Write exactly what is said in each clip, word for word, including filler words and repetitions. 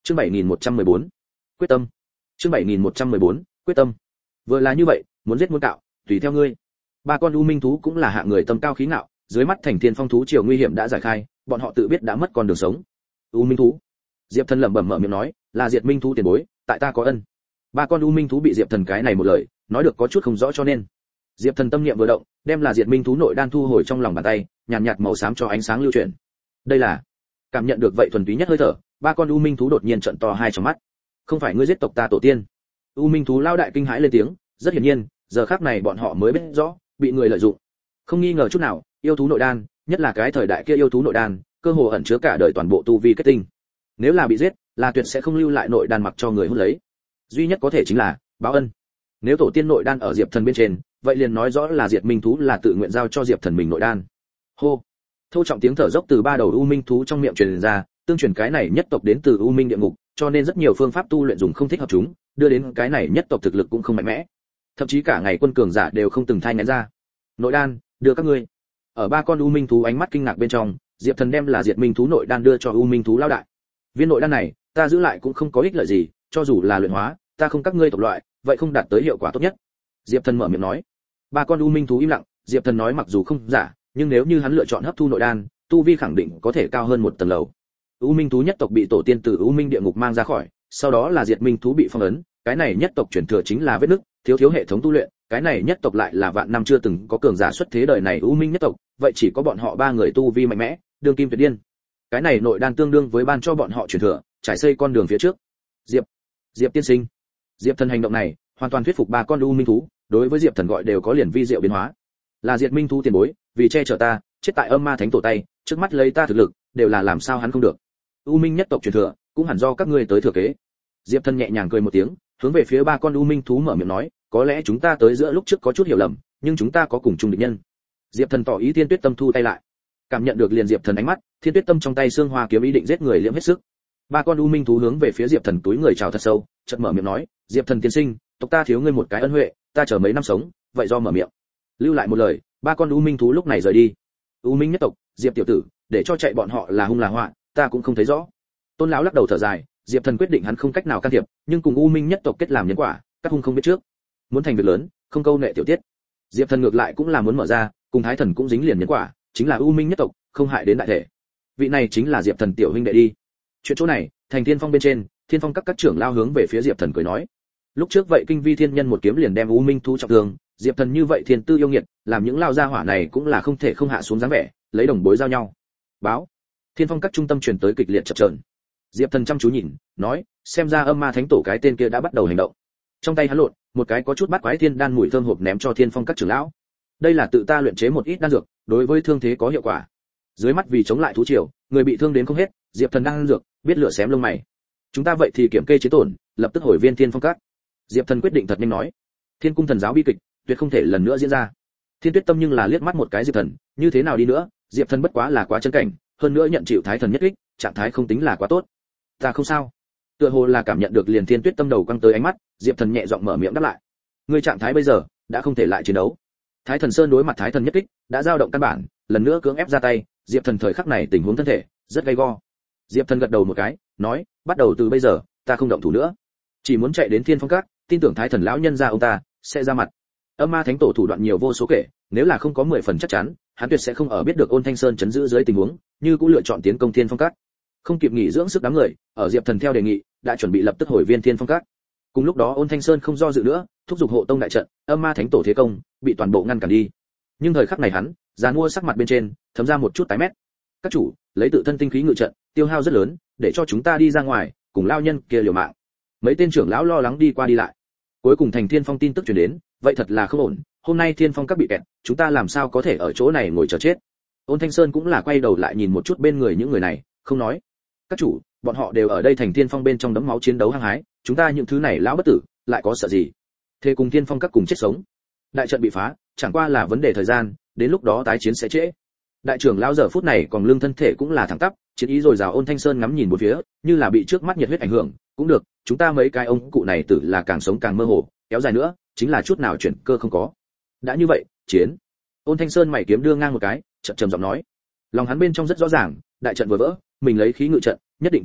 Chương bảy nghìn một trăm mười bốn, quyết tâm. Chương bảy nghìn một trăm mười bốn, quyết tâm. Vừa là như vậy, muốn giết muốn cạo, tùy theo ngươi. Ba con u minh thú cũng là hạng người tâm cao khí ngạo, dưới mắt thành thiên phong thú triều nguy hiểm đã giải khai, bọn họ tự biết đã mất con đường sống. U minh thú. Diệp Thần lẩm bẩm mở miệng nói, là Diệt Minh thú tiền bối, tại ta có ân. Ba con u minh thú bị Diệp Thần cái này một lời, nói được có chút không rõ cho nên. Diệp Thần tâm niệm vừa động, đem là Diệt Minh thú nội đan thu hồi trong lòng bàn tay, nhàn nhạt, nhạt màu xám cho ánh sáng lưu chuyển. Đây là. Cảm nhận được vậy thuần túy nhất hơi thở, ba con u minh thú đột nhiên trợn to hai tròng mắt. Không phải ngươi giết tộc ta tổ tiên? U minh thú lao đại kinh hãi lên tiếng, rất hiển nhiên, giờ khắc này bọn họ mới biết rõ, bị người lợi dụng. Không nghi ngờ chút nào, yêu thú nội đan, nhất là cái thời đại kia yêu thú nội đan, cơ hồ ẩn chứa cả đời toàn bộ tu vi kết tinh. Nếu là bị giết, là tuyệt sẽ không lưu lại nội đan mặc cho người hút lấy. Duy nhất có thể chính là báo ân. Nếu tổ tiên nội đan ở Diệp Thần bên trên, vậy liền nói rõ là Diệt Minh thú là tự nguyện giao cho Diệp Thần mình nội đan. Hô. Thô trọng tiếng thở dốc từ ba đầu u minh thú trong miệng truyền ra, tương truyền cái này nhất tộc đến từ u minh địa ngục, cho nên rất nhiều phương pháp tu luyện dùng không thích hợp chúng, đưa đến cái này nhất tộc thực lực cũng không mạnh mẽ. Thậm chí cả ngày quân cường giả đều không từng thai nghén ra. Nội đan, đưa các ngươi. Ở ba con u minh thú ánh mắt kinh ngạc bên trong, Diệp Thần đem là Diệt Minh thú nội đan đưa cho u minh thú lao đại. Viên nội đan này, ta giữ lại cũng không có ích lợi gì, cho dù là luyện hóa, ta không các ngươi tộc loại, vậy không đạt tới hiệu quả tốt nhất. Diệp Thần mở miệng nói. Ba con u minh thú im lặng, Diệp Thần nói mặc dù không giả, nhưng nếu như hắn lựa chọn hấp thu nội đan, tu vi khẳng định có thể cao hơn một tầng lầu. U minh thú nhất tộc bị tổ tiên từ U minh địa ngục mang ra khỏi, sau đó là Diệt Minh thú bị phong ấn, cái này nhất tộc chuyển thừa chính là vết nứt, thiếu thiếu hệ thống tu luyện, cái này nhất tộc lại là vạn năm chưa từng có cường giả xuất thế đời này U minh nhất tộc, vậy chỉ có bọn họ ba người tu vi mạnh mẽ, đương kim tuyệt điên. Cái này nội đan tương đương với ban cho bọn họ chuyển thừa, trải xây con đường phía trước. Diệp, Diệp tiên sinh. Diệp Thần hành động này, hoàn toàn thuyết phục ba con U minh thú, đối với Diệp Thần gọi đều có liền vi diệu biến hóa. Là Diệt Minh thú tiền bối, vì che chở ta, chết tại âm ma thánh tổ tay, trước mắt lấy ta thực lực, đều là làm sao hắn không được. U minh nhất tộc truyền thừa, cũng hẳn do các ngươi tới thừa kế. Diệp Thần nhẹ nhàng cười một tiếng, hướng về phía ba con U minh thú mở miệng nói, có lẽ chúng ta tới giữa lúc trước có chút hiểu lầm, nhưng chúng ta có cùng chung địch nhân. Diệp Thần tỏ ý Thiên Tuyết Tâm thu tay lại. Cảm nhận được liền Diệp Thần ánh mắt, Thiên Tuyết Tâm trong tay xương hoa kiếm ý định giết người liễm hết sức. Ba con U minh thú hướng về phía Diệp Thần túi người chào thật sâu, chợt mở miệng nói, Diệp Thần tiên sinh, tộc ta thiếu ngươi một cái ân huệ, ta chờ mấy năm sống, vậy do mở miệng. Lưu lại một lời, ba con U minh thú lúc này rời đi. U minh nhất tộc, Diệp tiểu tử, để cho chạy bọn họ là hung là họa, ta cũng không thấy rõ. Tôn lão lắc đầu thở dài, Diệp Thần quyết định hắn không cách nào can thiệp, nhưng cùng U minh nhất tộc kết làm nhân quả, các hung không biết trước. Muốn thành việc lớn, không câu nệ tiểu tiết. Diệp Thần ngược lại cũng là muốn mở ra, cùng Thái Thần cũng dính liền nhân quả, chính là U minh nhất tộc, không hại đến đại thể. Vị này chính là Diệp Thần tiểu huynh đệ đi. Chuyện chỗ này, thành Thiên Phong bên trên, Thiên Phong các các trưởng lao hướng về phía Diệp Thần cười nói. Lúc trước vậy Kinh Vi Thiên Nhân một kiếm liền đem U minh thú trọng thương, Diệp Thần như vậy thiên tư yêu nghiệt, làm những lao gia hỏa này cũng là không thể không hạ xuống dáng vẻ, lấy đồng bối giao nhau. Báo. Thiên Phong các trung tâm truyền tới kịch liệt chập chờn. Diệp Thần chăm chú nhìn, nói, xem ra âm ma thánh tổ cái tên kia đã bắt đầu hành động. Trong tay hắn lộn, một cái có chút bắt quái thiên đan mùi thơm hộp ném cho Thiên Phong các trưởng lão. Đây là tự ta luyện chế một ít đan dược, đối với thương thế có hiệu quả. Dưới mắt vì chống lại thú triều, người bị thương đến không hết, Diệp Thần đang ăn dược, biết lửa xém lông mày. Chúng ta vậy thì kiểm kê chế tổn, lập tức hồi viên Thiên Phong các. Diệp Thần quyết định thật nhanh nói. Thiên cung thần giáo bi kịch, tuyệt không thể lần nữa diễn ra. Thiên Tuyết Tâm nhưng là liếc mắt một cái Diệp Thần, như thế nào đi nữa, Diệp Thần bất quá là quá chân cảnh, hơn nữa nhận chịu Thái Thần nhất kích, trạng thái không tính là quá tốt. Ta không sao. Tựa hồ là cảm nhận được liền Thiên Tuyết Tâm đầu căng tới ánh mắt, Diệp Thần nhẹ giọng mở miệng đáp lại. Ngươi trạng thái bây giờ đã không thể lại chiến đấu. Thái Thần Sơn đối mặt Thái Thần nhất kích, đã dao động căn bản, lần nữa cưỡng ép ra tay, Diệp Thần thời khắc này tình huống thân thể rất gay go. Diệp Thần gật đầu một cái, nói, bắt đầu từ bây giờ, ta không động thủ nữa, chỉ muốn chạy đến Thiên Phong các, tin tưởng Thái Thần lão nhân gia ông ta sẽ ra mặt. Âm ma thánh tổ thủ đoạn nhiều vô số kể, nếu là không có mười phần chắc chắn, hắn tuyệt sẽ không ở biết được Ôn Thanh Sơn chấn giữ dưới tình huống, như cũng lựa chọn tiến công Thiên Phong các. Không kịp nghỉ dưỡng sức đám người, ở Diệp Thần theo đề nghị, đã chuẩn bị lập tức hồi viên Thiên Phong các. Cùng lúc đó Ôn Thanh Sơn không do dự nữa, thúc giục hộ tông đại trận, âm ma thánh tổ thế công, bị toàn bộ ngăn cản đi. Nhưng thời khắc này hắn, giàn mua sắc mặt bên trên, thấm ra một chút tái mét. Các chủ, lấy tự thân tinh khí ngự trận, tiêu hao rất lớn, để cho chúng ta đi ra ngoài, cùng lao nhân kia liều mạng. Mấy tên trưởng lão lo lắng đi qua đi lại. Cuối cùng thành Thiên Phong tin tức truyền đến, vậy thật là không ổn, hôm nay Thiên Phong các bị kẹt, chúng ta làm sao có thể ở chỗ này ngồi chờ chết. Ôn Thanh Sơn cũng là quay đầu lại nhìn một chút bên người những người này, không nói. Các chủ, bọn họ đều ở đây thành Thiên Phong bên trong đấm máu chiến đấu hăng hái, chúng ta những thứ này lão bất tử, lại có sợ gì? Thế cùng Thiên Phong các cùng chết sống. Đại trận bị phá, chẳng qua là vấn đề thời gian, đến lúc đó tái chiến sẽ trễ. Đại trưởng lão giờ phút này còn lương thân thể cũng là thẳng tắp, chiến ý rồi rào. Ôn Thanh Sơn ngắm nhìn bốn phía, như là bị trước mắt nhiệt huyết ảnh hưởng, cũng được, chúng ta mấy cái ông cụ này tử là càng sống càng mơ hồ, kéo dài nữa, chính là chút nào chuyển cơ không có. Đã như vậy, chiến. Ôn Thanh Sơn mày kiếm đưa ngang một cái, chậm trầm giọng nói. Lòng hắn bên trong rất rõ ràng, đại trận vừa vỡ, mình lấy khí ngự trận, nhất định trọng thương,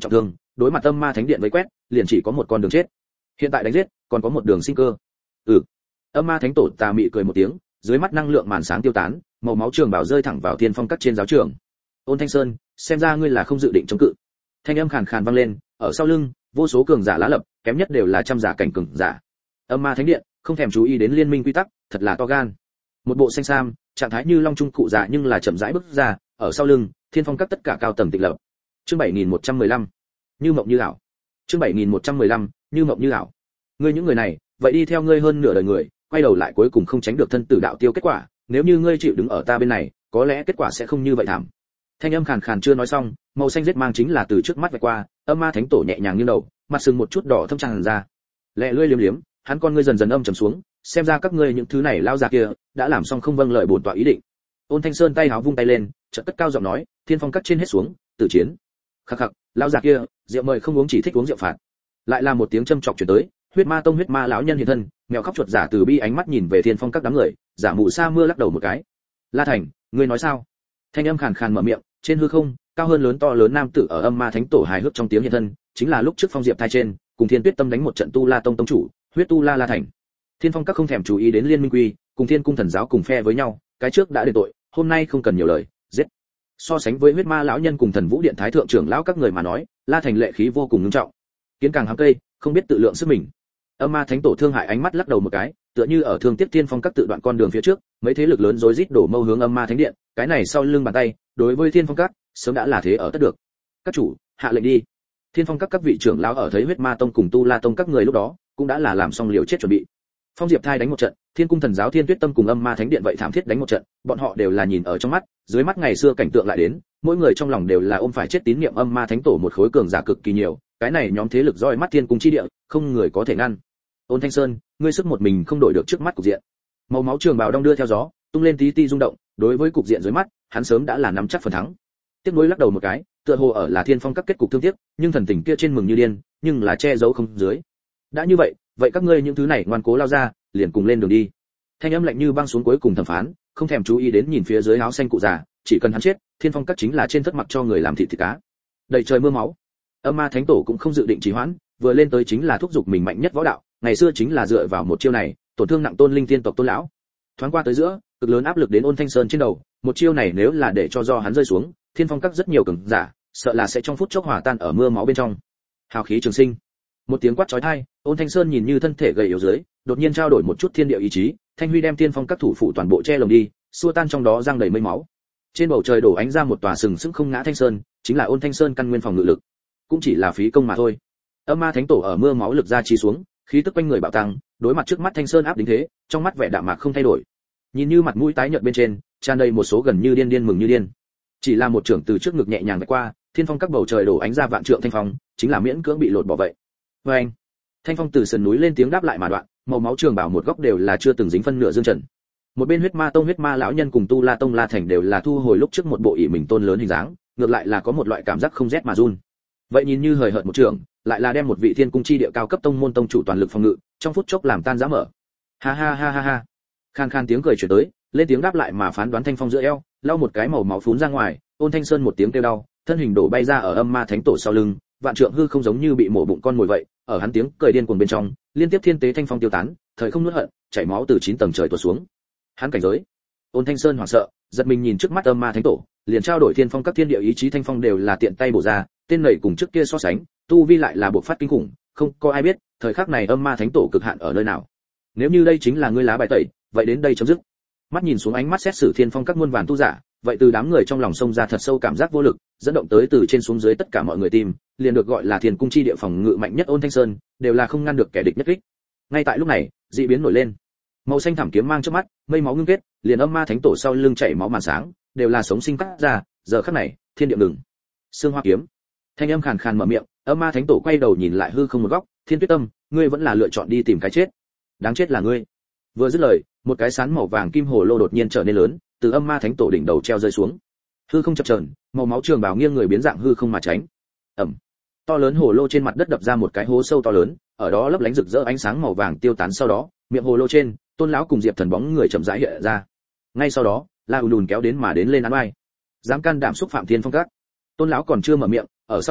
đối mặt âm ma thánh điện vây quét, liền chỉ có một con đường chết. Hiện tại đánh giết, còn có một đường sinh cơ. Ừ. Âm ma thánh tổ tà mị cười một tiếng, dưới mắt năng lượng màn sáng tiêu tán, màu máu trường bảo rơi thẳng vào thiên phong các trên giáo trường. Ôn Thanh Sơn, xem ra ngươi là không dự định chống cự. Thanh âm khàn khàn vang lên, ở sau lưng, vô số cường giả lá lập, kém nhất đều là trăm giả cảnh cường giả. Âm ma thánh điện, không thèm chú ý đến liên minh quy tắc, thật là to gan. Một bộ xanh sam, trạng thái như long trung cụ giả nhưng là chậm rãi bước ra, ở sau lưng, thiên phong các tất cả cao tầng tịch lập. Chương bảy nghìn một trăm mười lăm, như mộng như ảo. Chương bảy nghìn một trăm mười lăm, như mộng như ảo. Ngươi những người này, vậy đi theo ngươi hơn nửa đời người, quay đầu lại cuối cùng không tránh được thân tử đạo tiêu kết quả, nếu như ngươi chịu đứng ở ta bên này, có lẽ kết quả sẽ không như vậy thảm. Thanh âm khàn khàn chưa nói xong, màu xanh giết mang chính là từ trước mắt vạch qua, âm ma thánh tổ nhẹ nhàng như đầu, mặt sưng một chút đỏ thâm tràn ra. Lẹ lưỡi liếm liếm, hắn con ngươi dần dần âm trầm xuống, xem ra các ngươi những thứ này lao ra kia, đã làm xong không vâng lời bổn tọa ý định. Ôn Thanh Sơn tay háo vung tay lên, chợt cất cao giọng nói, thiên phong cắt trên hết xuống, tử chiến. Khắc khắc, lao già kia, rượu mời không uống chỉ thích uống rượu phạt. Lại là một tiếng châm chọc truyền tới, huyết ma tông huyết ma lão nhân hiện thân, mèo khóc chuột giả từ bi ánh mắt nhìn về thiên phong các đám người, giả mù sa mưa lắc đầu một cái. La Thành, ngươi nói sao? Thanh âm khàn khàn mở miệng, trên hư không, cao hơn lớn to lớn nam tử ở âm ma thánh tổ hài hước trong tiếng hiện thân, chính là lúc trước phong diệp thai trên, cùng thiên tuyết tâm đánh một trận tu la tông tông chủ, huyết tu la La Thành. Thiên phong các không thèm chú ý đến liên minh quy, cùng thiên cung thần giáo cùng phe với nhau, cái trước đã đền tội, hôm nay không cần nhiều lời, giết. So sánh với huyết ma lão nhân cùng thần vũ điện thái thượng trưởng lão các người mà nói, La Thành lệ khí vô cùng nghiêm trọng. Kiến càng hám cây, không biết tự lượng sức mình. Âm ma thánh tổ thương hại ánh mắt lắc đầu một cái, tựa như ở thương tiếc thiên phong các tự đoạn con đường phía trước, mấy thế lực lớn rối rít đổ mâu hướng âm ma thánh điện, cái này sau lưng bàn tay, đối với thiên phong các, sớm đã là thế ở tất được. Các chủ, hạ lệnh đi. Thiên phong các các vị trưởng lão ở thấy huyết ma tông cùng tu la tông các người lúc đó, cũng đã là làm xong liều chết chuẩn bị. Phong diệp thai đánh một trận, thiên cung thần giáo thiên tuyết tâm cùng âm ma thánh điện vậy thảm thiết đánh một trận, bọn họ đều là nhìn ở trong mắt, dưới mắt ngày xưa cảnh tượng lại đến, mỗi người trong lòng đều là ôm phải chết tín niệm âm ma thánh tổ một khối cường giả cực kỳ nhiều, cái này nhóm thế lực roi mắt thiên cung chi địa, không người có thể ngăn. Ôn Thanh Sơn, ngươi sức một mình không đổi được trước mắt cục diện. Màu máu trường bào đong đưa theo gió, tung lên tí tí rung động, đối với cục diện dưới mắt, hắn sớm đã là nắm chắc phần thắng. Tiếc nuối lắc đầu một cái, tựa hồ ở là thiên phong các kết cục thương tiếc, nhưng thần tình kia trên mừng như điên, nhưng là che giấu không dưới. Đã như vậy, vậy các ngươi những thứ này ngoan cố lao ra, liền cùng lên đường đi. Thanh âm lạnh như băng xuống cuối cùng thẩm phán, không thèm chú ý đến nhìn phía dưới áo xanh cụ già, chỉ cần hắn chết, thiên phong các chính là trên thất mặt cho người làm thịt thịt cá. Đầy trời mưa máu. Âm ma thánh tổ cũng không dự định trì hoãn, vừa lên tới chính là thúc giục mình mạnh nhất võ đạo, ngày xưa chính là dựa vào một chiêu này, tổn thương nặng tôn linh tiên tộc tôn lão. Thoáng qua tới giữa, cực lớn áp lực đến Ôn Thanh Sơn trên đầu, một chiêu này nếu là để cho do hắn rơi xuống, thiên phong các rất nhiều cường giả, sợ là sẽ trong phút chốc hòa tan ở mưa máu bên trong. Hào khí trường sinh. Một tiếng quát chói tai, Ôn Thanh Sơn nhìn như thân thể gầy yếu dưới, đột nhiên trao đổi một chút thiên địa ý chí, thanh huy đem thiên phong các thủ phụ toàn bộ che lồng đi, xua tan trong đó giăng đầy mây máu. Trên bầu trời đổ ánh ra một tòa sừng sững không ngã Thanh Sơn, chính là Ôn Thanh Sơn căn nguyên phòng ngự lực, cũng chỉ là phí công mà thôi. Âm ma thánh tổ ở mưa máu lực ra chi xuống, khí tức quanh người bạo tăng, đối mặt trước mắt Thanh Sơn áp đính thế, trong mắt vẻ đạm mạc không thay đổi. Nhìn như mặt mũi tái nhợt bên trên, tràn đầy một số gần như điên điên mừng như điên. Chỉ là một trưởng từ trước ngực nhẹ nhàng vạch qua, thiên phong các bầu trời đổ ánh ra vạn trượng thanh phong, chính là miễn cưỡng bị lột bỏ vậy. Và anh, thanh phong từ sườn núi lên tiếng đáp lại mà đoạn, màu máu trường bảo một góc đều là chưa từng dính phân nửa dương trần. Một bên huyết ma tông huyết ma lão nhân cùng tu la tông la thành đều là thu hồi lúc trước một bộ ỷ mình tôn lớn hình dáng, ngược lại là có một loại cảm giác không rét mà run. Vậy nhìn như hời hợt một trường, lại là đem một vị thiên cung chi địa cao cấp tông môn tông chủ toàn lực phòng ngự, trong phút chốc làm tan rã mở. Ha ha ha ha ha. Khan khan tiếng cười truyền tới, lên tiếng đáp lại mà phán đoán thanh phong giữa eo, lau một cái màu máu phún ra ngoài, Ôn Thanh Sơn một tiếng kêu đau, thân hình đổ bay ra ở âm ma thánh tổ sau lưng, vạn trượng hư không giống như bị mổ bụng con mồi vậy, ở hắn tiếng cười điên cuồng bên trong, liên tiếp thiên tế thanh phong tiêu tán, thời không nuốt hận, chảy máu từ chín tầng trời tuột xuống. Hắn cảnh giới. Ôn Thanh Sơn hoảng sợ, giật mình nhìn trước mắt âm ma thánh tổ, liền trao đổi thiên phong các thiên địa ý chí thanh phong đều là tiện tay bổ ra, tên nảy cùng trước kia so sánh, tu vi lại là bộc phát kinh khủng, không có ai biết, thời khắc này âm ma thánh tổ cực hạn ở nơi nào. Nếu như đây chính là ngươi lá bài tẩy, vậy đến đây chấm dứt. Mắt nhìn xuống ánh mắt xét xử thiên phong các muôn vàn tu giả, vậy từ đám người trong lòng sông ra thật sâu cảm giác vô lực, dẫn động tới từ trên xuống dưới tất cả mọi người tìm, liền được gọi là thiên cung chi địa phòng ngự mạnh nhất Ôn Thanh Sơn, đều là không ngăn được kẻ địch nhất kích. Ngay tại lúc này, dị biến nổi lên. Màu xanh thảm kiếm mang trước mắt, mây máu ngưng kết, liền âm ma thánh tổ sau lưng chảy máu màn sáng, đều là sống sinh cắt ra, giờ khắc này, thiên địa ngừng. Xương hoa kiếm. Thanh âm khàn khàn mở miệng, âm ma thánh tổ quay đầu nhìn lại hư không một góc, Thiên Tuyết Tâm, ngươi vẫn là lựa chọn đi tìm cái chết. Đáng chết là ngươi. Vừa dứt lời, một cái sán màu vàng kim hồ lô đột nhiên trở nên lớn, từ âm ma thánh tổ đỉnh đầu treo rơi xuống. Hư không chập chờn, màu máu trường bào nghiêng người biến dạng hư không mà tránh. Ầm. To lớn hồ lô trên mặt đất đập ra một cái hố sâu to lớn, ở đó lấp lánh rực rỡ ánh sáng màu vàng tiêu tán sau đó, miệng hồ lô trên, Tôn lão cùng Diệp Thần bóng người chậm rãi hiện ra. Ngay sau đó, La Ùn Ùn kéo đến mà đến lên án oai. Dám can đảm xúc phạm Thiên Phong Các. Tôn lão còn chưa mở miệng, ở sau lưng,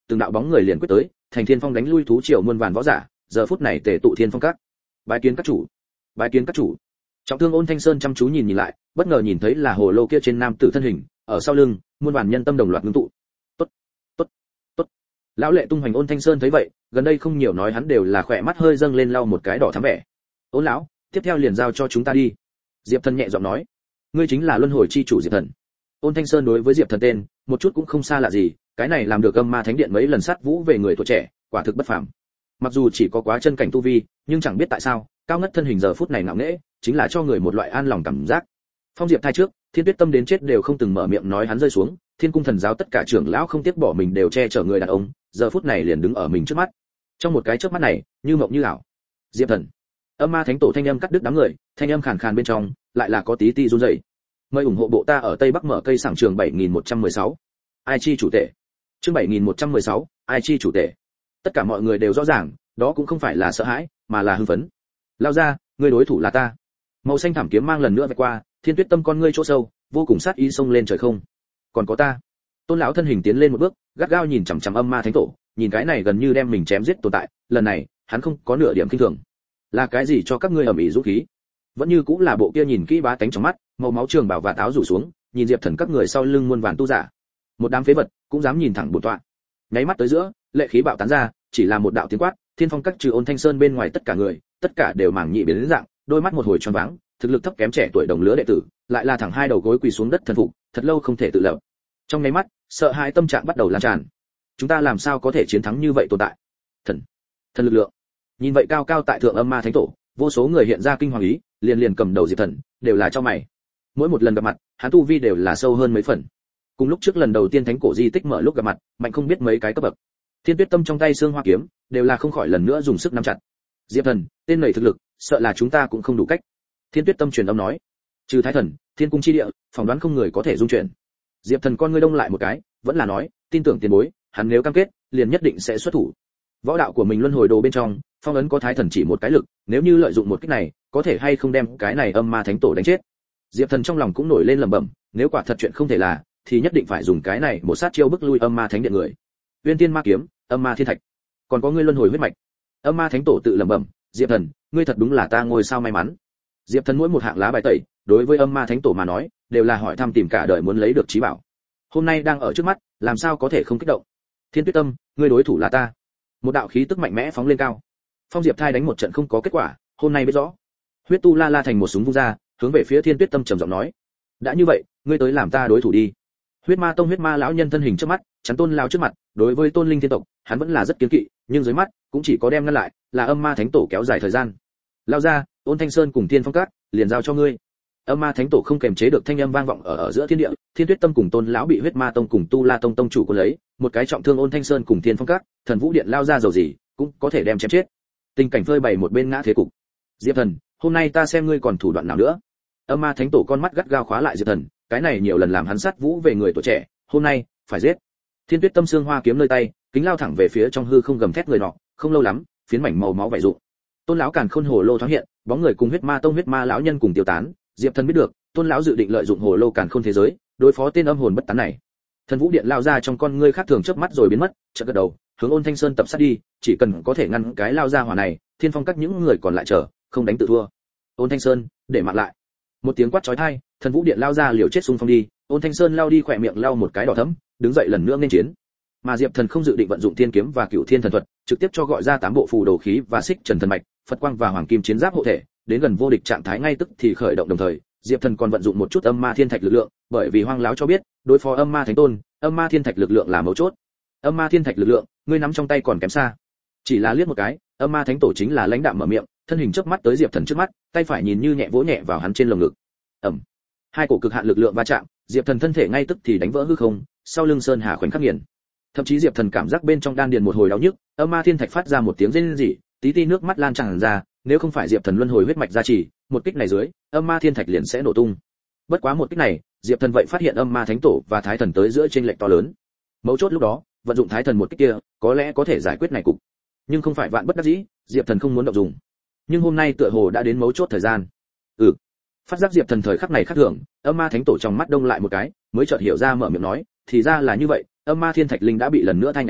từng đạo bóng người liền quyết tới, thành thiên phong đánh lui thú triều muôn vàn võ giả, giờ phút này tề tụ thiên phong các. Bái kiến các chủ, bái kiến các chủ. Trọng thương Ôn Thanh Sơn chăm chú nhìn nhìn lại, bất ngờ nhìn thấy là hồ lô kia trên nam tử thân hình, ở sau lưng, muôn vàn nhân tâm đồng loạt ngưng tụ. Tốt, tốt, tốt. Lão lệ tung hoành Ôn Thanh Sơn thấy vậy, gần đây không nhiều nói hắn đều là khỏe mắt hơi dâng lên lau một cái đỏ thắm vẻ. Ôn lão, tiếp theo liền giao cho chúng ta đi. Diệp Thần nhẹ giọng nói, ngươi chính là luân hồi chi chủ Diệp Thần. Ôn Thanh Sơn đối với Diệp Thần tên, một chút cũng không xa lạ gì, cái này làm được Âm Ma Thánh Điện mấy lần sát vũ về người tuổi trẻ, quả thực bất phàm. Mặc dù chỉ có quá chân cảnh tu vi, nhưng chẳng biết tại sao, cao ngất thân hình giờ phút này ngạo nghễ, chính là cho người một loại an lòng cảm giác. Phong Diệp thai trước, Thiên Tuyết Tâm đến chết đều không từng mở miệng nói hắn rơi xuống, Thiên Cung Thần giáo tất cả trưởng lão không tiếc bỏ mình đều che chở người đàn ông, giờ phút này liền đứng ở mình trước mắt. Trong một cái chớp mắt này, như mộng như ảo. Diệp Thần. Âm Ma Thánh Tổ thanh âm cắt đứt đám người, thanh âm khàn khàn bên trong, lại là có tí ti run rẩy. Mời ủng hộ bộ ta ở Tây Bắc mở cây sảng trường bảy nghìn một trăm mười sáu. Ai chi chủ tể. Chương bảy nghìn một trăm mười sáu, ai chi chủ tể. Tất cả mọi người đều rõ ràng, đó cũng không phải là sợ hãi, mà là hưng phấn. Lao ra, người đối thủ là ta. Màu xanh thảm kiếm mang lần nữa vạch qua, Thiên Tuyết Tâm con ngươi chỗ sâu, vô cùng sát ý xông lên trời không. Còn có ta. Tôn lão thân hình tiến lên một bước, gắt gao nhìn chằm chằm Âm Ma Thánh Tổ, nhìn cái này gần như đem mình chém giết tồn tại, lần này, hắn không có nửa điểm kinh thường. Là cái gì cho các ngươi ầm ĩ dũng khí? Vẫn như cũng là bộ kia nhìn kỹ bá tánh trong mắt, màu máu trường bảo và áo rủ xuống, nhìn Diệp Thần các người sau lưng muôn vàn tu giả. Một đám phế vật, cũng dám nhìn thẳng bổn tọa. Nháy mắt tới giữa, lệ khí bạo tán ra, chỉ là một đạo tiếng quát, Thiên Phong các trừ Ôn Thanh Sơn bên ngoài tất cả người, tất cả đều màng nhị biến đến dạng, đôi mắt một hồi tròn váng, thực lực thấp kém trẻ tuổi đồng lứa đệ tử, lại là thẳng hai đầu gối quỳ xuống đất thần phục, thật lâu không thể tự lập. Trong nháy mắt, sợ hãi tâm trạng bắt đầu lan tràn. Chúng ta làm sao có thể chiến thắng như vậy tồn tại? Thần, thần lực lượng. Nhìn vậy cao cao tại thượng Âm Ma Thánh Tổ, vô số người hiện ra kinh hoàng ý, liền liền cầm đầu Diệp Thần, đều là cho mày. Mỗi một lần gặp mặt, hắn tu vi đều là sâu hơn mấy phần. Cùng lúc trước lần đầu tiên thánh cổ di tích mở lúc gặp mặt, mạnh không biết mấy cái cấp bậc. Thiên Tuyết Tâm trong tay xương hoa kiếm, đều là không khỏi lần nữa dùng sức nắm chặt. Diệp Thần, tên này thực lực, sợ là chúng ta cũng không đủ cách. Thiên Tuyết Tâm truyền âm nói, trừ Thái Thần, Thiên Cung chi địa, phỏng đoán không người có thể dung chuyển. Diệp Thần con ngươi đông lại một cái, vẫn là nói, tin tưởng tiền bối, hắn nếu cam kết, liền nhất định sẽ xuất thủ. Võ đạo của mình luân hồi đồ bên trong, phong ấn có Thái Thần chỉ một cái lực, nếu như lợi dụng một kích này, có thể hay không đem cái này Âm Ma Thánh Tổ đánh chết. Diệp Thần trong lòng cũng nổi lên lẩm bẩm, nếu quả thật chuyện không thể là, thì nhất định phải dùng cái này một sát chiêu bức lui Âm Ma Thánh Điện người. Uyên Tiên Ma kiếm, Âm Ma Thiên Thạch, còn có ngươi luân hồi huyết mạch. Âm Ma Thánh Tổ tự lẩm bẩm, Diệp Thần, ngươi thật đúng là ta ngôi sao may mắn. Diệp Thần mỗi một hạng lá bài tẩy, đối với Âm Ma Thánh Tổ mà nói, đều là hỏi thăm tìm cả đời muốn lấy được trí bảo. Hôm nay đang ở trước mắt, làm sao có thể không kích động. Thiên Tuyết Tâm, ngươi đối thủ là ta. Một đạo khí tức mạnh mẽ phóng lên cao. Phong Diệp Thai đánh một trận không có kết quả, hôm nay biết rõ. Huyết tu la la thành một súng vung ra, hướng về phía Thiên Tuyết Tâm trầm giọng nói, đã như vậy, ngươi tới làm ta đối thủ đi. Huyết Ma Tông huyết ma lão nhân thân hình trước mắt, chắn Tôn lão trước mặt, đối với Tôn Linh Thiên tộc, hắn vẫn là rất kiêng kỵ, nhưng dưới mắt, cũng chỉ có đem ngăn lại, là Âm Ma Thánh Tổ kéo dài thời gian. Lao ra, Ôn Thanh Sơn cùng Thiên Phong Các, liền giao cho ngươi. Âm Ma Thánh Tổ không kềm chế được thanh âm vang vọng ở ở giữa thiên địa, Thiên Tuyết Tâm cùng Tôn lão bị Huyết Ma Tông cùng Tu La Tông tông chủ cuốn lấy, một cái trọng thương Ôn Thanh Sơn cùng Thiên Phong Các, Thần Vũ Điện lao ra dầu gì, cũng có thể đem chém chết. Tình cảnh phơi bày một bên ngã thế cục. Diệp Thần, hôm nay ta xem ngươi còn thủ đoạn nào nữa. Âm Ma Thánh Tổ con mắt gắt gao khóa lại Diệp Thần, cái này nhiều lần làm hắn sát vũ về người tuổi trẻ, hôm nay phải giết. Thiên Tuyết Tâm xương hoa kiếm nơi tay, kính lao thẳng về phía trong hư không gầm thét người nọ, không lâu lắm, phiến mảnh màu máu vảy rụng. Tôn lão càn khôn hồ lô thoáng hiện, bóng người cùng Huyết Ma Tông huyết ma lão nhân cùng tiêu tán, Diệp Thần biết được, Tôn lão dự định lợi dụng hồ lô càn khôn thế giới, đối phó tên âm hồn bất tán này. Thần Vũ Điện lao ra trong con ngươi khác thường chớp mắt rồi biến mất, chợt gật đầu, hướng Ôn Thanh Sơn tập sát đi, chỉ cần có thể ngăn cái lao ra hỏa này, Thiên Phong Các những người còn lại chờ, không đánh tự thua. Ôn Thanh Sơn, để mạng lại. Một tiếng quát chói tai, Thần Vũ Điện lao ra liều chết xung phong đi, Ôn Thanh Sơn lao đi khỏe miệng lau một cái đỏ thẫm, đứng dậy lần nữa nên chiến. Mà Diệp Thần không dự định vận dụng Thiên kiếm và Cửu Thiên thần thuật, trực tiếp cho gọi ra tám bộ phù đồ khí và xích trần thần mạch, Phật quang và hoàng kim chiến giáp hộ thể, đến gần vô địch trạng thái ngay tức thì khởi động đồng thời, Diệp Thần còn vận dụng một chút Âm Ma Thiên Thạch lực lượng, bởi vì Hoang lão cho biết, đối phó Âm Ma Thánh Tôn, Âm Ma Thiên Thạch lực lượng là mấu chốt. Âm Ma Thiên Thạch lực lượng, ngươi nắm trong tay còn kém xa. Chỉ là liếc một cái, Âm Ma Thánh Tổ chính là lãnh đạm mở miệng, thân hình chớp mắt tới Diệp Thần trước mắt, tay phải nhìn như nhẹ vỗ nhẹ vào hắn trên lồng ngực. Ầm. Hai cổ cực hạn lực lượng va chạm, Diệp Thần thân thể ngay tức thì đánh vỡ hư không, sau lưng sơn hà khoảnh khắc nghiền. Thậm chí Diệp Thần cảm giác bên trong đan điền một hồi đau nhức, Âm Ma Thiên Thạch phát ra một tiếng rên rỉ, tí ti nước mắt lan tràn ra, nếu không phải Diệp Thần luân hồi huyết mạch gia trì, một kích này dưới, Âm Ma Thiên Thạch liền sẽ nổ tung. Bất quá một kích này, Diệp Thần vậy phát hiện Âm Ma Thánh Tổ và Thái Thần tới giữa chênh lệch to lớn. Mấu chốt lúc đó, vận dụng Thái Thần một kích kia, có lẽ có thể giải quyết này cục. Nhưng không phải vạn bất đắc dĩ, Diệp Thần không muốn động dùng. Nhưng hôm nay tựa hồ đã đến mấu chốt thời gian. Ừ. Phát giác Diệp Thần thời khắc này khác thường, Âm Ma Thánh Tổ trong mắt đông lại một cái, mới chợt hiểu ra mở miệng nói, thì ra là như vậy, Âm Ma Thiên Thạch linh đã bị lần nữa thanh nén,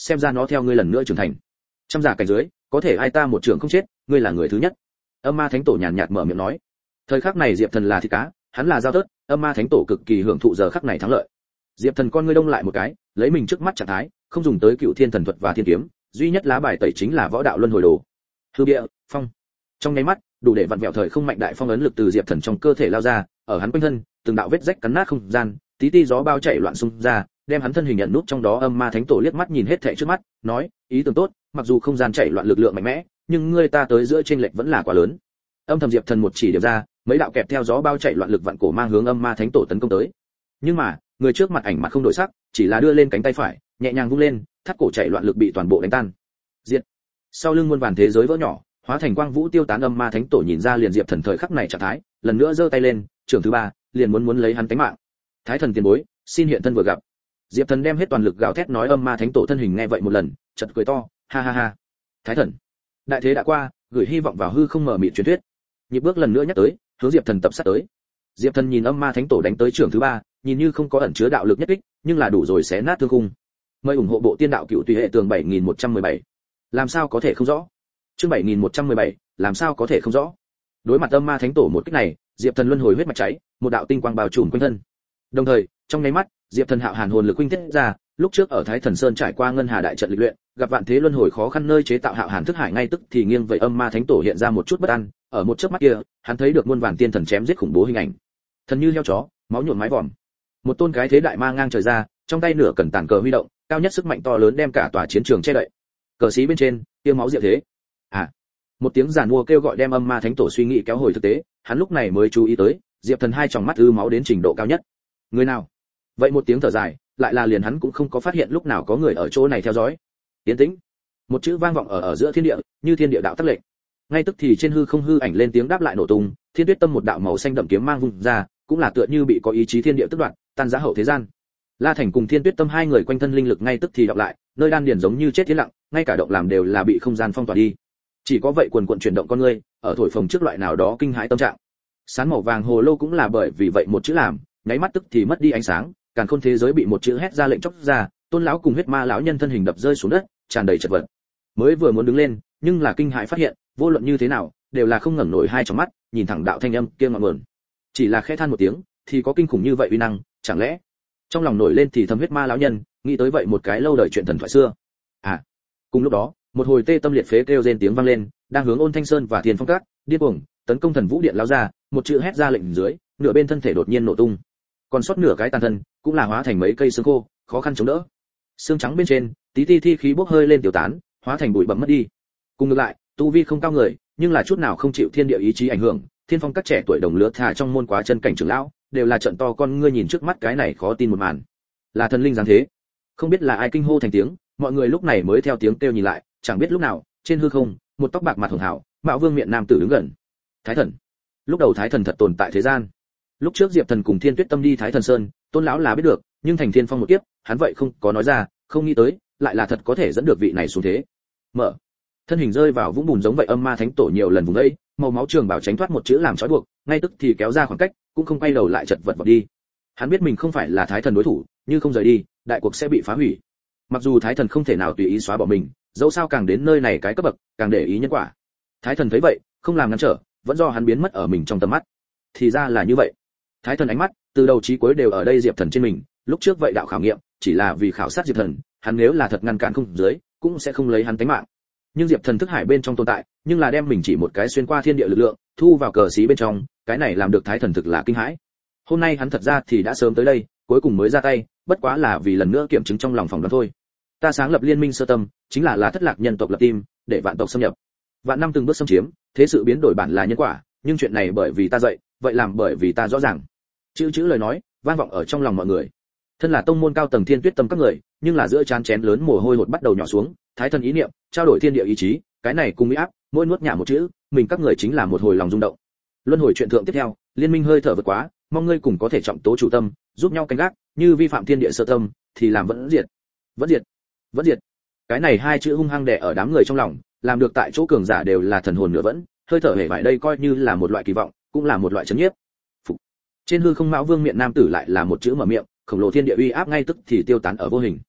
xem ra nó theo ngươi lần nữa trưởng thành. Trăm giả cảnh dưới, có thể ai ta một trưởng không chết, ngươi là người thứ nhất. Âm Ma Thánh Tổ nhàn nhạt mở miệng nói. Thời khắc này Diệp Thần là thịt cá, hắn là dao tớt, Âm Ma Thánh Tổ cực kỳ hưởng thụ giờ khắc này thắng lợi. Diệp Thần con ngươi đông lại một cái, lấy mình trước mắt trạng thái, không dùng tới Cựu Thiên Thần Thuật và Thiên Kiếm, duy nhất lá bài tẩy chính là Võ Đạo Luân Hồi Đồ. Hư Địa, Phong. Trong nháy mắt, đủ để vặn vẹo thời không mạnh đại phong ấn lực từ Diệp Thần trong cơ thể lao ra, ở hắn quanh thân, từng đạo vết rách cắn nát không gian, tí ti gió bao chạy loạn xung ra, đem hắn thân hình nhận nút trong đó. Âm Ma Thánh Tổ liếc mắt nhìn hết thảy trước mắt, nói, ý tưởng tốt, mặc dù không gian chạy loạn lực lượng mạnh mẽ, nhưng ngươi ta tới giữa chênh lệch vẫn là quá lớn. Âm thầm Diệp Thần một chỉ điểm ra, mấy đạo kẹp theo gió bao chạy loạn lực vặn cổ mang hướng Âm Ma Thánh Tổ tấn công tới. Nhưng mà, người trước mặt ảnh mặt không đổi sắc, chỉ là đưa lên cánh tay phải, nhẹ nhàng vung lên, thắt cổ chạy loạn lực bị toàn bộ đánh tan. Diệt. Sau lưng muôn vàn thế giới vỡ nhỏ, hóa thành quang vũ tiêu tán. Âm Ma Thánh Tổ nhìn ra liền Diệp Thần thời khắc này trạng thái, lần nữa giơ tay lên, trường thứ ba, liền muốn muốn lấy hắn tính mạng. Thái Thần tiền bối, xin hiện thân vừa gặp. Diệp Thần đem hết toàn lực gào thét nói. Âm Ma Thánh Tổ thân hình nghe vậy một lần, chợt cười to, ha ha ha. Thái Thần, đại thế đã qua, gửi hy vọng vào hư không mở mịt truyền thuyết. Nhịp bước lần nữa nhắc tới, hướng Diệp Thần tập sát tới. Diệp Thần nhìn Âm Ma Thánh Tổ đánh tới trường thứ ba, nhìn như không có ẩn chứa đạo lực nhất kích, nhưng là đủ rồi xé nát thương khung. Mời ủng hộ bộ tiên đạo cựu tùy hệ tường bảy nghìn một trăm mười bảy. Làm sao có thể không rõ? Chương bảy nghìn một trăm mười bảy, làm sao có thể không rõ? Đối mặt Âm Ma Thánh Tổ một kích này, Diệp Thần luân hồi huyết mạch cháy, một đạo tinh quang bao trùm quanh thân. Đồng thời, trong nháy mắt, Diệp Thần hạo hàn hồn lực huynh tiết ra, lúc trước ở Thái Thần Sơn trải qua ngân hà đại trận lịch luyện, gặp vạn thế luân hồi khó khăn nơi chế tạo hạo hàn thức hải ngay tức thì nghiêng về Âm Ma Thánh Tổ hiện ra một chút bất an, ở một chớp mắt kia, hắn thấy được muôn vàn tiên thần chém giết khủng bố hình ảnh. Thần như heo chó, máu nhuộm mái vòm. Một tôn cái thế đại ma ngang trời ra, trong tay nửa cẩn tàn cờ huy động, cao nhất sức mạnh to lớn đem cả tòa chiến trường che đậy. Cờ xí bên trên, tiêu máu diệu thế. À, một tiếng giản mua kêu gọi đem Âm Ma Thánh Tổ suy nghĩ kéo hồi thực tế, hắn lúc này mới chú ý tới, Diệp Thần hai tròng mắt ư máu đến trình độ cao nhất. Người nào? Vậy một tiếng thở dài, lại là liền hắn cũng không có phát hiện lúc nào có người ở chỗ này theo dõi. Tiến tĩnh. Một chữ vang vọng ở ở giữa thiên địa, như thiên địa đạo tắc lệnh. Ngay tức thì trên hư không hư ảnh lên tiếng đáp lại nổ tung, Thiên Tuyết Tâm một đạo màu xanh đậm kiếm mang vung ra, cũng là tựa như bị có ý chí thiên địa tức đoạn, tan rã hậu thế gian. La Thành cùng Thiên Tuyết Tâm hai người quanh thân linh lực ngay tức thì đọc lại, nơi đan điền giống như chết tiến lặng, ngay cả động làm đều là bị không gian phong tỏa đi. Chỉ có vậy quần quần chuyển động con ngươi, ở thổi phồng trước loại nào đó kinh hãi tâm trạng. Sán màu vàng hồ lô cũng là bởi vì vậy một chữ làm, nháy mắt tức thì mất đi ánh sáng, càn khôn thế giới bị một chữ hét ra lệnh chốc ra, Tôn lão cùng huyết ma lão nhân thân hình đập rơi xuống đất, tràn đầy chật vật. Mới vừa muốn đứng lên, nhưng là kinh hãi phát hiện, vô luận như thế nào, đều là không ngẩng nổi hai tròng mắt, nhìn thẳng đạo thanh âm kia ngọn nguồn. Chỉ là khẽ than một tiếng, thì có kinh khủng như vậy uy năng, chẳng lẽ? Trong lòng nổi lên thì thầm huyết ma lão nhân, nghĩ tới vậy một cái lâu đời chuyện thần thoại xưa. À, cùng lúc đó, một hồi tê tâm liệt phế kêu rên tiếng vang lên, đang hướng Ôn Thanh Sơn và Thiên Phong Các, điên cuồng tấn công Thần Vũ Điện lão ra, một chữ hét ra lệnh dưới, nửa bên thân thể đột nhiên nổ tung. Còn sót nửa cái tàn thân, cũng là hóa thành mấy cây xương khô, khó khăn chống đỡ. Xương trắng bên trên, tí ti thi khí bốc hơi lên tiêu tán, hóa thành bụi bặm mất đi. Cùng ngược lại, tu vi không cao người, nhưng là chút nào không chịu thiên địa ý chí ảnh hưởng, Thiên Phong Các trẻ tuổi đồng lứa thả trong môn quá chân cảnh trưởng lão, đều là trận to con ngươi nhìn trước mắt cái này khó tin một màn. Là thần linh giáng thế. Không biết là ai kinh hô thành tiếng, mọi người lúc này mới theo tiếng kêu nhìn lại, chẳng biết lúc nào, trên hư không, một tóc bạc mặt hường hảo, mạo vương miệng nam tử đứng gần. Thái Thần. Lúc đầu Thái Thần thật tồn tại thế gian. Lúc trước Diệp Thần cùng Thiên Tuyết Tâm đi Thái Thần Sơn, Tôn lão là biết được, nhưng thành Thiên Phong một kiếp, hắn vậy không có nói ra, không nghĩ tới, lại là thật có thể dẫn được vị này xuống thế. Mở. Thân hình rơi vào vũng bùn giống vậy. Âm Ma Thánh Tổ nhiều lần vùng ấy, màu máu trường bảo tránh thoát một chữ làm trói buộc, ngay tức thì kéo ra khoảng cách, cũng không quay đầu lại chật vật vọt đi. Hắn biết mình không phải là Thái Thần đối thủ, như không rời đi, đại cuộc sẽ bị phá hủy. Mặc dù Thái Thần không thể nào tùy ý xóa bỏ mình, dẫu sao càng đến nơi này cái cấp bậc, càng để ý nhân quả. Thái Thần thấy vậy, không làm ngăn trở, vẫn do hắn biến mất ở mình trong tầm mắt. Thì ra là như vậy. Thái Thần ánh mắt từ đầu chí cuối đều ở đây Diệp Thần trên mình, lúc trước vậy đạo khảo nghiệm, chỉ là vì khảo sát Diệp Thần, hắn nếu là thật ngăn cản không dưới, cũng sẽ không lấy hắn tính mạng. Nhưng Diệp Thần thức hải bên trong tồn tại, nhưng là đem mình chỉ một cái xuyên qua thiên địa lực lượng, thu vào cờ xí bên trong, cái này làm được Thái Thần thực là kinh hãi. Hôm nay hắn thật ra thì đã sớm tới đây, cuối cùng mới ra tay, bất quá là vì lần nữa kiểm chứng trong lòng phỏng đoán thôi. Ta sáng lập liên minh sơ tâm, chính là là thất lạc nhân tộc lập tim, để vạn tộc xâm nhập. Vạn năm từng bước xâm chiếm, thế sự biến đổi bản là nhân quả, nhưng chuyện này bởi vì ta dạy, vậy làm bởi vì ta rõ ràng. Chữ chữ lời nói, vang vọng ở trong lòng mọi người. Thân là tông môn cao tầng Thiên Tuyết Tâm các người, nhưng là giữa chán chén lớn mồ hôi hột bắt đầu nhỏ xuống, Thái Thần ý niệm, trao đổi thiên địa ý chí, cái này cùng mỹ áp, mỗi nuốt nhả một chữ, mình các người chính là một hồi lòng rung động. Luân hồi chuyện thượng tiếp theo, liên minh hơi thở vượt quá, mong ngươi cùng có thể trọng tố chủ tâm, giúp nhau canh gác, như vi phạm thiên địa sơ tâm, thì làm vẫn diệt. Vẫn diệt. Vẫn diệt. Cái này hai chữ hung hăng đè ở đám người trong lòng, làm được tại chỗ cường giả đều là thần hồn nửa vẫn, hơi thở hề vải đây coi như là một loại kỳ vọng, cũng là một loại chấn nhiếp. Phục. Trên hư không mão vương miệng nam tử lại là một chữ mở miệng, khổng lồ thiên địa uy áp ngay tức thì tiêu tán ở vô hình.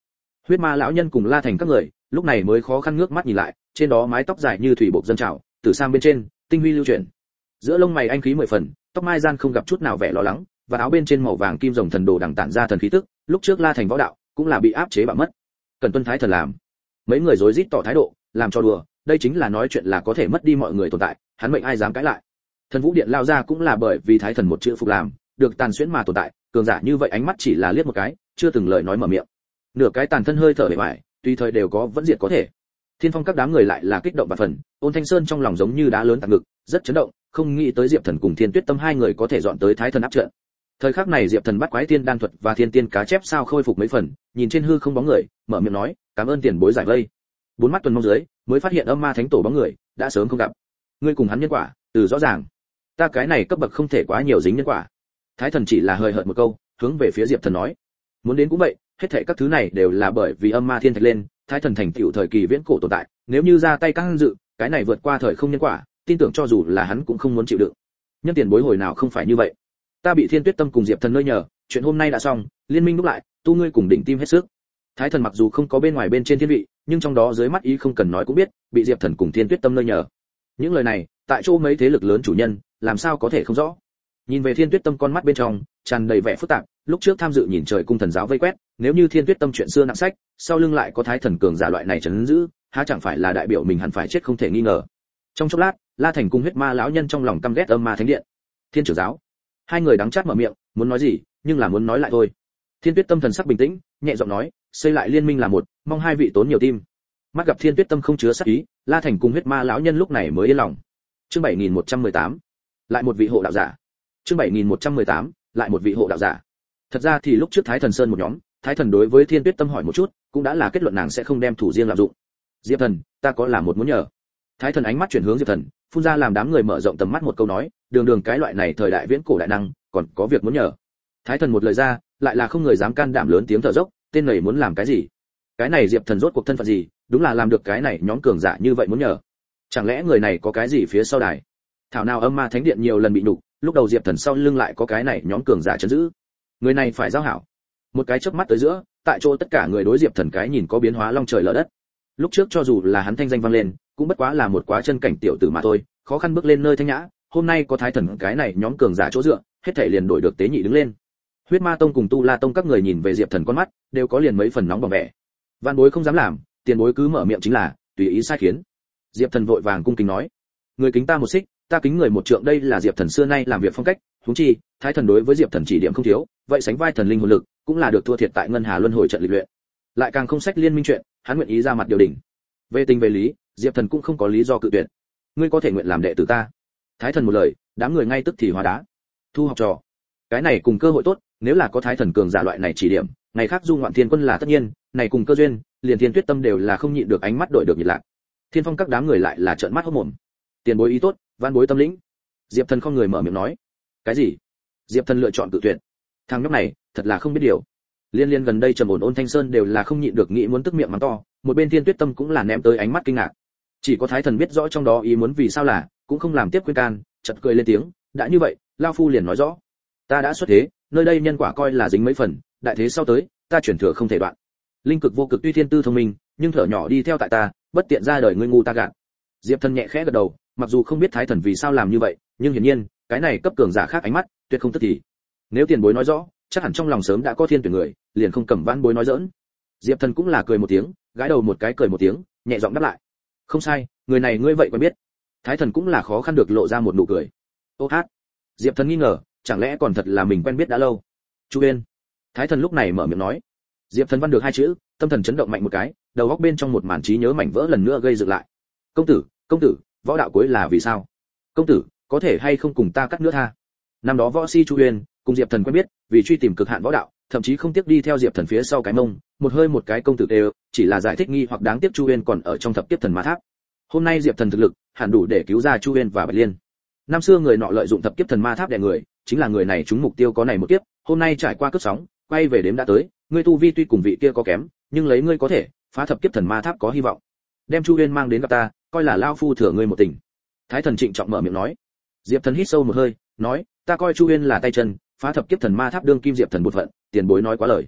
Huyết Ma lão nhân cùng La Thành các người, lúc này mới khó khăn ngước mắt nhìn lại, trên đó mái tóc dài như thủy bộc dân trào, từ sang bên trên, tinh huy lưu chuyển. Giữa lông mày anh khí mười phần, tóc mai gian không gặp chút nào vẻ lo lắng, và áo bên trên màu vàng kim rồng thần đồ đằng tản ra thần khí tức, lúc trước La Thành võ đạo cũng là bị áp chế bạo mất. Cần tuân thái thần làm. Mấy người rối rít tỏ thái độ, làm cho đùa, đây chính là nói chuyện là có thể mất đi mọi người tồn tại, hắn mệnh ai dám cãi lại. Thần Vũ Điện lao ra cũng là bởi vì thái thần một chữ phục làm, được tàn xuyễn mà tồn tại, cường giả như vậy ánh mắt chỉ là liếc một cái, chưa từng lời nói mở miệng. Nửa cái tàn thân hơi thở bề ngoài, tùy thời đều có vẫn diệt có thể. Thiên Phong các đám người lại là kích động và phần, Ôn Thanh Sơn trong lòng giống như đá lớn tạc ngực, rất chấn động, không nghĩ tới Diệp Thần cùng Thiên Tuyết Tâm hai người có thể dọn tới thái thần áp trận. Thời khắc này Diệp Thần bắt quái tiên đan thuật và thiên tiên cá chép sao khôi phục mấy phần, nhìn trên hư không bóng người, mở miệng nói, cảm ơn tiền bối giải vây. Bốn mắt tuần mong dưới, mới phát hiện âm ma thánh tổ bóng người, đã sớm không gặp. Ngươi cùng hắn nhân quả, từ rõ ràng. Ta cái này cấp bậc không thể quá nhiều dính nhân quả. Thái thần chỉ là hơi hợt một câu, hướng về phía Diệp Thần nói, muốn đến cũng vậy, hết thảy các thứ này đều là bởi vì âm ma thiên thạch lên, thái thần thành tựu thời kỳ viễn cổ tồn tại, nếu như ra tay căng dự, cái này vượt qua thời không nhân quả, tin tưởng cho dù là hắn cũng không muốn chịu đựng. Nhân tiền bối hồi nào không phải như vậy. Ta bị Thiên Tuyết Tâm cùng Diệp Thần nơi nhờ, chuyện hôm nay đã xong, liên minh lúc lại, tu ngươi cùng đỉnh tim hết sức. Thái thần mặc dù không có bên ngoài bên trên thiên vị, nhưng trong đó dưới mắt ý không cần nói cũng biết, bị Diệp Thần cùng Thiên Tuyết Tâm nơi nhờ. Những lời này, tại chỗ mấy thế lực lớn chủ nhân, làm sao có thể không rõ. Nhìn về Thiên Tuyết Tâm con mắt bên trong, tràn đầy vẻ phức tạp, lúc trước tham dự nhìn trời cung thần giáo vây quét, nếu như Thiên Tuyết Tâm chuyện xưa nặng sách, sau lưng lại có thái thần cường giả loại này trấn giữ, há chẳng phải là đại biểu mình hẳn phải chết không thể nghi ngờ. Trong chốc lát, La Thành cùng Huyết Ma lão nhân trong lòng căm ghét âm ma thánh điện. Thiên trưởng giáo, hai người đắng chát mở miệng, muốn nói gì, nhưng là muốn nói lại thôi. Thiên Tuyết Tâm thần sắc bình tĩnh, nhẹ giọng nói, xây lại liên minh là một, mong hai vị tốn nhiều tim. Mắt gặp Thiên Tuyết Tâm không chứa sát ý, La Thành cùng Huyết Ma lão nhân lúc này mới yên lòng. Chương bảy nghìn một trăm mười tám, lại một vị hộ đạo giả. Chương bảy nghìn một trăm mười tám, lại một vị hộ đạo giả. Thật ra thì lúc trước Thái Thần Sơn một nhóm, Thái Thần đối với Thiên Tuyết Tâm hỏi một chút, cũng đã là kết luận nàng sẽ không đem thủ riêng lạm dụng. Diệp Thần, ta có là một muốn nhờ. Thái Thần ánh mắt chuyển hướng Diệp Thần, phun ra làm đám người mở rộng tầm mắt một câu nói, đường đường cái loại này thời đại viễn cổ đại năng, còn có việc muốn nhờ. Thái Thần một lời ra, lại là không người dám can đảm lớn tiếng thở dốc, tên này muốn làm cái gì? Cái này Diệp Thần rốt cuộc thân phận gì, đúng là làm được cái này nhóm cường giả như vậy muốn nhờ. Chẳng lẽ người này có cái gì phía sau đài? Thảo nào âm ma thánh điện nhiều lần bị nhục, lúc đầu Diệp Thần sau lưng lại có cái này nhóm cường giả trấn giữ. Người này phải giao hảo. Một cái chớp mắt tới giữa, tại chỗ tất cả người đối Diệp Thần cái nhìn có biến hóa long trời lở đất. Lúc trước cho dù là hắn thanh danh vang lên, cũng bất quá là một quá chân cảnh tiểu tử mà thôi, khó khăn bước lên nơi thanh nhã, hôm nay có thái thần cái này nhóm cường giả chỗ dựa, hết thảy liền đổi được tế nhị đứng lên. Huyết Ma tông cùng Tu La tông các người nhìn về Diệp Thần con mắt, đều có liền mấy phần nóng bỏng vẻ. Vạn bối không dám làm, tiền bối cứ mở miệng chính là tùy ý sai khiến. Diệp Thần vội vàng cung kính nói, người kính ta một xích, ta kính người một trượng, đây là Diệp Thần xưa nay làm việc phong cách, huống chi, thái thần đối với Diệp Thần chỉ điểm không thiếu, vậy sánh vai thần linh hồn lực, cũng là được thua thiệt tại ngân hà luân hồi trận lịch luyện. Lại càng không sách liên minh chuyện, hắn nguyện ý ra mặt điều đình. Về tình về lý, Diệp Thần cũng không có lý do cự tuyệt. Ngươi có thể nguyện làm đệ tử ta. Thái thần một lời, đám người ngay tức thì hóa đá. Thu học trò. Cái này cùng cơ hội tốt, nếu là có thái thần cường giả loại này chỉ điểm, ngày khác du ngoạn thiên quân là tất nhiên, này cùng cơ duyên, liền Thiên Tuyết Tâm đều là không nhịn được ánh mắt đổi được nhiệt lạc. Thiên Phong các đám người lại là trợn mắt hốt mồm. Tiền bối ý tốt, van bối tâm lĩnh. Diệp Thần không người mở miệng nói. Cái gì? Diệp Thần lựa chọn cự tuyệt. Thằng nhóc này, thật là không biết điều. Liên liên gần đây trầm ổn Ôn Thanh Sơn đều là không nhịn được nghĩ muốn tức miệng mắng to, một bên Thiên Tuyết Tâm cũng là ném tới ánh mắt kinh ngạc. Chỉ có thái thần biết rõ trong đó ý muốn vì sao là, cũng không làm tiếp khuyên can, chợt cười lên tiếng, đã như vậy, lão phu liền nói rõ. Ta đã xuất thế, nơi đây nhân quả coi là dính mấy phần, đại thế sau tới, ta chuyển thừa không thể đoạn. Linh cực vô cực tuy thiên tư thông minh, nhưng thở nhỏ đi theo tại ta, bất tiện ra đời ngươi ngu ta gạt. Diệp Thần nhẹ khẽ gật đầu, mặc dù không biết thái thần vì sao làm như vậy, nhưng hiển nhiên, cái này cấp cường giả khác ánh mắt, tuyệt không tức thì. Nếu tiền bối nói rõ, chắc hẳn trong lòng sớm đã có thiên tuyển người, liền không cầm vãn bối nói giỡn. Diệp Thần cũng là cười một tiếng, gãi đầu một cái cười một tiếng, nhẹ giọng đáp lại. Không sai, người này ngươi vậy quen biết. Thái thần cũng là khó khăn được lộ ra một nụ cười. Ô hát. Diệp Thần nghi ngờ, chẳng lẽ còn thật là mình quen biết đã lâu. Chu Uyên. Thái thần lúc này mở miệng nói. Diệp Thần văn được hai chữ, tâm thần chấn động mạnh một cái, đầu óc bên trong một màn trí nhớ mảnh vỡ lần nữa gây dựng lại. Công tử, công tử, võ đạo cuối là vì sao? Công tử, có thể hay không cùng ta cắt nữa tha? Năm đó võ si Chu Uyên cùng Diệp Thần quen biết, vì truy tìm cực hạn võ đạo, thậm chí không tiếc đi theo Diệp Thần phía sau cái mông, một hơi một cái công tử đều, chỉ là giải thích nghi hoặc đáng tiếc Chu Uyên còn ở trong thập kiếp thần ma tháp. Hôm nay Diệp Thần thực lực, hẳn đủ để cứu ra Chu Uyên và Bạch Liên. Năm xưa người nọ lợi dụng thập kiếp thần ma tháp đè người, chính là người này trúng mục tiêu có này một kiếp, hôm nay trải qua cướp sóng, quay về đếm đã tới, ngươi tu vi tuy cùng vị kia có kém, nhưng lấy ngươi có thể phá thập kiếp thần ma tháp có hy vọng. Đem Chu Uyên mang đến gặp ta, coi là lao phu thừa ngươi một tình. Thái thần trịnh trọng mở miệng nói. Diệp Thần hít sâu một hơi, nói, ta coi Chu Uyên là tay chân, phá thập kiếp thần ma tháp đương kim Diệp Thần một phận, tiền bối nói quá lời.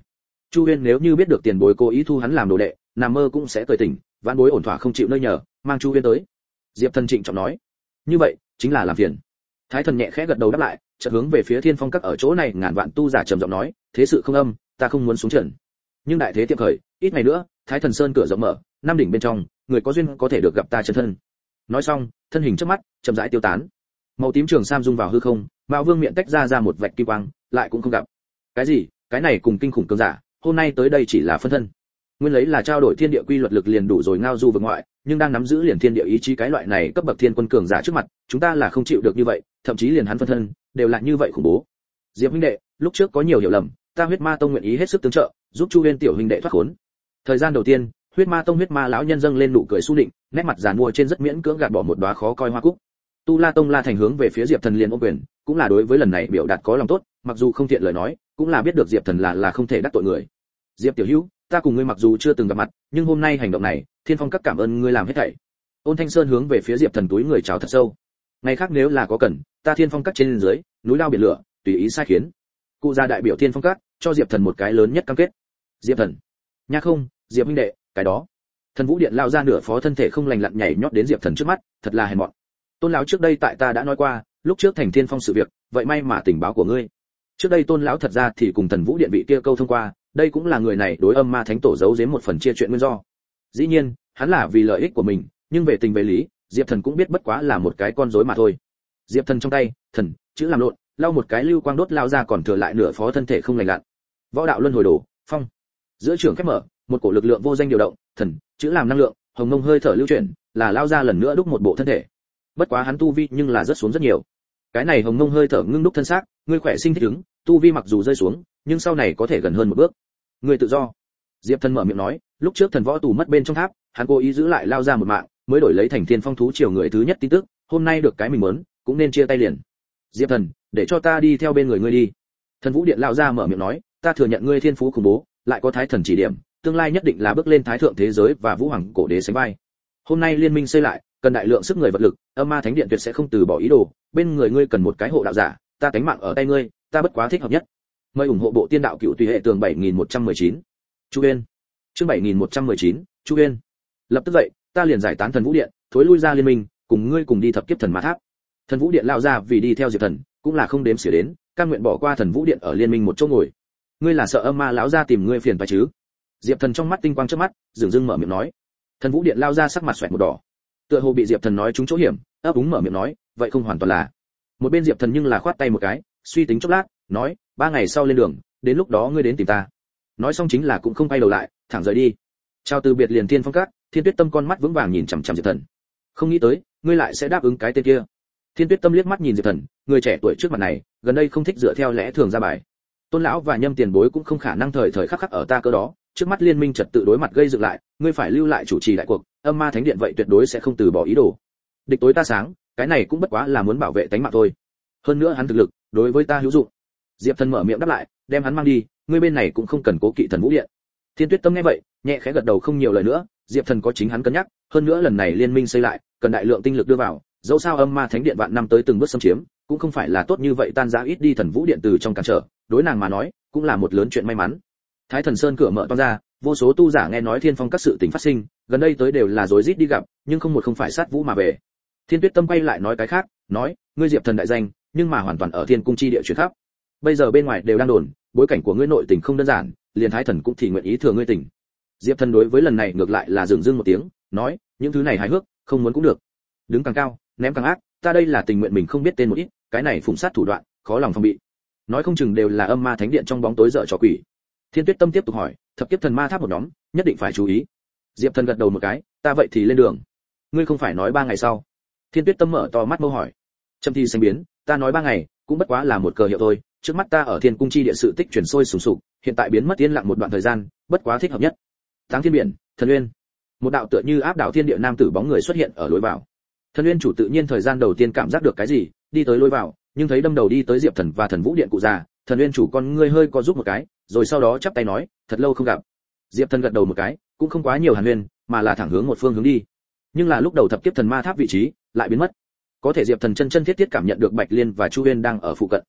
Chu Huyên nếu như biết được tiền bối cố ý thu hắn làm đồ đệ, nằm mơ cũng sẽ cười tỉnh, vãn bối ổn thỏa không chịu nơi nhờ, mang Chu Huyên tới. Diệp Thần trịnh trọng nói. Như vậy, chính là làm phiền. Thái Thần nhẹ khẽ gật đầu đáp lại, chợt hướng về phía Thiên Phong Các ở chỗ này ngàn vạn tu giả trầm giọng nói, thế sự không âm, ta không muốn xuống trận. Nhưng đại thế tiệm khởi, ít ngày nữa, Thái Thần Sơn cửa rộng mở, năm đỉnh bên trong, người có duyên có thể được gặp ta chân thân. Nói xong, thân hình chớp mắt, chậm rãi tiêu tán. Màu tím trường sam dung vào hư không, Mao Vương miệng tách ra ra một vạch kim quang, lại cũng không gặp. Cái gì? Cái này cùng kinh khủng cường giả, hôm nay tới đây chỉ là phân thân. Nguyên lấy là trao đổi thiên địa quy luật lực liền đủ rồi ngao du vực ngoại, nhưng đang nắm giữ liền thiên địa ý chí cái loại này cấp bậc thiên quân cường giả trước mặt, chúng ta là không chịu được như vậy, thậm chí liền hắn phân thân đều là như vậy khủng bố. Diệp huynh đệ, lúc trước có nhiều hiểu lầm, ta Huyết Ma Tông nguyện ý hết sức tương trợ, giúp Chu Huyên tiểu huynh đệ thoát khốn. Thời gian đầu tiên, Huyết Ma Tông Huyết Ma lão nhân dâng lên nụ cười su định, nét mặt giàn mua trên rất miễn cưỡng gạt bỏ một đóa khó coi hoa cúc. Tu La Tông La Thành hướng về phía Diệp Thần liền ôm quyền, cũng là đối với lần này biểu đạt có lòng tốt, mặc dù không thiện lời nói, cũng là biết được Diệp Thần là là không thể đắc tội người. Diệp tiểu hữu, ta cùng ngươi mặc dù chưa từng gặp mặt, nhưng hôm nay hành động này, Thiên Phong Các cảm ơn ngươi làm hết thảy. Ôn Thanh Sơn hướng về phía Diệp Thần túi người chào thật sâu. Ngày khác nếu là có cần, ta Thiên Phong Các trên dưới, núi lao biển lửa, tùy ý sai khiến. Cụ gia đại biểu Thiên Phong Các, cho Diệp Thần một cái lớn nhất cam kết. Diệp Thần, nha không, Diệp huynh đệ, cái đó. Thần Vũ Điện lao ra nửa phó thân thể không lành lặn nhảy nhót đến Diệp Thần trước mắt, thật là hèn mọn. Tôn lão trước đây tại ta đã nói qua, lúc trước thành Thiên Phong sự việc, vậy may mà tình báo của ngươi. Trước đây Tôn lão thật ra thì cùng Thần Vũ Điện vị kia câu thông qua, đây cũng là người này đối âm ma thánh tổ giấu giếm một phần chia chuyện nguyên do. Dĩ nhiên, hắn là vì lợi ích của mình, nhưng về tình về lý, Diệp Thần cũng biết bất quá là một cái con rối mà thôi. Diệp Thần trong tay, thần, chữ làm lộn, lau một cái lưu quang đốt lao ra còn thừa lại nửa phó thân thể không lành lặn. Võ đạo luân hồi đồ, phong. Giữa trường khép mở, một cổ lực lượng vô danh điều động, thần, chữ làm năng lượng, hồng ngông hơi thở lưu chuyển, là lao ra lần nữa đúc một bộ thân thể. Bất quá hắn tu vi nhưng là rất xuống rất nhiều. Cái này hồng ngông hơi thở ngưng đúc thân xác, ngươi khỏe sinh thích ứng, tu vi mặc dù rơi xuống, nhưng sau này có thể gần hơn một bước. Ngươi tự do. Diệp Thần mở miệng nói, lúc trước thần võ tù mất bên trong tháp, hắn cố ý giữ lại lao ra một mạng, mới đổi lấy thành Thiên Phong thú triều người thứ nhất tin tức, hôm nay được cái mình muốn, cũng nên chia tay liền. Diệp Thần, để cho ta đi theo bên người ngươi đi. Thần Vũ Điện lao ra mở miệng nói, ta thừa nhận ngươi thiên phú khủng bố, lại có Thái Thần chỉ điểm, tương lai nhất định là bước lên thái thượng thế giới và vũ hoàng cổ đế sánh vai. Hôm nay liên minh xây lại, cần đại lượng sức người vật lực, âm ma thánh điện tuyệt sẽ không từ bỏ ý đồ, bên người ngươi cần một cái hộ đạo giả, ta cánh mạng ở tay ngươi, ta bất quá thích hợp nhất. Mời ủng hộ bộ tiên đạo cựu tùy hệ tường bảy nghìn một trăm mười chín. Chu Uyên. Chương bảy nghìn một trăm mười chín, Chu Uyên. Lập tức dậy, ta liền giải tán Thần Vũ Điện, thối lui ra liên minh, cùng ngươi cùng đi thập kiếp thần ma tháp. Thần Vũ Điện lao ra vì đi theo Diệp Thần, cũng là không đếm xỉa đến, cam nguyện bỏ qua Thần Vũ Điện ở liên minh một chỗ ngồi. Ngươi là sợ âm ma lão ra tìm ngươi phiền phải chứ? Diệp Thần trong mắt tinh quang chớp mắt, dường dưng mở miệng nói. Thần Vũ Điện lao ra sắc mặt xoẹt một đỏ. Tựa hồ bị Diệp Thần nói trúng chỗ hiểm, ấp úng mở miệng nói, vậy không hoàn toàn là. Một bên Diệp Thần nhưng là khoát tay một cái, suy tính chốc lát, nói, ba ngày sau lên đường, đến lúc đó ngươi đến tìm ta. Nói xong chính là cũng không quay đầu lại, thẳng rời đi. Chào từ biệt liền Thiên Phong Các, Thiên Tuyết Tâm con mắt vững vàng nhìn chằm chằm Diệp Thần. Không nghĩ tới, ngươi lại sẽ đáp ứng cái tên kia. Thiên Tuyết Tâm liếc mắt nhìn Diệp Thần, người trẻ tuổi trước mặt này, gần đây không thích dựa theo lẽ thường ra bài. Tôn lão và Nhâm Tiền Bối cũng không khả năng thời thời khắc khắc ở ta cơ đó, trước mắt liên minh trật tự đối mặt gây dựng lại, ngươi phải lưu lại chủ trì đại cuộc, âm ma thánh điện vậy tuyệt đối sẽ không từ bỏ ý đồ. Địch tối ta sáng, cái này cũng bất quá là muốn bảo vệ tánh mạng thôi. Hơn nữa hắn thực lực, đối với ta hữu dụng. Diệp Thần mở miệng đáp lại, đem hắn mang đi, ngươi bên này cũng không cần cố kỵ Thần Vũ Điện. Thiên Tuyết Tâm nghe vậy, nhẹ khẽ gật đầu không nhiều lời nữa, Diệp Thần có chính hắn cân nhắc, hơn nữa lần này liên minh xây lại, cần đại lượng tinh lực đưa vào, dẫu sao âm ma thánh điện vạn năm tới từng bước xâm chiếm, cũng không phải là tốt như vậy tan rã ít đi Thần Vũ Điện từ trong cản trở, đối nàng mà nói, cũng là một lớn chuyện may mắn. Thái Thần Sơn cửa mở toang ra, vô số tu giả nghe nói Thiên Phong các sự tình phát sinh, gần đây tới đều là rối rít đi gặp, nhưng không một không phải sát vũ mà về. Thiên Tuyết Tâm quay lại nói cái khác, nói, ngươi Diệp Thần đại danh, nhưng mà hoàn toàn ở Thiên Cung chi địa chuyển khắp. Bây giờ bên ngoài đều đang đồn, bối cảnh của ngươi nội tình không đơn giản, liền Thái Thần cũng thì nguyện ý thừa ngươi tình. Diệp Thần đối với lần này ngược lại là dừng dưng một tiếng, nói, những thứ này hài hước, không muốn cũng được. Đứng càng cao, ném càng ác, ta đây là tình nguyện mình không biết tên một ít, cái này phụng sát thủ đoạn, khó lòng phòng bị. Nói không chừng đều là âm ma thánh điện trong bóng tối dở trò quỷ. Thiên Tuyết Tâm tiếp tục hỏi, thập kiếp thần ma tháp một nhóm, nhất định phải chú ý. Diệp Thần gật đầu một cái, ta vậy thì lên đường. Ngươi không phải nói ba ngày sau? Thiên Tuyết Tâm mở to mắt mâu hỏi. Trầm thi sinh biến, ta nói ba ngày, cũng bất quá là một cờ hiệu thôi. Trước mắt ta ở Thiên Cung chi địa sự tích chuyển sôi sùng sục, hiện tại biến mất yên lặng một đoạn thời gian, bất quá thích hợp nhất. Táng Thiên Biển, Thần Uyên. Một đạo tựa như áp đảo thiên địa nam tử bóng người xuất hiện ở lối vào. Thần Uyên chủ tự nhiên thời gian đầu tiên cảm giác được cái gì, đi tới lối vào, nhưng thấy đâm đầu đi tới Diệp Thần và Thần Vũ Điện cụ già, Thần Uyên chủ con ngươi hơi co giúp một cái, rồi sau đó chắp tay nói, thật lâu không gặp. Diệp Thần gật đầu một cái, cũng không quá nhiều hàn huyên, mà là thẳng hướng một phương hướng đi. Nhưng là lúc đầu thập kiếp thần ma tháp vị trí lại biến mất. Có thể Diệp Thần chân chân thiết thiết cảm nhận được Bạch Liên và Chu Uyên đang ở phụ cận.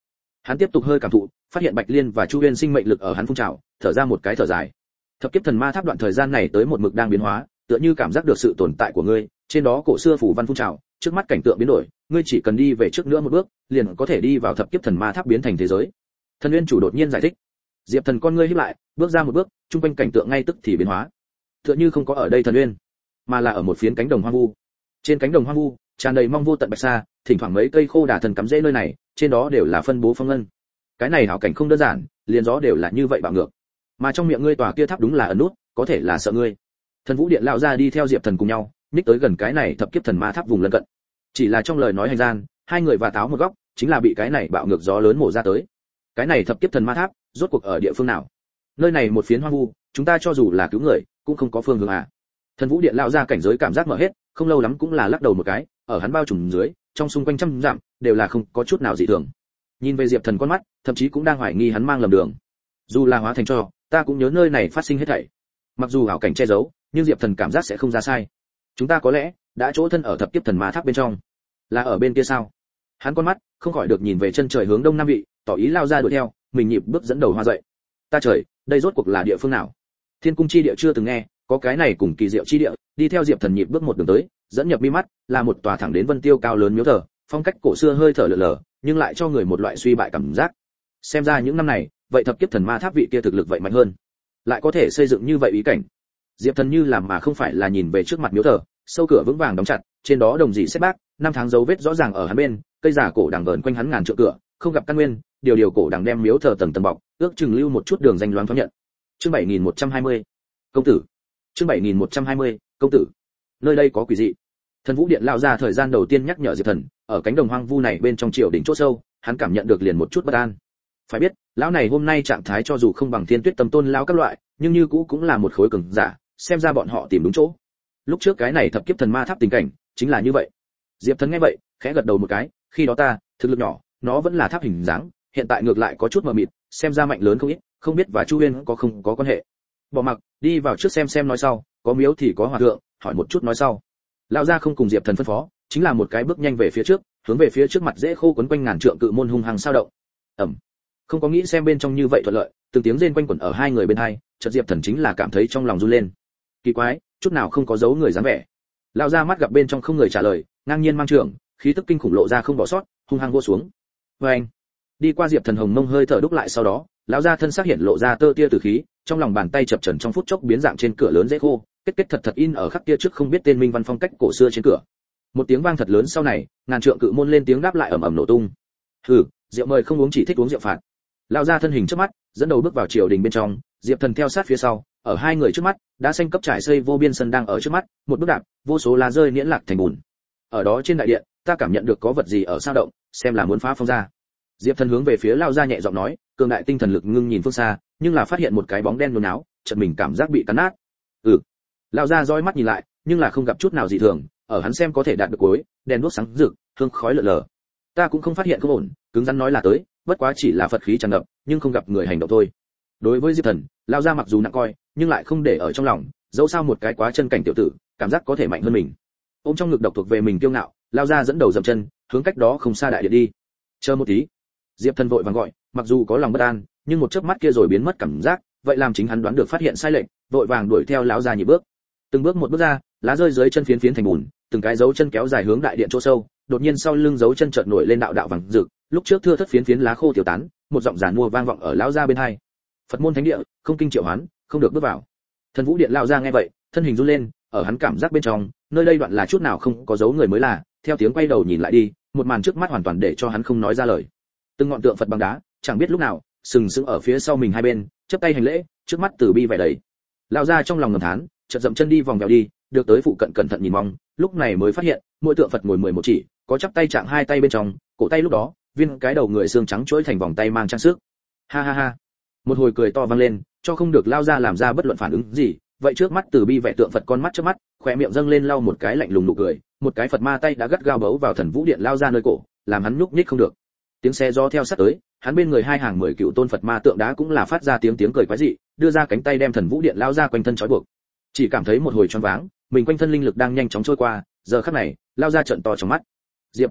Hắn tiếp tục hơi cảm thụ, phát hiện Bạch Liên và Chu Uyên sinh mệnh lực ở hắn phun trào, thở ra một cái thở dài. Thập kiếp thần ma tháp đoạn thời gian này tới một mực đang biến hóa, tựa như cảm giác được sự tồn tại của ngươi, trên đó cổ xưa phủ văn phun trào, trước mắt cảnh tượng biến đổi, ngươi chỉ cần đi về trước nữa một bước, liền có thể đi vào thập kiếp thần ma tháp biến thành thế giới. Thần Uyên chủ đột nhiên giải thích. Diệp Thần con ngươi híp lại, bước ra một bước, trung quanh cảnh tượng ngay tức thì biến hóa. Tựa như không có ở đây Thần Uyên, mà là ở một phiến cánh đồng hoang vu. Trên cánh đồng hoang vu, tràn đầy mong vô tận bạch sa, thỉnh thoảng mấy cây khô đà thần cắm rễ nơi này, trên đó đều là phân bố phong ngân. Cái này hảo cảnh không đơn giản, liền gió đều là như vậy bạo ngược. Mà trong miệng ngươi tòa kia tháp đúng là ẩn nút, có thể là sợ ngươi. Thần Vũ Điện lão ra đi theo Diệp Thần cùng nhau, nhích tới gần cái này thập kiếp thần ma tháp vùng lân cận. Chỉ là trong lời nói hành gian, hai người và táo một góc, chính là bị cái này bạo ngược gió lớn mổ ra tới. Cái này thập kiếp thần ma tháp, rốt cuộc ở địa phương nào? Nơi này một phiến hoang vu, chúng ta cho dù là cứu người, cũng không có phương hướng à? Thần Vũ Điện lão ra cảnh giới cảm giác mở hết, không lâu lắm cũng là lắc đầu một cái, ở hắn bao trùm dưới, trong xung quanh trăm dặm đều là không có chút nào dị thường. Nhìn về Diệp Thần con mắt, thậm chí cũng đang hoài nghi hắn mang lầm đường. Dù là hóa thành cho, ta cũng nhớ nơi này phát sinh hết thảy. Mặc dù ảo cảnh che giấu, nhưng Diệp Thần cảm giác sẽ không ra sai. Chúng ta có lẽ đã chỗ thân ở thập kiếp thần ma tháp bên trong. Là ở bên kia sao? Hắn con mắt không khỏi được nhìn về chân trời hướng đông nam vị, tỏ ý lao ra đuổi theo, mình nhịp bước dẫn đầu hoa dậy. Ta trời, đây rốt cuộc là địa phương nào? Thiên cung chi địa chưa từng nghe, có cái này cùng kỳ diệu chi địa, đi theo Diệp Thần nhịp bước một đường tới, dẫn nhập mi mắt, là một tòa thẳng đến vân tiêu cao lớn miếu thờ, phong cách cổ xưa hơi thở lờ lờ, nhưng lại cho người một loại suy bại cảm giác. Xem ra những năm này, vậy thập kiếp thần ma tháp vị kia thực lực vậy mạnh hơn, lại có thể xây dựng như vậy ý cảnh. Diệp Thần như làm mà không phải là nhìn về trước mặt miếu thờ, sâu cửa vững vàng đóng chặt, trên đó đồng dị xếp bác, năm tháng dấu vết rõ ràng ở hắn bên, cây giả cổ đằng vờn quanh hắn ngàn trượng cửa, không gặp căn nguyên, điều điều cổ đằng đem miếu thờ tầng tầng bọc, ước chừng lưu một chút đường danh loáng thoáng nhận. Chương bảy nghìn một trăm hai mươi, công tử. Chương bảy nghìn một trăm hai mươi, công tử. Nơi đây có quỷ dị. Thần Vũ Điện lao ra thời gian đầu tiên nhắc nhở Diệp Thần, ở cánh đồng hoang vu này bên trong triều đỉnh chỗ sâu, hắn cảm nhận được liền một chút bất an. Phải biết, lão này hôm nay trạng thái cho dù không bằng Thiên Tuyết Tâm Tôn lão các loại, nhưng như cũ cũng là một khối cường giả, xem ra bọn họ tìm đúng chỗ. Lúc trước cái này thập kiếp thần ma tháp tình cảnh, chính là như vậy. Diệp Thần nghe vậy, khẽ gật đầu một cái, khi đó ta, thực lực nhỏ, nó vẫn là tháp hình dáng, hiện tại ngược lại có chút mờ mịt, xem ra mạnh lớn không ít, không biết và Chu Uyên có không có quan hệ. Bỏ mặc, đi vào trước xem xem nói sau, có miếu thì có hòa thượng, hỏi một chút nói sau. Lão gia không cùng Diệp Thần phân phó, chính là một cái bước nhanh về phía trước, hướng về phía trước mặt dễ khô quấn quanh ngàn trượng cự môn hung hăng sao động. Ầm. Không có nghĩ xem bên trong như vậy thuận lợi, từng tiếng rên quanh quẩn ở hai người bên hai, chợt Diệp Thần chính là cảm thấy trong lòng run lên. Kỳ quái, chút nào không có dấu người dáng vẻ. Lão gia mắt gặp bên trong không người trả lời, ngang nhiên mang trưởng, khí tức kinh khủng lộ ra không bỏ sót, hung hăng vô xuống. Oeng. Đi qua Diệp Thần hồng mông hơi thở đúc lại sau đó, lão gia thân xác hiện lộ ra tơ tia tử khí, trong lòng bàn tay chập chờn trong phút chốc biến dạng trên cửa lớn dễ khô, kết kết thật thật in ở khắc kia trước không biết tên minh văn phong cách cổ xưa trên cửa. Một tiếng vang thật lớn sau này, ngàn trượng cự môn lên tiếng đáp lại ầm ầm nổ tung. Hừ, rượu mời không uống chỉ thích uống rượu phạt. Lão gia thân hình trước mắt, dẫn đầu bước vào triều đình bên trong, Diệp Thần theo sát phía sau, ở hai người trước mắt, đã xanh cấp trải xây vô biên sân đang ở trước mắt, một bước đạp, vô số lá rơi niễn lạc thành bùn. Ở đó trên đại điện, ta cảm nhận được có vật gì ở sao động, xem là muốn phá phong ra. Diệp Thần hướng về phía Lão gia nhẹ giọng nói, cường đại tinh thần lực ngưng nhìn phương xa, nhưng là phát hiện một cái bóng đen nôn áo, chợt mình cảm giác bị cắn nát. Ừ. Lão gia dõi mắt nhìn lại, nhưng là không gặp chút nào dị thường, ở hắn xem có thể đạt được cuối, đèn đuốc sáng rực, hương khói lờ lờ. Ta cũng không phát hiện không ổn, cứng rắn nói là tới, bất quá chỉ là Phật khí tràn ngập, nhưng không gặp người hành động thôi. Đối với Diệp Thần, Lão gia mặc dù nặng coi, nhưng lại không để ở trong lòng, dẫu sao một cái quá chân cảnh tiểu tử, cảm giác có thể mạnh hơn mình. Ôm trong ngực độc thuộc về mình kiêu ngạo, Lão gia dẫn đầu dậm chân, hướng cách đó không xa đại điện đi. Chờ một tí. Diệp Thần vội vàng gọi, mặc dù có lòng bất an, nhưng một chớp mắt kia rồi biến mất cảm giác, vậy làm chính hắn đoán được phát hiện sai lệch, vội vàng đuổi theo lão gia nhị bước. Từng bước một bước ra, lá rơi dưới chân phiến phiến thành bùn, từng cái dấu chân kéo dài hướng đại điện chỗ sâu, đột nhiên sau lưng dấu chân chợt nổi lên đạo đạo vàng rực, lúc trước thưa thất phiến phiến lá khô tiêu tán, một giọng giản mua vang vọng ở lão gia bên hai. Phật môn thánh địa, không kinh triệu hoán, không được bước vào. Thần Vũ Điện lão gia nghe vậy, thân hình run lên, ở hắn cảm giác bên trong, nơi đây đoạn là chút nào không có dấu người mới là, theo tiếng quay đầu nhìn lại đi, một màn trước mắt hoàn toàn để cho hắn không nói ra lời. Từng ngọn tượng Phật bằng đá, chẳng biết lúc nào, sừng sững ở phía sau mình hai bên, chắp tay hành lễ, trước mắt từ bi vẻ đầy. Lão gia trong lòng ngầm thán, chợt dậm chân đi vòng vèo đi, được tới phụ cận cẩn thận nhìn mong, lúc này mới phát hiện, mỗi tượng Phật ngồi mười một chỉ, có chắp tay trạng hai tay bên trong, cổ tay lúc đó, viên cái đầu người xương trắng chuỗi thành vòng tay mang trang sức. Ha ha ha. Một hồi cười to vang lên, cho không được lão gia làm ra bất luận phản ứng gì, vậy trước mắt từ bi vẻ tượng Phật con mắt trước mắt, khóe miệng dâng lên lau một cái lạnh lùng nụ cười, một cái Phật ma tay đã gắt gao bấu vào Thần Vũ Điện lão gia nơi cổ, làm hắn nhúc nhích không được. Tiếng xe gió theo sát tới, hắn bên người hai hàng mười cựu tôn Phật ma tượng đá cũng là phát ra tiếng tiếng cười quái dị, đưa ra cánh tay đem Thần Vũ Điện lao ra quanh thân trói buộc. Chỉ cảm thấy một hồi choáng váng, mình quanh thân linh lực đang nhanh chóng trôi qua, giờ khắc này, lao ra trận to trong mắt. Diệp,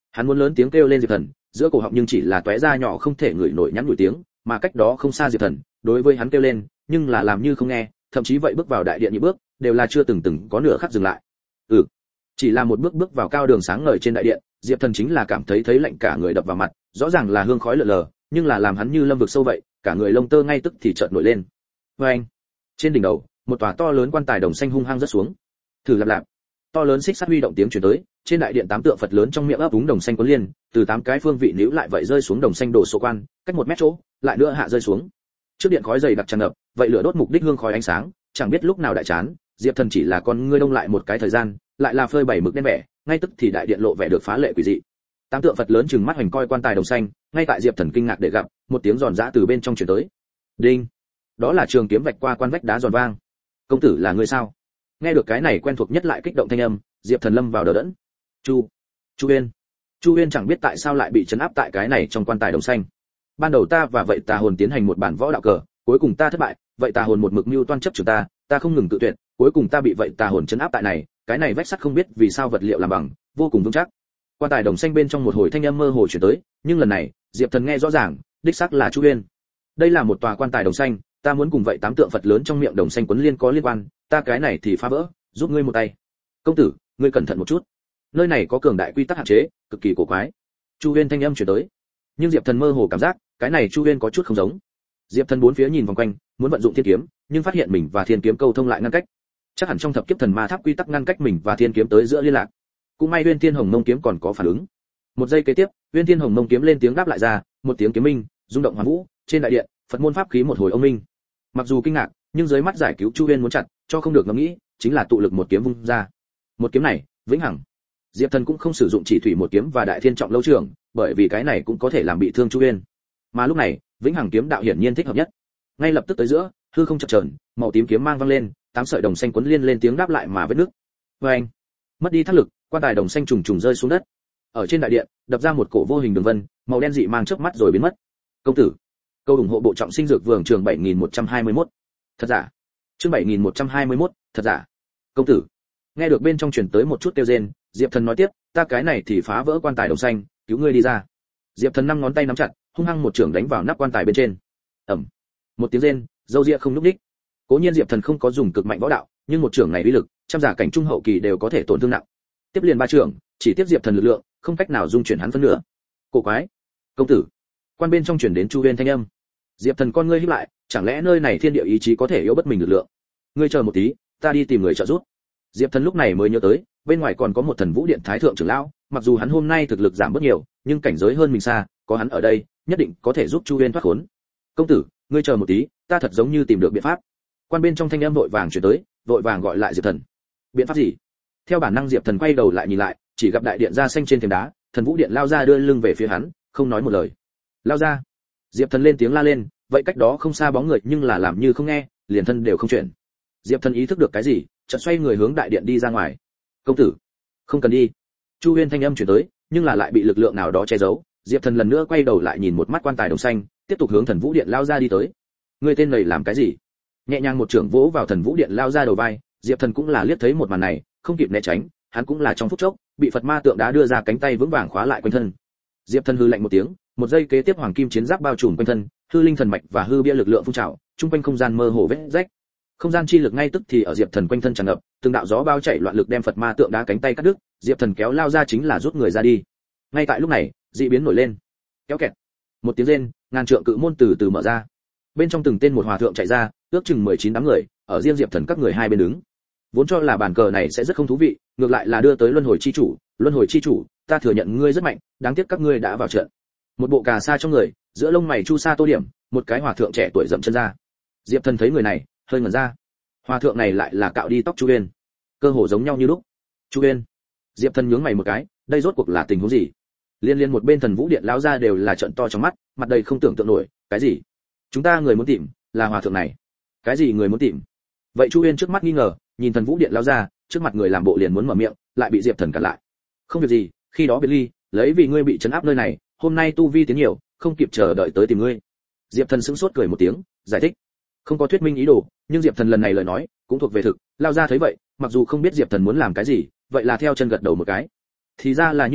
Hắn muốn lớn tiếng kêu lên Diệp Thần, giữa cổ họng nhưng chỉ là tóe ra nhỏ không thể ngửi nổi nhắn nhủi tiếng, mà cách đó không xa Diệp Thần, đối với hắn kêu lên, nhưng là làm như không nghe, thậm chí vậy bước vào đại điện nhị bước, đều là chưa từng từng có nửa khắc dừng lại. Ừ, chỉ là một bước bước vào cao đường sáng ngời trên đại điện, Diệp Thần chính là cảm thấy thấy lạnh cả người đập vào mặt, rõ ràng là hương khói lờ lờ, nhưng là làm hắn như lâm vực sâu vậy, cả người lông tơ ngay tức thì chợt nổi lên. Oeng! Trên đỉnh đầu, một tòa to lớn quan tài đồng xanh hung hăng rớt xuống. Thử lặp lặp. To lớn xích sắt huy động tiếng truyền tới, trên đại điện tám tượng Phật lớn trong miệng ấp úng đồng xanh cuốn liên, từ tám cái phương vị níu lại vậy rơi xuống đồng xanh đổ số quan, cách một mét chỗ, lại nữa hạ rơi xuống. Trước điện khói dày đặc tràn ngập, vậy lửa đốt mục đích hương khói ánh sáng, chẳng biết lúc nào đại chán, Diệp Thần chỉ là con ngươi đông lại một cái thời gian, lại là phơi bảy mực đen vẻ, ngay tức thì đại điện lộ vẻ được phá lệ quỷ dị. Tám tượng Phật lớn trừng mắt hoành coi quan tài đồng xanh, ngay tại Diệp Thần kinh ngạc để gặp, một tiếng giòn giã từ bên trong truyền tới. Đinh! Đó là trường kiếm vạch qua quan vách đá giòn vang. Công tử là người sao? Nghe được cái này quen thuộc nhất lại kích động thanh âm, Diệp Thần lâm vào đờ đẫn. Chu, Chu Uyên. Chu Uyên chẳng biết tại sao lại bị trấn áp tại cái này trong quan tài đồng xanh. Ban đầu ta và vậy tà hồn tiến hành một bản võ đạo cờ, cuối cùng ta thất bại, vậy tà hồn một mực mưu toan chấp trưởng ta, ta không ngừng tự tuyệt, cuối cùng ta bị vậy tà hồn trấn áp tại này, cái này vách sắt không biết vì sao vật liệu làm bằng, vô cùng vững chắc. Quan tài đồng xanh bên trong một hồi thanh âm mơ hồ truyền tới, nhưng lần này, Diệp Thần nghe rõ ràng, đích xác là Chu Uyên. Đây là một tòa quan tài đồng xanh, ta muốn cùng vậy tám tượng Phật lớn trong miệng đồng xanh quấn liên có liên quan, ta cái này thì phá vỡ, giúp ngươi một tay. Công tử, ngươi cẩn thận một chút. Nơi này có cường đại quy tắc hạn chế, cực kỳ cổ quái. Chu Uyên thanh âm truyền tới. Nhưng Diệp Thần mơ hồ cảm giác, cái này Chu Uyên có chút không giống. Diệp Thần bốn phía nhìn vòng quanh, muốn vận dụng thiên kiếm, nhưng phát hiện mình và thiên kiếm câu thông lại ngăn cách. Chắc hẳn trong thập kiếp thần ma tháp quy tắc ngăn cách mình và thiên kiếm tới giữa liên lạc. Cũng may Uyên Thiên Hồng Mông kiếm còn có phản ứng. Một giây kế tiếp, Uyên Thiên Hồng Mông kiếm lên tiếng đáp lại ra, một tiếng kiếm minh, rung động hoàn vũ, trên đại điện, Phật môn pháp khí một hồi ông minh. Mặc dù kinh ngạc, nhưng dưới mắt giải cứu Chu Uyên muốn chặt, cho không được ngẫm nghĩ, chính là tụ lực một kiếm vung ra. Một kiếm này, vĩnh hằng. Diệp Thần cũng không sử dụng chỉ thủy một kiếm và đại thiên trọng lâu trường, bởi vì cái này cũng có thể làm bị thương Chu Uyên. Mà lúc này, vĩnh hằng kiếm đạo hiển nhiên thích hợp nhất. Ngay lập tức tới giữa, hư không chập chờn, màu tím kiếm mang vang lên, tám sợi đồng xanh quấn liên lên tiếng đáp lại mà vết nước. Oeng! Mất đi thác lực, quan tài đồng xanh trùng trùng rơi xuống đất. Ở trên đại điện, đập ra một cổ vô hình đường vân, màu đen dị mang chớp mắt rồi biến mất. Công tử, câu ủng hộ bộ trọng sinh dược vườn trường bảy nghìn một trăm hai mươi mốt. Thật giả? Chương bảy nghìn một trăm hai mươi mốt, thật giả. Công tử. Nghe được bên trong truyền tới một chút kêu rên, Diệp Thần nói tiếp, ta cái này thì phá vỡ quan tài đồng xanh, cứu ngươi đi ra. Diệp Thần năm ngón tay nắm chặt, hung hăng một chưởng đánh vào nắp quan tài bên trên. Ầm. Một tiếng rên, dâu ria không lúc đích. Cố nhiên Diệp Thần không có dùng cực mạnh võ đạo, nhưng một chưởng này uy lực, trăm giả cảnh trung hậu kỳ đều có thể tổn thương nặng. Tiếp liền ba chưởng, chỉ tiếp Diệp Thần lực lượng, không cách nào dung chuyển hắn phân nửa. Cổ quái. Công tử. Quan bên trong truyền đến Chu Uyên thanh âm. Diệp Thần con ngươi híp lại, chẳng lẽ nơi này thiên địa ý chí có thể yếu bất mình lực lượng? Ngươi chờ một tí, ta đi tìm người trợ giúp. Diệp Thần lúc này mới nhớ tới, bên ngoài còn có một Thần Vũ Điện Thái thượng trưởng lão, mặc dù hắn hôm nay thực lực giảm bớt nhiều, nhưng cảnh giới hơn mình xa, có hắn ở đây, nhất định có thể giúp Chu Uyên thoát khốn. Công tử, ngươi chờ một tí, ta thật giống như tìm được biện pháp. Quan bên trong thanh âm vội vàng truyền tới, vội vàng gọi lại Diệp Thần. Biện pháp gì? Theo bản năng Diệp Thần quay đầu lại nhìn lại, chỉ gặp đại điện ra xanh trên thềm đá, Thần Vũ Điện lao ra đưa lưng về phía hắn, không nói một lời. Lao ra. Diệp Thần lên tiếng la lên, vậy cách đó không xa bóng người nhưng là làm như không nghe, liền thân đều không chuyển. Diệp Thần ý thức được cái gì, chợt xoay người hướng đại điện đi ra ngoài. Công tử, không cần đi. Chu Uyên thanh âm truyền tới, nhưng là lại bị lực lượng nào đó che giấu. Diệp Thần lần nữa quay đầu lại nhìn một mắt quan tài đồng xanh, tiếp tục hướng Thần Vũ Điện lao ra đi tới. Người tên này làm cái gì? Nhẹ nhàng một chưởng vỗ vào Thần Vũ Điện lao ra đầu vai, Diệp Thần cũng là liếc thấy một màn này, không kịp né tránh, hắn cũng là trong phút chốc bị Phật ma tượng đá đưa ra cánh tay vững vàng khóa lại quanh thân. Diệp Thần hư lạnh một tiếng, một giây kế tiếp hoàng kim chiến giáp bao trùm quanh thân, hư linh thần mạch và hư bia lực lượng phun trào, trung quanh không gian mơ hồ vết rách. Không gian chi lực ngay tức thì ở Diệp Thần quanh thân tràn ngập, từng đạo gió bao chạy loạn lực đem Phật ma tượng đá cánh tay cắt đứt, Diệp Thần kéo lao ra chính là rút người ra đi. Ngay tại lúc này, dị biến nổi lên. Kéo kẹt. Một tiếng rên, ngàn trượng cự môn từ từ mở ra. Bên trong từng tên một hòa thượng chạy ra, ước chừng mười chín đám người, ở riêng Diệp Thần các người hai bên đứng. Vốn cho là bàn cờ này sẽ rất không thú vị, ngược lại là đưa tới luân hồi chi chủ, luân hồi chi chủ, ta thừa nhận ngươi rất mạnh, đáng tiếc các ngươi đã vào trận. Một bộ cà sa trong người, giữa lông mày chu sa tô điểm, một cái hòa thượng trẻ tuổi dậm chân ra. Diệp Thần thấy người này, hơi ngẩn ra. Hòa thượng này lại là cạo đi tóc Chu Uyên, cơ hồ giống nhau như lúc. Chu Uyên. Diệp Thần nhướng mày một cái, đây rốt cuộc là tình huống gì? Liên liên một bên Thần Vũ Điện lão ra đều là trợn to trong mắt, mặt đầy không tưởng tượng nổi, cái gì? Chúng ta người muốn tìm là hòa thượng này. Cái gì người muốn tìm? Vậy Chu Uyên trước mắt nghi ngờ, nhìn Thần Vũ Điện lão ra, trước mặt người làm bộ liền muốn mở miệng, lại bị Diệp Thần cản lại. Không việc gì, khi đó biệt ly, lấy vì ngươi bị trấn áp nơi này, hôm nay tu vi tiến nhiều, không kịp chờ đợi tới tìm ngươi. Diệp Thần sững sốt cười một tiếng, giải thích. Không có thuyết minh ý đồ, nhưng Diệp Thần lần này lời nói cũng thuộc về thực, lao ra thấy vậy, mặc dù không biết Diệp Thần muốn làm cái gì, vậy là theo chân gật đầu một cái. Thì ra là như vậy,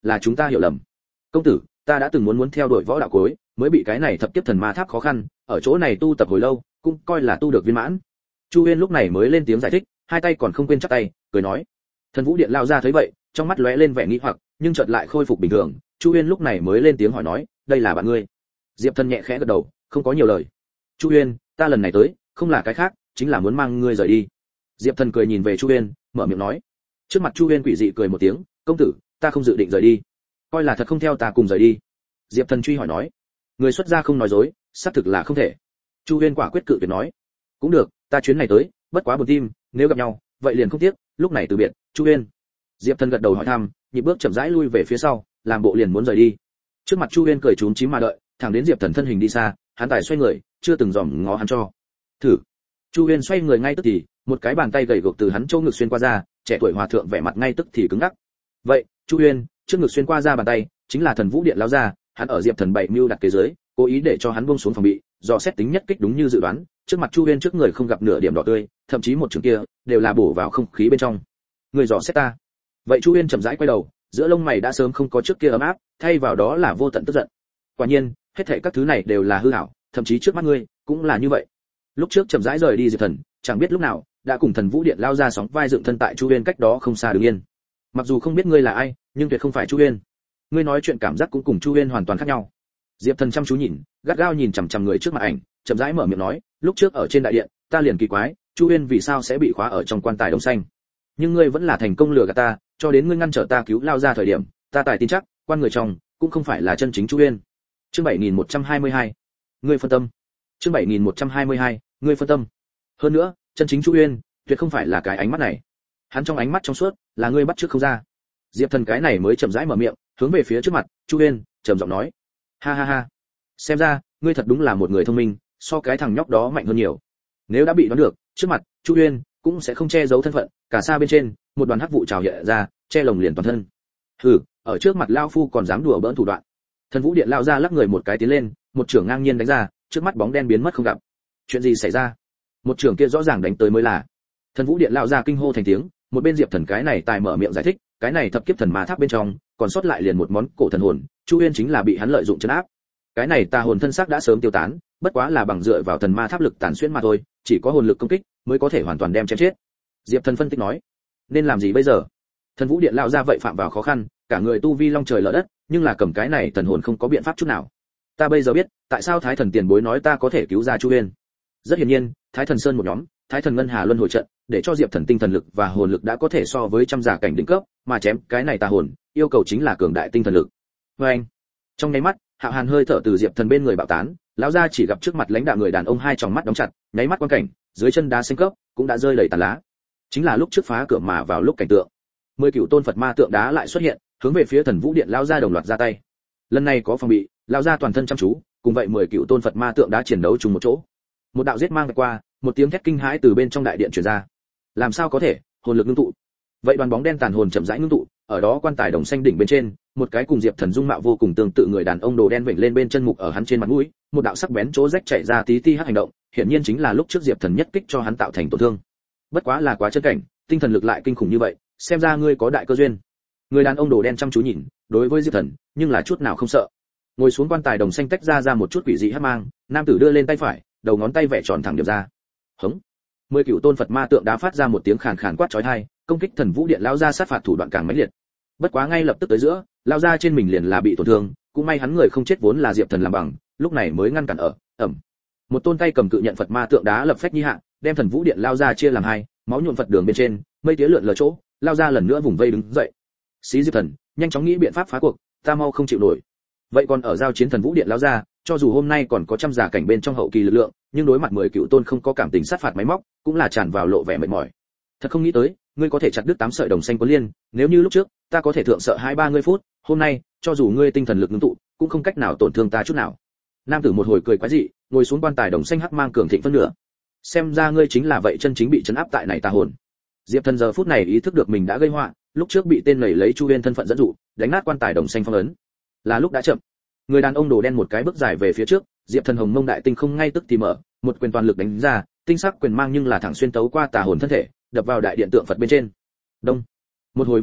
là chúng ta hiểu lầm. Công tử, ta đã từng muốn muốn theo đuổi võ đạo cối, mới bị cái này thập kiếp thần ma tháp khó khăn, ở chỗ này tu tập hồi lâu, cũng coi là tu được viên mãn. Chu Uyên lúc này mới lên tiếng giải thích, hai tay còn không quên chắp tay, cười nói. Thần Vũ Điện lao ra thấy vậy, trong mắt lóe lên vẻ nghi hoặc, nhưng chợt lại khôi phục bình thường. Chu Uyên lúc này mới lên tiếng hỏi nói, đây là bạn ngươi? Diệp Thần nhẹ khẽ gật đầu, không có nhiều lời. Chu Uyên, ta lần này tới, không là cái khác, chính là muốn mang ngươi rời đi. Diệp Thần cười nhìn về Chu Uyên, mở miệng nói. Trước mặt Chu Uyên quỷ dị cười một tiếng, công tử, ta không dự định rời đi. Coi là thật không theo ta cùng rời đi. Diệp Thần truy hỏi nói. Người xuất gia không nói dối, xác thực là không thể. Chu Uyên quả quyết cự tuyệt nói. Cũng được, ta chuyến này tới, bất quá buồn tim, nếu gặp nhau, vậy liền không tiếc, lúc này từ biệt, Chu Uyên. Diệp Thần gật đầu hỏi thăm, nhịp bước chậm rãi lui về phía sau, làm bộ liền muốn rời đi. Trước mặt Chu Uyên cười trúng chím mà đợi, thẳng đến Diệp Thần thân hình đi xa, hắn tài xoay người, chưa từng dòm ngó hắn cho. Thử. Chu Uyên xoay người ngay tức thì, một cái bàn tay gầy gộc từ hắn chỗ ngực xuyên qua ra, trẻ tuổi hòa thượng vẻ mặt ngay tức thì cứng ngắc. Vậy, Chu Uyên, trước ngực xuyên qua ra bàn tay, chính là Thần Vũ Điện lão gia, hắn ở Diệp Thần bảy mưu đặt kế dưới, cố ý để cho hắn buông xuống phòng bị, do xét tính nhất kích đúng như dự đoán, trước mặt Chu Uyên trước người không gặp nửa điểm đỏ tươi, thậm chí một trường kia đều là bổ vào không khí bên trong. Người dò xét ta. Vậy Chu Uyên chậm rãi quay đầu, giữa lông mày đã sớm không có trước kia ấm áp, thay vào đó là vô tận tức giận. Quả nhiên, hết thảy các thứ này đều là hư ảo, thậm chí trước mắt ngươi cũng là như vậy. Lúc trước chậm rãi rời đi Diệp Thần, chẳng biết lúc nào đã cùng Thần Vũ Điện lao ra sóng vai dựng thân tại Chu Uyên cách đó không xa đứng yên. Mặc dù không biết ngươi là ai, nhưng tuyệt không phải Chu Uyên. Ngươi nói chuyện cảm giác cũng cùng Chu Uyên hoàn toàn khác nhau. Diệp Thần chăm chú nhìn, gắt gao nhìn chằm chằm người trước mặt ảnh, chậm rãi mở miệng nói, lúc trước ở trên đại điện, ta liền kỳ quái, Chu Uyên vì sao sẽ bị khóa ở trong quan tài đồng xanh. Nhưng ngươi vẫn là thành công lừa gạt ta, cho đến ngươi ngăn trở ta cứu lao ra thời điểm, ta tài tin chắc, quan người trong cũng không phải là chân chính Chu Uyên. Chương bảy nghìn một trăm hai mươi hai, ngươi phân tâm. Chương bảy nghìn một trăm hai mươi hai, ngươi phân tâm. Hơn nữa, chân chính Chu Uyên, tuyệt không phải là cái ánh mắt này. Hắn trong ánh mắt trong suốt, là ngươi bắt trước không ra. Diệp Thần cái này mới chậm rãi mở miệng, hướng về phía trước mặt, Chu Uyên, trầm giọng nói: "Ha ha ha, xem ra, ngươi thật đúng là một người thông minh, so cái thằng nhóc đó mạnh hơn nhiều." Nếu đã bị đoán được, trước mặt, Chu Uyên cũng sẽ không che giấu thân phận, cả xa bên trên, một đoàn hắc vụ trào hiện ra, che lồng liền toàn thân. Hừ, ở trước mặt lão phu còn dám đùa bỡn thủ đoạn. Thần Vũ Điện lao ra lắc người một cái tiến lên, một chưởng ngang nhiên đánh ra, trước mắt bóng đen biến mất không gặp. Chuyện gì xảy ra? Một chưởng kia rõ ràng đánh tới mới là. Thần Vũ Điện lao ra kinh hô thành tiếng, một bên Diệp Thần cái này tài mở miệng giải thích, cái này thập kiếp thần ma tháp bên trong, còn sót lại liền một món cổ thần hồn, Chu Uyên chính là bị hắn lợi dụng trấn áp. Cái này tà hồn thân xác đã sớm tiêu tán, bất quá là bằng dựa vào thần ma tháp lực tàn xuyên mà thôi, chỉ có hồn lực công kích mới có thể hoàn toàn đem chém chết. Diệp Thần phân tích nói, nên làm gì bây giờ? Thần Vũ Điện lao ra vậy phạm vào khó khăn, cả người tu vi long trời lở đất, nhưng là cầm cái này thần hồn không có biện pháp chút nào. Ta bây giờ biết, tại sao Thái Thần tiền bối nói ta có thể cứu ra Chu Uyên. Rất hiển nhiên, Thái Thần Sơn một nhóm, Thái Thần Ngân Hà luân hồi trận, để cho Diệp Thần tinh thần lực và hồn lực đã có thể so với trăm giả cảnh đỉnh cấp, mà chém cái này tà hồn, yêu cầu chính là cường đại tinh thần lực. Và anh, trong nháy mắt, Hạo Hàn hơi thở từ Diệp Thần bên người bạo tán, lão gia chỉ gặp trước mặt lãnh đạo người đàn ông hai tròng mắt đóng chặt, nháy mắt quan cảnh, dưới chân đá xanh cấp cũng đã rơi đầy tàn lá. Chính là lúc trước phá cửa mà vào lúc cảnh tượng. Mười cửu tôn Phật ma tượng đá lại xuất hiện, hướng về phía Thần Vũ Điện lão gia đồng loạt ra tay. Lần này có phòng bị, lão gia toàn thân chăm chú, cùng vậy mười cửu tôn Phật ma tượng đá chiến đấu chung một chỗ. Một đạo giết mang vạch qua, một tiếng thét kinh hãi từ bên trong đại điện truyền ra. Làm sao có thể, hồn lực ngưng tụ. Vậy đoàn bóng đen tàn hồn chậm rãi ngưng tụ, ở đó quan tài đồng xanh đỉnh bên trên, một cái cùng Diệp Thần dung mạo vô cùng tương tự người đàn ông đồ đen vểnh lên bên chân mục ở hắn trên mặt mũi, một đạo sắc bén chỗ rách chảy ra tí ti hắc hành động, hiển nhiên chính là lúc trước Diệp Thần nhất kích cho hắn tạo thành tổn thương. Bất quá là quá chân cảnh, tinh thần lực lại kinh khủng như vậy, xem ra ngươi có đại cơ duyên. Người đàn ông đồ đen chăm chú nhìn, đối với Diệp Thần, nhưng là chút nào không sợ. Ngồi xuống quan tài đồng xanh tách ra ra một chút quỷ dị hắc mang, nam tử đưa lên tay phải, đầu ngón tay vẽ tròn thẳng điểm ra. Hống. Mười cửu tôn Phật ma tượng đá phát ra một tiếng khàn khàn quát chói tai, công kích Thần Vũ Điện lão gia sát phạt thủ đoạn càng mãnh liệt. Bất quá ngay lập tức tới giữa, lão gia trên mình liền là bị tổn thương, cũng may hắn người không chết vốn là Diệp Thần làm bằng, lúc này mới ngăn cản ở, ẩm. Một tôn tay cầm cự nhận Phật ma tượng đá lập phách nhi hạ, đem Thần Vũ Điện lão gia chia làm hai, máu nhuộm Phật đường bên trên, mây tía lượn lờ chỗ, lão gia lần nữa vùng vây đứng dậy. Xí Diệp Thần, nhanh chóng nghĩ biện pháp phá cuộc, ta mau không chịu nổi. Vậy còn ở giao chiến Thần Vũ Điện lão gia, cho dù hôm nay còn có trăm giả cảnh bên trong hậu kỳ lực lượng, nhưng đối mặt mười cựu tôn không có cảm tình sát phạt máy móc, cũng là tràn vào lộ vẻ mệt mỏi. Thật không nghĩ tới, ngươi có thể chặt đứt tám sợi đồng xanh cuốn liên, nếu như lúc trước, ta có thể thượng sợ hai ba ngươi phút, hôm nay, cho dù ngươi tinh thần lực ngưng tụ, cũng không cách nào tổn thương ta chút nào. Nam tử một hồi cười quái dị, ngồi xuống quan tài đồng xanh hắc mang cường thịnh phân nửa. Xem ra ngươi chính là vậy chân chính bị trấn áp tại này tà hồn. Diệp Thần giờ phút này ý thức được mình đã gây họa, lúc trước bị tên lầy lấy Chu Uyên thân phận dẫn dụ, đánh nát quan tài đồng xanh phong ấn. Là lúc đã chậm. Người đàn ông đồ đen một cái bước dài về phía trước, Diệp Thần hồng mông đại tinh không ngay tức thì mở, một quyền toàn lực đánh ra, tinh sắc quyền mang nhưng là thẳng xuyên tấu qua tà hồn thân thể, đập vào đại điện tượng Phật bên trên. Đông. Một hồi vang lớn,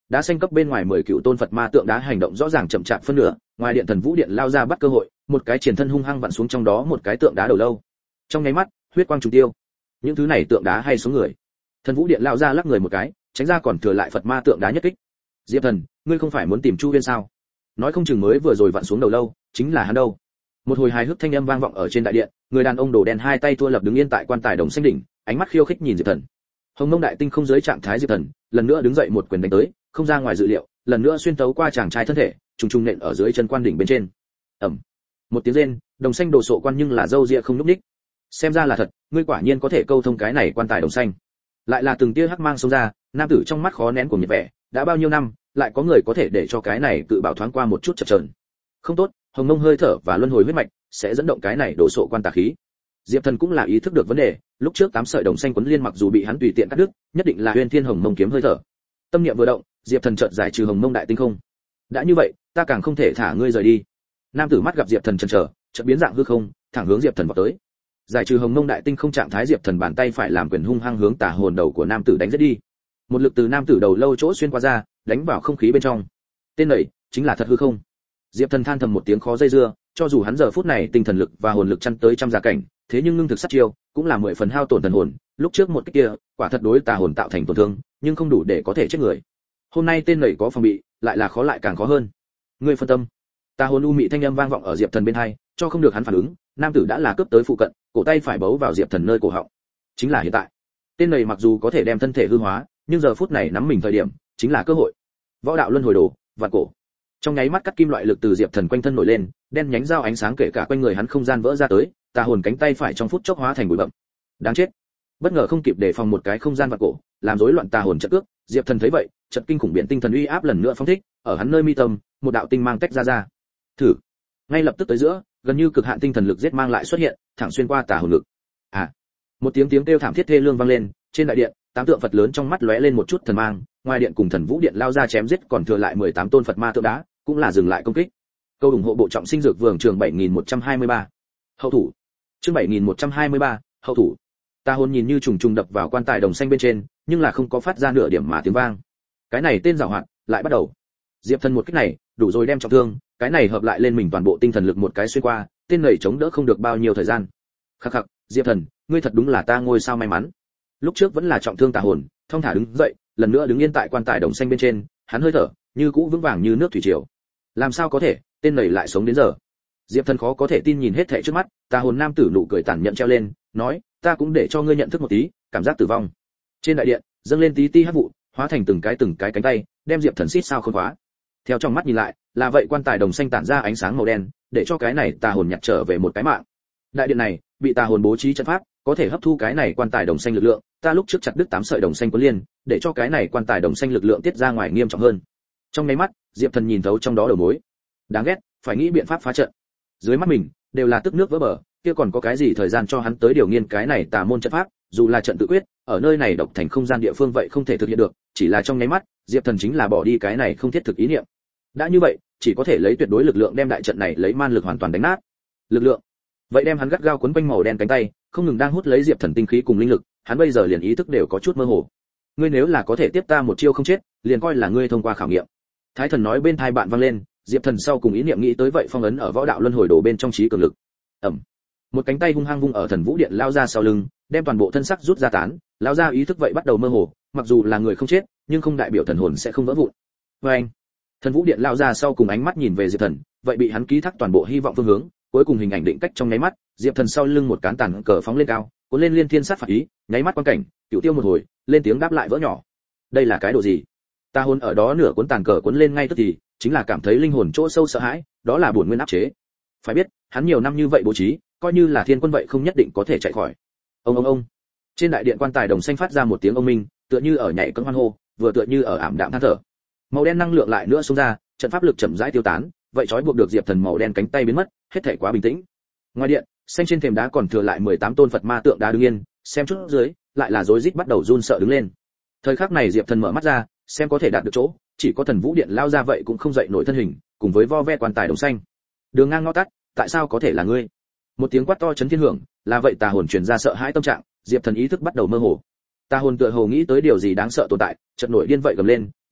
đá xanh cấp bên ngoài mười cựu tôn Phật ma tượng đá hành động rõ ràng chậm chạp phân nửa, ngoài điện Thần Vũ Điện lao ra bắt cơ hội, một cái triển thân hung hăng vặn xuống trong đó một cái tượng đá đầu lâu. Trong nháy mắt, huyết quang trùng tiêu. Những thứ này tượng đá hay xuống người. Thần Vũ Điện lao ra lắc người một cái, tránh ra còn thừa lại Phật ma tượng đá nhất kích. Diệp Thần, ngươi không phải muốn tìm Chu Huyên sao? Nói không chừng mới vừa rồi vặn xuống đầu lâu, chính là hắn đâu. Một hồi hài hước thanh âm vang vọng ở trên đại điện, người đàn ông đồ đen hai tay thua lập đứng yên tại quan tài đồng xanh đỉnh, ánh mắt khiêu khích nhìn Diệp Thần. Hồng Mông Đại Tinh không dưới trạng thái Diệp Thần, lần nữa đứng dậy một quyền đánh tới, không ra ngoài dự liệu, lần nữa xuyên tấu qua chàng trai thân thể, trùng trùng nện ở dưới chân quan đỉnh bên trên. Ầm. Một tiếng rên, đồng xanh đồ sộ quan nhưng là dâu ria không lúc ních. Xem ra là thật, ngươi quả nhiên có thể câu thông cái này quan tài đồng xanh. Lại là từng tia hắc mang xông ra, nam tử trong mắt khó nén của nhiệt vẻ, đã bao nhiêu năm, lại có người có thể để cho cái này tự bảo thoáng qua một chút chập chờn. Không tốt, Hồng Mông hơi thở và luân hồi huyết mạch sẽ dẫn động cái này đồ sộ quan tà khí. Diệp Thần cũng là ý thức được vấn đề, lúc trước tám sợi đồng xanh quấn liên mặc dù bị hắn tùy tiện cắt đứt, nhất định là Huyền Thiên Hồng Mông kiếm hơi thở. Tâm niệm vừa động, Diệp Thần chợt giải trừ Hồng Mông Đại Tinh không. Đã như vậy, ta càng không thể thả ngươi rời đi. Nam tử mắt gặp Diệp Thần chần chờ, chợt biến dạng hư không, thẳng hướng Diệp Thần vọt tới. Giải trừ Hồng Mông Đại Tinh không trạng thái Diệp Thần bàn tay phải làm quyền hung hăng hướng tà hồn đầu của nam tử đánh giết đi. Một lực từ nam tử đầu lâu chỗ xuyên qua ra, đánh vào không khí bên trong. Tên này chính là thật hư không. Diệp Thần than thầm một tiếng khó dây dưa, cho dù hắn giờ phút này tinh thần lực và hồn lực chăn tới trăm gia cảnh, thế nhưng ngưng thực sát chiêu, cũng là mười phần hao tổn thần hồn, lúc trước một cái kia, quả thật đối tà hồn tạo thành tổn thương, nhưng không đủ để có thể chết người. Hôm nay tên này có phòng bị, lại là khó lại càng khó hơn. Ngươi phân tâm. Tà hồn u mị thanh âm vang vọng ở Diệp Thần bên tai, cho không được hắn phản ứng, nam tử đã là cướp tới phụ cận, cổ tay phải bấu vào Diệp Thần nơi cổ họng. Chính là hiện tại. Tên này mặc dù có thể đem thân thể hư hóa, nhưng giờ phút này nắm mình thời điểm, chính là cơ hội. Võ đạo luân hồi đồ, vạn cổ. Trong nháy mắt cắt kim loại lực từ Diệp Thần quanh thân nổi lên, đen nhánh dao ánh sáng kể cả quanh người hắn không gian vỡ ra tới, tà hồn cánh tay phải trong phút chốc hóa thành bụi bặm. Đáng chết. Bất ngờ không kịp đề phòng một cái không gian vạn cổ, làm rối loạn tà hồn trận cước, Diệp Thần thấy vậy, trận kinh khủng biển tinh thần uy áp lần nữa phóng thích, ở hắn nơi mi tâm, một đạo tinh mang tách ra ra. Thử. Ngay lập tức tới giữa, gần như cực hạn tinh thần lực giết mang lại xuất hiện, thẳng xuyên qua tà hồn lực. À. Một tiếng tiếng kêu thảm thiết thê lương vang lên, trên đại điện, tám tượng Phật lớn trong mắt lóe lên một chút thần mang, ngoài điện cùng Thần Vũ Điện lao ra chém giết còn thừa lại mười tám tôn Phật ma tượng đá, cũng là dừng lại công kích. Câu ủng hộ bộ trọng sinh dược vườn trường bảy nghìn một trăm hai mươi ba. Hậu thủ. Chương bảy nghìn một trăm hai mươi ba, hậu thủ. Tà hồn nhìn như trùng trùng đập vào quan tài đồng xanh bên trên, nhưng là không có phát ra nửa điểm mà tiếng vang. Cái này tên giàu hoạt, lại bắt đầu. Diệp Thần một kích này, đủ rồi đem trọng thương, cái này hợp lại lên mình toàn bộ tinh thần lực một cái xuyên qua, tên này chống đỡ không được bao nhiêu thời gian. Khắc khắc, Diệp Thần, ngươi thật đúng là ta ngôi sao may mắn. Lúc trước vẫn là trọng thương tà hồn, thông thả đứng dậy, lần nữa đứng yên tại quan tài đồng xanh bên trên, hắn hơi thở như cũ vững vàng như nước thủy triều. Làm sao có thể, tên này lại sống đến giờ. Diệp Thần khó có thể tin nhìn hết thảy trước mắt, tà hồn nam tử nụ cười tàn nhẫn treo lên, nói, ta cũng để cho ngươi nhận thức một tí, cảm giác tử vong. Trên đại điện, dâng lên tí ti hắc vụ, hóa thành từng cái từng cái cánh tay, đem Diệp Thần xít sao khôn khóa. Theo trong mắt nhìn lại, là vậy quan tài đồng xanh tản ra ánh sáng màu đen, để cho cái này tà hồn nhặt trở về một cái mạng. Đại điện này, bị tà hồn bố trí trận pháp, có thể hấp thu cái này quan tài đồng xanh lực lượng, ta lúc trước chặt đứt tám sợi đồng xanh cuốn liên, để cho cái này quan tài đồng xanh lực lượng tiết ra ngoài nghiêm trọng hơn. Trong mấy mắt, Diệp Thần nhìn thấu trong đó đầu mối. Đáng ghét, phải nghĩ biện pháp phá trận. Dưới mắt mình đều là tức nước vỡ bờ, kia còn có cái gì thời gian cho hắn tới điều nghiên cái này tà môn trận pháp, dù là trận tự quyết, ở nơi này độc thành không gian địa phương vậy không thể thực hiện được, chỉ là trong nháy mắt, Diệp Thần chính là bỏ đi cái này không thiết thực ý niệm. Đã như vậy, chỉ có thể lấy tuyệt đối lực lượng đem đại trận này lấy man lực hoàn toàn đánh nát. Lực lượng. Vậy đem hắn gắt gao quấn quanh màu đen cánh tay, không ngừng đang hút lấy Diệp Thần tinh khí cùng linh lực, hắn bây giờ liền ý thức đều có chút mơ hồ. Ngươi nếu là có thể tiếp ta một chiêu không chết, liền coi là ngươi thông qua khảo nghiệm. Thái Thần nói bên tai bạn vang lên, Diệp Thần sau cùng ý niệm nghĩ tới vậy phong ấn ở võ đạo luân hồi đồ bên trong trí cường lực. Ầm. Một cánh tay hung hăng vung ở Thần Vũ Điện lao ra sau lưng, đem toàn bộ thân sắc rút ra tán, lao ra ý thức vậy bắt đầu mơ hồ, mặc dù là người không chết, nhưng không đại biểu thần hồn sẽ không vỡ vụn. Oeng. Thần Vũ Điện lao ra sau cùng ánh mắt nhìn về Diệp Thần, vậy bị hắn ký thác toàn bộ hy vọng phương hướng, cuối cùng hình ảnh định cách trong nháy mắt, Diệp Thần sau lưng một cán tàn cờ phóng lên cao, cuốn lên liên thiên sát phạt ý, nháy mắt quan cảnh, cựu tiêu một hồi, lên tiếng đáp lại vỡ nhỏ. Đây là cái đồ gì? Ta hồn ở đó nửa cuốn tàn cờ cuốn lên ngay tức thì, chính là cảm thấy linh hồn chỗ sâu sợ hãi, đó là buồn nguyên áp chế. Phải biết, hắn nhiều năm như vậy bố trí, coi như là thiên quân vậy không nhất định có thể chạy khỏi. Ông ông ông. Trên đại điện quan tài đồng xanh phát ra một tiếng ông minh, tựa như ở nhảy cẫng hoan hô, vừa tựa như ở ảm đạm than thở. Màu đen năng lượng lại nữa xông ra, trận pháp lực chậm rãi tiêu tán, vậy trói buộc được Diệp Thần màu đen cánh tay biến mất, hết thảy quá bình tĩnh. Ngoài điện, xanh trên thềm đá còn thừa lại mười tám tôn Phật ma tượng đá đứng yên, xem chút dưới, lại là rối rít bắt đầu run sợ đứng lên. Thời khắc này Diệp Thần mở mắt ra, xem có thể đạt được chỗ, chỉ có Thần Vũ Điện lao ra vậy cũng không dậy nổi thân hình, cùng với vo ve quan tài đồng xanh. Đường ngang ngõ tắt, tại sao có thể là ngươi? Một tiếng quát to chấn thiên hưởng, là vậy tà hồn truyền ra sợ hãi tâm trạng, Diệp Thần ý thức bắt đầu mơ hồ. Tà hồn tựa hồ nghĩ tới điều gì đáng sợ tồn tại, chợt nổi điên vậy gầm lên,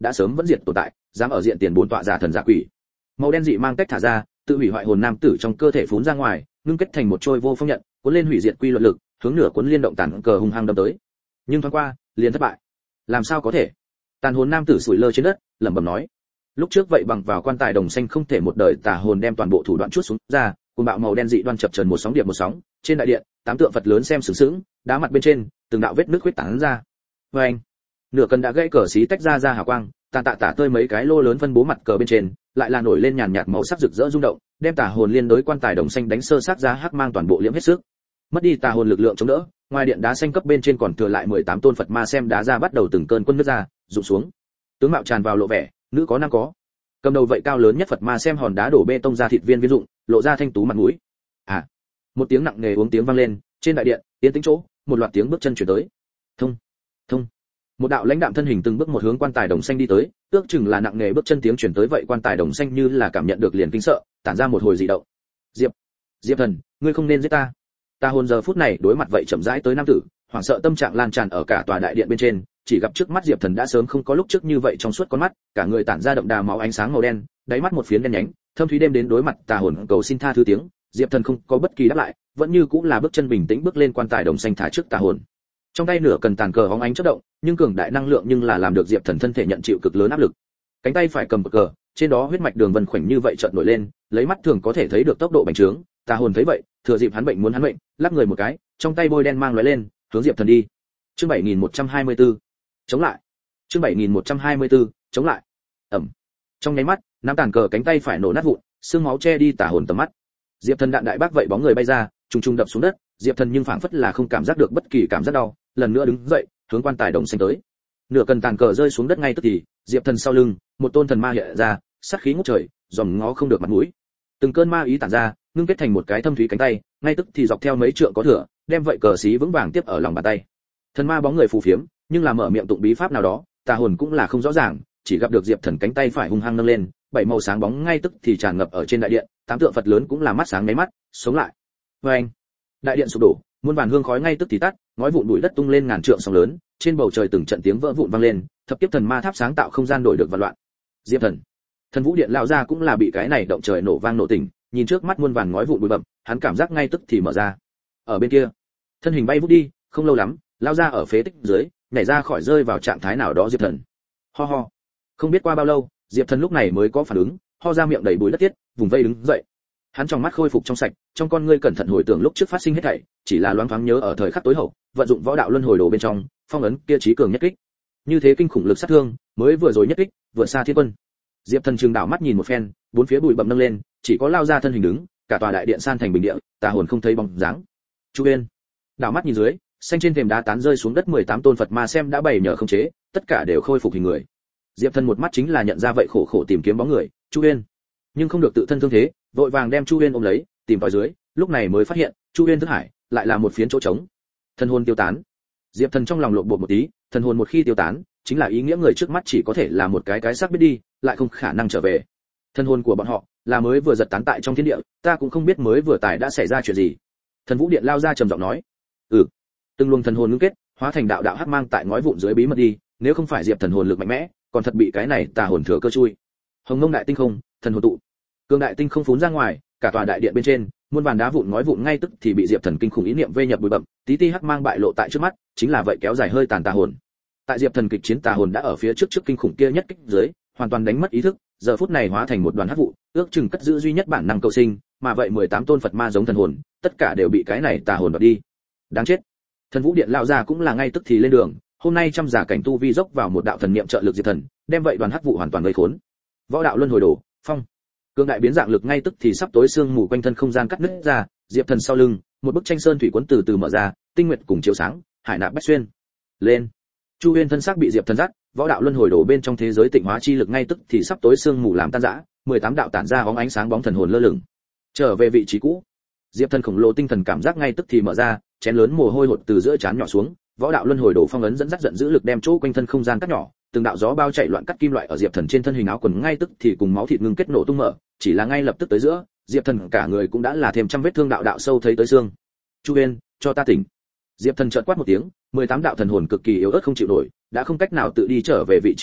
đã sớm vẫn diệt tồn tại, dám ở diện tiền bốn tọa giả thần giả quỷ. Màu đen dị mang cách thả ra, tự hủy hoại hồn nam tử trong cơ thể phún ra ngoài, ngưng kết thành một trôi vô phong nhận, cuốn lên hủy diệt quy luật lực, hướng nửa cuốn liên động tản cờ hung hăng đâm tới. Nhưng thoáng qua, liền thất bại. Làm sao có thể? Tàn hồn nam tử sủi lơ trên đất, lẩm bẩm nói. Lúc trước vậy bằng vào quan tài đồng xanh không thể một đời tà hồn đem toàn bộ thủ đoạn chuốt xuống ra, cùng bạo màu đen dị đoan chập chờn một sóng điệp một sóng, trên đại điện, tám tượng Phật lớn xem sướng sướng, đá mặt bên trên, từng đạo vết nước huyết tán ra. Oeng! Nửa cần đã gãy cờ xí tách ra ra hào quang, tàn tạ tả tơi mấy cái lô lớn phân bố mặt cờ bên trên, lại là nổi lên nhàn nhạt màu sắc rực rỡ rung động, đem tà hồn liên đối quan tài đồng xanh đánh sơ sát ra hắc mang toàn bộ liễm hết sức. Mất đi tà hồn lực lượng chống đỡ, ngoài điện đá xanh cấp bên trên còn thừa lại mười tám tôn Phật ma xem đá ra bắt đầu từng cơn quân nước ra, rụng xuống. Tướng mạo tràn vào lộ vẻ, nữ có nam có. Cầm đầu vậy cao lớn nhất Phật ma xem hòn đá đổ bê tông ra thịt viên viên dụng, lộ ra thanh tú mặt mũi. À! Một tiếng nặng nề uống tiếng vang lên, trên đại điện, tiến tĩnh chỗ, một loạt tiếng bước chân chuyển tới. Thông, thông. Một đạo lãnh đạm thân hình từng bước một hướng quan tài đồng xanh đi tới, ước chừng là nặng nề bước chân tiếng chuyển tới vậy quan tài đồng xanh như là cảm nhận được liền kinh sợ, tản ra một hồi dị động. Diệp, Diệp thần, ngươi không nên giết ta. Ta hồn giờ phút này đối mặt vậy chậm rãi tới nam tử, hoảng sợ tâm trạng lan tràn ở cả tòa đại điện bên trên, chỉ gặp trước mắt Diệp thần đã sớm không có lúc trước như vậy trong suốt con mắt, cả người tản ra đậm đà máu ánh sáng màu đen, đáy mắt một phiến đen nhánh, thâm thúy đêm đến đối mặt tà hồn cầu xin tha thứ tiếng, Diệp thần không có bất kỳ đáp lại, vẫn như cũng là bước chân bình tĩnh bước lên quan tài đồng xanh thả trước tà hồn. Trong tay nửa cần tàn cờ hóng ánh chớp động, nhưng cường đại năng lượng nhưng là làm được Diệp thần thân thể nhận chịu cực lớn áp lực. Cánh tay phải cầm cờ, trên đó huyết mạch đường vân khoảnh như vậy chợt nổi lên, lấy mắt thường có thể thấy được tốc độ bành trướng, tà hồn thấy vậy, thừa dịp hắn bệnh muốn hắn bệnh, lắc người một cái, trong tay bôi đen mang lóe lên, hướng Diệp thần đi. Chương bảy nghìn một trăm hai mươi tư, chống lại. Chương bảy nghìn một trăm hai mươi tư, chống lại. Ầm. Trong nháy mắt, nắm tàn cờ cánh tay phải nổ nát vụn, xương máu che đi tà hồn tầm mắt. Diệp thần đạn đại bác vậy bóng người bay ra, trùng trùng đập xuống đất, Diệp thần nhưng phảng phất là không cảm giác được bất kỳ cảm giác đau, lần nữa đứng dậy, hướng quan tài đồng xanh tới. Nửa cần tàn cờ rơi xuống đất ngay tức thì, Diệp thần sau lưng, một tôn thần ma hiện ra, sát khí ngút trời, dòm ngó không được mặt mũi. Từng cơn ma ý tản ra, ngưng kết thành một cái thâm thúy cánh tay, ngay tức thì dọc theo mấy trượng có thừa, đem vậy cờ xí vững vàng tiếp ở lòng bàn tay. Thần ma bóng người phù phiếm, nhưng là mở miệng tụng bí pháp nào đó, tà hồn cũng là không rõ ràng, chỉ gặp được Diệp thần cánh tay phải hung hăng nâng lên, bảy màu sáng bóng ngay tức thì tràn ngập ở trên đại điện, tám tượng Phật lớn cũng là mắt sáng mấy mắt, sống lại. Oeng! Đại điện sụp đổ, muôn vàn hương khói ngay tức thì tắt, ngói vụn bụi đất tung lên ngàn trượng sóng lớn, trên bầu trời từng trận tiếng vỡ vụn vang lên, thập kiếp thần ma tháp sáng tạo không gian đổi được vạn loạn. Diệp thần, thần vũ điện lão gia cũng là bị cái này động trời nổ vang nổ tỉnh, nhìn trước mắt muôn vàn ngói vụn bụi bặm, hắn cảm giác ngay tức thì mở ra. Ở bên kia, thân hình bay vút đi, không lâu lắm, lão gia ở phế tích dưới, nhảy ra khỏi rơi vào trạng thái nào đó Diệp thần. Ho ho. Không biết qua bao lâu, Diệp thần lúc này mới có phản ứng, ho ra miệng đầy bụi đất tiết, vùng vây đứng dậy. Hắn trong mắt khôi phục trong sạch, trong con ngươi cẩn thận hồi tưởng lúc trước phát sinh hết thảy, chỉ là loáng thoáng nhớ ở thời khắc tối hậu, vận dụng võ đạo luân hồi đồ bên trong, phong ấn kia trí cường nhất kích. Như thế kinh khủng lực sát thương, mới vừa rồi nhất kích, vượt xa thiên quân. Diệp thần trừng đảo mắt nhìn một phen, bốn phía bụi bặm nâng lên, chỉ có lao ra thân hình đứng, cả tòa đại điện san thành bình địa, tà hồn không thấy bóng dáng. Chu Uyên, đảo mắt nhìn dưới, xanh trên thềm đá tán rơi xuống đất mười tám tôn Phật ma xem đã bày nhờ không chế, tất cả đều khôi phục hình người. Diệp thần một mắt chính là nhận ra vậy khổ khổ tìm kiếm bóng người, Chu Uyên, nhưng không được tự thân thương thế, vội vàng đem Chu Uyên ôm lấy, tìm tòi dưới, lúc này mới phát hiện, Chu Uyên thức hải lại là một phiến chỗ trống. Thần hồn tiêu tán. Diệp thần trong lòng lộn bột một tí, thần hồn một khi tiêu tán, chính là ý nghĩa người trước mắt chỉ có thể là một cái cái xác biết đi, lại không khả năng trở về. Thần hồn của bọn họ là mới vừa giật tán tại trong thiên địa, ta cũng không biết mới vừa tài đã xảy ra chuyện gì. Thần vũ điện lao ra trầm giọng nói, ừ. Từng luồng thần hồn ngưng kết, hóa thành đạo đạo hắc mang tại ngói vụn dưới bí mật đi, nếu không phải Diệp thần hồn lực mạnh mẽ, còn thật bị cái này tà hồn thừa cơ chui. Hồng Mông đại tinh không, thần hồn tụ. Cương đại tinh không phún ra ngoài, cả tòa đại điện bên trên, muôn vàn đá vụn ngói vụn ngay tức thì bị Diệp thần kinh khủng ý niệm vây nhập bụi bặm, tí ti hắc mang bại lộ tại trước mắt, chính là vậy kéo dài hơi tàn tà hồn. Tại Diệp thần kịch chiến tà hồn đã ở phía trước trước kinh khủng kia nhất kích dưới, hoàn toàn đánh mất ý thức, giờ phút này hóa thành một đoàn hắc vụ, ước chừng cất giữ duy nhất bản năng cầu sinh, mà vậy mười tám tôn Phật ma giống thần hồn, tất cả đều bị cái này tà hồn đoạt đi. Đáng chết. Thần vũ điện lão gia cũng là ngay tức thì lên đường, hôm nay trăm giả cảnh tu vi dốc vào một đạo thần niệm trợ lực Diệp thần, đem vậy đoàn hắc vụ hoàn toàn gây khốn. Võ đạo luân hồi đồ, phong. Cương đại biến dạng lực ngay tức thì sắp tối xương mù quanh thân không gian cắt nứt ra, Diệp thần sau lưng, một bức tranh sơn thủy cuốn từ từ mở ra, tinh nguyệt cùng chiếu sáng, hải nạp bách xuyên. Lên. Chu Uyên thân xác bị Diệp thần dắt, võ đạo luân hồi đổ bên trong thế giới tịnh hóa chi lực ngay tức thì sắp tối xương mù làm tan rã, mười tám đạo tản ra bóng ánh sáng bóng thần hồn lơ lửng. Trở về vị trí cũ. Diệp thần khổng lồ tinh thần cảm giác ngay tức thì mở ra, chén lớn mồ hôi hột từ giữa trán nhỏ xuống, võ đạo luân hồi đổ phong ấn dẫn dắt giận dữ lực đem chỗ quanh thân không gian cắt nhỏ, từng đạo gió bao chạy loạn cắt kim loại ở Diệp thần trên thân hình áo quần ngay tức thì cùng máu thịt ngưng kết nổ tung mở, chỉ là ngay lập tức tới giữa, Diệp thần cả người cũng đã là thêm trăm vết thương đạo đạo sâu thấy tới xương. Chu Uyên, cho ta tỉnh. Diệp thần chợt quát một tiếng, mười tám đạo thần hồn cực kỳ yếu ớt không chịu nổi, đã không cách nào tự đi trở về vị trí cũ,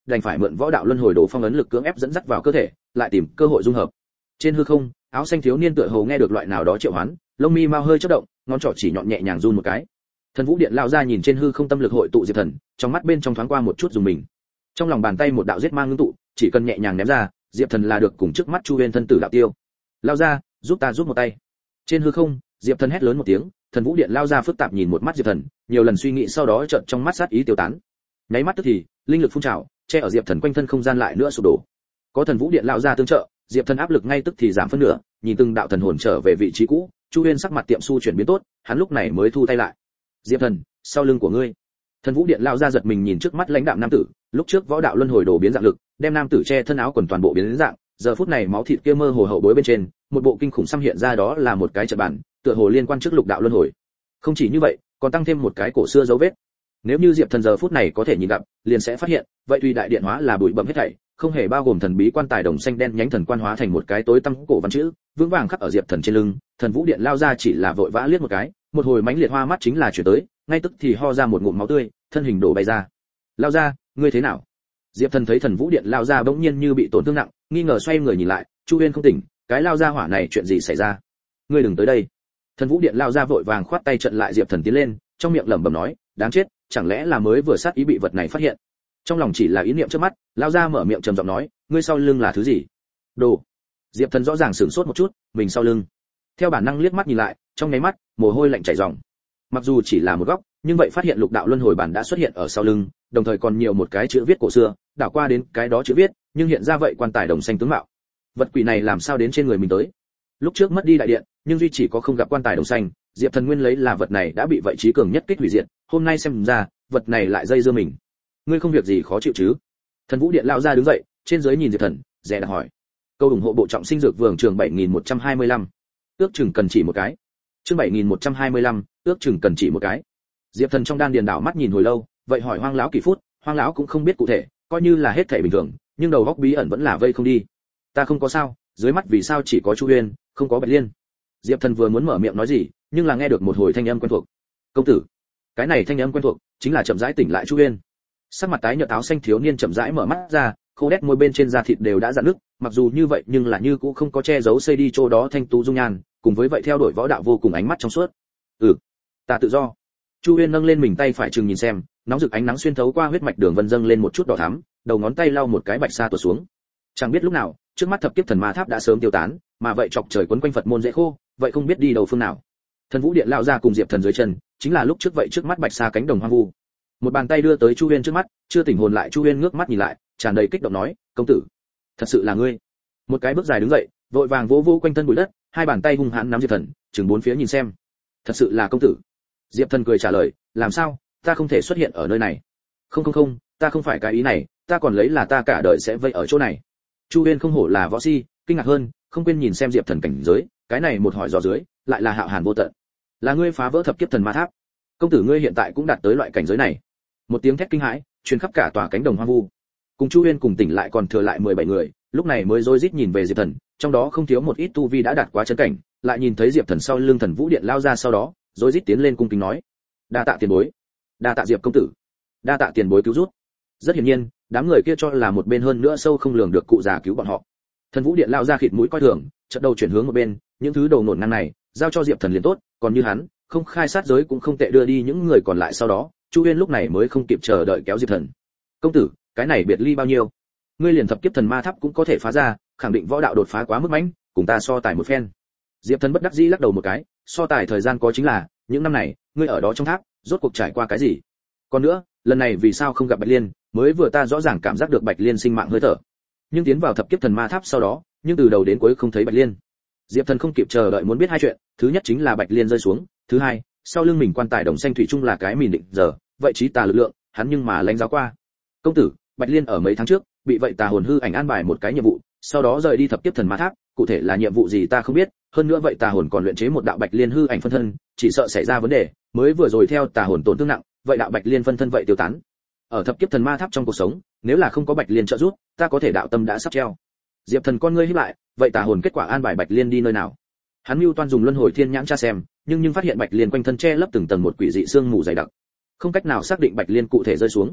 đành phải mượn võ đạo luân hồi đồ phong ấn lực cưỡng ép dẫn dắt vào cơ thể, lại tìm cơ hội dung hợp. Trên hư không, áo xanh thiếu niên tựa hồ nghe được loại nào đó triệu hoán, lông mi mau hơi chớp động, ngón trỏ chỉ nhọn nhẹ nhàng run một cái. Thần Vũ Điện lao ra nhìn trên hư không tâm lực hội tụ Diệp Thần, trong mắt bên trong thoáng qua một chút dùng mình. Trong lòng bàn tay một đạo giết mang ngưng tụ, chỉ cần nhẹ nhàng ném ra, Diệp Thần là được cùng trước mắt Chu Uyên thân tử đạo tiêu. Lao ra, giúp ta giúp một tay. Trên hư không, Diệp Thần hét lớn một tiếng, Thần Vũ Điện lao ra phức tạp nhìn một mắt Diệp Thần, nhiều lần suy nghĩ sau đó chợt trong mắt sát ý tiêu tán. Nháy mắt tức thì, linh lực phun trào, che ở Diệp Thần quanh thân không gian lại nữa sụp đổ. Có Thần Vũ Điện lao ra tương trợ, Diệp Thần áp lực ngay tức thì giảm phân nửa, nhìn từng đạo thần hồn trở về vị trí cũ, Chu Uyên sắc mặt tiệm su chuyển biến tốt, hắn lúc này mới thu tay lại. Diệp Thần, sau lưng của ngươi. Thần Vũ Điện lao ra giật mình nhìn trước mắt lãnh đạm nam tử, lúc trước võ đạo luân hồi đồ biến dạng lực, đem nam tử che thân áo quần toàn bộ biến đến dạng, giờ phút này máu thịt kia mơ hồ hậu bối bên trên, một bộ kinh khủng xăm hiện ra đó là một cái trận bản, tựa hồ liên quan trước lục đạo luân hồi. Không chỉ như vậy, còn tăng thêm một cái cổ xưa dấu vết. Nếu như Diệp Thần giờ phút này có thể nhìn gặp, liền sẽ phát hiện, vậy tùy đại điện hóa là bụi bặm hết thảy, không hề bao gồm thần bí quan tài đồng xanh đen nhánh thần quan hóa thành một cái tối tăm cổ văn chữ, vững vàng khắc ở Diệp Thần trên lưng. Thần Vũ Điện lao ra chỉ là vội vã liếc một cái, một hồi mãnh liệt hoa mắt chính là chuyển tới, ngay tức thì ho ra một ngụm máu tươi, thân hình đổ bay ra. Lao ra, ngươi thế nào? Diệp Thần thấy Thần Vũ Điện lao ra bỗng nhiên như bị tổn thương nặng, nghi ngờ xoay người nhìn lại, Chu Uyên không tỉnh, cái lao ra hỏa này chuyện gì xảy ra? Ngươi đừng tới đây. Thần Vũ Điện lao ra vội vàng khoát tay chặn lại Diệp Thần tiến lên, trong miệng lẩm bẩm nói, đáng chết, chẳng lẽ là mới vừa sát ý bị vật này phát hiện. Trong lòng chỉ là ý niệm trước mắt, lao ra mở miệng trầm giọng nói, ngươi sau lưng là thứ gì? Đồ. Diệp Thần rõ ràng sửng sốt một chút, mình sau lưng. Theo bản năng liếc mắt nhìn lại, trong nháy mắt, mồ hôi lạnh chảy ròng. Mặc dù chỉ là một góc, nhưng vậy phát hiện lục đạo luân hồi bản đã xuất hiện ở sau lưng, đồng thời còn nhiều một cái chữ viết cổ xưa, đảo qua đến cái đó chữ viết, nhưng hiện ra vậy quan tài đồng xanh tướng mạo. Vật quỷ này làm sao đến trên người mình tới? Lúc trước mất đi đại điện, nhưng duy chỉ có không gặp quan tài đồng xanh, Diệp Thần nguyên lấy là vật này đã bị vậy trí cường nhất kích hủy diệt, hôm nay xem ra, vật này lại dây dưa mình. Ngươi không việc gì khó chịu chứ? Thần Vũ Điện lão ra đứng dậy, trên dưới nhìn Diệp Thần, dè đặt hỏi. Câu ủng hộ bộ trọng sinh dược vườn trường bảy nghìn một trăm hai mươi lăm. Ước chừng cần chỉ một cái. Chương bảy nghìn một trăm hai mươi lăm, ước chừng cần chỉ một cái. Diệp Thần trong đan điền đảo mắt nhìn hồi lâu, vậy hỏi Hoang lão kỳ phút, Hoang lão cũng không biết cụ thể, coi như là hết thảy bình thường, nhưng đầu góc bí ẩn vẫn là vây không đi. Ta không có sao, dưới mắt vì sao chỉ có Chu Uyên, không có Bạch Liên? Diệp Thần vừa muốn mở miệng nói gì, nhưng là nghe được một hồi thanh âm quen thuộc. Công tử. Cái này thanh âm quen thuộc, chính là chậm rãi tỉnh lại Chu Uyên. Sắc mặt tái nhợt áo xanh thiếu niên chậm rãi mở mắt ra, khô đét môi bên trên da thịt đều đã rạn nứt, mặc dù như vậy nhưng là như cũng không có che giấu xây đi chỗ đó thanh tú dung nhan, cùng với vậy theo đuổi võ đạo vô cùng ánh mắt trong suốt. Ừ, ta tự do. Chu Uyên nâng lên mình tay phải chừng nhìn xem, nóng rực ánh nắng xuyên thấu qua huyết mạch đường vân dâng lên một chút đỏ thắm, đầu ngón tay lau một cái bạch sa tuột xuống. Chẳng biết lúc nào, trước mắt thập kiếp thần ma tháp đã sớm tiêu tán, mà vậy chọc trời quấn quanh Phật môn dễ khô, vậy không biết đi đầu phương nào. Thần Vũ Điện lão ra cùng Diệp Thần dưới chân, chính là lúc trước vậy trước mắt bạch sa cánh đồng hoang vu. Một bàn tay đưa tới Chu Uyên trước mắt, chưa tỉnh hồn lại Chu Uyên ngước mắt nhìn lại, tràn đầy kích động nói, công tử, thật sự là ngươi. Một cái bước dài đứng dậy, vội vàng vỗ vỗ quanh thân bụi đất, hai bàn tay hung hãn nắm Diệp Thần, chừng bốn phía nhìn xem. Thật sự là công tử. Diệp Thần cười trả lời, làm sao, ta không thể xuất hiện ở nơi này? Không không không, ta không phải cái ý này, ta còn lấy là ta cả đời sẽ vây ở chỗ này. Chu Uyên không hổ là võ si, kinh ngạc hơn, không quên nhìn xem Diệp Thần cảnh giới, cái này một hỏi dò dưới, lại là hạo hàn vô tận. Là ngươi phá vỡ thập kiếp thần ma tháp. Công tử ngươi hiện tại cũng đạt tới loại cảnh giới này. Một tiếng thét kinh hãi, truyền khắp cả tòa cánh đồng hoang vu. Cùng Chu Uyên cùng tỉnh lại còn thừa lại mười bảy người, lúc này mới rối rít nhìn về Diệp Thần, trong đó không thiếu một ít tu vi đã đạt quá chân cảnh, lại nhìn thấy Diệp Thần sau lưng Thần Vũ Điện lao ra sau đó, rối rít tiến lên cung kính nói: "Đa tạ tiền bối, đa tạ Diệp công tử, đa tạ tiền bối cứu giúp." Rất hiển nhiên, đám người kia cho là một bên hơn nữa sâu không lường được cụ già cứu bọn họ. Thần Vũ Điện lao ra khịt mũi coi thường, chợt đầu chuyển hướng một bên, những thứ đầu nổn ngang này, giao cho Diệp Thần liền tốt, còn như hắn, không khai sát giới cũng không tệ đưa đi những người còn lại sau đó, Chu Uyên lúc này mới không kịp chờ đợi kéo Diệp Thần. "Công tử, cái này biệt ly bao nhiêu? Ngươi liền thập kiếp thần ma tháp cũng có thể phá ra, khẳng định võ đạo đột phá quá mức mãnh, cùng ta so tài một phen." Diệp Thần bất đắc dĩ lắc đầu một cái, so tài thời gian có chính là, những năm này, ngươi ở đó trong tháp, rốt cuộc trải qua cái gì? Còn nữa, lần này vì sao không gặp Bạch Liên, mới vừa ta rõ ràng cảm giác được Bạch Liên sinh mạng hơi thở. Nhưng tiến vào thập kiếp thần ma tháp sau đó, nhưng từ đầu đến cuối không thấy Bạch Liên. Diệp Thần không kịp chờ đợi muốn biết hai chuyện, thứ nhất chính là Bạch Liên rơi xuống, thứ hai, sau lưng mình quan tài đồng xanh thủy chung là cái mìn định giờ, vậy trí tà lực lượng, hắn nhưng mà lãnh giáo qua. Công tử, Bạch Liên ở mấy tháng trước, bị vậy tà hồn hư ảnh an bài một cái nhiệm vụ, sau đó rời đi thập kiếp thần ma tháp, cụ thể là nhiệm vụ gì ta không biết, hơn nữa vậy tà hồn còn luyện chế một đạo Bạch Liên hư ảnh phân thân, chỉ sợ xảy ra vấn đề, mới vừa rồi theo tà hồn tổn thương nặng, vậy đạo Bạch Liên phân thân vậy tiêu tán. Ở thập kiếp thần ma tháp trong cuộc sống, nếu là không có Bạch Liên trợ giúp, ta có thể đạo tâm đã sắp treo. Diệp Thần con ngươi híp lại, vậy tà hồn kết quả an bài Bạch Liên đi nơi nào? Hắn mưu toan dùng luân hồi thiên nhãn tra xem, nhưng nhưng phát hiện Bạch Liên quanh thân che lấp từng tầng một quỷ dị xương mù dày đặc, không cách nào xác định Bạch Liên cụ thể rơi xuống.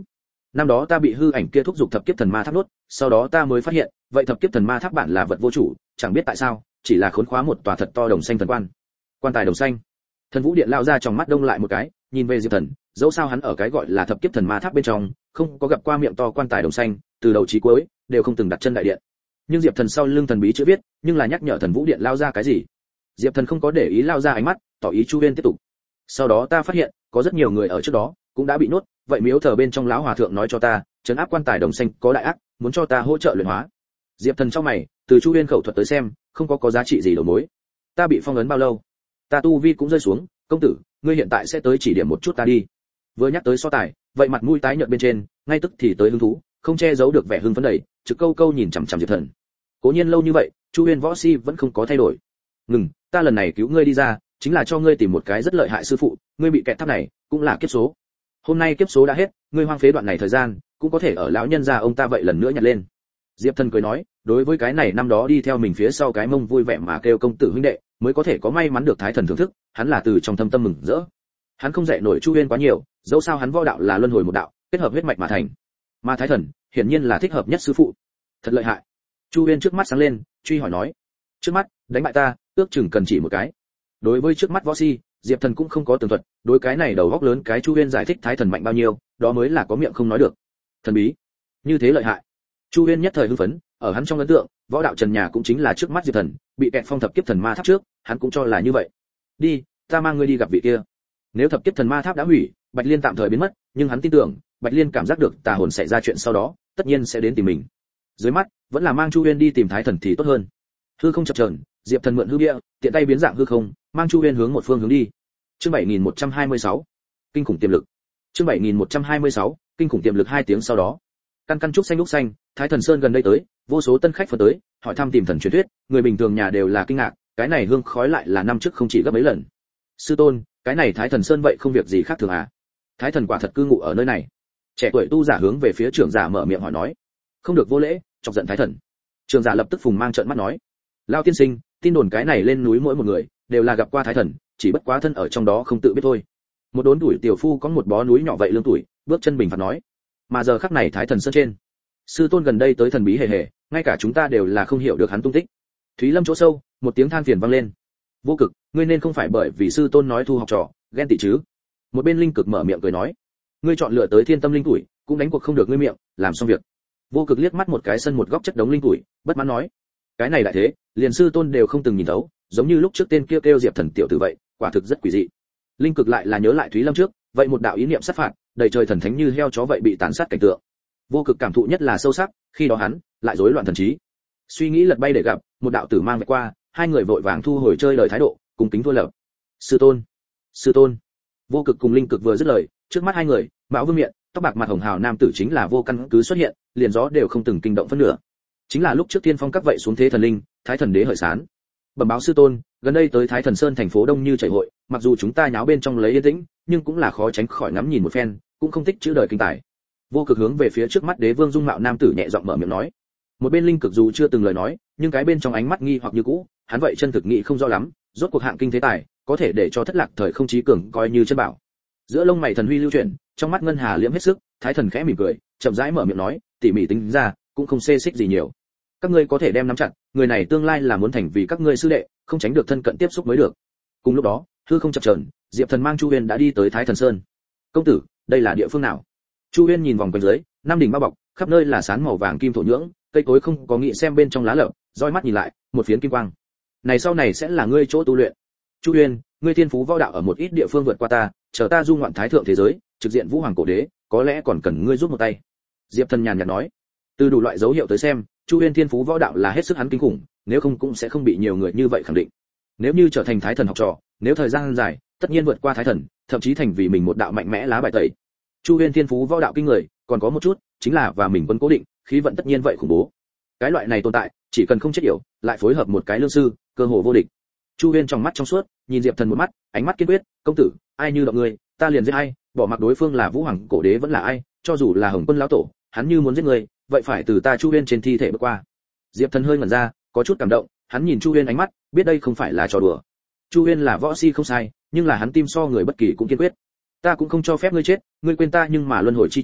năm đó ta bị hư ảnh kia thúc giục thập kiếp thần ma tháp nốt, sau đó ta mới phát hiện, vậy thập kiếp thần ma tháp bản là vật vô chủ, chẳng biết tại sao, chỉ là khốn khóa một tòa thật to đồng xanh thần quan. Quan tài đồng xanh. Thần Vũ Điện lao ra trong mắt đông lại một cái, nhìn về Diệp Thần, dẫu sao hắn ở cái gọi là thập kiếp thần ma tháp bên trong, không có gặp qua miệng to quan tài đồng xanh, từ đầu chí cuối đều không từng đặt chân đại điện. Nhưng Diệp Thần sau lưng thần bí chữ viết, nhưng là nhắc nhở Thần Vũ Điện lao ra cái gì? Diệp Thần không có để ý lao ra ánh mắt, tỏ ý Chu Uyên tiếp tục. Sau đó ta phát hiện, có rất nhiều người ở trước đó cũng đã bị nuốt, vậy miếu thờ bên trong lão hòa thượng nói cho ta, trấn áp quan tài đồng xanh có đại ác, muốn cho ta hỗ trợ luyện hóa. Diệp Thần trong mày, từ Chu Uyên khẩu thuật tới xem, không có có giá trị gì đầu mối. Ta bị phong ấn bao lâu? Ta tu vi cũng rơi xuống, công tử, ngươi hiện tại sẽ tới chỉ điểm một chút ta đi. Vừa nhắc tới so tài, vậy mặt mũi tái nhợt bên trên, ngay tức thì tới hứng thú, không che giấu được vẻ hưng phấn đầy, trực câu câu nhìn chằm chằm Diệp Thần. Cố nhiên lâu như vậy, Chu Uyên võ si vẫn không có thay đổi. Ngừng, ta lần này cứu ngươi đi ra, chính là cho ngươi tìm một cái rất lợi hại sư phụ, ngươi bị kẹt tháp này, cũng là kiếp số. Hôm nay kiếp số đã hết, ngươi hoang phế đoạn này thời gian, cũng có thể ở lão nhân gia ông ta vậy lần nữa nhặt lên. Diệp Thần cười nói, đối với cái này năm đó đi theo mình phía sau cái mông vui vẻ mà kêu công tử huynh đệ, mới có thể có may mắn được thái thần thưởng thức, hắn là từ trong thâm tâm mừng rỡ. Hắn không dạy nổi Chu Uyên quá nhiều, dẫu sao hắn võ đạo là luân hồi một đạo, kết hợp huyết mạch mà thành. Mà thái thần, hiển nhiên là thích hợp nhất sư phụ. Thật lợi hại. Chu Uyên trước mắt sáng lên, truy hỏi nói, trước mắt, đánh bại ta, ước chừng cần chỉ một cái. Đối với trước mắt võ si, Diệp Thần cũng không có tường thuật, đối cái này đầu góc lớn cái Chu Uyên giải thích thái thần mạnh bao nhiêu, đó mới là có miệng không nói được. Thần bí, như thế lợi hại. Chu Uyên nhất thời hưng phấn, ở hắn trong ấn tượng, võ đạo trần nhà cũng chính là trước mắt Diệp Thần, bị kẹt phong thập kiếp thần ma tháp trước, hắn cũng cho là như vậy. Đi, ta mang ngươi đi gặp vị kia. Nếu thập kiếp thần ma tháp đã hủy, Bạch Liên tạm thời biến mất, nhưng hắn tin tưởng, Bạch Liên cảm giác được tà hồn xảy ra chuyện sau đó, tất nhiên sẽ đến tìm mình. Dưới mắt, vẫn là mang Chu Uyên đi tìm thái thần thì tốt hơn. Hư không chập chờn, Diệp Thần mượn hư bia, tiện tay biến dạng hư không, mang Chu Uyên hướng một phương hướng đi. Chương bảy nghìn một trăm hai mươi sáu, kinh khủng tiềm lực. Chương bảy nghìn một trăm hai mươi sáu, kinh khủng tiềm lực. Hai tiếng sau đó, căn căn trúc xanh lúc xanh, Thái Thần Sơn gần đây tới, vô số tân khách phật tới, hỏi thăm tìm thần truyền thuyết, người bình thường nhà đều là kinh ngạc, cái này hương khói lại là năm trước không chỉ gấp mấy lần. Sư tôn, cái này Thái Thần Sơn vậy không việc gì khác thường à? Thái thần quả thật cư ngụ ở nơi này. Trẻ tuổi tu giả hướng về phía trưởng giả mở miệng hỏi nói, không được vô lễ, chọc giận Thái thần. Trưởng giả lập tức phùng mang trợn mắt nói, lao tiên sinh, tin đồn cái này lên núi mỗi một người đều là gặp qua Thái thần, chỉ bất quá thân ở trong đó không tự biết thôi. Một đốn tuổi tiểu phu có một bó núi nhỏ vậy lương tuổi, bước chân bình phạt nói, mà giờ khắc này Thái thần Sơn trên, sư tôn gần đây tới thần bí hề hề, ngay cả chúng ta đều là không hiểu được hắn tung tích. Thúy Lâm chỗ sâu, một tiếng than phiền vang lên. Vô Cực, ngươi nên không phải bởi vì sư tôn nói thu học trò, ghen tị chứ? Một bên Linh Cực mở miệng cười nói, ngươi chọn lựa tới Thiên Tâm linh tuổi, cũng đánh cuộc không được ngươi miệng, làm xong việc. Vô Cực liếc mắt một cái sân một góc chất đống linh tuổi, bất mãn nói, cái này đại thế, liền sư tôn đều không từng nhìn thấu, giống như lúc trước tên kia kêu Diệp thần tiểu tử vậy, quả thực rất quỷ dị. Linh Cực lại là nhớ lại Thúy Lâm trước, vậy một đạo ý niệm sát phạt, đầy trời thần thánh như heo chó vậy bị tàn sát cảnh tượng. Vô Cực cảm thụ nhất là sâu sắc, khi đó hắn lại rối loạn thần trí. Suy nghĩ lật bay để gặp, một đạo tử mang vạch qua, hai người vội vàng thu hồi chơi lời thái độ, cùng kính thua lập. Sư tôn, sư tôn. Vô Cực cùng Linh Cực vừa dứt lời, trước mắt hai người, mạo vương miệng, tóc bạc mặt hồng hào nam tử chính là vô căn cứ xuất hiện, liền gió đều không từng kinh động phân nửa. Chính là lúc trước Thiên Phong các vậy xuống thế thần linh, Thái thần đế hợi sán. Bẩm báo sư tôn, gần đây tới Thái thần Sơn thành phố đông như chảy hội, mặc dù chúng ta nháo bên trong lấy yên tĩnh, nhưng cũng là khó tránh khỏi ngắm nhìn một phen, cũng không thích chữ đời kinh tài. Vô Cực hướng về phía trước mắt đế vương dung mạo nam tử nhẹ giọng mở miệng nói. Một bên Linh Cực dù chưa từng lời nói, nhưng cái bên trong ánh mắt nghi hoặc như cũ, hắn vậy chân thực nghĩ không rõ lắm, rốt cuộc hạng kinh thế tài, có thể để cho thất lạc thời không chí cường coi như chân bảo. Giữa lông mày thần huy lưu chuyển, trong mắt ngân hà liễm hết sức, Thái thần khẽ mỉm cười, chậm rãi mở miệng nói, tỉ mỉ tính ra, cũng không xê xích gì nhiều. Các ngươi có thể đem nắm chặt, người này tương lai là muốn thành vì các ngươi sư đệ, không tránh được thân cận tiếp xúc mới được. Cùng lúc đó, hư không chập chờn, Diệp Thần mang Chu Uyên đã đi tới Thái thần Sơn. Công tử, đây là địa phương nào? Chu Uyên nhìn vòng quanh dưới, năm đỉnh bao bọc, khắp nơi là sán màu vàng kim thổ nhưỡng, cây cối không có nghĩ xem bên trong lá lợ, roi mắt nhìn lại, một phiến kim quang. Này sau này sẽ là ngươi chỗ tu luyện. Chu Uyên, ngươi thiên phú võ đạo ở một ít địa phương vượt qua ta, chờ ta du ngoạn thái thượng thế giới, trực diện vũ hoàng cổ đế, có lẽ còn cần ngươi giúp một tay. Diệp Thần nhàn nhạt nói. Từ đủ loại dấu hiệu tới xem, Chu Uyên thiên phú võ đạo là hết sức hắn kinh khủng, nếu không cũng sẽ không bị nhiều người như vậy khẳng định. Nếu như trở thành thái thần học trò, nếu thời gian dài, tất nhiên vượt qua thái thần, thậm chí thành vì mình một đạo mạnh mẽ lá bài tẩy. Chu Uyên thiên phú võ đạo kinh người, còn có một chút, chính là và mình quân cố định, khí vận tất nhiên vậy khủng bố. Cái loại này tồn tại, chỉ cần không chết yểu, lại phối hợp một cái lương sư, cơ hồ vô địch. Chu Uyên trong mắt trong suốt, nhìn Diệp Thần một mắt, ánh mắt kiên quyết, công tử, ai như động ngươi, ta liền giết ai, bỏ mặc đối phương là vũ hoàng cổ đế vẫn là ai, cho dù là Hồng Quân lão tổ, hắn như muốn giết ngươi, vậy phải từ ta Chu Uyên trên thi thể bước qua. Diệp Thần hơi ngẩn ra, có chút cảm động, hắn nhìn Chu Uyên ánh mắt, biết đây không phải là trò đùa. Chu Uyên là võ si không sai, nhưng là hắn tim so người bất kỳ cũng kiên quyết. Ta cũng không cho phép ngươi chết, ngươi quên ta nhưng mà luân hồi chi chủ,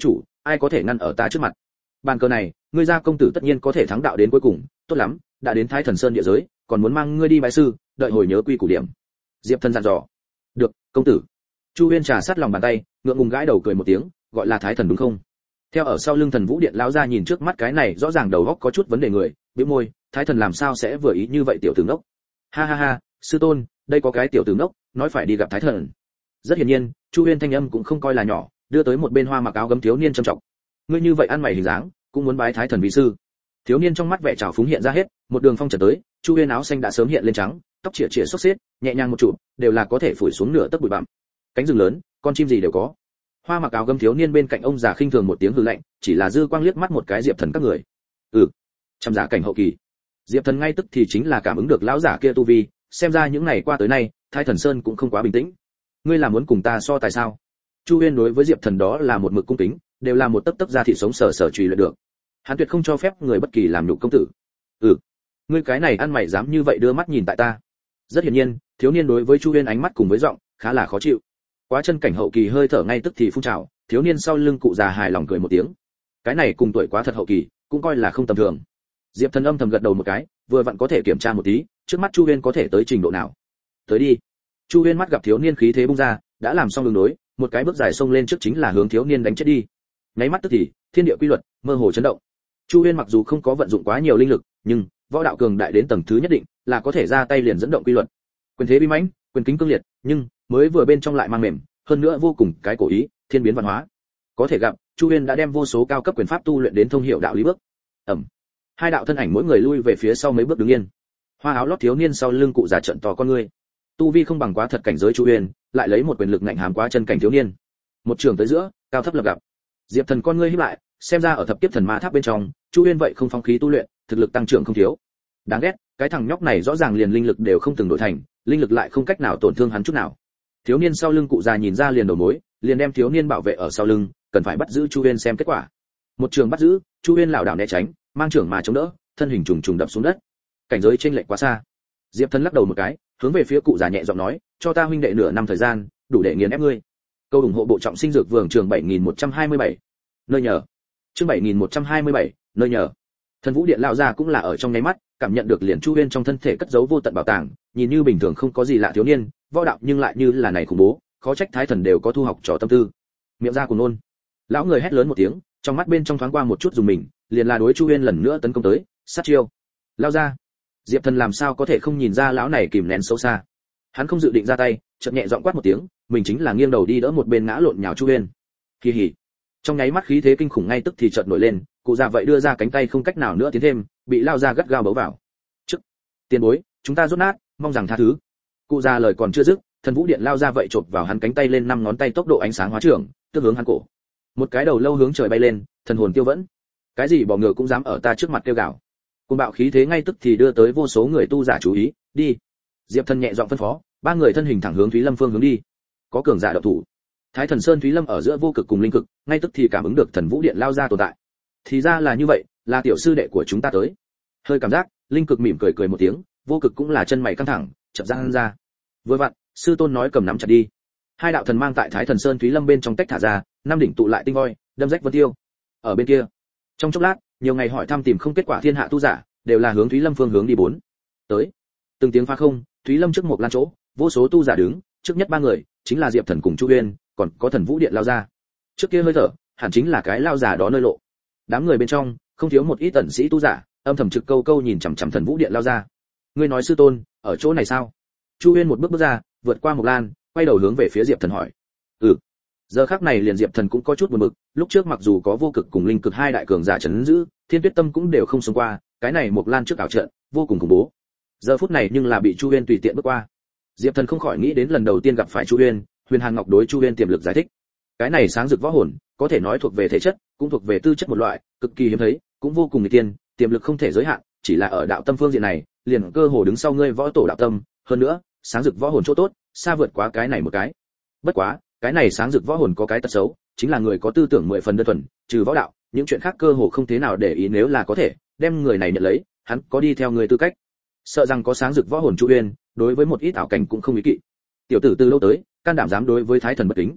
ai có thể ngăn ở ta trước mặt. Bàn cờ này, ngươi gia công tử tất nhiên có thể thắng đạo đến cuối cùng, tốt lắm, đã đến Thái Thần Sơn địa giới, còn muốn mang ngươi đi bái sư, đợi hồi nhớ quy củ điểm. Diệp Thần dặn dò. Được, công tử. Chu Huyên trà sát lòng bàn tay, ngượng ngùng gãi đầu cười một tiếng, gọi là Thái Thần đúng không? Theo ở sau lưng Thần Vũ Điện lão gia nhìn trước mắt cái này rõ ràng đầu óc có chút vấn đề người, bĩu môi, Thái Thần làm sao sẽ vừa ý như vậy tiểu tử ngốc? Ha ha ha, sư tôn, đây có cái tiểu tử ngốc, nói phải đi gặp Thái Thần. Rất hiển nhiên, Chu Huyên thanh âm cũng không coi là nhỏ, đưa tới một bên hoa mặc áo gấm thiếu niên trầm trọng. Ngươi như vậy ăn mày hình dáng, cũng muốn bái Thái Thần vi sư? Thiếu niên trong mắt vẻ trào phúng hiện ra hết, một đường phong trần tới, Chu Huyên áo xanh đã sớm hiện lên trắng, tóc chĩa chĩa xốc xếp, nhẹ nhàng một chụp, đều là có thể phủi xuống nửa tấc bụi bặm. Cánh rừng lớn, con chim gì đều có. Hoa mặc áo gấm thiếu niên bên cạnh ông già khinh thường một tiếng hừ lạnh, chỉ là dư quang liếc mắt một cái Diệp Thần các người. Ừ, trăm giả cảnh hậu kỳ. Diệp Thần ngay tức thì chính là cảm ứng được lão giả kia tu vi, xem ra những ngày qua tới nay, Thái Thần Sơn cũng không quá bình tĩnh. Ngươi là muốn cùng ta so tài sao? Chu Huyên đối với Diệp Thần đó là một mực cung kính, đều là một tấc tấc da thịt sống sờ sờ truy luyện được. Hắn tuyệt không cho phép người bất kỳ làm nhục công tử. Ừ, ngươi cái này ăn mày dám như vậy đưa mắt nhìn tại ta. Rất hiển nhiên, thiếu niên đối với Chu Huyên ánh mắt cùng với giọng khá là khó chịu. Quá chân cảnh hậu kỳ hơi thở ngay tức thì phun trào, thiếu niên sau lưng cụ già hài lòng cười một tiếng. Cái này cùng tuổi quá thật hậu kỳ, cũng coi là không tầm thường. Diệp Thần âm thầm gật đầu một cái, vừa vặn có thể kiểm tra một tí, trước mắt Chu Huyên có thể tới trình độ nào. Tới đi. Chu Huyên mắt gặp thiếu niên khí thế bung ra, đã làm xong đường đối, một cái bước dài xông lên trước chính là hướng thiếu niên đánh chết đi. Nháy mắt tức thì, thiên địa quy luật mơ hồ chấn động. Chu Huyên mặc dù không có vận dụng quá nhiều linh lực, nhưng võ đạo cường đại đến tầng thứ nhất định, là có thể ra tay liền dẫn động quy luật. Quyền thế bi mãnh, quyền kính cương liệt, nhưng mới vừa bên trong lại mang mềm, hơn nữa vô cùng cái cổ ý, thiên biến văn hóa. Có thể gặp, Chu Huyên đã đem vô số cao cấp quyền pháp tu luyện đến thông hiểu đạo lý bước. Ầm. Hai đạo thân ảnh mỗi người lui về phía sau mấy bước đứng yên. Hoa áo lót thiếu niên sau lưng cụ già trợn to con ngươi. Tu vi không bằng quá thật cảnh giới Chu Huyên, lại lấy một quyền lực ngạnh hàm quá chân cảnh thiếu niên. Một trường tới giữa, cao thấp lập gặp. Diệp Thần con ngươi híp lại, xem ra ở thập kiếp thần ma tháp bên trong, Chu Huyên vậy không phong khí tu luyện, thực lực tăng trưởng không thiếu. Đáng ghét, cái thằng nhóc này rõ ràng liền linh lực đều không từng đổi thành, linh lực lại không cách nào tổn thương hắn chút nào. Thiếu niên sau lưng cụ già nhìn ra liền đầu mối, liền đem thiếu niên bảo vệ ở sau lưng, cần phải bắt giữ Chu Huyên xem kết quả. Một trường bắt giữ, Chu Huyên lảo đảo né tránh, mang trưởng mà chống đỡ, thân hình trùng trùng đập xuống đất. Cảnh giới chênh lệch quá xa. Diệp Thần lắc đầu một cái, hướng về phía cụ già nhẹ giọng nói, cho ta huynh đệ nửa năm thời gian, đủ để nghiền ép ngươi. Câu ủng hộ bộ trọng sinh dược vườn trường bảy nghìn một trăm hai mươi bảy. Nơi nhờ. Chương bảy nghìn một trăm hai mươi bảy, nơi nhờ. Thần Vũ Điện lão gia cũng là ở trong nháy mắt, cảm nhận được liền Chu Huyên trong thân thể cất giấu vô tận bảo tàng, nhìn như bình thường không có gì lạ thiếu niên, võ đạo nhưng lại như là này khủng bố, khó trách Thái Thần đều có thu học trò tâm tư. Miệng ra cùng nôn. Lão người hét lớn một tiếng, trong mắt bên trong thoáng qua một chút dùng mình, liền là đối Chu Huyên lần nữa tấn công tới, sát chiêu. Lao ra. Diệp Thần làm sao có thể không nhìn ra lão này kìm nén xấu xa. Hắn không dự định ra tay, chợt nhẹ giọng quát một tiếng, mình chính là nghiêng đầu đi đỡ một bên ngã lộn nhào Chu Huyên. Kỳ hỉ. Trong nháy mắt khí thế kinh khủng ngay tức thì chợt nổi lên, cụ già vậy đưa ra cánh tay không cách nào nữa tiến thêm, bị lao ra gắt gao bấu vào. Trước, tiền bối, chúng ta rút nát, mong rằng tha thứ. Cụ già lời còn chưa dứt, Thần Vũ Điện lao ra vậy chộp vào hắn cánh tay lên năm ngón tay tốc độ ánh sáng hóa trưởng, tức hướng hắn cổ. Một cái đầu lâu hướng trời bay lên, thần hồn tiêu vẫn. Cái gì bỏ ngựa cũng dám ở ta trước mặt kêu gào. Cơn bạo khí thế ngay tức thì đưa tới vô số người tu giả chú ý, đi. Diệp Thần nhẹ giọng phân phó, ba người thân hình thẳng hướng Thúy Lâm phương hướng đi. Có cường giả động thủ. Thái Thần Sơn Thúy Lâm ở giữa vô cực cùng linh cực, ngay tức thì cảm ứng được Thần Vũ Điện lao ra tồn tại. Thì ra là như vậy, là tiểu sư đệ của chúng ta tới. Hơi cảm giác, linh cực mỉm cười cười một tiếng, vô cực cũng là chân mày căng thẳng, chợt răng ra. Vừa vặn, sư tôn nói cầm nắm chặt đi. Hai đạo thần mang tại Thái Thần Sơn Thúy Lâm bên trong tách thả ra, năm đỉnh tụ lại tinh voi, đâm rách vân tiêu. Ở bên kia, trong chốc lát, nhiều ngày hỏi thăm tìm không kết quả thiên hạ tu giả, đều là hướng Thúy Lâm phương hướng đi bốn. Tới. Từng tiếng phá không, Thúy Lâm trước một lan chỗ, vô số tu giả đứng, trước nhất ba người, chính là Diệp Thần cùng Chu Uyên, còn có Thần Vũ Điện lao ra. Trước kia hơi thở, hẳn chính là cái lao giả đó nơi lộ. Đám người bên trong, không thiếu một ít tần sĩ tu giả, âm thầm trực câu câu nhìn chằm chằm Thần Vũ Điện lao ra. Ngươi nói sư tôn, ở chỗ này sao? Chu Uyên một bước bước ra, vượt qua một lan, quay đầu hướng về phía Diệp Thần hỏi. Ừ. Giờ khắc này liền Diệp Thần cũng có chút buồn bực, lúc trước mặc dù có vô cực cùng linh cực hai đại cường giả trấn giữ, Thiên Tuyết Tâm cũng đều không xông qua, cái này một lan trước ảo trận, vô cùng khủng bố. Giờ phút này nhưng là bị Chu Uyên tùy tiện bước qua. Diệp Thần không khỏi nghĩ đến lần đầu tiên gặp phải Chu Uyên, Huyền Hàn Ngọc đối Chu Uyên tiềm lực giải thích. Cái này sáng rực võ hồn, có thể nói thuộc về thể chất, cũng thuộc về tư chất một loại, cực kỳ hiếm thấy, cũng vô cùng nghịch tiên, tiềm lực không thể giới hạn, chỉ là ở đạo tâm phương diện này, liền cơ hồ đứng sau ngươi võ tổ đạo tâm, hơn nữa, sáng rực võ hồn chỗ tốt, xa vượt quá cái này một cái. Bất quá, cái này sáng rực võ hồn có cái tật xấu, chính là người có tư tưởng mười phần đơn thuần, trừ võ đạo, những chuyện khác cơ hồ không thế nào để ý, nếu là có thể đem người này nhận lấy, hắn có đi theo người tư cách. Sợ rằng có sáng rực võ hồn Chu Uyên, đối với một ít ảo cảnh cũng không ý kỵ. Tiểu tử từ lâu tới, can đảm dám đối với Thái Thần bất kính.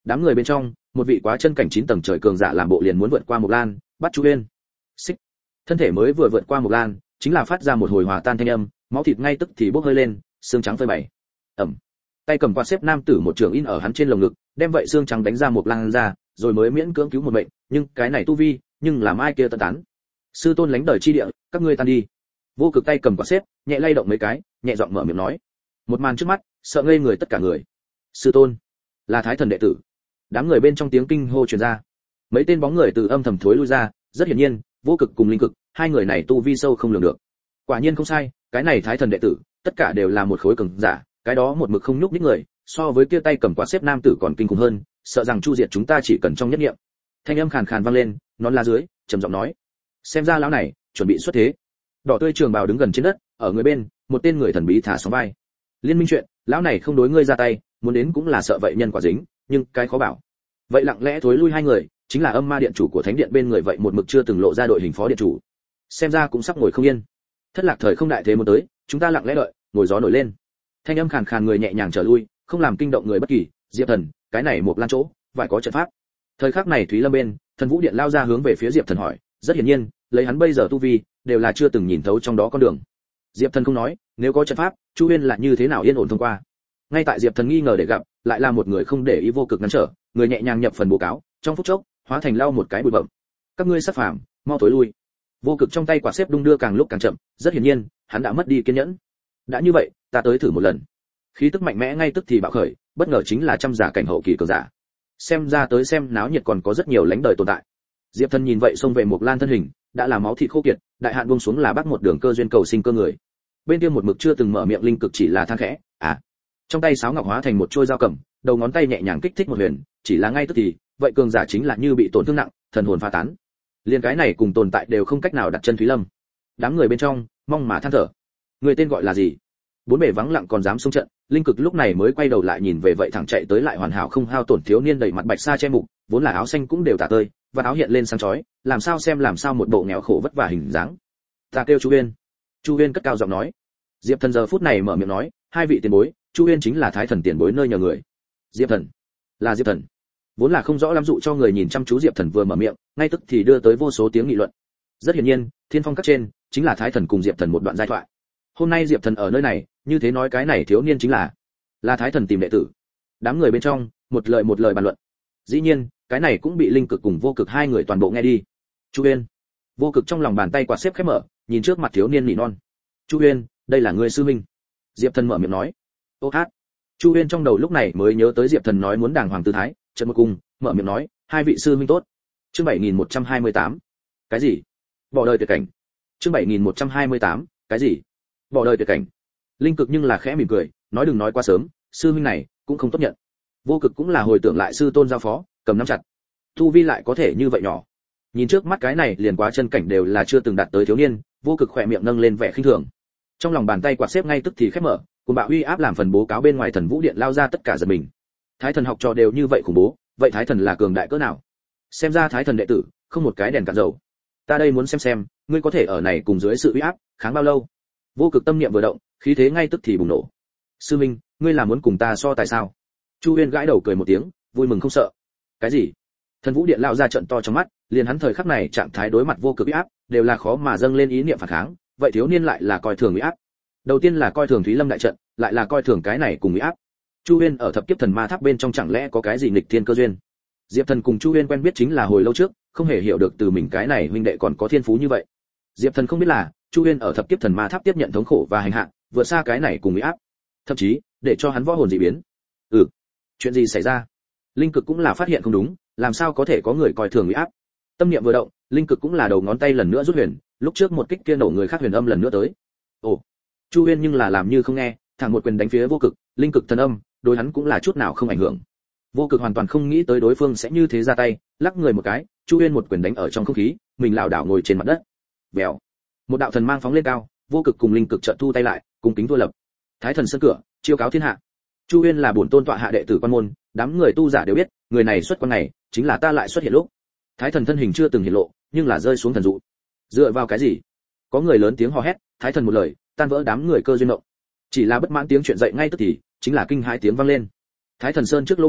Đám người bên trong, một vị quá chân cảnh chín tầng trời cường giả làm bộ liền muốn vượt qua Mộc Lan, bắt Chu Uyên. Xích. Thân thể mới vừa vượt qua Mộc Lan, chính là phát ra một hồi hòa tan thanh âm, máu thịt ngay tức thì bốc hơi lên, xương trắng phơi bày. Ầm. Tay cầm quạt xếp nam tử một trường in ở hắn trên lồng ngực, đem vậy xương trắng đánh ra Mộc Lan ra, rồi mới miễn cưỡng cứu một mệnh, nhưng cái này tu vi, nhưng làm ai kia tận tán. Sư tôn lánh đời chi địa, các ngươi tan đi. Vô Cực tay cầm quạt xếp, nhẹ lay động mấy cái, nhẹ giọng mở miệng nói. Một màn trước mắt, sợ ngây người tất cả người. Sư tôn, là Thái Thần đệ tử. Đám người bên trong tiếng kinh hô truyền ra. Mấy tên bóng người từ âm thầm thối lui ra, rất hiển nhiên, Vô Cực cùng Linh Cực, hai người này tu vi sâu không lường được. Quả nhiên không sai, cái này Thái Thần đệ tử, tất cả đều là một khối cường giả, cái đó một mực không nhúc nhích người, so với kia tay cầm quạt xếp nam tử còn kinh khủng hơn, sợ rằng chu diệt chúng ta chỉ cần trong nhất niệm. Thanh âm khàn khàn vang lên, nón lá dưới, trầm giọng nói. Xem ra lão này, chuẩn bị xuất thế. Đỏ tươi trường bào đứng gần trên đất, ở người bên, một tên người thần bí thả sóng vai. Liên minh chuyện, lão này không đối ngươi ra tay, muốn đến cũng là sợ vậy nhân quả dính, nhưng cái khó bảo. Vậy lặng lẽ thối lui hai người, chính là âm ma điện chủ của thánh điện bên người vậy một mực chưa từng lộ ra đội hình phó điện chủ. Xem ra cũng sắp ngồi không yên. Thất lạc thời không đại thế muốn tới, chúng ta lặng lẽ đợi, ngồi gió nổi lên. Thanh âm khàn khàn người nhẹ nhàng trở lui, không làm kinh động người bất kỳ. Diệp Thần, cái này một lan chỗ, phải có trận pháp. Thời khắc này Thúy Lâm bên, Thần Vũ Điện lao ra hướng về phía Diệp Thần hỏi, rất hiển nhiên, lấy hắn bây giờ tu vi, đều là chưa từng nhìn thấu trong đó con đường. Diệp Thần không nói, nếu có trận pháp, Chu Uyên là như thế nào yên ổn thông qua. Ngay tại Diệp Thần nghi ngờ để gặp, lại là một người không để ý Vô Cực ngăn trở, người nhẹ nhàng nhập phần bố cáo, trong phút chốc, hóa thành lau một cái bụi bặm. Các ngươi sát phàm, mau tối lui. Vô Cực trong tay quả xếp đung đưa càng lúc càng chậm, rất hiển nhiên, hắn đã mất đi kiên nhẫn. Đã như vậy, ta tới thử một lần. Khí tức mạnh mẽ ngay tức thì bạo khởi, bất ngờ chính là trăm giả cảnh hậu kỳ cường giả. Xem ra tới xem náo nhiệt còn có rất nhiều lãnh đời tồn tại. Diệp Thần nhìn vậy xông về Mộc Lan thân hình, đã là máu thịt khô kiệt, đại hạn buông xuống là bắt một đường cơ duyên cầu sinh cơ người. Bên kia một mực chưa từng mở miệng Linh Cực chỉ là than khẽ, à. Trong tay sáo ngọc hóa thành một chuôi dao cầm, đầu ngón tay nhẹ nhàng kích thích một huyền, chỉ là ngay tức thì, vậy cường giả chính là như bị tổn thương nặng, thần hồn phá tán. Liên cái này cùng tồn tại đều không cách nào đặt chân Thúy Lâm. Đám người bên trong, mong mà than thở. Người tên gọi là gì? Bốn bề vắng lặng còn dám xông trận, Linh Cực lúc này mới quay đầu lại nhìn về vậy thẳng chạy tới lại hoàn hảo không hao tổn thiếu niên đầy mặt bạch sa che mục, vốn là áo xanh cũng đều tả tơi, và áo hiện lên sáng chói, làm sao xem làm sao một bộ nghèo khổ vất vả hình dáng. Ta kêu Chu Uyên. Chu Uyên cất cao giọng nói. Diệp Thần giờ phút này mở miệng nói, hai vị tiền bối, Chu Uyên chính là Thái Thần tiền bối nơi nhờ người. Diệp Thần, là Diệp Thần. Vốn là không rõ lắm dụ cho người nhìn chăm chú Diệp Thần vừa mở miệng, ngay tức thì đưa tới vô số tiếng nghị luận. Rất hiển nhiên, Thiên Phong các trên chính là Thái Thần cùng Diệp Thần một đoạn giai thoại. Hôm nay Diệp Thần ở nơi này, như thế nói cái này thiếu niên chính là là Thái Thần tìm đệ tử. Đám người bên trong, một lời một lời bàn luận. Dĩ nhiên, cái này cũng bị Linh Cực cùng Vô Cực hai người toàn bộ nghe đi. Chu Uyên. Vô Cực trong lòng bàn tay quạt xếp khép mở, nhìn trước mặt thiếu niên nỉ non. Chu Uyên, đây là người sư minh. Diệp Thần mở miệng nói. Ô hát. Chu Uyên trong đầu lúc này mới nhớ tới Diệp Thần nói muốn đàng hoàng tư thái, chợt một cùng, mở miệng nói, hai vị sư minh tốt. Chương bảy nghìn một trăm hai mươi tám. Cái gì? Bỏ đời tuyệt cảnh. Chương bảy nghìn một trăm hai mươi tám. Cái gì? Bỏ đời tuyệt cảnh. Linh Cực nhưng là khẽ mỉm cười, nói đừng nói quá sớm, sư minh này cũng không tốt nhận. Vô Cực cũng là hồi tưởng lại sư tôn giao phó, cầm nắm chặt. Tu vi lại có thể như vậy nhỏ. Nhìn trước mắt cái này liền quá chân cảnh đều là chưa từng đạt tới thiếu niên, Vô Cực khỏe miệng nâng lên vẻ khinh thường. Trong lòng bàn tay quạt xếp ngay tức thì khép mở, cùng bạo uy áp làm phần bố cáo bên ngoài Thần Vũ Điện lao ra tất cả giật mình. Thái Thần học trò đều như vậy khủng bố, vậy Thái Thần là cường đại cỡ nào? Xem ra Thái Thần đệ tử, không một cái đèn cạn dầu. Ta đây muốn xem xem, ngươi có thể ở này cùng dưới sự uy áp, kháng bao lâu? Vô Cực tâm niệm vừa động, khí thế ngay tức thì bùng nổ. Sư Minh, ngươi là muốn cùng ta so tài sao? Chu Uyên gãi đầu cười một tiếng, vui mừng không sợ. Cái gì? Thần Vũ Điện lao ra trận to trong mắt, liền hắn thời khắc này trạng thái đối mặt Vô Cực uy áp, đều là khó mà dâng lên ý niệm phản kháng, vậy thiếu niên lại là coi thường uy áp. Đầu tiên là coi thường Thúy Lâm đại trận, lại là coi thường cái này cùng uy áp. Chu Uyên ở thập kiếp thần ma tháp bên trong chẳng lẽ có cái gì nghịch thiên cơ duyên? Diệp Thần cùng Chu Uyên quen biết chính là hồi lâu trước, không hề hiểu được từ mình cái này huynh đệ còn có thiên phú như vậy. Diệp Thần không biết là, Chu Uyên ở thập kiếp thần ma tháp tiếp nhận thống khổ và hành hạ, vượt xa cái này cùng uy áp. Thậm chí, để cho hắn võ hồn dị biến. Ừ, chuyện gì xảy ra? Linh Cực cũng là phát hiện không đúng, làm sao có thể có người coi thường uy áp? Tâm niệm vừa động, Linh Cực cũng là đầu ngón tay lần nữa rút huyền, lúc trước một kích kia nổ người khác huyền âm lần nữa tới. Ồ, Chu Uyên nhưng là làm như không nghe, thẳng một quyền đánh phía Vô Cực, Linh Cực thần âm, đối hắn cũng là chút nào không ảnh hưởng. Vô Cực hoàn toàn không nghĩ tới đối phương sẽ như thế ra tay, lắc người một cái, Chu Uyên một quyền đánh ở trong không khí, mình lảo đảo ngồi trên mặt đất. Bèo, một đạo thần mang phóng lên cao, Vô Cực cùng Linh Cực chợt thu tay lại, cùng kính thua lập. Thái Thần sân cửa, chiêu cáo thiên hạ. Chu Uyên là bổn tôn tọa hạ đệ tử quan môn, đám người tu giả đều biết, người này xuất quan này, chính là ta lại xuất hiện lúc. Thái Thần thân hình chưa từng hiện lộ, nhưng là rơi xuống thần dụ. Dựa vào cái gì? Có người lớn tiếng hò hét, Thái Thần một lời, tan vỡ đám người cơ duyên động. Chỉ là bất mãn tiếng chuyện dậy ngay tức thì, chính là kinh hãi tiếng vang lên. Thái Thần sơn trước lỗ mãng,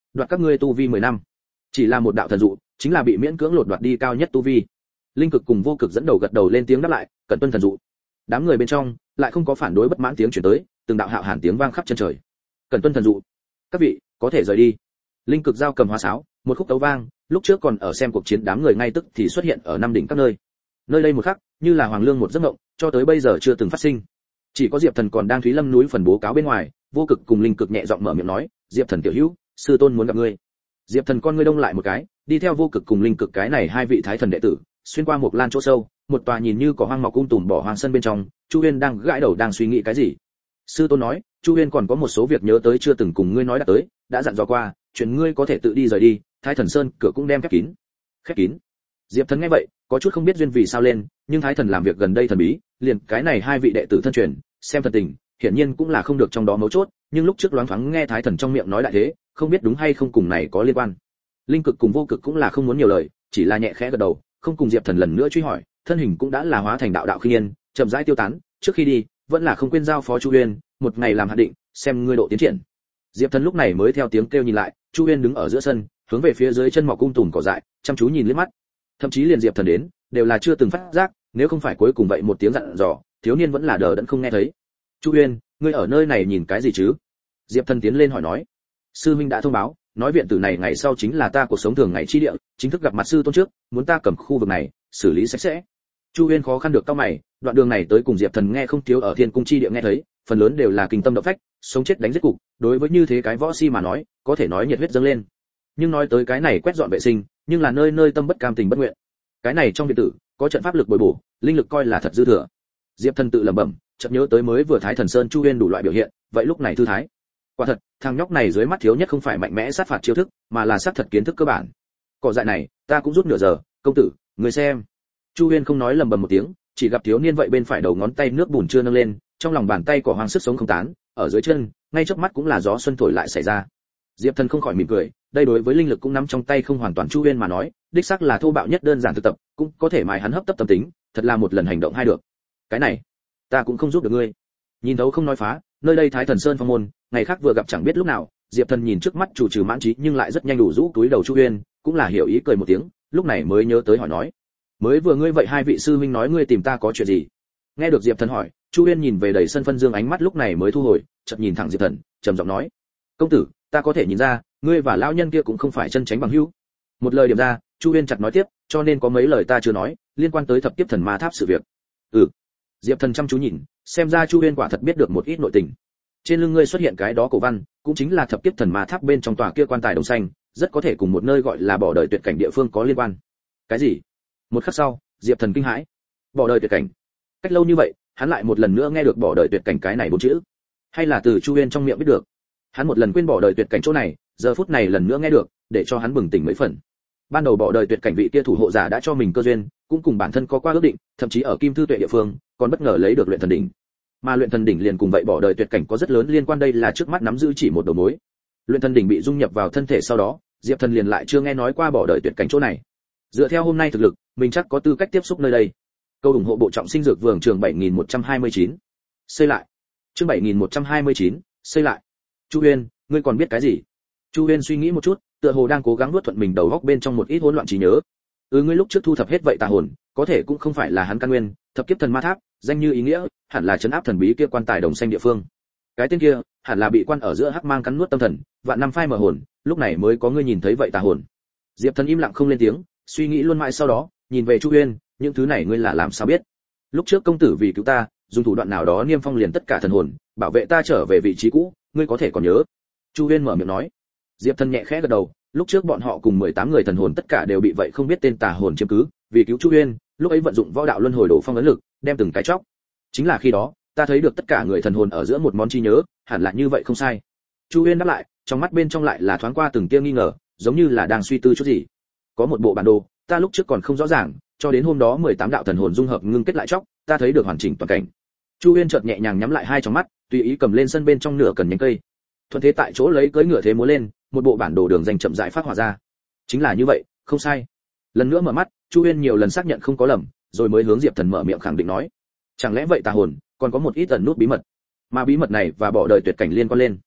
đoạt các ngươi tu vi mười năm. Chỉ là một đạo thần dụ, chính là bị miễn cưỡng lột đoạt đi cao nhất tu vi. Linh cực cùng vô cực dẫn đầu gật đầu lên tiếng đáp lại, cần tuân thần dụ. Đám người bên trong lại không có phản đối bất mãn tiếng truyền tới, từng đạo hạo hàn tiếng vang khắp chân trời. Cần tuân thần dụ, các vị có thể rời đi. Linh cực giao cầm hoa sáo, một khúc tấu vang, lúc trước còn ở xem cuộc chiến đám người ngay tức thì xuất hiện ở năm đỉnh các nơi. Nơi đây một khắc, như là hoàng lương một giấc mộng, cho tới bây giờ chưa từng phát sinh. Chỉ có Diệp Thần còn đang Thúy Lâm núi phần bố cáo bên ngoài, vô cực cùng Linh cực nhẹ giọng mở miệng nói, "Diệp Thần tiểu hữu, sư tôn muốn gặp ngươi." Diệp Thần con ngươi đông lại một cái, đi theo vô cực cùng Linh cực cái này hai vị thái thần đệ tử, xuyên qua một lan chỗ sâu, một tòa nhìn như có hoang mọc um tùm bỏ hoang sân bên trong, Chu Uyên đang gãi đầu đang suy nghĩ cái gì. Sư tôn nói, Chu Uyên còn có một số việc nhớ tới chưa từng cùng ngươi nói đã tới, đã dặn dò qua, chuyện ngươi có thể tự đi rời đi, Thái Thần Sơn cửa cũng đem khép kín. Khép kín? Diệp Thần nghe vậy, có chút không biết duyên vì sao lên, nhưng Thái Thần làm việc gần đây thần bí, liền cái này hai vị đệ tử thân truyền, xem thần tình, hiển nhiên cũng là không được trong đó mấu chốt, nhưng lúc trước loáng thoáng nghe Thái Thần trong miệng nói đại thế, không biết đúng hay không cùng này có liên quan. Linh cực cùng vô cực cũng là không muốn nhiều lời, chỉ là nhẹ khẽ gật đầu, không cùng Diệp Thần lần nữa truy hỏi, thân hình cũng đã là hóa thành đạo đạo khinh yên, chậm rãi tiêu tán, trước khi đi, vẫn là không quên giao phó Chu Uyên, một ngày làm hạn định, xem ngươi độ tiến triển. Diệp Thần lúc này mới theo tiếng kêu nhìn lại, Chu Uyên đứng ở giữa sân, hướng về phía dưới chân mọc cung tùm cỏ dại, chăm chú nhìn liếc mắt. Thậm chí liền Diệp Thần đến, đều là chưa từng phát giác, nếu không phải cuối cùng vậy một tiếng dặn dò, thiếu niên vẫn là đờ đẫn không nghe thấy. Chu Uyên, ngươi ở nơi này nhìn cái gì chứ? Diệp Thần tiến lên hỏi nói. Sư huynh đã thông báo, nói viện tử này ngày sau chính là ta cuộc sống thường ngày chi địa, chính thức gặp mặt sư tôn trước, muốn ta cầm khu vực này xử lý sạch sẽ. Chu Uyên khó khăn được cao mày, đoạn đường này tới cùng Diệp Thần nghe không thiếu ở Thiên Cung chi địa nghe thấy, phần lớn đều là kinh tâm động phách, sống chết đánh giết cục, đối với như thế cái võ si mà nói, có thể nói nhiệt huyết dâng lên. Nhưng nói tới cái này quét dọn vệ sinh, nhưng là nơi nơi tâm bất cam tình bất nguyện. Cái này trong viện tử, có trận pháp lực bồi bổ, linh lực coi là thật dư thừa. Diệp Thần tự lẩm bẩm, chợt nhớ tới mới vừa Thái Thần Sơn Chu Uyên đủ loại biểu hiện, vậy lúc này thư thái. Quả thật, thằng nhóc này dưới mắt thiếu nhất không phải mạnh mẽ sát phạt chiêu thức, mà là sát thật kiến thức cơ bản. Cỏ dại này, ta cũng rút nửa giờ, công tử, người xem. Chu Uyên không nói lầm bầm một tiếng, chỉ gặp thiếu niên vậy bên phải đầu ngón tay nước bùn chưa nâng lên, trong lòng bàn tay cỏ hoang sức sống không tán, ở dưới chân, ngay chớp mắt cũng là gió xuân thổi lại xảy ra. Diệp Thần không khỏi mỉm cười, đây đối với linh lực cũng nắm trong tay không hoàn toàn Chu Uyên mà nói, đích xác là thô bạo nhất đơn giản thực tập, cũng có thể mài hắn hấp tấp tâm tính, thật là một lần hành động hay được. Cái này, ta cũng không giúp được ngươi. Nhìn thấu không nói phá, nơi đây Thái Thần Sơn phong môn, ngày khác vừa gặp chẳng biết lúc nào. Diệp Thần nhìn trước mắt chủ trừ mãn trí nhưng lại rất nhanh đủ rũ túi đầu Chu Uyên, cũng là hiểu ý cười một tiếng, lúc này mới nhớ tới hỏi nói, mới vừa ngươi vậy hai vị sư huynh nói ngươi tìm ta có chuyện gì? Nghe được Diệp Thần hỏi, Chu Uyên nhìn về đầy sân phân dương ánh mắt lúc này mới thu hồi, chợt nhìn thẳng Diệp Thần, trầm giọng nói, công tử, ta có thể nhìn ra, ngươi và lão nhân kia cũng không phải chân tránh bằng hữu. Một lời điểm ra, Chu Uyên chặt nói tiếp, cho nên có mấy lời ta chưa nói, liên quan tới thập kiếp thần ma tháp sự việc. Ừ. Diệp Thần chăm chú nhìn, xem ra Chu Uyên quả thật biết được một ít nội tình. Trên lưng ngươi xuất hiện cái đó cổ văn, cũng chính là thập kiếp thần ma tháp bên trong tòa kia quan tài đồng xanh, rất có thể cùng một nơi gọi là bỏ đời tuyệt cảnh địa phương có liên quan. Cái gì? Một khắc sau, Diệp Thần kinh hãi. Bỏ đời tuyệt cảnh? Cách lâu như vậy, hắn lại một lần nữa nghe được bỏ đời tuyệt cảnh cái này bốn chữ. Hay là từ Chu Uyên trong miệng biết được? Hắn một lần quên bỏ đời tuyệt cảnh chỗ này, giờ phút này lần nữa nghe được, để cho hắn bừng tỉnh mấy phần. Ban đầu bỏ đời tuyệt cảnh vị kia thủ hộ giả đã cho mình cơ duyên, cũng cùng bản thân có qua ước định, thậm chí ở Kim Thư Tuệ địa phương, còn bất ngờ lấy được luyện thần đỉnh. Mà luyện thần đỉnh liền cùng vậy bỏ đời tuyệt cảnh có rất lớn liên quan, đây là trước mắt nắm giữ chỉ một đầu mối. Luyện thần đỉnh bị dung nhập vào thân thể sau đó, Diệp Thần liền lại chưa nghe nói qua bỏ đời tuyệt cảnh chỗ này. Dựa theo hôm nay thực lực, mình chắc có tư cách tiếp xúc nơi đây. Câu ủng hộ bộ trọng sinh dược vườn trường bảy nghìn một trăm hai mươi chín. Xây lại. Chương bảy nghìn một trăm hai mươi chín, xây lại. Chu Uyên, ngươi còn biết cái gì? Chu Uyên suy nghĩ một chút, tựa hồ đang cố gắng nuốt thuận mình đầu góc bên trong một ít hỗn loạn trí nhớ. Ừ, ngươi lúc trước thu thập hết vậy tà hồn, có thể cũng không phải là hắn căn nguyên, thập kiếp thần ma tháp, danh như ý nghĩa, hẳn là trấn áp thần bí kia quan tài đồng xanh địa phương. Cái tên kia, hẳn là bị quan ở giữa hắc mang cắn nuốt tâm thần, vạn năm phai mở hồn, lúc này mới có ngươi nhìn thấy vậy tà hồn. Diệp Thần im lặng không lên tiếng, suy nghĩ luôn mãi sau đó, nhìn về Chu Uyên, những thứ này ngươi là làm sao biết? Lúc trước công tử vì cứu ta, dùng thủ đoạn nào đó niêm phong liền tất cả thần hồn, bảo vệ ta trở về vị trí cũ, ngươi có thể còn nhớ? Chu Uyên mở miệng nói. Diệp Thần nhẹ khẽ gật đầu, lúc trước bọn họ cùng mười tám người thần hồn tất cả đều bị vậy không biết tên tà hồn chiếm cứ, vì cứu Chu Uyên, lúc ấy vận dụng võ đạo luân hồi đổ phong ấn lực, đem từng cái chóc. Chính là khi đó, ta thấy được tất cả người thần hồn ở giữa một món trí nhớ, hẳn là như vậy không sai. Chu Uyên đáp lại, trong mắt bên trong lại là thoáng qua từng tia nghi ngờ, giống như là đang suy tư chút gì. Có một bộ bản đồ, ta lúc trước còn không rõ ràng, cho đến hôm đó mười tám đạo thần hồn dung hợp ngưng kết lại chóc, ta thấy được hoàn chỉnh toàn cảnh. Chu Uyên chợt nhẹ nhàng nhắm lại hai tròng mắt, tùy ý cầm lên sân bên trong nửa cần nhánh cây. Thuận thế tại chỗ lấy cưỡi ngựa thế múa lên, một bộ bản đồ đường danh chậm rãi phát họa ra. Chính là như vậy, không sai. Lần nữa mở mắt, Chu Uyên nhiều lần xác nhận không có lầm, rồi mới hướng Diệp Thần mở miệng khẳng định nói, chẳng lẽ vậy tà hồn còn có một ít ẩn nút bí mật, mà bí mật này và bỏ đời tuyệt cảnh liên quan lên.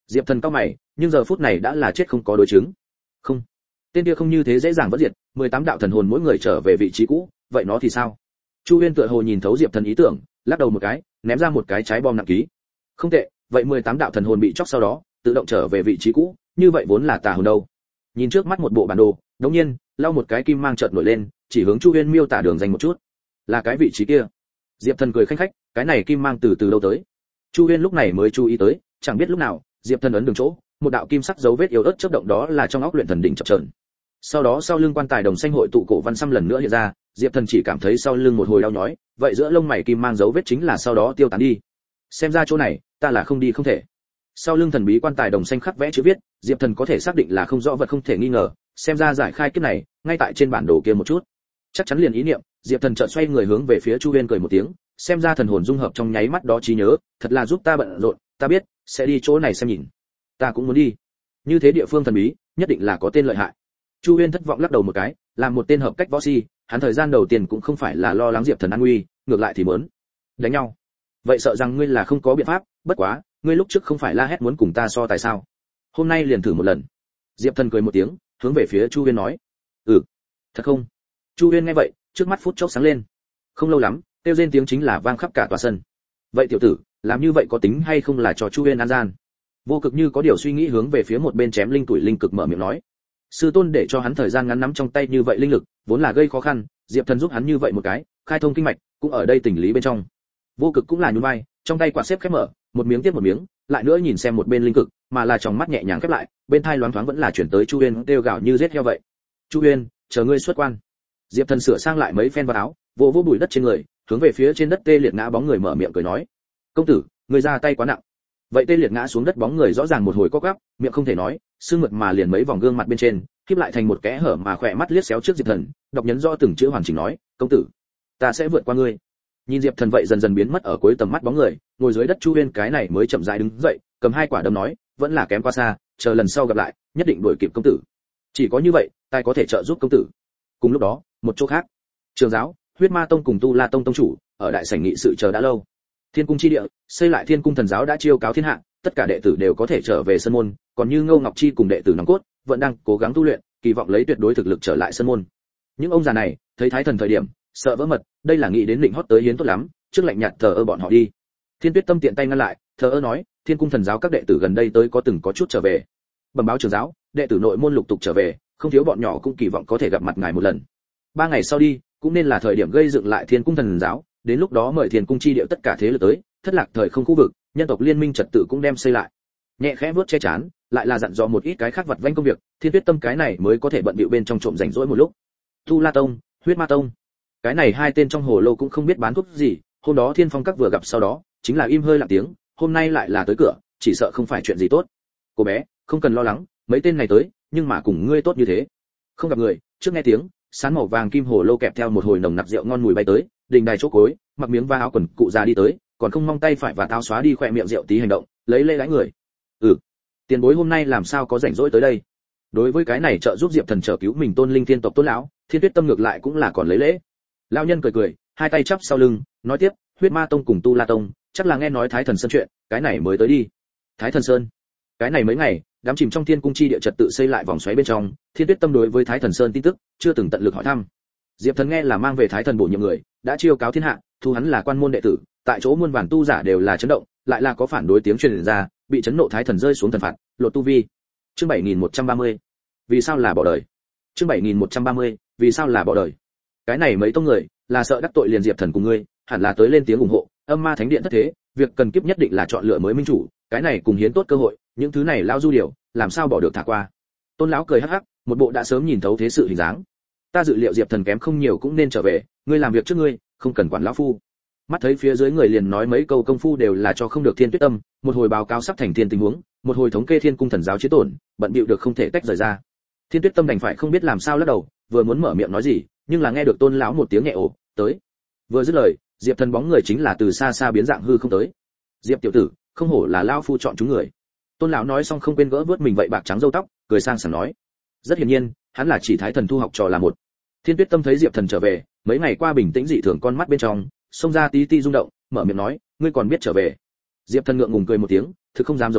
Diệp Thần cau mày, nhưng giờ phút này đã là chết không có đối chứng. Không, tên kia không như thế dễ dàng vẫn diệt, mười tám đạo thần hồn mỗi người trở về vị trí cũ, vậy nó thì sao? Chu Huyên tựa hồ nhìn thấu Diệp Thần ý tưởng, lắc đầu một cái, ném ra một cái trái bom nặng ký. Không tệ, vậy mười tám đạo thần hồn bị chóc sau đó, tự động trở về vị trí cũ, như vậy vốn là tà hồn đâu. Nhìn trước mắt một bộ bản đồ, đột nhiên, lau một cái kim mang chợt nổi lên, chỉ hướng Chu Huyên miêu tả đường danh một chút. Là cái vị trí kia. Diệp Thần cười khanh khách, cái này kim mang từ từ đâu tới? Chu Huyên lúc này mới chú ý tới, chẳng biết lúc nào, Diệp Thần ấn đường chỗ, một đạo kim sắc dấu vết yếu ớt chớp động, đó là trong óc luyện thần đỉnh chập chờn. Sau đó sau lưng quan tài đồng xanh hội tụ cổ văn xăm lần nữa hiện ra, Diệp Thần chỉ cảm thấy sau lưng một hồi đau nhói, vậy giữa lông mày kim mang dấu vết chính là sau đó tiêu tán đi. Xem ra chỗ này, ta là không đi không thể. Sau lưng thần bí quan tài đồng xanh khắc vẽ chữ viết, Diệp Thần có thể xác định là không rõ vật không thể nghi ngờ, xem ra giải khai kiếp này, ngay tại trên bản đồ kia một chút. Chắc chắn liền ý niệm, Diệp Thần chợt xoay người hướng về phía Chu Huyên cười một tiếng, xem ra thần hồn dung hợp trong nháy mắt đó trí nhớ, thật là giúp ta bận rộn, ta biết, sẽ đi chỗ này xem nhìn. Ta cũng muốn đi. Như thế địa phương thần bí, nhất định là có tên lợi hại. Chu Huyên thất vọng lắc đầu một cái, làm một tên hợp cách võ si, hắn thời gian đầu tiên cũng không phải là lo lắng Diệp Thần an nguy, ngược lại thì muốn đánh nhau. Vậy sợ rằng ngươi là không có biện pháp, bất quá, ngươi lúc trước không phải la hét muốn cùng ta so tài sao? Hôm nay liền thử một lần. Diệp Thần cười một tiếng, hướng về phía Chu Huyên nói, "Ừ, thật không?" Chu Huyên nghe vậy, trước mắt phút chốc sáng lên. Không lâu lắm, kêu rên tiếng chính là vang khắp cả tòa sân. Vậy tiểu tử, làm như vậy có tính hay không là cho Chu Huyên an gian? Vô Cực như có điều suy nghĩ hướng về phía một bên chém linh tuổi linh cực mở miệng nói, sư tôn để cho hắn thời gian ngắn nắm trong tay như vậy linh lực, vốn là gây khó khăn, Diệp Thần giúp hắn như vậy một cái, khai thông kinh mạch, cũng ở đây tình lý bên trong. Vô Cực cũng là nhún vai, trong tay quạt xếp khép mở, một miếng tiếp một miếng, lại nữa nhìn xem một bên linh cực, mà là trong mắt nhẹ nhàng khép lại, bên tai loáng thoáng vẫn là chuyển tới Chu Huyên kêu gào như giết heo vậy. "Chu Huyên, chờ ngươi xuất quan." Diệp Thần sửa sang lại mấy phen vào áo, vỗ vỗ bụi đất trên người, hướng về phía trên đất tê liệt ngã bóng người mở miệng cười nói, "Công tử, ngươi ra tay quá nặng." Vậy tê liệt ngã xuống đất bóng người rõ ràng một hồi co quắp, miệng không thể nói, sưng mượt mà liền mấy vòng gương mặt bên trên, khép lại thành một kẽ hở mà khỏe mắt liếc xéo trước Diệp Thần, đọc nhấn rõ từng chữ hoàn chỉnh nói, "Công tử, ta sẽ vượt qua ngươi." Nhìn Diệp Thần vậy dần dần biến mất ở cuối tầm mắt bóng người, ngồi dưới đất Chu Huyên cái này mới chậm rãi đứng dậy, cầm hai quả đấm nói, "Vẫn là kém quá xa, chờ lần sau gặp lại, nhất định đuổi kịp công tử. Chỉ có như vậy, ta có thể trợ giúp công tử." Cùng lúc đó, một chỗ khác, Trường giáo, Huyết Ma Tông cùng Tu La Tông tông chủ, ở đại sảnh nghị sự chờ đã lâu. Thiên cung chi địa, xây lại Thiên cung thần giáo đã chiêu cáo thiên hạ, tất cả đệ tử đều có thể trở về sân môn, còn như Ngô Ngọc Chi cùng đệ tử nòng cốt, vẫn đang cố gắng tu luyện, kỳ vọng lấy tuyệt đối thực lực trở lại sân môn. Những ông già này, thấy Thái Thần thời điểm, sợ vỡ mật, đây là nghĩ đến định hót tới hiến tốt lắm, trước lạnh nhạt thờ ơ bọn họ đi. Thiên Tuyết Tâm tiện tay ngăn lại, thờ ơ nói, Thiên cung thần giáo các đệ tử gần đây tới có từng có chút trở về. Bẩm báo trưởng giáo, đệ tử nội môn lục tục trở về, không thiếu bọn nhỏ cũng kỳ vọng có thể gặp mặt ngài một lần. Ba ngày sau đi, cũng nên là thời điểm gây dựng lại Thiên cung thần giáo, đến lúc đó mời Thiên cung chi điệu tất cả thế lực tới, thất lạc thời không khu vực, nhân tộc liên minh trật tự cũng đem xây lại. Nhẹ khẽ vuốt che chán, lại là dặn dò một ít cái khác vặt vãnh công việc, Thiên Tuyết Tâm cái này mới có thể bận bịu bên trong trộm rảnh rỗi một lúc. Tu La Tông, Huyết Ma Tông, cái này hai tên trong hồ lô cũng không biết bán thuốc gì, hôm đó Thiên Phong các vừa gặp sau đó, chính là im hơi lặng tiếng, hôm nay lại là tới cửa, chỉ sợ không phải chuyện gì tốt. Cô bé, không cần lo lắng, mấy tên này tới, nhưng mà cùng ngươi tốt như thế. Không gặp người, trước nghe tiếng, sán màu vàng kim hồ lô kẹp theo một hồi nồng nặc rượu ngon mùi bay tới, đình đài chỗ cối, mặc miếng va áo quần cụ già đi tới, còn không mong tay phải và táo xóa đi khỏe miệng rượu tí hành động, lấy lễ đãi người. Ừ, tiền bối hôm nay làm sao có rảnh rỗi tới đây? Đối với cái này trợ giúp Diệp Thần trở cứu mình tôn linh thiên tộc tôn lão, Thiên Tuyết Tâm ngược lại cũng là còn lấy lễ. Lão nhân cười cười, hai tay chắp sau lưng, nói tiếp, Huyết Ma Tông cùng Tu La Tông, chắc là nghe nói Thái Thần Sơn chuyện, cái này mới tới đi. Thái Thần Sơn? Cái này mấy ngày, đám chìm trong Thiên cung chi địa trật tự xây lại vòng xoáy bên trong, Thiên Tuyết Tâm đối với Thái Thần Sơn tin tức, chưa từng tận lực hỏi thăm. Diệp Thần nghe là mang về Thái Thần bổ nhiệm người, đã chiêu cáo thiên hạ, thu hắn là quan môn đệ tử, tại chỗ muôn vàn tu giả đều là chấn động, lại là có phản đối tiếng truyền ra, bị chấn nộ Thái Thần rơi xuống thần phạt, lột tu vi. Chương bảy nghìn một trăm ba mươi. Vì sao là bỏ đời? Chương bảy nghìn một trăm ba mươi. Vì sao là bỏ đời? Cái này mấy tông người, là sợ đắc tội liền Diệp Thần cùng ngươi, hẳn là tới lên tiếng ủng hộ, Âm Ma Thánh Điện thất thế, việc cần kiếp nhất định là chọn lựa mới minh chủ, cái này cùng hiến tốt cơ hội, những thứ này lão du điều, làm sao bỏ được thả qua. Tôn lão cười hắc hắc, một bộ đã sớm nhìn thấu thế sự hình dáng. Ta dự liệu Diệp Thần kém không nhiều cũng nên trở về, ngươi làm việc trước ngươi, không cần quản lão phu. Mắt thấy phía dưới người liền nói mấy câu công phu đều là cho không được Thiên Tuyết Tâm, một hồi báo cáo sắp thành thiên tình huống, một hồi thống kê Thiên cung thần giáo chiến tổn, bận bịu được không thể tách rời ra. Thiên Tuyết Tâm đành phải không biết làm sao lắc đầu, vừa muốn mở miệng nói gì, nhưng là nghe được Tôn lão một tiếng nhẹ ồ, tới. Vừa dứt lời, Diệp Thần bóng người chính là từ xa xa biến dạng hư không tới. Diệp tiểu tử, không hổ là lão phu chọn chúng người. Tôn lão nói xong không quên gỡ vớt mình vậy bạc trắng râu tóc, cười sang sảng nói. Rất hiển nhiên, hắn là chỉ Thái Thần thu học trò là một. Thiên Tuyết Tâm thấy Diệp Thần trở về, mấy ngày qua bình tĩnh dị thường con mắt bên trong, xông ra tí tí rung động, mở miệng nói, ngươi còn biết trở về. Diệp Thần ngượng ngùng cười một tiếng, thực không dám giấu giếm,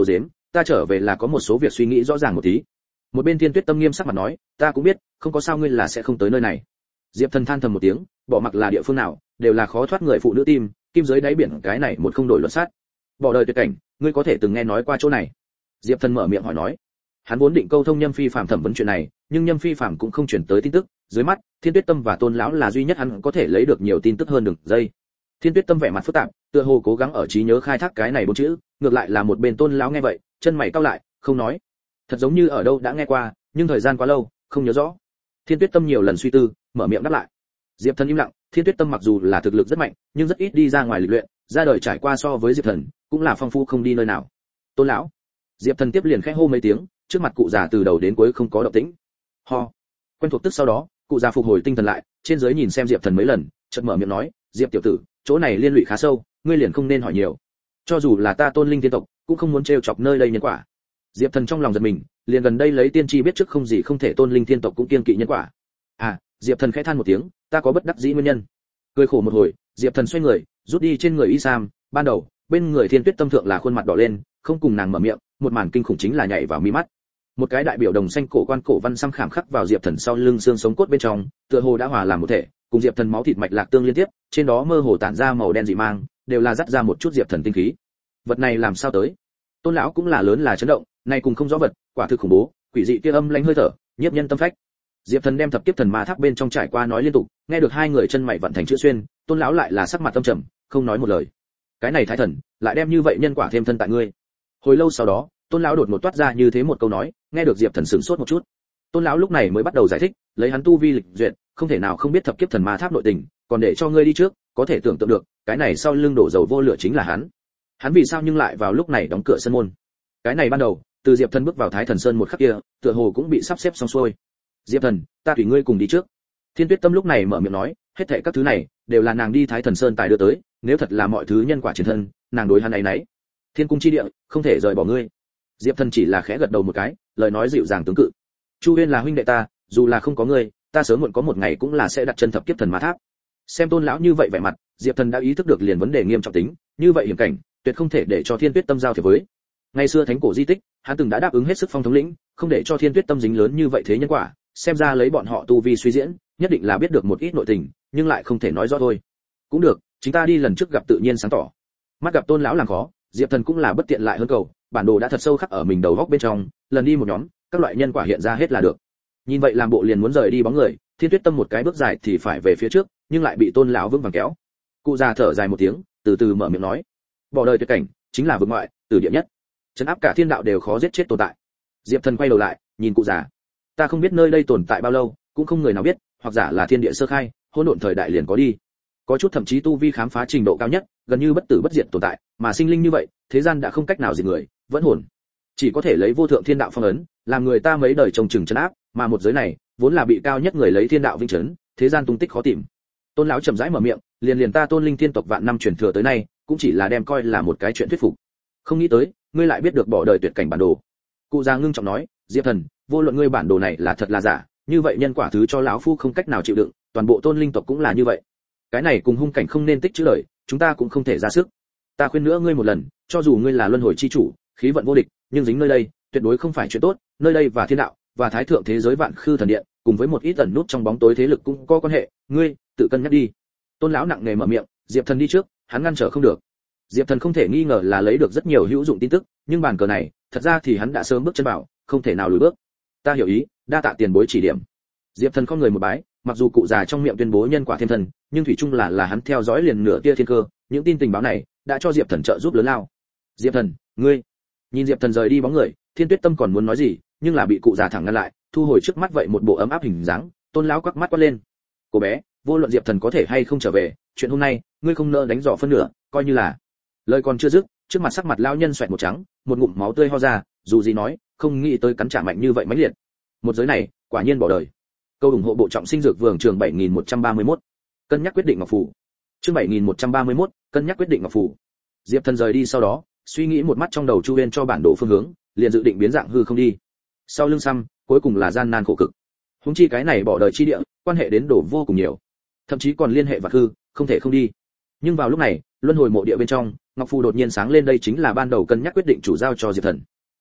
ta trở về là có một số việc suy nghĩ rõ ràng một tí. Một bên Thiên Tuyết Tâm nghiêm sắc mặt nói, ta cũng biết, không có sao ngươi là sẽ không tới nơi này. Diệp Thần than thầm một tiếng, bỏ mặc là địa phương nào, đều là khó thoát người phụ nữ tim, kim dưới đáy biển cái này một không đổi luật sát. Bỏ đời tuyệt cảnh, ngươi có thể từng nghe nói qua chỗ này? Diệp Thần mở miệng hỏi nói. Hắn vốn định câu thông Nhâm Phi Phạm thẩm vấn chuyện này, nhưng Nhâm Phi Phạm cũng không chuyển tới tin tức, dưới mắt, Thiên Tuyết Tâm và Tôn lão là duy nhất hắn có thể lấy được nhiều tin tức hơn đường dây. Thiên Tuyết Tâm vẻ mặt phức tạp, tựa hồ cố gắng ở trí nhớ khai thác cái này bốn chữ, ngược lại là một bên Tôn lão nghe vậy, chân mày cau lại, không nói. Thật giống như ở đâu đã nghe qua, nhưng thời gian quá lâu, không nhớ rõ. Thiên Tuyết Tâm nhiều lần suy tư, mở miệng đáp lại. Diệp Thần im lặng, Thiên Tuyết Tâm mặc dù là thực lực rất mạnh, nhưng rất ít đi ra ngoài lịch luyện, ra đời trải qua so với Diệp Thần, cũng là phong phú không đi nơi nào. Tôn lão. Diệp Thần tiếp liền khẽ hô mấy tiếng, trước mặt cụ già từ đầu đến cuối không có động tĩnh. Ho. Quen thuộc tức sau đó, cụ già phục hồi tinh thần lại, trên dưới nhìn xem Diệp Thần mấy lần, chợt mở miệng nói, Diệp tiểu tử, chỗ này liên lụy khá sâu, ngươi liền không nên hỏi nhiều. Cho dù là ta Tôn Linh tiên tộc, cũng không muốn trêu chọc nơi đây nhân quả. Diệp Thần trong lòng giật mình, liền gần đây lấy tiên tri biết trước không gì không thể Tôn Linh tiên tộc cũng kiêng kỵ nhân quả. À, Diệp Thần khẽ than một tiếng, ta có bất đắc dĩ nguyên nhân. Cười khổ một hồi, Diệp Thần xoay người, rút đi trên người y sam, ban đầu, bên người Thiên Tuyết Tâm thượng là khuôn mặt đỏ lên, không cùng nàng mở miệng, một màn kinh khủng chính là nhảy vào mi mắt. Một cái đại biểu đồng xanh cổ quan cổ văn xăm khảm khắc vào Diệp Thần sau lưng xương sống cốt bên trong, tựa hồ đã hòa làm một thể, cùng Diệp Thần máu thịt mạch lạc tương liên tiếp, trên đó mơ hồ tản ra màu đen dị mang, đều là dắt ra một chút Diệp Thần tinh khí. Vật này làm sao tới? Tôn lão cũng là lớn là chấn động, này cùng không rõ vật, quả thực khủng bố, quỷ dị kia âm lãnh hơi thở, nhiếp nhân tâm phách. Diệp Thần đem thập kiếp thần ma tháp bên trong trải qua nói liên tục, nghe được hai người chân mày vận thành chữ xuyên, Tôn lão lại là sắc mặt tâm trầm, không nói một lời. Cái này thái thần, lại đem như vậy nhân quả thêm thân tại ngươi. Hồi lâu sau đó, Tôn lão đột ngột toát ra như thế một câu nói, nghe được Diệp Thần sửng sốt một chút. Tôn lão lúc này mới bắt đầu giải thích, lấy hắn tu vi lịch duyệt, không thể nào không biết thập kiếp thần ma tháp nội tình, còn để cho ngươi đi trước, có thể tưởng tượng được, cái này sau lưng đổ dầu vô lửa chính là hắn. Hắn vì sao nhưng lại vào lúc này đóng cửa sân môn? Cái này ban đầu, từ Diệp Thần bước vào Thái Thần Sơn một khắc kia, tựa hồ cũng bị sắp xếp xong xuôi. Diệp Thần, ta tùy ngươi cùng đi trước. Thiên Tuyết Tâm lúc này mở miệng nói, hết thảy các thứ này đều là nàng đi Thái Thần Sơn tài đưa tới, nếu thật là mọi thứ nhân quả chiến thân, nàng đối hắn ấy nấy. Thiên cung chi địa, không thể rời bỏ ngươi. Diệp Thần chỉ là khẽ gật đầu một cái, lời nói dịu dàng tương cự. Chu Uyên là huynh đệ ta, dù là không có ngươi, ta sớm muộn có một ngày cũng là sẽ đặt chân thập kiếp thần ma tháp. Xem Tôn lão như vậy vẻ mặt, Diệp Thần đã ý thức được liền vấn đề nghiêm trọng tính, như vậy hiểm cảnh, tuyệt không thể để cho Thiên Tuyết Tâm giao thiệp với. Ngày xưa thánh cổ di tích, hắn từng đã đáp ứng hết sức phong thống lĩnh, không để cho Thiên Tuyết Tâm dính lớn như vậy thế nhân quả, xem ra lấy bọn họ tu vi suy diễn, nhất định là biết được một ít nội tình, nhưng lại không thể nói rõ thôi. Cũng được, chúng ta đi lần trước gặp tự nhiên sáng tỏ. Mắt gặp Tôn lão làm khó, Diệp Thần cũng là bất tiện lại hơn cầu, bản đồ đã thật sâu khắc ở mình đầu góc bên trong, lần đi một nhóm, các loại nhân quả hiện ra hết là được. Nhìn vậy làm bộ liền muốn rời đi bóng người, Thiên Tuyết Tâm một cái bước dài thì phải về phía trước, nhưng lại bị Tôn lão vững vàng kéo. Cụ già thở dài một tiếng, từ từ mở miệng nói, bỏ đời tuyệt cảnh, chính là vực ngoại, tử địa nhất, trấn áp cả thiên đạo đều khó giết chết tồn tại. Diệp Thần quay đầu lại, nhìn cụ già, ta không biết nơi đây tồn tại bao lâu, cũng không người nào biết, hoặc giả là thiên địa sơ khai, hỗn độn thời đại liền có đi. Có chút thậm chí tu vi khám phá trình độ cao nhất, gần như bất tử bất diệt tồn tại, mà sinh linh như vậy, thế gian đã không cách nào diệt người, vẫn hồn. Chỉ có thể lấy vô thượng thiên đạo phong ấn, làm người ta mấy đời trông chừng trấn áp, mà một giới này, vốn là bị cao nhất người lấy thiên đạo vinh trấn, thế gian tung tích khó tìm. Tôn lão chậm rãi mở miệng, liền liền ta Tôn Linh thiên tộc vạn năm truyền thừa tới nay, cũng chỉ là đem coi là một cái chuyện thuyết phục. Không nghĩ tới, ngươi lại biết được bỏ đời tuyệt cảnh bản đồ. Cụ già ngưng trọng nói, Diệp Thần, vô luận ngươi bản đồ này là thật là giả, như vậy nhân quả thứ cho lão phu không cách nào chịu đựng, toàn bộ Tôn Linh tộc cũng là như vậy. Cái này cùng hung cảnh không nên tích chữ lời, chúng ta cũng không thể ra sức. Ta khuyên nữa ngươi một lần, cho dù ngươi là luân hồi chi chủ, khí vận vô địch, nhưng dính nơi đây, tuyệt đối không phải chuyện tốt, nơi đây và thiên đạo, và thái thượng thế giới vạn khư thần điện, cùng với một ít ẩn nút trong bóng tối thế lực cũng có quan hệ, ngươi tự cân nhắc đi. Tôn lão nặng nề mở miệng, Diệp Thần đi trước, hắn ngăn trở không được. Diệp Thần không thể nghi ngờ là lấy được rất nhiều hữu dụng tin tức, nhưng bàn cờ này, thật ra thì hắn đã sớm bước chân vào, không thể nào lùi bước. Ta hiểu ý, đa tạ tiền bối chỉ điểm. Diệp Thần không người một bái, mặc dù cụ già trong miệng tuyên bố nhân quả thêm thần, nhưng thủy chung là là hắn theo dõi liền nửa tia thiên cơ, những tin tình báo này đã cho Diệp Thần trợ giúp lớn lao. Diệp Thần, ngươi. Nhìn Diệp Thần rời đi bóng người, Thiên Tuyết Tâm còn muốn nói gì, nhưng là bị cụ già thẳng ngăn lại, thu hồi trước mắt vậy một bộ ấm áp hình dáng, Tôn lão quắc mắt quát lên. Cô bé, vô luận Diệp Thần có thể hay không trở về, chuyện hôm nay, ngươi không nỡ đánh dò phân nửa, coi như là. Lời còn chưa dứt, trước mặt sắc mặt lão nhân xoẹt một trắng, một ngụm máu tươi ho ra, dù gì nói, không nghĩ tới cắn trả mạnh như vậy mãnh liệt. Một giới này, quả nhiên bỏ đời. Câu ủng hộ bộ trọng sinh dược vườn trường bảy nghìn một trăm ba mươi mốt. Cân nhắc quyết định ngọc phù. Chương bảy nghìn một trăm ba mươi mốt, cân nhắc quyết định ngọc phù. Diệp Thần rời đi sau đó, suy nghĩ một mắt trong đầu Chu Uyên cho bản đồ phương hướng, liền dự định biến dạng hư không đi. Sau lưng xăm, cuối cùng là gian nan khổ cực. Huống chi cái này bỏ đời chi địa, quan hệ đến đồ vô cùng nhiều, thậm chí còn liên hệ và hư, không thể không đi. Nhưng vào lúc này, luân hồi mộ địa bên trong, ngọc phù đột nhiên sáng lên, đây chính là ban đầu cân nhắc quyết định chủ giao cho Diệp Thần.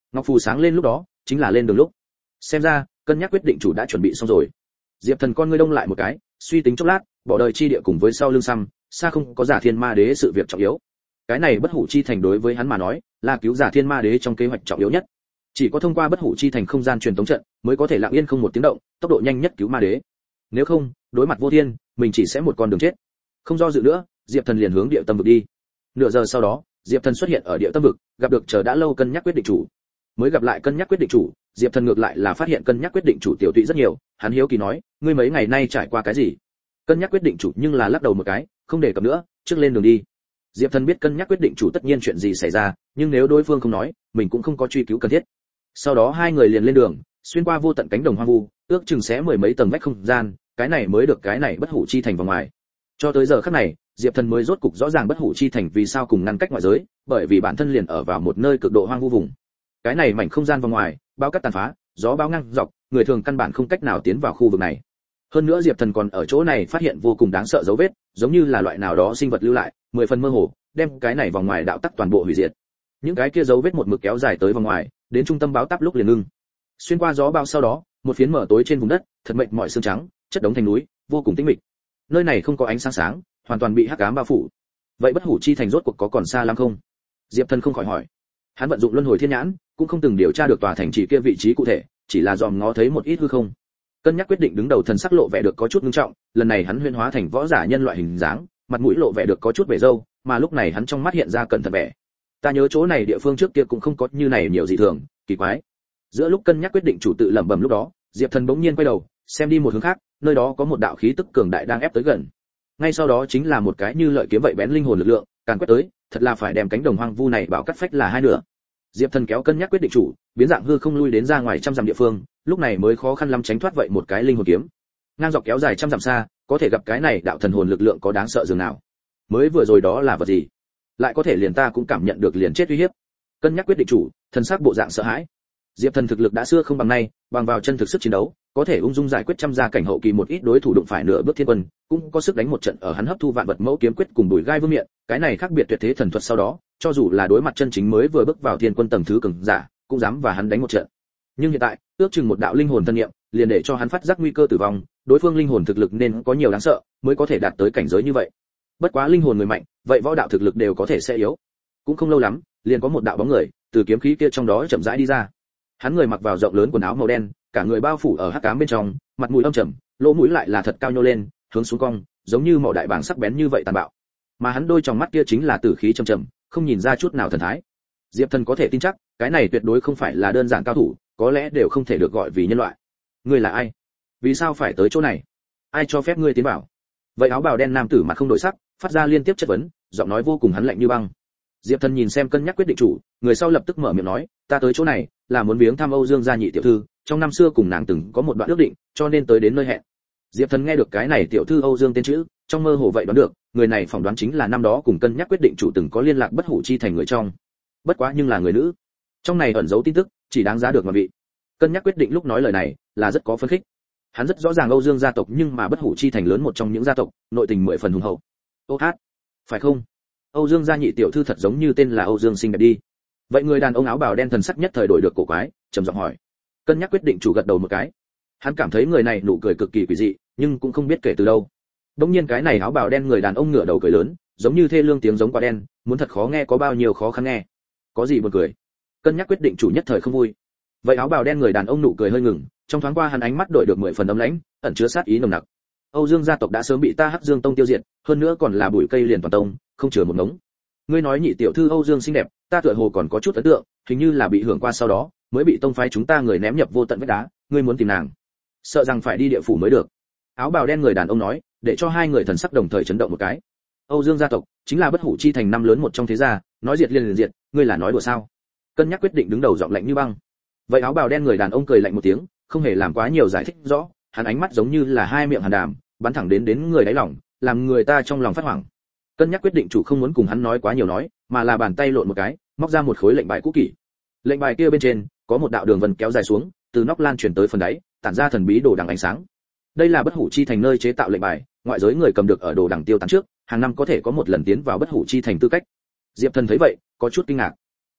ngọc phù sáng lên lúc đó chính là lên đường lúc. Xem ra cân nhắc quyết định chủ đã chuẩn bị xong rồi. Diệp Thần con ngươi đông lại một cái, suy tính chốc lát, bỏ đời chi địa cùng với sau lưng xăm, xa không có giả thiên ma đế sự việc trọng yếu. Cái này bất hủ chi thành đối với hắn mà nói là cứu giả thiên ma đế trong kế hoạch trọng yếu nhất. Chỉ có thông qua bất hủ chi thành không gian truyền tống trận mới có thể lặng yên không một tiếng động, tốc độ nhanh nhất cứu ma đế. Nếu không, đối mặt vô thiên, mình chỉ sẽ một con đường chết. Không do dự nữa, Diệp Thần liền hướng địa tâm vực đi. Nửa giờ sau đó, Diệp Thần xuất hiện ở địa tâm vực, gặp được chờ đã lâu cân nhắc quyết định chủ. Mới gặp lại cân nhắc quyết định chủ, Diệp Thần ngược lại là phát hiện cân nhắc quyết định chủ tiểu tụy rất nhiều, hắn hiếu kỳ nói, ngươi mấy ngày nay trải qua cái gì? Cân nhắc quyết định chủ nhưng là lắc đầu một cái, không để cập nữa, trước lên đường đi. Diệp Thần biết cân nhắc quyết định chủ tất nhiên chuyện gì xảy ra, nhưng nếu đối phương không nói, mình cũng không có truy cứu cần thiết. Sau đó hai người liền lên đường, xuyên qua vô tận cánh đồng hoang vu, ước chừng xé mười mấy tầng vách không gian, cái này mới được cái này bất hủ chi thành vào ngoài. Cho tới giờ khắc này, Diệp Thần mới rốt cục rõ ràng bất hủ chi thành vì sao cùng ngăn cách ngoại giới, bởi vì bản thân liền ở vào một nơi cực độ hoang vu vùng. Cái này mảnh không gian vào ngoài, bao cát tàn phá, gió bão ngang dọc, người thường căn bản không cách nào tiến vào khu vực này. Hơn nữa Diệp Thần còn ở chỗ này phát hiện vô cùng đáng sợ dấu vết, giống như là loại nào đó sinh vật lưu lại, mười phần mơ hồ, đem cái này vòng ngoài đạo tắc toàn bộ hủy diệt. Những cái kia dấu vết một mực kéo dài tới vòng ngoài, đến trung tâm báo táp lúc liền ngưng. Xuyên qua gió bão sau đó, một phiến mở tối trên vùng đất, thật mệt mỏi xương trắng, chất đống thành núi, vô cùng tĩnh mịch. Nơi này không có ánh sáng sáng, hoàn toàn bị hắc ám bao phủ. Vậy bất hủ chi thành rốt cuộc có còn xa lắm không? Diệp Thần không khỏi hỏi. Hắn vận dụng luân hồi thiên nhãn, cũng không từng điều tra được tòa thành trì kia vị trí cụ thể, chỉ là dòm ngó thấy một ít hư không. Cân nhắc quyết định đứng đầu thần sắc lộ vẻ được có chút nghiêm trọng, lần này hắn huyễn hóa thành võ giả nhân loại hình dáng, mặt mũi lộ vẻ được có chút vẻ râu, mà lúc này hắn trong mắt hiện ra cẩn thận vẻ. Ta nhớ chỗ này địa phương trước kia cũng không có như này nhiều dị thường, kỳ quái. Giữa lúc cân nhắc quyết định chủ tự lẩm bẩm lúc đó, Diệp Thần bỗng nhiên quay đầu, xem đi một hướng khác, nơi đó có một đạo khí tức cường đại đang ép tới gần. Ngay sau đó chính là một cái như lợi kiếm vậy bén linh hồn lực lượng, càng quét tới, thật là phải đem cánh đồng hoang vu này bảo cắt phách là hai nửa. Diệp Thần kéo cân nhắc quyết định chủ, biến dạng hư không lui đến ra ngoài trăm dặm địa phương, lúc này mới khó khăn lắm tránh thoát vậy một cái linh hồn kiếm. Ngang dọc kéo dài trăm dặm xa, có thể gặp cái này đạo thần hồn lực lượng có đáng sợ dường nào. Mới vừa rồi đó là vật gì? Lại có thể liền ta cũng cảm nhận được liền chết uy hiếp. Cân nhắc quyết định chủ, thần sắc bộ dạng sợ hãi. Diệp Thần thực lực đã xưa không bằng nay, bằng vào chân thực sức chiến đấu, có thể ung dung giải quyết trăm gia cảnh hậu kỳ một ít đối thủ đụng phải nửa bước thiên quân, cũng có sức đánh một trận ở hắn hấp thu vạn vật mẫu kiếm quyết cùng đùi gai vương miện, cái này khác biệt tuyệt thế thần thuật sau đó, cho dù là đối mặt chân chính mới vừa bước vào thiên quân tầng thứ cường giả, cũng dám và hắn đánh một trận. Nhưng hiện tại, ước chừng một đạo linh hồn thân niệm, liền để cho hắn phát giác nguy cơ tử vong, đối phương linh hồn thực lực nên có nhiều đáng sợ, mới có thể đạt tới cảnh giới như vậy. Bất quá linh hồn người mạnh, vậy võ đạo thực lực đều có thể sẽ yếu. Cũng không lâu lắm, liền có một đạo bóng người từ kiếm khí kia trong đó chậm rãi đi ra. Hắn người mặc vào rộng lớn quần áo màu đen, cả người bao phủ ở hắc ám bên trong, mặt mũi âm trầm, lỗ mũi lại là thật cao nhô lên, hướng xuống cong, giống như mỏ đại bàng sắc bén như vậy tàn bạo. Mà hắn đôi tròng mắt kia chính là tử khí trầm trầm, không nhìn ra chút nào thần thái. Diệp Thần có thể tin chắc, cái này tuyệt đối không phải là đơn giản cao thủ, có lẽ đều không thể được gọi vì nhân loại. Ngươi là ai? Vì sao phải tới chỗ này? Ai cho phép ngươi tiến vào? Vậy áo bào đen nam tử mặt không đổi sắc, phát ra liên tiếp chất vấn, giọng nói vô cùng hắn lạnh như băng. Diệp Thần nhìn xem cân nhắc quyết định chủ, người sau lập tức mở miệng nói, ta tới chỗ này là muốn viếng thăm Âu Dương gia nhị tiểu thư, trong năm xưa cùng nàng từng có một đoạn ước định, cho nên tới đến nơi hẹn. Diệp Thần nghe được cái này tiểu thư Âu Dương tên chữ, trong mơ hồ vậy đoán được, người này phỏng đoán chính là năm đó cùng cân nhắc quyết định chủ từng có liên lạc bất hủ chi thành người trong. Bất quá nhưng là người nữ. Trong này ẩn giấu tin tức, chỉ đáng giá được mà vị. Cân nhắc quyết định lúc nói lời này, là rất có phân khích. Hắn rất rõ ràng Âu Dương gia tộc nhưng mà bất hủ chi thành lớn một trong những gia tộc, nội tình mười phần hùng hậu. Ô hát, phải không? Âu Dương gia nhị tiểu thư thật giống như tên là Âu Dương xinh đẹp đi. Vậy người đàn ông áo bào đen thần sắc nhất thời đổi được cổ quái, trầm giọng hỏi. Cân nhắc quyết định chủ gật đầu một cái. Hắn cảm thấy người này nụ cười cực kỳ quỷ dị, nhưng cũng không biết kể từ đâu. Đống nhiên cái này áo bào đen người đàn ông ngửa đầu cười lớn, giống như thê lương tiếng giống quả đen, muốn thật khó nghe có bao nhiêu khó khăn nghe. Có gì buồn cười? Cân nhắc quyết định chủ nhất thời không vui. Vậy áo bào đen người đàn ông nụ cười hơi ngừng, trong thoáng qua hắn ánh mắt đổi được mười phần âm lãnh, ẩn chứa sát ý nồng nặc. Âu Dương gia tộc đã sớm bị ta Hắc Dương tông tiêu diệt, hơn nữa còn là bụi cây liền toàn tông, không chừa một ngống. Ngươi nói nhị tiểu thư Âu Dương xinh đẹp, ta tựa hồ còn có chút ấn tượng, hình như là bị hưởng qua sau đó, mới bị tông phái chúng ta người ném nhập vô tận vách đá, ngươi muốn tìm nàng, sợ rằng phải đi địa phủ mới được. Áo bào đen người đàn ông nói, để cho hai người thần sắc đồng thời chấn động một cái. Âu Dương gia tộc chính là bất hủ chi thành năm lớn một trong thế gia, nói diệt liền liền diệt, ngươi là nói đùa sao? Cân nhắc quyết định đứng đầu giọng lạnh như băng. Vậy áo bào đen người đàn ông cười lạnh một tiếng, không hề làm quá nhiều giải thích rõ, hắn ánh mắt giống như là hai miệng hàn đàm, bắn thẳng đến đến người đáy lòng, làm người ta trong lòng phát hoảng. Cân nhắc quyết định chủ không muốn cùng hắn nói quá nhiều nói, mà là bàn tay lộn một cái, móc ra một khối lệnh bài cũ kỹ. Lệnh bài kia bên trên có một đạo đường vân kéo dài xuống, từ nóc lan truyền tới phần đáy, tản ra thần bí đồ đằng ánh sáng. Đây là bất hủ chi thành nơi chế tạo lệnh bài, ngoại giới người cầm được ở đồ đằng tiêu tán trước, hàng năm có thể có một lần tiến vào bất hủ chi thành tư cách. Diệp Thần thấy vậy, có chút kinh ngạc.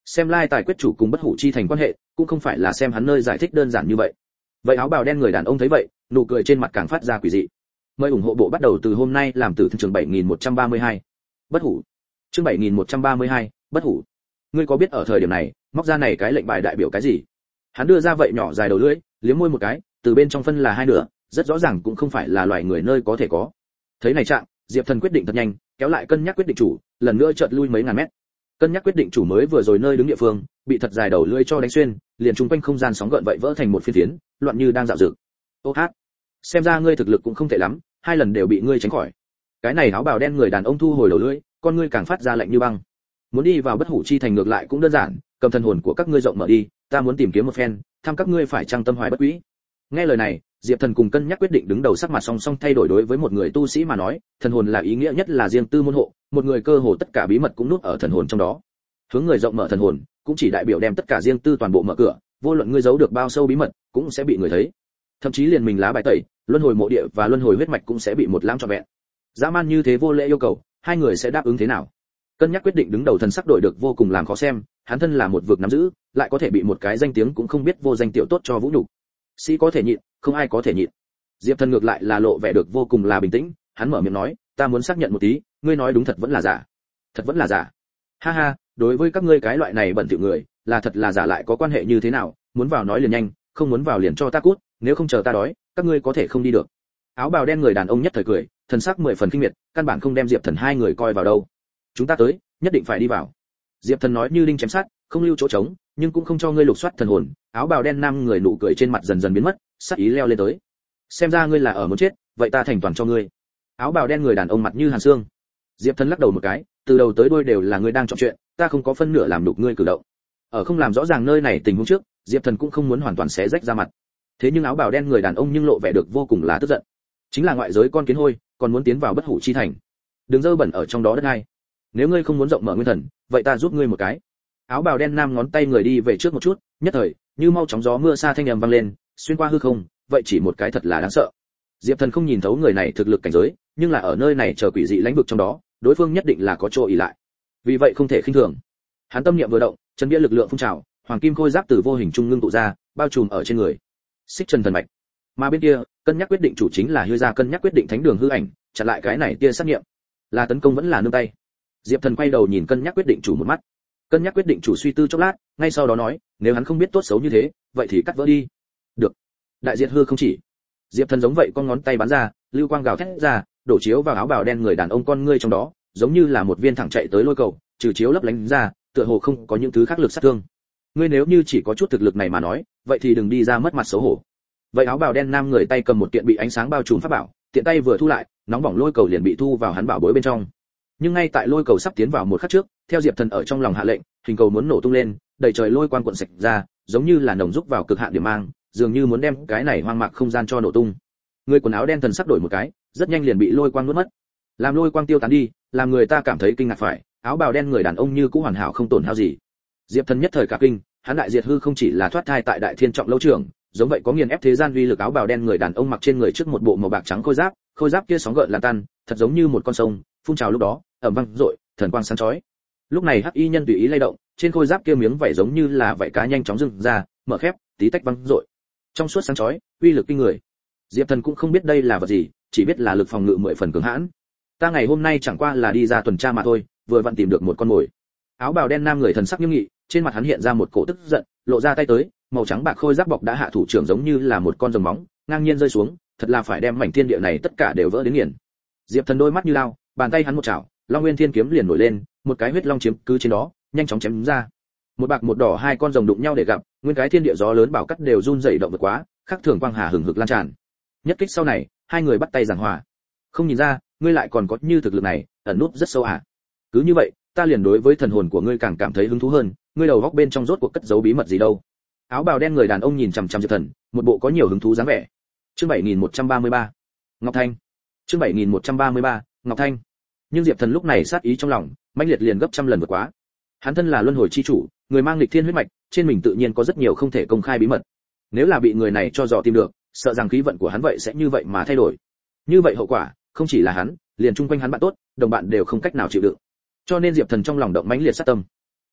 Xem lai tài quyết chủ cùng bất hủ chi thành quan hệ, cũng không phải là xem hắn nơi giải thích đơn giản như vậy. Vậy áo bào đen người đàn ông thấy vậy, nụ cười trên mặt càng phát ra quỷ dị. Mời ủng hộ bộ bắt đầu từ hôm nay làm từ chương bảy nghìn một trăm ba mươi hai. Bất hủ. Chương bảy nghìn một trăm ba mươi hai, bất hủ. Ngươi có biết ở thời điểm này, móc ra này cái lệnh bài đại biểu cái gì? Hắn đưa ra vậy nhỏ dài đầu lưỡi, liếm môi một cái, từ bên trong phân là hai nửa, rất rõ ràng cũng không phải là loài người nơi có thể có. Thấy này trạng, Diệp Thần quyết định thật nhanh, kéo lại cân nhắc quyết định chủ, lần nữa chợt lui mấy ngàn mét. Cân nhắc quyết định chủ mới vừa rồi nơi đứng địa phương, bị thật dài đầu lưỡi cho đánh xuyên, liền trung quanh không gian sóng gợn vậy vỡ thành một phiến phiến, loạn như đang dạo dực. Ô hát, xem ra ngươi thực lực cũng không tệ lắm, hai lần đều bị ngươi tránh khỏi. Cái này áo bào đen người đàn ông thu hồi đầu lưỡi, con ngươi càng phát ra lạnh như băng. Muốn đi vào bất hủ chi thành ngược lại cũng đơn giản, cầm thần hồn của các ngươi rộng mở đi, ta muốn tìm kiếm một phen, thăm các ngươi phải trang tâm hoài bất quý. Nghe lời này, Diệp Thần cùng cân nhắc quyết định đứng đầu sắc mặt song song thay đổi. Đối với một người tu sĩ mà nói, thần hồn là ý nghĩa nhất là riêng tư môn hộ, một người cơ hồ tất cả bí mật cũng núp ở thần hồn trong đó. Hướng người rộng mở thần hồn, cũng chỉ đại biểu đem tất cả riêng tư toàn bộ mở cửa, vô luận ngươi giấu được bao sâu bí mật, cũng sẽ bị người thấy. Thậm chí liền mình lá bài tẩy, luân hồi mộ địa và luân hồi huyết mạch cũng sẽ bị một lãng trọn vẹn. Dã man như thế vô lễ yêu cầu, hai người sẽ đáp ứng thế nào? Cân nhắc quyết định đứng đầu thần sắc đổi được vô cùng làm khó xem, hắn thân là một vực nắm giữ, lại có thể bị một cái danh tiếng cũng không biết vô danh tiểu tốt cho vũ nhục. Sĩ có thể nhịn, không ai có thể nhịn. Diệp Thần ngược lại là lộ vẻ được vô cùng là bình tĩnh, hắn mở miệng nói, ta muốn xác nhận một tí, ngươi nói đúng thật vẫn là giả? Thật vẫn là giả? Ha ha, đối với các ngươi cái loại này bẩn thỉu người, là thật là giả lại có quan hệ như thế nào, muốn vào nói liền nhanh, không muốn vào liền cho ta cút, nếu không chờ ta đói, các ngươi có thể không đi được. Áo bào đen người đàn ông nhất thời cười, thần sắc mười phần kinh miệt, căn bản không đem Diệp Thần hai người coi vào đâu. Chúng ta tới, nhất định phải đi vào. Diệp Thần nói như đinh chém sát, không lưu chỗ trống, nhưng cũng không cho ngươi lục soát thần hồn. Áo bào đen nam người nụ cười trên mặt dần dần biến mất, sát ý leo lên tới. Xem ra ngươi là ở muốn chết, vậy ta thành toàn cho ngươi. Áo bào đen người đàn ông mặt như hàn xương. Diệp Thần lắc đầu một cái, từ đầu tới đuôi đều là ngươi đang chọn chuyện, ta không có phân nửa làm đục ngươi cử động. Ở không làm rõ ràng nơi này tình huống trước, Diệp Thần cũng không muốn hoàn toàn xé rách ra mặt. Thế nhưng áo bào đen người đàn ông nhưng lộ vẻ được vô cùng là tức giận. Chính là ngoại giới con kiến hôi, còn muốn tiến vào bất hủ chi thành. Đừng dơ bẩn ở trong đó đất ai. Nếu ngươi không muốn rộng mở nguyên thần, vậy ta giúp ngươi một cái. Áo bào đen nam ngón tay người đi về trước một chút, nhất thời, như mau chóng gió mưa xa thanh âm vang lên, xuyên qua hư không, vậy chỉ một cái thật là đáng sợ. Diệp Thần không nhìn thấu người này thực lực cảnh giới, nhưng là ở nơi này chờ quỷ dị lãnh vực trong đó, đối phương nhất định là có chỗ ỷ lại. Vì vậy không thể khinh thường. Hắn tâm niệm vừa động, chân bia lực lượng phun trào, hoàng kim khôi giáp từ vô hình trung ngưng tụ ra, bao trùm ở trên người. Xích Trần thần mạch. Mà bên kia, cân nhắc quyết định chủ chính là hư ra cân nhắc quyết định thánh đường hư ảnh, chặn lại cái này tia sát nghiệm. Là tấn công vẫn là nương tay. Diệp Thần quay đầu nhìn cân nhắc quyết định chủ một mắt. Cân nhắc quyết định chủ suy tư chốc lát, ngay sau đó nói, nếu hắn không biết tốt xấu như thế, vậy thì cắt vỡ đi. Được. Đại diệt hư không chỉ. Diệp Thần giống vậy con ngón tay bắn ra, lưu quang gào thét ra, đổ chiếu vào áo bào đen người đàn ông con ngươi trong đó, giống như là một viên thẳng chạy tới lôi cầu, trừ chiếu lấp lánh ra, tựa hồ không có những thứ khác lực sát thương. Ngươi nếu như chỉ có chút thực lực này mà nói, vậy thì đừng đi ra mất mặt xấu hổ. Vậy áo bào đen nam người tay cầm một kiện bị ánh sáng bao trùm pháp bảo, tiện tay vừa thu lại, nóng bỏng lôi cầu liền bị thu vào hắn bảo bối bên trong. Nhưng ngay tại lôi cầu sắp tiến vào một khắc trước, theo Diệp Thần ở trong lòng hạ lệnh, hình cầu muốn nổ tung lên, đầy trời lôi quang cuộn sạch ra, giống như là nồng rúc vào cực hạn điểm mang, dường như muốn đem cái này hoang mạc không gian cho nổ tung. Người quần áo đen thần sắc đổi một cái, rất nhanh liền bị lôi quang nuốt mất. Làm lôi quang tiêu tán đi, làm người ta cảm thấy kinh ngạc phải, áo bào đen người đàn ông như cũ hoàn hảo không tổn hao gì. Diệp Thần nhất thời cả kinh, hắn đại diệt hư không chỉ là thoát thai tại đại thiên trọng lâu trường, giống vậy có nghiền ép thế gian uy lực. Áo bào đen người đàn ông mặc trên người trước một bộ màu bạc trắng khôi giáp, khôi giáp kia sóng gợn lan tan, thật giống như một con sông phun trào lúc đó, ầm vang rội, thần quang sáng chói. Lúc này hắc y nhân tùy ý lay động, trên khôi giáp kia miếng vảy giống như là vảy cá nhanh chóng dừng ra, mở khép, tí tách vang rội. Trong suốt sáng chói, uy lực kinh người. Diệp Thần cũng không biết đây là vật gì, chỉ biết là lực phòng ngự mười phần cường hãn. Ta ngày hôm nay chẳng qua là đi ra tuần tra mà thôi, vừa vặn tìm được một con mồi. Áo bào đen nam người thần sắc nghiêm nghị, trên mặt hắn hiện ra một cổ tức giận, lộ ra tay tới, màu trắng bạc khôi giáp bọc đã hạ thủ trưởng giống như là một con rồng móng, ngang nhiên rơi xuống, thật là phải đem mảnh thiên địa này tất cả đều vỡ đến nghiền. Diệp Thần đôi mắt như lao, bàn tay hắn một chảo, Long Nguyên Thiên kiếm liền nổi lên, một cái huyết long chiếm cứ trên đó, nhanh chóng chém ra. Một bạc một đỏ hai con rồng đụng nhau để gặp, nguyên cái thiên địa gió lớn bảo cắt đều run rẩy động vượt quá, khắc thường quang hà hừng hực lan tràn. Nhất kích sau này, hai người bắt tay giằng hòa. Không nhìn ra, ngươi lại còn có như thực lực này, ẩn núp rất sâu à? Cứ như vậy, ta liền đối với thần hồn của ngươi càng cảm thấy hứng thú hơn, ngươi đầu góc bên trong rốt cuộc cất giấu bí mật gì đâu? Áo bào đen người đàn ông nhìn chằm chằm Diệp Thần, một bộ có nhiều hứng thú dáng vẻ. Chương bảy nghìn một trăm ba mươi ba, Ngọc Thanh. Chương bảy nghìn một trăm ba mươi ba, Ngọc Thanh. Nhưng Diệp Thần lúc này sát ý trong lòng, mãnh liệt liền gấp trăm lần vượt quá. Hắn thân là luân hồi chi chủ, người mang nghịch thiên huyết mạch, trên mình tự nhiên có rất nhiều không thể công khai bí mật. Nếu là bị người này cho dò tìm được, sợ rằng khí vận của hắn vậy sẽ như vậy mà thay đổi. Như vậy hậu quả, không chỉ là hắn, liền chung quanh hắn bạn tốt, đồng bạn đều không cách nào chịu đựng. Cho nên Diệp Thần trong lòng động mãnh liệt sát tâm.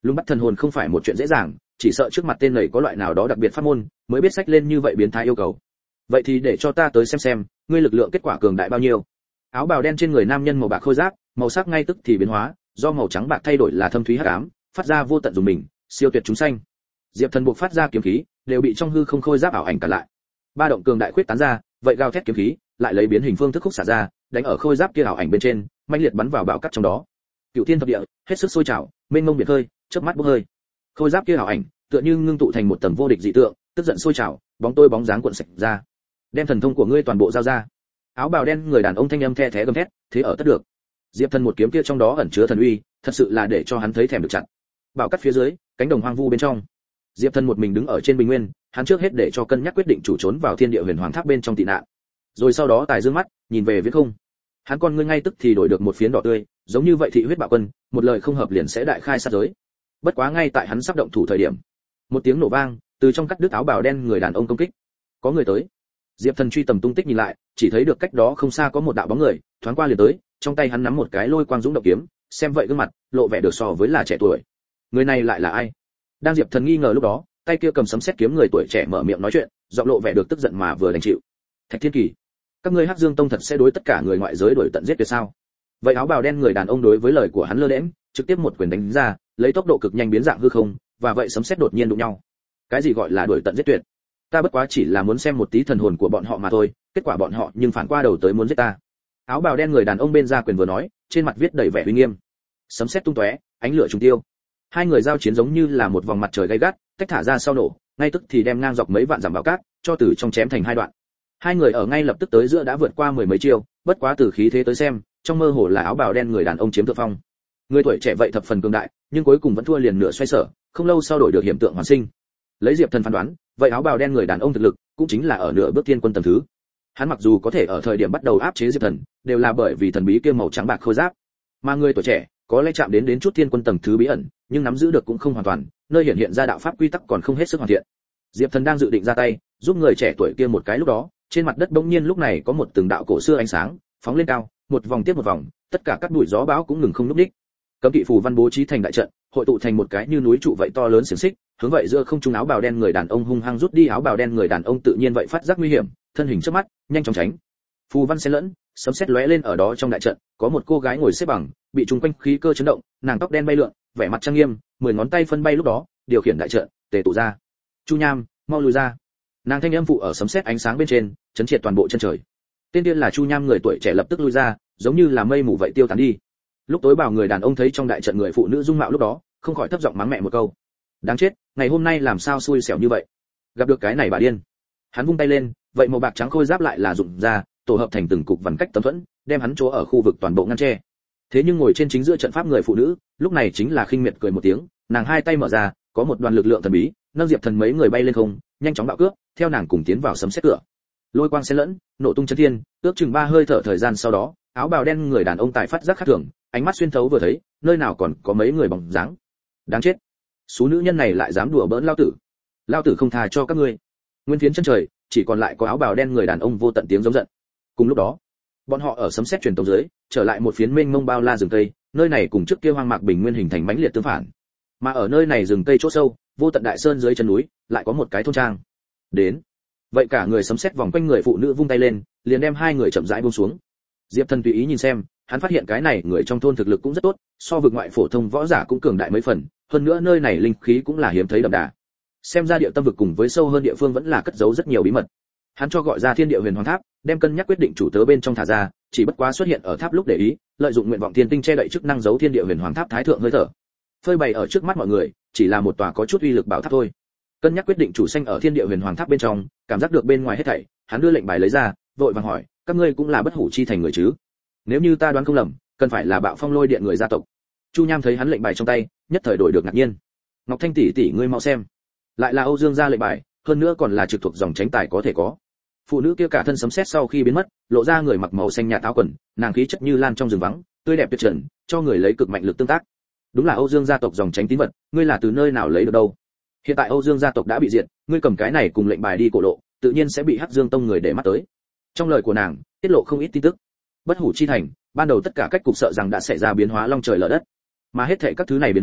Lùng bắt thần hồn không phải một chuyện dễ dàng, chỉ sợ trước mặt tên này có loại nào đó đặc biệt pháp môn, mới biết sách lên như vậy biến thái yêu cầu. Vậy thì để cho ta tới xem xem, ngươi lực lượng kết quả cường đại bao nhiêu. Áo bào đen trên người nam nhân màu bạc khôi giáp, màu sắc ngay tức thì biến hóa, do màu trắng bạc thay đổi là thâm thúy hắc ám, phát ra vô tận dùng mình, siêu tuyệt chúng sanh. Diệp Thần buộc phát ra kiếm khí, đều bị trong hư không khôi giáp ảo ảnh cản lại. Ba động cường đại khuyết tán ra, vậy gào thét kiếm khí, lại lấy biến hình phương thức khúc xả ra, đánh ở khôi giáp kia ảo ảnh bên trên, mãnh liệt bắn vào bạo cắt trong đó. Cựu thiên thập địa, hết sức sôi trào, mênh mông biển hơi, chớp mắt bốc hơi. Khôi giáp kia ảo ảnh, tựa như ngưng tụ thành một tầng vô địch dị tượng, tức giận sôi trào, bóng tôi bóng dáng cuộn sạch ra. Đem thần thông của ngươi toàn bộ giao ra. Áo bào đen người đàn ông thanh âm the thé gầm thét, thế ở tất được. Diệp Thần một kiếm kia trong đó ẩn chứa thần uy, thật sự là để cho hắn thấy thèm được chặt. Bạo cắt phía dưới, cánh đồng hoang vu bên trong. Diệp Thần một mình đứng ở trên bình nguyên, hắn trước hết để cho cân nhắc quyết định chủ trốn vào thiên địa huyền hoàng tháp bên trong tị nạn. Rồi sau đó tài dương mắt, nhìn về viễn không. Hắn con ngươi ngay tức thì đổi được một phiến đỏ tươi, giống như vậy thị huyết bạo quân, một lời không hợp liền sẽ đại khai sát giới. Bất quá ngay tại hắn sắp động thủ thời điểm, một tiếng nổ vang, từ trong cắt đứt áo bào đen người đàn ông công kích. Có người tới. Diệp Thần truy tầm tung tích nhìn lại, chỉ thấy được cách đó không xa có một đạo bóng người, thoáng qua liền tới, trong tay hắn nắm một cái lôi quang dũng động kiếm, xem vậy gương mặt, lộ vẻ được so với là trẻ tuổi. Người này lại là ai? Đang Diệp Thần nghi ngờ lúc đó, tay kia cầm sấm sét kiếm người tuổi trẻ mở miệng nói chuyện, giọng lộ vẻ được tức giận mà vừa đành chịu. Thạch Thiên Kỳ, các ngươi Hắc Dương Tông thật sẽ đối tất cả người ngoại giới đuổi tận giết tuyệt sao? Vậy áo bào đen người đàn ông đối với lời của hắn lơ đễnh, trực tiếp một quyền đánh ra, lấy tốc độ cực nhanh biến dạng hư không, và vậy sấm sét đột nhiên đụng nhau. Cái gì gọi là đuổi tận giết tuyệt? Ta bất quá chỉ là muốn xem một tí thần hồn của bọn họ mà thôi, kết quả bọn họ nhưng phản qua đầu tới muốn giết ta. Áo bào đen người đàn ông bên ra quyền vừa nói, trên mặt viết đầy vẻ uy nghiêm. Sấm sét tung tóe, ánh lửa trùng tiêu. Hai người giao chiến giống như là một vòng mặt trời gay gắt, tách thả ra sau nổ, ngay tức thì đem ngang dọc mấy vạn dặm bão cát, cho từ trong chém thành hai đoạn. Hai người ở ngay lập tức tới giữa đã vượt qua mười mấy chiêu, bất quá từ khí thế tới xem, trong mơ hồ là áo bào đen người đàn ông chiếm thượng phong. Người tuổi trẻ vậy thập phần cường đại, nhưng cuối cùng vẫn thua liền nửa xoay sở, không lâu sau đổi được hiện tượng hoàn sinh. Lấy Diệp Thần phán đoán, vậy áo bào đen người đàn ông thực lực cũng chính là ở nửa bước thiên quân tầng thứ. Hắn mặc dù có thể ở thời điểm bắt đầu áp chế Diệp Thần, đều là bởi vì thần bí kia màu trắng bạc khôi giáp, mà người tuổi trẻ có lẽ chạm đến đến chút thiên quân tầng thứ bí ẩn, nhưng nắm giữ được cũng không hoàn toàn, nơi hiện hiện ra đạo pháp quy tắc còn không hết sức hoàn thiện. Diệp Thần đang dự định ra tay, giúp người trẻ tuổi kia một cái lúc đó, trên mặt đất bỗng nhiên lúc này có một từng đạo cổ xưa ánh sáng, phóng lên cao, một vòng tiếp một vòng, tất cả các bụi gió bão cũng ngừng không lúc đích. Cấm kỵ phù văn bố trí thành đại trận, hội tụ thành một cái như núi trụ vậy to lớn xiềng xích, hướng vậy giữa không trung áo bào đen người đàn ông hung hăng rút đi. Áo bào đen người đàn ông tự nhiên vậy phát giác nguy hiểm, thân hình chớp mắt, nhanh chóng tránh. Phù văn xen lẫn, sấm sét lóe lên ở đó trong đại trận, có một cô gái ngồi xếp bằng, bị trùng quanh khí cơ chấn động, nàng tóc đen bay lượn, vẻ mặt trang nghiêm, mười ngón tay phân bay lúc đó, điều khiển đại trận, tề tụ ra. Chu Nham, mau lùi ra. Nàng thanh âm phụ ở sấm sét ánh sáng bên trên, chấn triệt toàn bộ chân trời. Tên tiên là Chu Nham người tuổi trẻ lập tức lui ra, giống như là mây mù vậy tiêu tán đi. Lúc tối bảo người đàn ông thấy trong đại trận người phụ nữ dung mạo lúc đó, không khỏi thấp giọng mắng mẹ một câu. Đáng chết, ngày hôm nay làm sao xui xẻo như vậy, gặp được cái này bà điên. Hắn vung tay lên, vậy màu bạc trắng khôi giáp lại là dụng ra, tổ hợp thành từng cục vằn cách tấm thuẫn, đem hắn chỗ ở khu vực toàn bộ ngăn che. Thế nhưng ngồi trên chính giữa trận pháp người phụ nữ, lúc này chính là khinh miệt cười một tiếng, nàng hai tay mở ra, có một đoàn lực lượng thần bí, nâng Diệp Thần mấy người bay lên không, nhanh chóng bạo cướp, theo nàng cùng tiến vào sấm sét cửa. Lôi quang xen lẫn, nổ tung chấn thiên, ước chừng ba hơi thở thời gian sau đó, áo bào đen người đàn ông tài phát giác khác thường, ánh mắt xuyên thấu vừa thấy, nơi nào còn có mấy người bóng dáng. Đáng chết, số nữ nhân này lại dám đùa bỡn lao tử. Lao tử không tha cho các ngươi. Nguyên phiến chân trời, chỉ còn lại có áo bào đen người đàn ông vô tận tiếng giống giận. Cùng lúc đó, bọn họ ở sấm sét truyền tống dưới, trở lại một phiến mênh mông bao la rừng cây, nơi này cùng trước kia hoang mạc bình nguyên hình thành mãnh liệt tương phản. Mà ở nơi này rừng cây chỗ sâu, vô tận đại sơn dưới chân núi, lại có một cái thôn trang. Đến. Vậy cả người sấm sét vòng quanh người phụ nữ vung tay lên, liền đem hai người chậm rãi buông xuống. Diệp Thần tùy ý nhìn xem, hắn phát hiện cái này người trong thôn thực lực cũng rất tốt, so với ngoại phổ thông võ giả cũng cường đại mấy phần, hơn nữa nơi này linh khí cũng là hiếm thấy đậm đà. Xem ra địa tâm vực cùng với sâu hơn địa phương vẫn là cất giấu rất nhiều bí mật. Hắn cho gọi ra thiên địa huyền hoàng tháp, đem cân nhắc quyết định chủ tớ bên trong thả ra, chỉ bất quá xuất hiện ở tháp lúc để ý, lợi dụng nguyện vọng thiên tinh che đậy chức năng giấu thiên địa huyền hoàng tháp thái thượng hơi thở. Phơi bày ở trước mắt mọi người, chỉ là một tòa có chút uy lực bảo tháp thôi. Cân nhắc quyết định chủ sanh ở thiên địa huyền hoàng tháp bên trong, cảm giác được bên ngoài hết thảy, hắn đưa lệnh bài lấy ra, vội vàng hỏi, các ngươi cũng là bất hủ chi thành người chứ? Nếu như ta đoán không lầm, cần phải là Bạo Phong Lôi Điện người gia tộc. Chu Nham thấy hắn lệnh bài trong tay, nhất thời đổi được ngạc nhiên. Ngọc Thanh tỷ tỷ ngươi mau xem, lại là Âu Dương gia lệnh bài, hơn nữa còn là trực thuộc dòng tránh tài có thể có. Phụ nữ kia cả thân sấm sét sau khi biến mất, lộ ra người mặc màu xanh nhạt áo quần, nàng khí chất như lan trong rừng vắng, tươi đẹp tuyệt trần, cho người lấy cực mạnh lực tương tác. Đúng là Âu Dương gia tộc dòng tránh tín vật, ngươi là từ nơi nào lấy được đâu? Hiện tại Âu Dương gia tộc đã bị diệt, ngươi cầm cái này cùng lệnh bài đi cổ lộ, tự nhiên sẽ bị Hắc Dương tông người để mắt tới. Trong lời của nàng, tiết lộ không ít tin tức. Bất hủ chi thành, ban đầu tất cả cách cục sợ rằng đã xảy ra biến hóa long trời lở đất, mà hết thảy các thứ này biến hóa,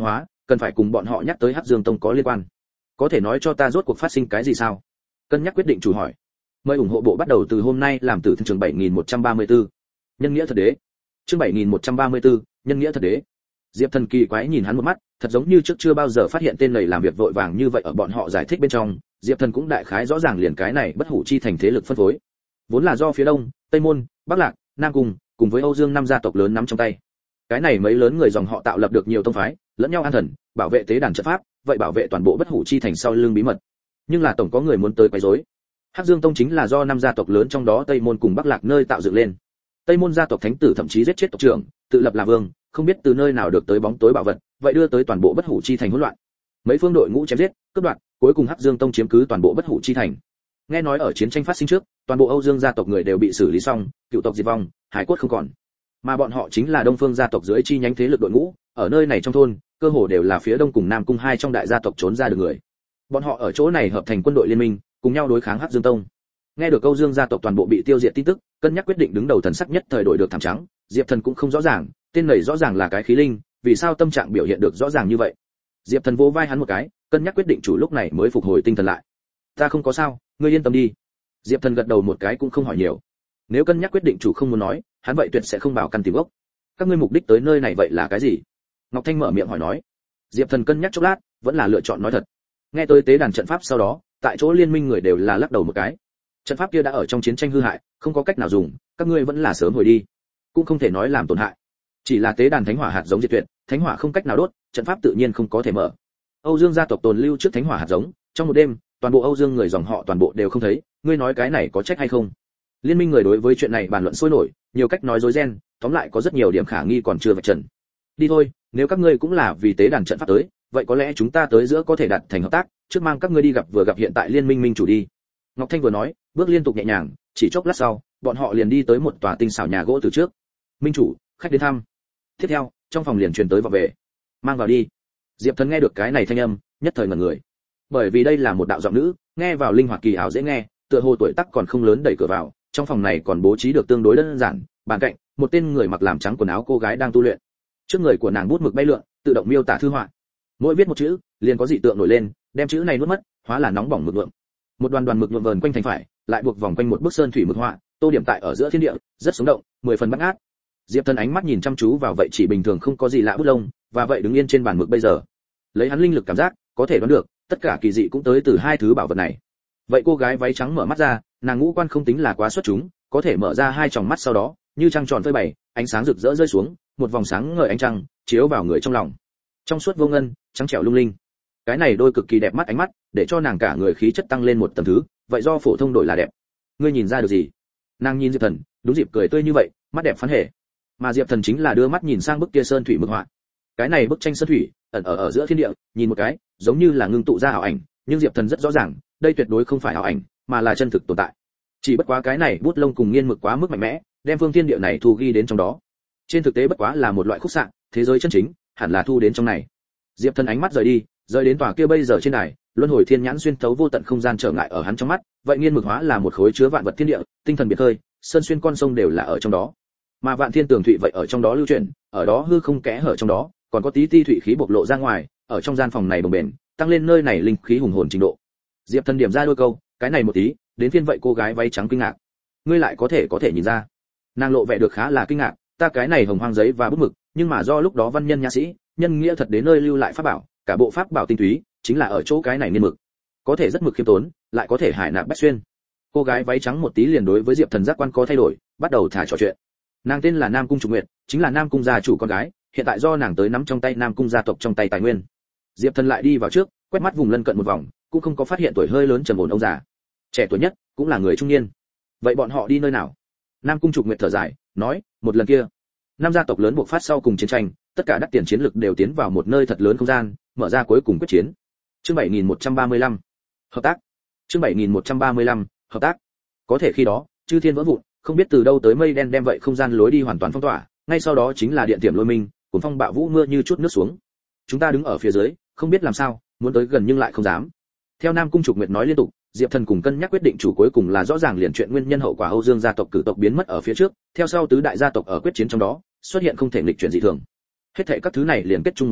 cần phải cùng bọn họ nhắc tới Hắc Dương Tông có liên quan. Có thể nói cho ta rốt cuộc phát sinh cái gì sao? Cân nhắc quyết định chủ hỏi. Mời ủng hộ bộ bắt đầu từ hôm nay làm tử thân trường bảy nghìn một trăm ba mươi tư. Nhân nghĩa thật đế. Chương bảy nghìn một trăm ba mươi tư, nhân nghĩa thật đế. Diệp Thần kỳ quái nhìn hắn một mắt, thật giống như trước chưa bao giờ phát hiện tên này làm việc vội vàng như vậy ở bọn họ giải thích bên trong, Diệp Thần cũng đại khái rõ ràng liền cái này bất hủ chi thành thế lực phân phối. Vốn là do phía Đông, Tây Môn, Bắc Lạc, Nam Cung, cùng với Âu Dương năm gia tộc lớn nắm trong tay. Cái này mấy lớn người dòng họ tạo lập được nhiều tông phái, lẫn nhau an thần, bảo vệ tế đàn trận pháp, vậy bảo vệ toàn bộ bất hủ chi thành sau lưng bí mật. Nhưng là tổng có người muốn tới quấy rối. Hắc Dương Tông chính là do năm gia tộc lớn trong đó Tây Môn cùng Bắc Lạc nơi tạo dựng lên. Tây Môn gia tộc thánh tử thậm chí giết chết tộc trưởng, tự lập là vương, không biết từ nơi nào được tới bóng tối bảo vật, vậy đưa tới toàn bộ bất hủ chi thành hỗn loạn. Mấy phương đội ngũ chém giết, cướp đoạt, cuối cùng Hắc Dương Tông chiếm cứ toàn bộ bất hủ chi thành. Nghe nói ở chiến tranh phát sinh trước, toàn bộ Âu Dương gia tộc người đều bị xử lý xong, cựu tộc diệt vong, hải cốt không còn. Mà bọn họ chính là Đông Phương gia tộc dưới chi nhánh thế lực đội ngũ, ở nơi này trong thôn, cơ hồ đều là phía Đông cùng Nam Cung hai trong đại gia tộc trốn ra được người. Bọn họ ở chỗ này hợp thành quân đội liên minh, cùng nhau đối kháng Hắc Dương Tông. Nghe được Âu Dương gia tộc toàn bộ bị tiêu diệt tin tức, cân nhắc quyết định đứng đầu thần sắc nhất thời đổi được thảm trắng, Diệp Thần cũng không rõ ràng, tên này rõ ràng là cái khí linh, vì sao tâm trạng biểu hiện được rõ ràng như vậy. Diệp Thần vỗ vai hắn một cái, cân nhắc quyết định chủ lúc này mới phục hồi tinh thần lại. Ta không có sao, ngươi yên tâm đi. Diệp Thần gật đầu một cái cũng không hỏi nhiều. Nếu cân nhắc quyết định chủ không muốn nói, hắn vậy tuyệt sẽ không bảo căn tìm gốc. Các ngươi mục đích tới nơi này vậy là cái gì? Ngọc Thanh mở miệng hỏi nói. Diệp Thần cân nhắc chốc lát, vẫn là lựa chọn nói thật. Nghe tới tế đàn trận pháp sau đó, tại chỗ liên minh người đều là lắc đầu một cái. Trận pháp kia đã ở trong chiến tranh hư hại, không có cách nào dùng, các ngươi vẫn là sớm hồi đi. Cũng không thể nói làm tổn hại. Chỉ là tế đàn thánh hỏa hạt giống diệt tuyệt, thánh hỏa không cách nào đốt, trận pháp tự nhiên không có thể mở. Âu Dương gia tộc tồn lưu trước thánh hỏa hạt giống, trong một đêm, toàn bộ Âu Dương người dòng họ toàn bộ đều không thấy, ngươi nói cái này có trách hay không? Liên minh người đối với chuyện này bàn luận sôi nổi, nhiều cách nói rối ren, tóm lại có rất nhiều điểm khả nghi còn chưa vạch trần. Đi thôi, nếu các ngươi cũng là vì tế đàn trận pháp tới, vậy có lẽ chúng ta tới giữa có thể đạt thành hợp tác, trước mang các ngươi đi gặp vừa gặp hiện tại liên minh minh chủ đi. Ngọc Thanh vừa nói, bước liên tục nhẹ nhàng, chỉ chốc lát sau, bọn họ liền đi tới một tòa tinh xảo nhà gỗ từ trước. Minh chủ, khách đến thăm. Tiếp theo, trong phòng liền truyền tới vào về. Mang vào đi. Diệp Thần nghe được cái này thanh âm, nhất thời ngẩn người. Bởi vì đây là một đạo giọng nữ, nghe vào linh hoạt kỳ ảo dễ nghe, tựa hồ tuổi tác còn không lớn đẩy cửa vào, trong phòng này còn bố trí được tương đối đơn giản, bàn cạnh, một tên người mặc làm trắng quần áo cô gái đang tu luyện. Trước người của nàng bút mực bay lượn, tự động miêu tả thư họa. Mỗi viết một chữ, liền có dị tượng nổi lên, đem chữ này nuốt mất, hóa là nóng bỏng mực lượng. Một đoàn đoàn mực nhuộm vờn quanh thành phải, lại buộc vòng quanh một bức sơn thủy mực họa, tô điểm tại ở giữa thiên địa, rất sống động, mười phần bắt ngát. Diệp Thần ánh mắt nhìn chăm chú vào vậy chỉ bình thường không có gì lạ bút lông, và vậy đứng yên trên bàn mực bây giờ. Lấy hắn linh lực cảm giác, có thể đoán được, tất cả kỳ dị cũng tới từ hai thứ bảo vật này. Vậy cô gái váy trắng mở mắt ra, nàng ngũ quan không tính là quá xuất chúng, có thể mở ra hai tròng mắt sau đó, như trăng tròn phơi bày, ánh sáng rực rỡ rơi xuống, một vòng sáng ngời ánh trăng chiếu vào người trong lòng. Trong suốt vô ngân, trắng trẻo lung linh. Cái này đôi cực kỳ đẹp mắt ánh mắt, để cho nàng cả người khí chất tăng lên một tầng thứ, vậy do phổ thông đổi là đẹp. Ngươi nhìn ra được gì? Nàng nhìn Diệp Thần, đúng dịp cười tươi như vậy, mắt đẹp phán hệ. Mà Diệp Thần chính là đưa mắt nhìn sang bức kia sơn thủy mực họa. Cái này bức tranh sơn thủy, ẩn ở ở giữa thiên địa, nhìn một cái, giống như là ngưng tụ ra ảo ảnh, nhưng Diệp Thần rất rõ ràng, đây tuyệt đối không phải ảo ảnh, mà là chân thực tồn tại. Chỉ bất quá cái này bút lông cùng nghiên mực quá mức mạnh mẽ, đem phương thiên địa này thu ghi đến trong đó. Trên thực tế bất quá là một loại khúc xạ, thế giới chân chính, hẳn là thu đến trong này. Diệp Thần ánh mắt rời đi, rời đến tòa kia bây giờ trên đài, luân hồi thiên nhãn xuyên thấu vô tận không gian trở ngại ở hắn trong mắt, vậy nghiên mực hóa là một khối chứa vạn vật thiên địa, tinh thần biệt khơi, sơn xuyên con sông đều là ở trong đó. Mà vạn thiên tường thụy vậy ở trong đó lưu chuyển, ở đó hư không kẽ hở trong đó, còn có tí ti thủy khí bộc lộ ra ngoài, ở trong gian phòng này bồng bềnh, tăng lên nơi này linh khí hùng hồn trình độ. Diệp Thần điểm ra đôi câu, cái này một tí, đến phiên vậy cô gái váy trắng kinh ngạc. Ngươi lại có thể có thể nhìn ra? Nàng lộ vẻ được khá là kinh ngạc, ta cái này hồng hoang giấy và bút mực, nhưng mà do lúc đó văn nhân nha sĩ, nhân nghĩa thật đến nơi lưu lại pháp bảo, cả bộ pháp bảo tinh túy, chính là ở chỗ cái này nghiên mực. Có thể rất mực khiêm tốn, lại có thể hải nạp bách xuyên. Cô gái váy trắng một tí liền đối với Diệp Thần giác quan có thay đổi, bắt đầu thả trò chuyện. Nàng tên là Nam Cung Trục Nguyệt, chính là Nam Cung gia chủ con gái, hiện tại do nàng tới nắm trong tay Nam Cung gia tộc trong tay tài nguyên. Diệp Thần lại đi vào trước, quét mắt vùng lân cận một vòng, cũng không có phát hiện tuổi hơi lớn trầm ổn ông già. Trẻ tuổi nhất cũng là người trung niên. Vậy bọn họ đi nơi nào? Nam Cung Trục Nguyệt thở dài, nói, một lần kia, năm gia tộc lớn buộc phát sau cùng chiến tranh, tất cả đắc tiền chiến lực đều tiến vào một nơi thật lớn không gian, mở ra cuối cùng quyết chiến. Chương bảy nghìn một trăm ba mươi lăm, hợp tác. Chương bảy nghìn một trăm ba mươi lăm, hợp tác. Có thể khi đó, chư thiên vỡ vụn, không biết từ đâu tới mây đen đem vậy không gian lối đi hoàn toàn phong tỏa, ngay sau đó chính là điện tiềm lôi minh, cuốn phong bạo vũ mưa như chút nước xuống. Chúng ta đứng ở phía dưới, không biết làm sao, muốn tới gần nhưng lại không dám. Theo Nam Cung Trục Nguyệt nói liên tục, Diệp Thần cùng cân nhắc quyết định chủ cuối cùng là rõ ràng liền chuyện nguyên nhân hậu quả Âu Dương gia tộc cử tộc biến mất ở phía trước, theo sau tứ đại gia tộc ở quyết chiến trong đó, xuất hiện không thể nghịch chuyển dị thường. Hết thảy các thứ này liền kết chung một chỗ,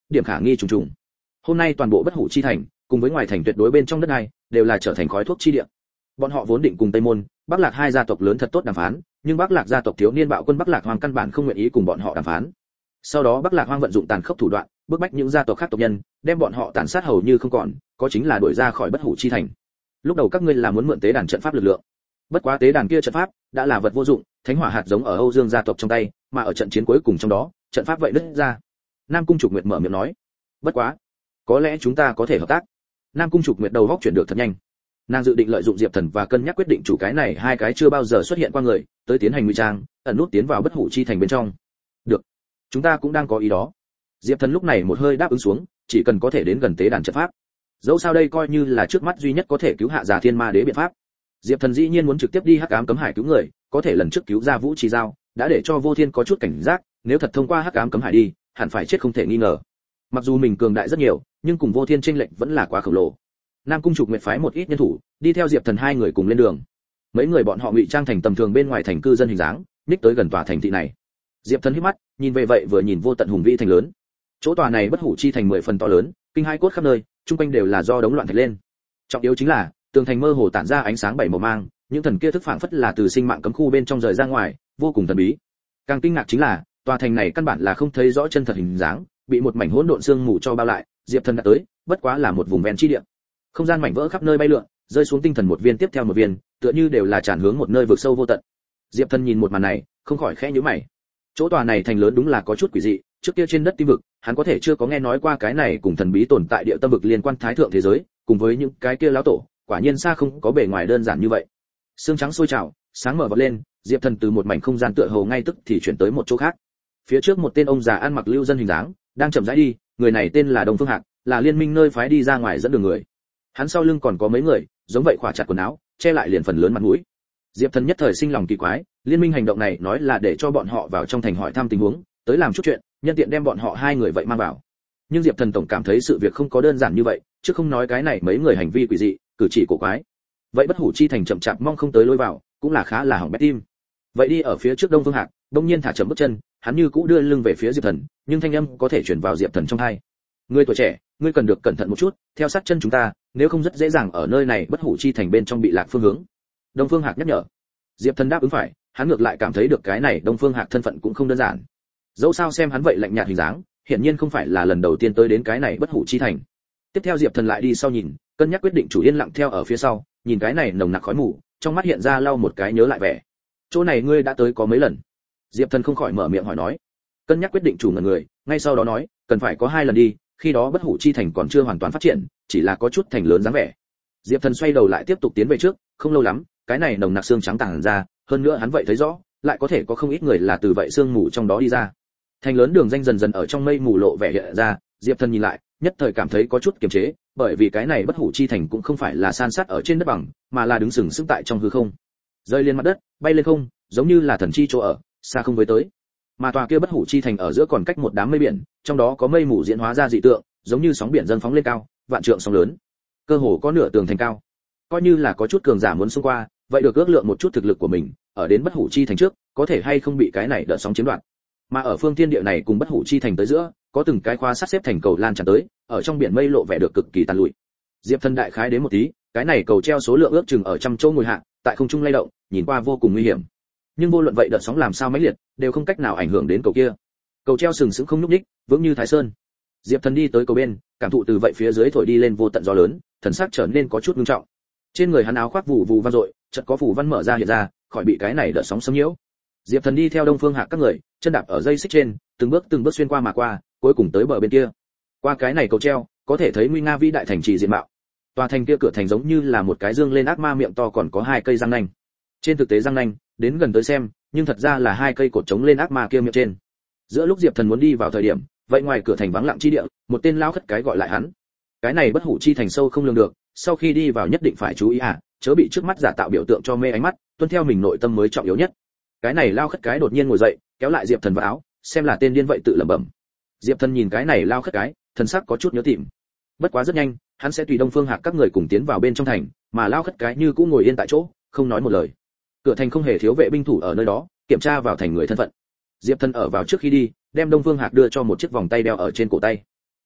điểm khả nghi trùng trùng. Hôm nay toàn bộ bất hủ chi thành, cùng với ngoài thành tuyệt đối bên trong đất này, đều là trở thành khói thuốc chi địa. Bọn họ vốn định cùng Tây Môn, Bắc Lạc hai gia tộc lớn thật tốt đàm phán, nhưng Bắc Lạc gia tộc thiếu niên bạo quân Bắc Lạc Hoang căn bản không nguyện ý cùng bọn họ đàm phán. Sau đó Bắc Lạc Hoang vận dụng tàn khốc thủ đoạn, bức bách những gia tộc khác tộc nhân, đem bọn họ tàn sát hầu như không còn, có chính là đuổi ra khỏi bất hủ chi thành. Lúc đầu các ngươi là muốn mượn tế đàn trận pháp lực lượng. Bất quá tế đàn kia trận pháp đã là vật vô dụng, thánh hỏa hạt giống ở Âu Dương gia tộc trong tay, mà ở trận chiến cuối cùng trong đó, trận pháp vậy đứt ra. Nam Cung Trục Nguyệt mở miệng nói, bất quá, có lẽ chúng ta có thể hợp tác. Nam Cung Trục Nguyệt đầu góc chuyển được thật nhanh. Nàng dự định lợi dụng Diệp Thần và cân nhắc quyết định chủ cái này hai cái chưa bao giờ xuất hiện qua người, tới tiến hành ngụy trang, ẩn nút tiến vào bất hủ chi thành bên trong. Được, chúng ta cũng đang có ý đó. Diệp Thần lúc này một hơi đáp ứng xuống, chỉ cần có thể đến gần tế đàn trận pháp. Dẫu sao đây coi như là trước mắt duy nhất có thể cứu hạ Già Thiên Ma Đế biện pháp. Diệp Thần dĩ nhiên muốn trực tiếp đi Hắc Ám Cấm Hải cứu người, có thể lần trước cứu ra Vũ Trì Giao, đã để cho Vô Thiên có chút cảnh giác, nếu thật thông qua Hắc Ám Cấm Hải đi, hẳn phải chết không thể nghi ngờ. Mặc dù mình cường đại rất nhiều, nhưng cùng Vô Thiên chênh lệch vẫn là quá khổng lồ. Nam Cung Trục Nguyệt phái một ít nhân thủ, đi theo Diệp Thần hai người cùng lên đường. Mấy người bọn họ ngụy trang thành tầm thường bên ngoài thành cư dân hình dáng, ních tới gần tòa thành thị này. Diệp Thần hít mắt, nhìn về vậy vừa nhìn vô tận hùng vĩ thành lớn. Chỗ tòa này bất hủ chi thành mười phần to lớn, kinh hai cốt khắp nơi, trung quanh đều là do đống loạn thạch lên. Trọng yếu chính là, tường thành mơ hồ tản ra ánh sáng bảy màu mang, những thần kia thức phảng phất là từ sinh mạng cấm khu bên trong rời ra ngoài, vô cùng thần bí. Càng kinh ngạc chính là, tòa thành này căn bản là không thấy rõ chân thật hình dáng, bị một mảnh hỗn độn sương mù cho bao lại, Diệp Thần đã tới, bất quá là một vùng ven chi địa. Không gian mảnh vỡ khắp nơi bay lượn, rơi xuống tinh thần một viên tiếp theo một viên, tựa như đều là tràn hướng một nơi vực sâu vô tận. Diệp Thần nhìn một màn này, không khỏi khẽ nhíu mày. Chỗ tòa này thành lớn đúng là có chút quỷ dị, trước kia trên đất tim vực, hắn có thể chưa có nghe nói qua cái này cùng thần bí tồn tại địa tâm vực liên quan thái thượng thế giới, cùng với những cái kia lão tổ, quả nhiên xa không có bề ngoài đơn giản như vậy. Sương trắng sôi trào, sáng mở vọt lên, Diệp Thần từ một mảnh không gian tựa hồ ngay tức thì chuyển tới một chỗ khác. Phía trước một tên ông già ăn mặc lưu dân hình dáng, đang chậm rãi đi, người này tên là Đông Phương Hạc, là liên minh nơi phái đi ra ngoài dẫn đường người. Hắn sau lưng còn có mấy người, giống vậy khỏa chặt quần áo, che lại liền phần lớn mặt mũi. Diệp Thần nhất thời sinh lòng kỳ quái, liên minh hành động này nói là để cho bọn họ vào trong thành hỏi thăm tình huống, tới làm chút chuyện, nhân tiện đem bọn họ hai người vậy mang vào. Nhưng Diệp Thần tổng cảm thấy sự việc không có đơn giản như vậy, chứ không nói cái này mấy người hành vi quỷ dị, cử chỉ cổ quái. Vậy bất hủ chi thành chậm chạp mong không tới lối vào, cũng là khá là hỏng bét tim. Vậy đi ở phía trước Đông Phương Hạc, đông nhiên thả chậm bước chân, hắn như cũ đưa lưng về phía Diệp Thần, nhưng thanh âm có thể truyền vào Diệp Thần trong tai. Ngươi tuổi trẻ, ngươi cần được cẩn thận một chút, theo sát chân chúng ta, nếu không rất dễ dàng ở nơi này bất hủ chi thành bên trong bị lạc phương hướng. Đông Phương Hạc nhắc nhở. Diệp Thần đáp ứng phải, hắn ngược lại cảm thấy được cái này Đông Phương Hạc thân phận cũng không đơn giản. Dẫu sao xem hắn vậy lạnh nhạt hình dáng, hiển nhiên không phải là lần đầu tiên tới đến cái này bất hủ chi thành. Tiếp theo Diệp Thần lại đi sau nhìn, cân nhắc quyết định chủ yên lặng theo ở phía sau, nhìn cái này nồng nặc khói mù, trong mắt hiện ra lau một cái nhớ lại vẻ. Chỗ này ngươi đã tới có mấy lần? Diệp Thần không khỏi mở miệng hỏi nói. Cân nhắc quyết định chủ ngẩn người, ngay sau đó nói, cần phải có hai lần đi, khi đó bất hủ chi thành còn chưa hoàn toàn phát triển, chỉ là có chút thành lớn dáng vẻ. Diệp Thần xoay đầu lại tiếp tục tiến về trước, không lâu lắm, cái này nồng nặc xương trắng tàng ra, hơn nữa hắn vậy thấy rõ, lại có thể có không ít người là từ vậy xương mù trong đó đi ra. Thành lớn đường danh dần dần ở trong mây mù lộ vẻ hiện ra, Diệp Thần nhìn lại, nhất thời cảm thấy có chút kiềm chế, bởi vì cái này bất hủ chi thành cũng không phải là san sát ở trên đất bằng, mà là đứng sừng sững tại trong hư không, rơi lên mặt đất, bay lên không, giống như là thần chi chỗ ở, xa không với tới. Mà tòa kia bất hủ chi thành ở giữa còn cách một đám mây biển, trong đó có mây mù diễn hóa ra dị tượng, giống như sóng biển dâng phóng lên cao, vạn trượng sóng lớn, cơ hồ có nửa tường thành cao. Coi như là có chút cường giả muốn xông qua, vậy được ước lượng một chút thực lực của mình, ở đến bất hủ chi thành trước, có thể hay không bị cái này đợt sóng chiếm đoạt. Mà ở phương thiên địa này cùng bất hủ chi thành tới giữa, có từng cái khoa sắt xếp thành cầu lan tràn tới, ở trong biển mây lộ vẻ được cực kỳ tàn lụi. Diệp Thần đại khái đến một tí, cái này cầu treo số lượng ước chừng ở trăm châu ngồi hạ, tại không trung lay động, nhìn qua vô cùng nguy hiểm. Nhưng vô luận vậy đợt sóng làm sao mãnh liệt, đều không cách nào ảnh hưởng đến cầu kia. Cầu treo sừng sững không nhúc nhích, vững như Thái Sơn. Diệp Thần đi tới cầu bên, cảm thụ từ vậy phía dưới thổi đi lên vô tận gió lớn, thần sắc trở nên có chút nghiêm trọng. Trên người hắn áo khoác vụ vụ vang dội, chợt có phủ văn mở ra hiện ra, khỏi bị cái này đợt sóng xâm nhiễu. Diệp Thần đi theo Đông Phương Hạc các người, chân đạp ở dây xích trên, từng bước từng bước xuyên qua mà qua, cuối cùng tới bờ bên kia. Qua cái này cầu treo, có thể thấy nguy nga vĩ đại thành trì diện mạo. Tòa thành kia cửa thành giống như là một cái dương lên ác ma miệng to còn có hai cây răng nanh. Trên thực tế răng nanh, đến gần tới xem, nhưng thật ra là hai cây cột chống lên ác ma kia miệng trên. Giữa lúc Diệp Thần muốn đi vào thời điểm, vậy ngoài cửa thành vắng lặng chi địa, một tên lao khất cái gọi lại hắn. Cái này bất hủ chi thành sâu không lường được, sau khi đi vào nhất định phải chú ý à, chớ bị trước mắt giả tạo biểu tượng cho mê ánh mắt, tuân theo mình nội tâm mới trọng yếu nhất. Cái này lao khất cái đột nhiên ngồi dậy, kéo lại Diệp Thần vào áo, xem là tên điên vậy tự lẩm bẩm. Diệp Thần nhìn cái này lao khất cái, thần sắc có chút nhớ tìm. Bất quá rất nhanh, hắn sẽ tùy Đông Phương Hạc các người cùng tiến vào bên trong thành, mà lao khất cái như cũ ngồi yên tại chỗ, không nói một lời. Cửa thành không hề thiếu vệ binh thủ ở nơi đó, kiểm tra vào thành người thân phận. Diệp Thần ở vào trước khi đi, đem Đông Phương Hạc đưa cho một chiếc vòng tay đeo ở trên cổ tay.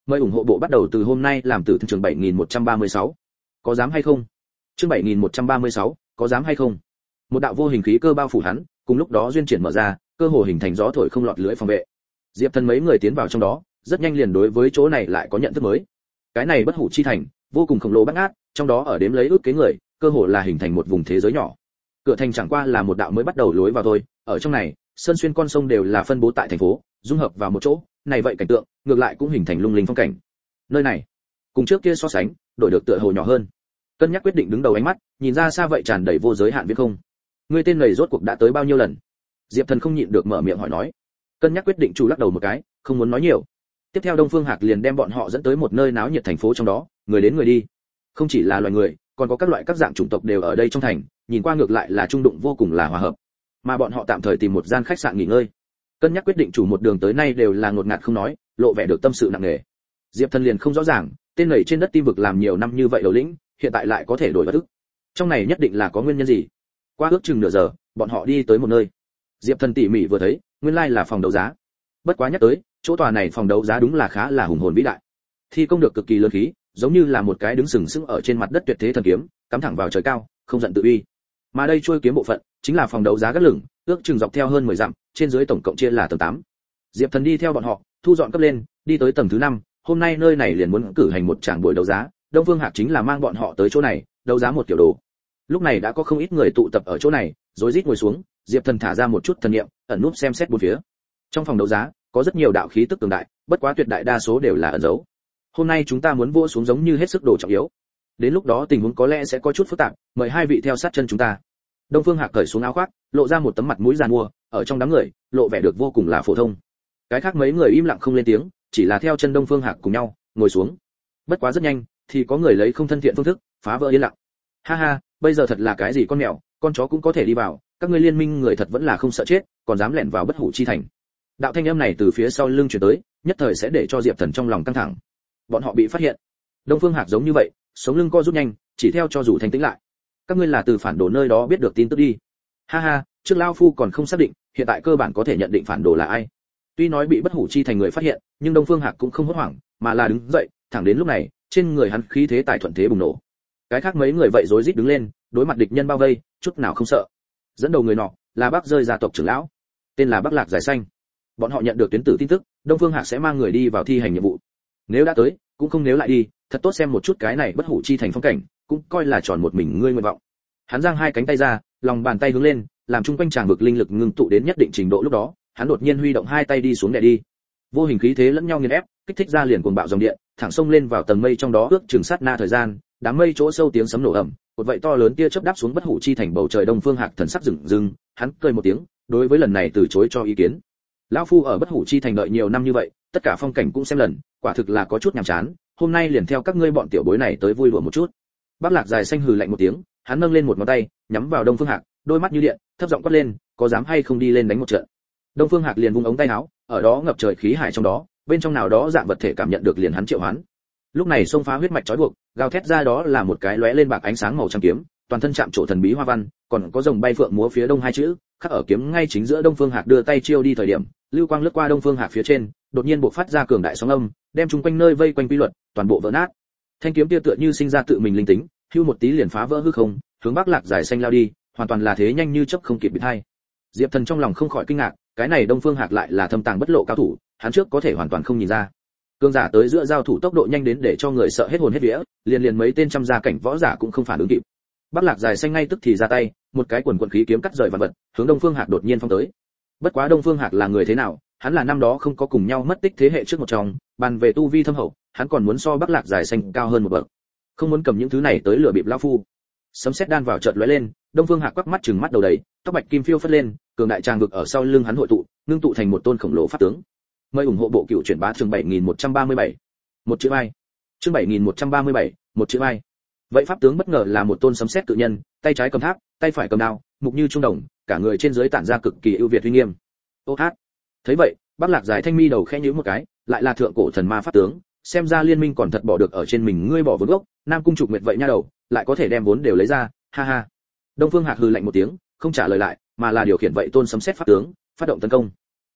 Mời ủng hộ bộ bắt đầu từ hôm nay làm từ chương bảy nghìn một trăm ba mươi sáu. Có dám hay không? Chương bảy nghìn một trăm ba mươi sáu, có dám hay không? Một đạo vô hình khí cơ bao phủ hắn, cùng lúc đó duyên triển mở ra, cơ hồ hình thành gió thổi không lọt lưỡi phòng vệ. Diệp Thần mấy người tiến vào trong đó, rất nhanh liền đối với chỗ này lại có nhận thức mới. Cái này bất hủ chi thành, vô cùng khổng lồ bát ngát, trong đó ở đếm lấy ước kế người, cơ hồ là hình thành một vùng thế giới nhỏ. Cửa thành chẳng qua là một đạo mới bắt đầu lối vào thôi, ở trong này, sơn xuyên con sông đều là phân bố tại thành phố, dung hợp vào một chỗ, này vậy cảnh tượng, ngược lại cũng hình thành lung linh phong cảnh. Nơi này, cùng trước kia so sánh, đổi được tựa hồ nhỏ hơn. Cân nhắc quyết định đứng đầu ánh mắt, nhìn ra xa vậy tràn đầy vô giới hạn viễn không. Ngươi tên này rốt cuộc đã tới bao nhiêu lần? Diệp Thần không nhịn được mở miệng hỏi nói. Cân nhắc quyết định chủ lắc đầu một cái, không muốn nói nhiều. Tiếp theo Đông Phương Hạc liền đem bọn họ dẫn tới một nơi náo nhiệt thành phố trong đó, người đến người đi. Không chỉ là loài người, còn có các loại các dạng chủng tộc đều ở đây trong thành, nhìn qua ngược lại là trung đụng vô cùng là hòa hợp. Mà bọn họ tạm thời tìm một gian khách sạn nghỉ ngơi. Cân nhắc quyết định chủ một đường tới nay đều là ngột ngạt không nói, lộ vẻ được tâm sự nặng nề. Diệp Thần liền không rõ ràng, tên này trên đất tim vực làm nhiều năm như vậy đầu lĩnh, hiện tại lại có thể đổi bất ức. Trong này nhất định là có nguyên nhân gì. Qua ước chừng nửa giờ, bọn họ đi tới một nơi. Diệp Thần tỉ mỉ vừa thấy, nguyên lai là phòng đấu giá. Bất quá nhắc tới, chỗ tòa này phòng đấu giá đúng là khá là hùng hồn vĩ đại. Thi công được cực kỳ lớn khí, giống như là một cái đứng sừng sững ở trên mặt đất tuyệt thế thần kiếm, cắm thẳng vào trời cao, không giận tự uy. Mà đây chuôi kiếm bộ phận, chính là phòng đấu giá gác lửng, ước chừng dọc theo hơn mười dặm, trên dưới tổng cộng chia là tầng tám. Diệp Thần đi theo bọn họ, thu dọn cấp lên, đi tới tầng thứ năm, hôm nay nơi này liền muốn cử hành một tràng buổi đấu giá, Đông Phương Hạc chính là mang bọn họ tới chỗ này, đấu giá một kiểu đồ. Lúc này đã có không ít người tụ tập ở chỗ này, rối rít ngồi xuống, Diệp Thần thả ra một chút thần niệm, ẩn núp xem xét bốn phía. Trong phòng đấu giá, có rất nhiều đạo khí tức cường đại, bất quá tuyệt đại đa số đều là ẩn giấu. Hôm nay chúng ta muốn vua xuống giống như hết sức đồ trọng yếu. Đến lúc đó tình huống có lẽ sẽ có chút phức tạp, mời hai vị theo sát chân chúng ta. Đông Phương Hạc cởi xuống áo khoác, lộ ra một tấm mặt mũi giàn mua, ở trong đám người, lộ vẻ được vô cùng là phổ thông. Cái khác mấy người im lặng không lên tiếng, chỉ là theo chân Đông Phương Hạc cùng nhau ngồi xuống. Bất quá rất nhanh, thì có người lấy không thân thiện phương thức phá vỡ yên lặng. Ha ha, bây giờ thật là cái gì con mèo, con chó cũng có thể đi vào, các ngươi liên minh người thật vẫn là không sợ chết, còn dám lẻn vào bất hủ chi thành. Đạo thanh âm này từ phía sau lưng truyền tới, nhất thời sẽ để cho Diệp Thần trong lòng căng thẳng. Bọn họ bị phát hiện. Đông Phương Hạc giống như vậy, sống lưng co rút nhanh, chỉ theo cho dù thanh tĩnh lại. Các ngươi là từ phản đồ nơi đó biết được tin tức đi. Ha ha, trước lão phu còn không xác định, hiện tại cơ bản có thể nhận định phản đồ là ai. Tuy nói bị bất hủ chi thành người phát hiện, nhưng Đông Phương Hạc cũng không hốt hoảng, mà là đứng dậy, thẳng đến lúc này, trên người hắn khí thế tài thuận thế bùng nổ. Cái khác mấy người vậy rối rít đứng lên, đối mặt địch nhân bao vây, chút nào không sợ. Dẫn đầu người nọ là Bắc rơi gia tộc trưởng lão, tên là Bắc Lạc Giải Xanh. Bọn họ nhận được tuyến tử tin tức, Đông Phương Hạc sẽ mang người đi vào thi hành nhiệm vụ. Nếu đã tới, cũng không nếu lại đi, thật tốt xem một chút cái này bất hủ chi thành phong cảnh, cũng coi là tròn một mình ngươi nguyện vọng. Hắn giang hai cánh tay ra, lòng bàn tay hướng lên, làm chung quanh tràng vực linh lực ngưng tụ đến nhất định trình độ lúc đó, hắn đột nhiên huy động hai tay đi xuống đè đi. Vô hình khí thế lẫn nhau nghiền ép, kích thích ra liền cuồng bạo dòng điện, thẳng xông lên vào tầng mây trong đó ước chừng sát na thời gian, đám mây chỗ sâu tiếng sấm nổ ầm, một vậy to lớn tia chớp đáp xuống bất hủ chi thành bầu trời. Đông Phương Hạc thần sắc rừng rừng, hắn cười một tiếng, đối với lần này từ chối cho ý kiến. Lão phu ở bất hủ chi thành đợi nhiều năm như vậy, tất cả phong cảnh cũng xem lần, quả thực là có chút nhàm chán, hôm nay liền theo các ngươi bọn tiểu bối này tới vui đùa một chút. Bắc Lạc Dài Xanh hừ lạnh một tiếng, hắn nâng lên một ngón tay, nhắm vào Đông Phương Hạc, đôi mắt như điện, thấp giọng quát lên, có dám hay không đi lên đánh một trận. Đông Phương Hạc liền vung ống tay áo, ở đó ngập trời khí hải trong đó, bên trong nào đó dạng vật thể cảm nhận được liền hắn triệu hoán. Lúc này xông phá huyết mạch trói buộc, gào thét ra đó là một cái lóe lên bạc ánh sáng màu trắng kiếm, toàn thân chạm trổ thần bí hoa văn, còn có rồng bay phượng múa phía đông hai chữ, khắc ở kiếm ngay chính giữa. Đông Phương Hạc đưa tay chiêu đi thời điểm, lưu quang lướt qua Đông Phương Hạc phía trên, đột nhiên bộc phát ra cường đại sóng âm, đem chúng quanh nơi vây quanh quy luật toàn bộ vỡ nát. Thanh kiếm kia tựa như sinh ra tự mình linh tính, hưu một tí liền phá vỡ hư không, hướng Bắc Lạc Giải Xanh lao đi, hoàn toàn là thế nhanh như chớp không kịp bị thay. Diệp Thần trong lòng không khỏi kinh ngạc, cái này Đông Phương Hạc lại là thâm tàng bất lộ cao thủ, hắn trước có thể hoàn toàn không nhìn ra. Cương giả tới giữa giao thủ tốc độ nhanh đến để cho người sợ hết hồn hết vía, liền liền mấy tên trăm gia cảnh võ giả cũng không phản ứng kịp. Bắc Lạc Dài Xanh ngay tức thì ra tay, một cái quần quần khí kiếm cắt rời vạn vật, hướng Đông Phương Hạc đột nhiên phong tới. Bất quá Đông Phương Hạc là người thế nào, hắn là năm đó không có cùng nhau mất tích thế hệ trước một trong, bàn về tu vi thâm hậu, hắn còn muốn so Bắc Lạc Dài Xanh cao hơn một bậc. Không muốn cầm những thứ này tới lừa bịp lão phu. Sấm sét đan vào chợt lóe lên, Đông Phương Hạc quắc mắt trừng mắt đầu đầy, tóc bạch kim phiêu phất lên, cường đại tràng vực ở sau lưng hắn hội tụ, ngưng tụ thành một tôn khổng lồ pháp tướng. Mời ủng hộ bộ cựu chuyển bá chương bảy nghìn một trăm ba mươi bảy. Một chữ ai? Chương bảy nghìn một trăm ba mươi bảy, một chữ ai? Vậy pháp tướng bất ngờ là một tôn sấm sét cự nhân, tay trái cầm tháp, tay phải cầm đao, mục như trung đồng, cả người trên dưới tản ra cực kỳ ưu việt uy nghiêm. Ô hát. Thấy vậy, Bắc Lạc Giải Thanh mi đầu khẽ nhíu một cái, lại là thượng cổ thần ma pháp tướng, xem ra liên minh còn thật bỏ được ở trên mình ngươi bỏ vốn gốc, Nam Cung Trục Nguyệt vậy nha đầu, lại có thể đem vốn đều lấy ra, ha ha. Đông Phương Hạc hừ lạnh một tiếng, không trả lời lại, mà là điều khiển vậy tôn sấm sét pháp tướng, phát động tấn công.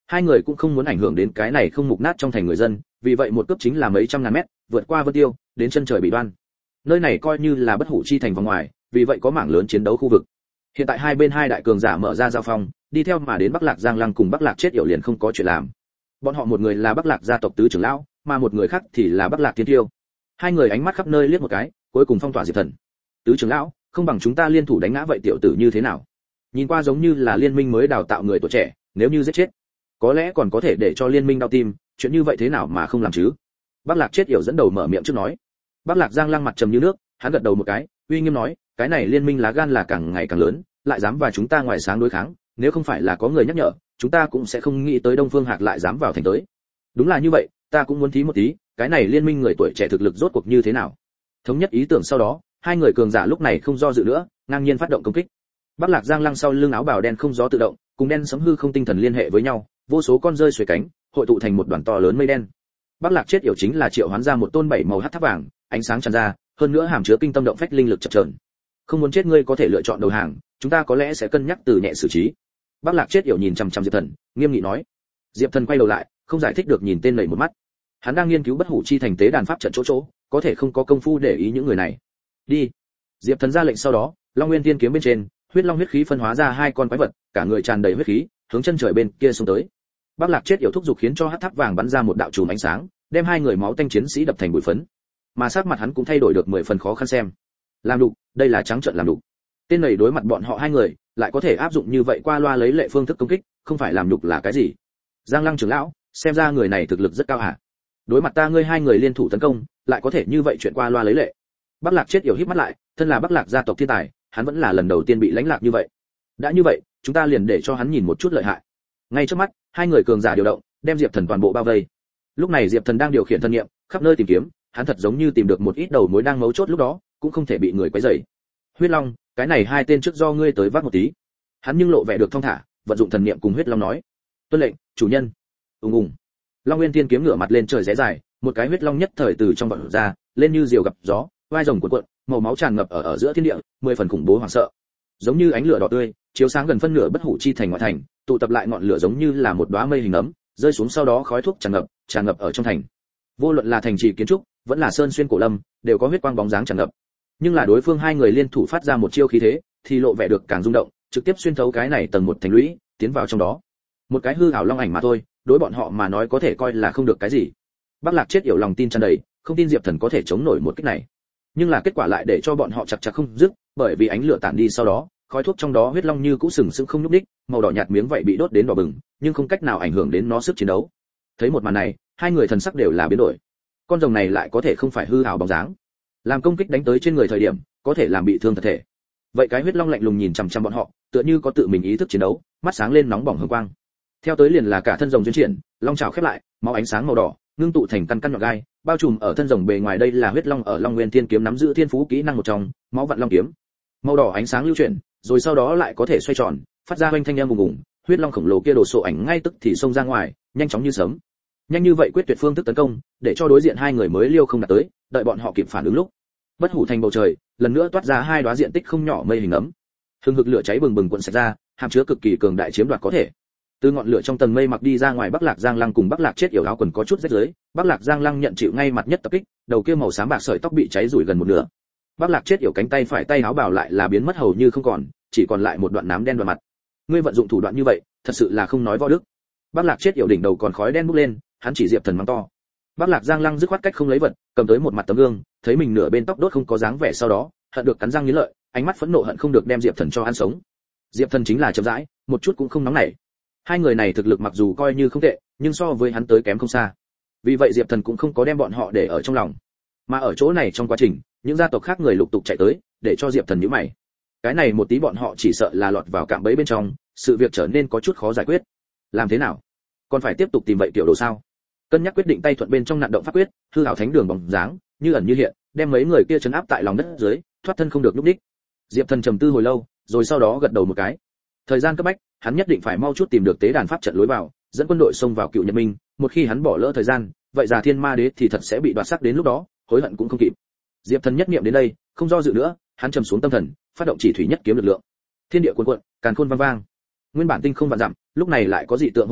Hai người cũng không muốn ảnh hưởng đến cái này không mục nát trong thành người dân, vì vậy một cướp chính là mấy trăm ngàn mét, vượt qua Vân Tiêu, đến chân trời bị đoan. Nơi này coi như là bất hủ chi thành vòng ngoài, vì vậy có mảng lớn chiến đấu khu vực. Hiện tại hai bên hai đại cường giả mở ra giao phong, đi theo mà đến Bắc Lạc Giang Lăng cùng Bắc Lạc chết yểu liền không có chuyện làm. Bọn họ một người là Bắc Lạc gia tộc tứ trưởng lão, mà một người khác thì là Bắc Lạc Thiên Tiêu. Hai người ánh mắt khắp nơi liếc một cái, cuối cùng phong tỏa Diệp Thần. Tứ trưởng lão, không bằng chúng ta liên thủ đánh ngã vậy tiểu tử như thế nào? Nhìn qua giống như là liên minh mới đào tạo người tuổi trẻ, nếu như giết chết, có lẽ còn có thể để cho liên minh đau tim, chuyện như vậy thế nào mà không làm chứ? Bắc Lạc chết yểu dẫn đầu mở miệng trước nói. Bắc Lạc Giang Lăng mặt trầm như nước, hắn gật đầu một cái, uy nghiêm nói, cái này liên minh lá gan là càng ngày càng lớn, lại dám vào chúng ta ngoài sáng đối kháng, nếu không phải là có người nhắc nhở, chúng ta cũng sẽ không nghĩ tới Đông Phương Hạc lại dám vào thành tới. Đúng là như vậy, ta cũng muốn thí một tí, cái này liên minh người tuổi trẻ thực lực rốt cuộc như thế nào? Thống nhất ý tưởng sau đó, hai người cường giả lúc này không do dự nữa, ngang nhiên phát động công kích. Bắc Lạc Giang Lăng sau lưng áo bào đen không gió tự động, cùng đen sấm hư không tinh thần liên hệ với nhau, vô số con rơi xuề cánh, hội tụ thành một đoàn to lớn mây đen. Bắc Lạc chết yểu chính là triệu hoán ra một tôn bảy màu hắc tháp vàng, ánh sáng tràn ra, hơn nữa hàm chứa kinh tâm động phách linh lực chập chờn. Không muốn chết ngươi có thể lựa chọn đầu hàng, chúng ta có lẽ sẽ cân nhắc từ nhẹ xử trí. Bắc Lạc chết yểu nhìn chằm chằm Diệp Thần, nghiêm nghị nói. Diệp Thần quay đầu lại, không giải thích được nhìn tên lầy một mắt. Hắn đang nghiên cứu bất hủ chi thành tế đàn pháp trận chỗ chỗ, có thể không có công phu để ý những người này. Đi. Diệp Thần ra lệnh sau đó, Long Nguyên Tiên kiếm bên trên, huyết long huyết khí phân hóa ra hai con quái vật, cả người tràn đầy huyết khí, hướng chân trời bên kia xuống tới. Bắc Lạc chết yểu thúc dục khiến cho hắc tháp vàng bắn ra một đạo chùm ánh sáng, đem hai người máu tanh chiến sĩ đập thành bụi phấn. Mà sắc mặt hắn cũng thay đổi được mười phần khó khăn xem. Làm đục, đây là trắng trợn làm đục. Tên này đối mặt bọn họ hai người, lại có thể áp dụng như vậy qua loa lấy lệ phương thức công kích, không phải làm đục là cái gì? Giang Lăng trưởng lão, xem ra người này thực lực rất cao hả? Đối mặt ta ngươi hai người liên thủ tấn công, lại có thể như vậy chuyện qua loa lấy lệ. Bắc Lạc chết yểu híp mắt lại, thân là Bắc Lạc gia tộc thiên tài, hắn vẫn là lần đầu tiên bị lãnh lạc như vậy. Đã như vậy, chúng ta liền để cho hắn nhìn một chút lợi hại. Ngay trước mắt, hai người cường giả điều động, đem Diệp Thần toàn bộ bao vây. Lúc này Diệp Thần đang điều khiển thân niệm, khắp nơi tìm kiếm, hắn thật giống như tìm được một ít đầu mối đang mấu chốt lúc đó, cũng không thể bị người quấy rầy. Huyết Long, cái này hai tên trước do ngươi tới vác một tí. Hắn nhưng lộ vẻ được thong thả, vận dụng thần niệm cùng Huyết Long nói. Tuân lệnh, chủ nhân. Ùng ùng. Long Nguyên Tiên kiếm ngửa mặt lên trời rẽ dài, một cái huyết long nhất thời từ trong bọt ra, lên như diều gặp gió, vai rồng cuộn cuộn, màu máu tràn ngập ở ở giữa thiên địa, mười phần khủng bố hoảng sợ. Giống như ánh lửa đỏ tươi, chiếu sáng gần phân nửa bất hủ chi thành ngoại thành, tụ tập lại ngọn lửa giống như là một đóa mây hình ấm, rơi xuống sau đó khói thuốc tràn ngập, tràn ngập ở trong thành. Vô luận là thành trì kiến trúc, vẫn là sơn xuyên cổ lâm, đều có huyết quang bóng dáng tràn ngập. Nhưng là đối phương hai người liên thủ phát ra một chiêu khí thế, thì lộ vẻ được càng rung động, trực tiếp xuyên thấu cái này tầng một thành lũy, tiến vào trong đó. Một cái hư ảo long ảnh mà thôi, đối bọn họ mà nói có thể coi là không được cái gì. Bắc Lạc chết yểu lòng tin tràn đầy, không tin Diệp Thần có thể chống nổi một kích này. Nhưng là kết quả lại để cho bọn họ chặt chặt không dứt, bởi vì ánh lửa tản đi sau đó, khói thuốc trong đó huyết long như cũ sừng sững không nhúc nhích, màu đỏ nhạt miếng vậy bị đốt đến đỏ bừng, nhưng không cách nào ảnh hưởng đến nó sức chiến đấu. Thấy một màn này, hai người thần sắc đều là biến đổi. Con rồng này lại có thể không phải hư ảo bóng dáng, làm công kích đánh tới trên người thời điểm, có thể làm bị thương thật thể. Vậy cái huyết long lạnh lùng nhìn chằm chằm bọn họ, tựa như có tự mình ý thức chiến đấu, mắt sáng lên nóng bỏng hừng quang. Theo tới liền là cả thân rồng duyên triển, long trảo khép lại, máu ánh sáng màu đỏ, ngưng tụ thành căn căn nhọn gai, bao trùm ở thân rồng bề ngoài. Đây là huyết long ở Long Nguyên Thiên kiếm nắm giữ thiên phú kỹ năng một trong, máu vạn long kiếm. Màu đỏ ánh sáng lưu chuyển, rồi sau đó lại có thể xoay tròn, phát ra hoành thanh âm ùng ùng, huyết long khổng lồ kia đổ sộ ảnh ngay tức thì xông ra ngoài, nhanh chóng như sớm. Nhanh như vậy quyết tuyệt phương thức tấn công, để cho đối diện hai người mới liêu không đạt tới, đợi bọn họ kịp phản ứng lúc, bất hủ thành bầu trời, lần nữa toát ra hai đóa diện tích không nhỏ mây hình ấm. Hừng hực lửa cháy bừng bừng cuộn xẹt ra, hàm chứa cực kỳ cường đại chiếm đoạt có thể. Từ ngọn lửa trong tầng mây mặc đi ra ngoài Bắc Lạc Giang Lăng cùng Bắc Lạc chết yểu áo quần có chút rách rưới, Bắc Lạc Giang Lăng nhận chịu ngay mặt nhất tập kích, đầu kia màu xám bạc sợi tóc bị cháy rủi gần một nửa. Bắc Lạc chết yểu cánh tay phải tay áo bào lại là biến mất hầu như không còn, chỉ còn lại một đoạn nám đen đoạn mặt. Ngươi vận dụng thủ đoạn như vậy, thật sự là không nói võ đức. Bắc Lạc chết yểu đỉnh đầu còn khói đen bốc lên, hắn chỉ Diệp Thần mắng to. Bắc Lạc Giang Lăng dứt khoát cách không lấy vật, cầm tới một mặt tấm gương, thấy mình nửa bên tóc đốt không có dáng vẻ sau đó, hận được cắn răng nghiến lợi, ánh mắt phẫn nộ hận không được đem Diệp Thần cho ăn sống. Diệp Thần chính là chậm rãi, một chút cũng không nóng nảy. Hai người này thực lực mặc dù coi như không tệ, nhưng so với hắn tới kém không xa. Vì vậy Diệp Thần cũng không có đem bọn họ để ở trong lòng. Mà ở chỗ này trong quá trình, những gia tộc khác người lục tục chạy tới, để cho Diệp Thần nhíu mày. Cái này một tí bọn họ chỉ sợ là lọt vào cạm bẫy bên trong, sự việc trở nên có chút khó giải quyết. Làm thế nào? Còn phải tiếp tục tìm vậy tiểu đồ sao? Cân nhắc quyết định tay thuận bên trong nạn động pháp quyết, hư ảo thánh đường bóng dáng, như ẩn như hiện, đem mấy người kia trấn áp tại lòng đất dưới, thoát thân không được lúc đích. Diệp Thần trầm tư hồi lâu, rồi sau đó gật đầu một cái. Thời gian cấp bách, hắn nhất định phải mau chút tìm được tế đàn pháp trận lối vào, dẫn quân đội xông vào Cựu Nhật Minh, một khi hắn bỏ lỡ thời gian, vậy già Thiên Ma Đế thì thật sẽ bị đoạt xác đến lúc đó, hối hận cũng không kịp. Diệp Thần nhất niệm đến đây, không do dự nữa, hắn trầm xuống tâm thần, phát động chỉ thủy nhất kiếm lực lượng. Thiên địa cuồn cuộn, càn khôn vang vang. Nguyên bản tinh không vạn dặm, lúc này lại có dị tượng hội tụ,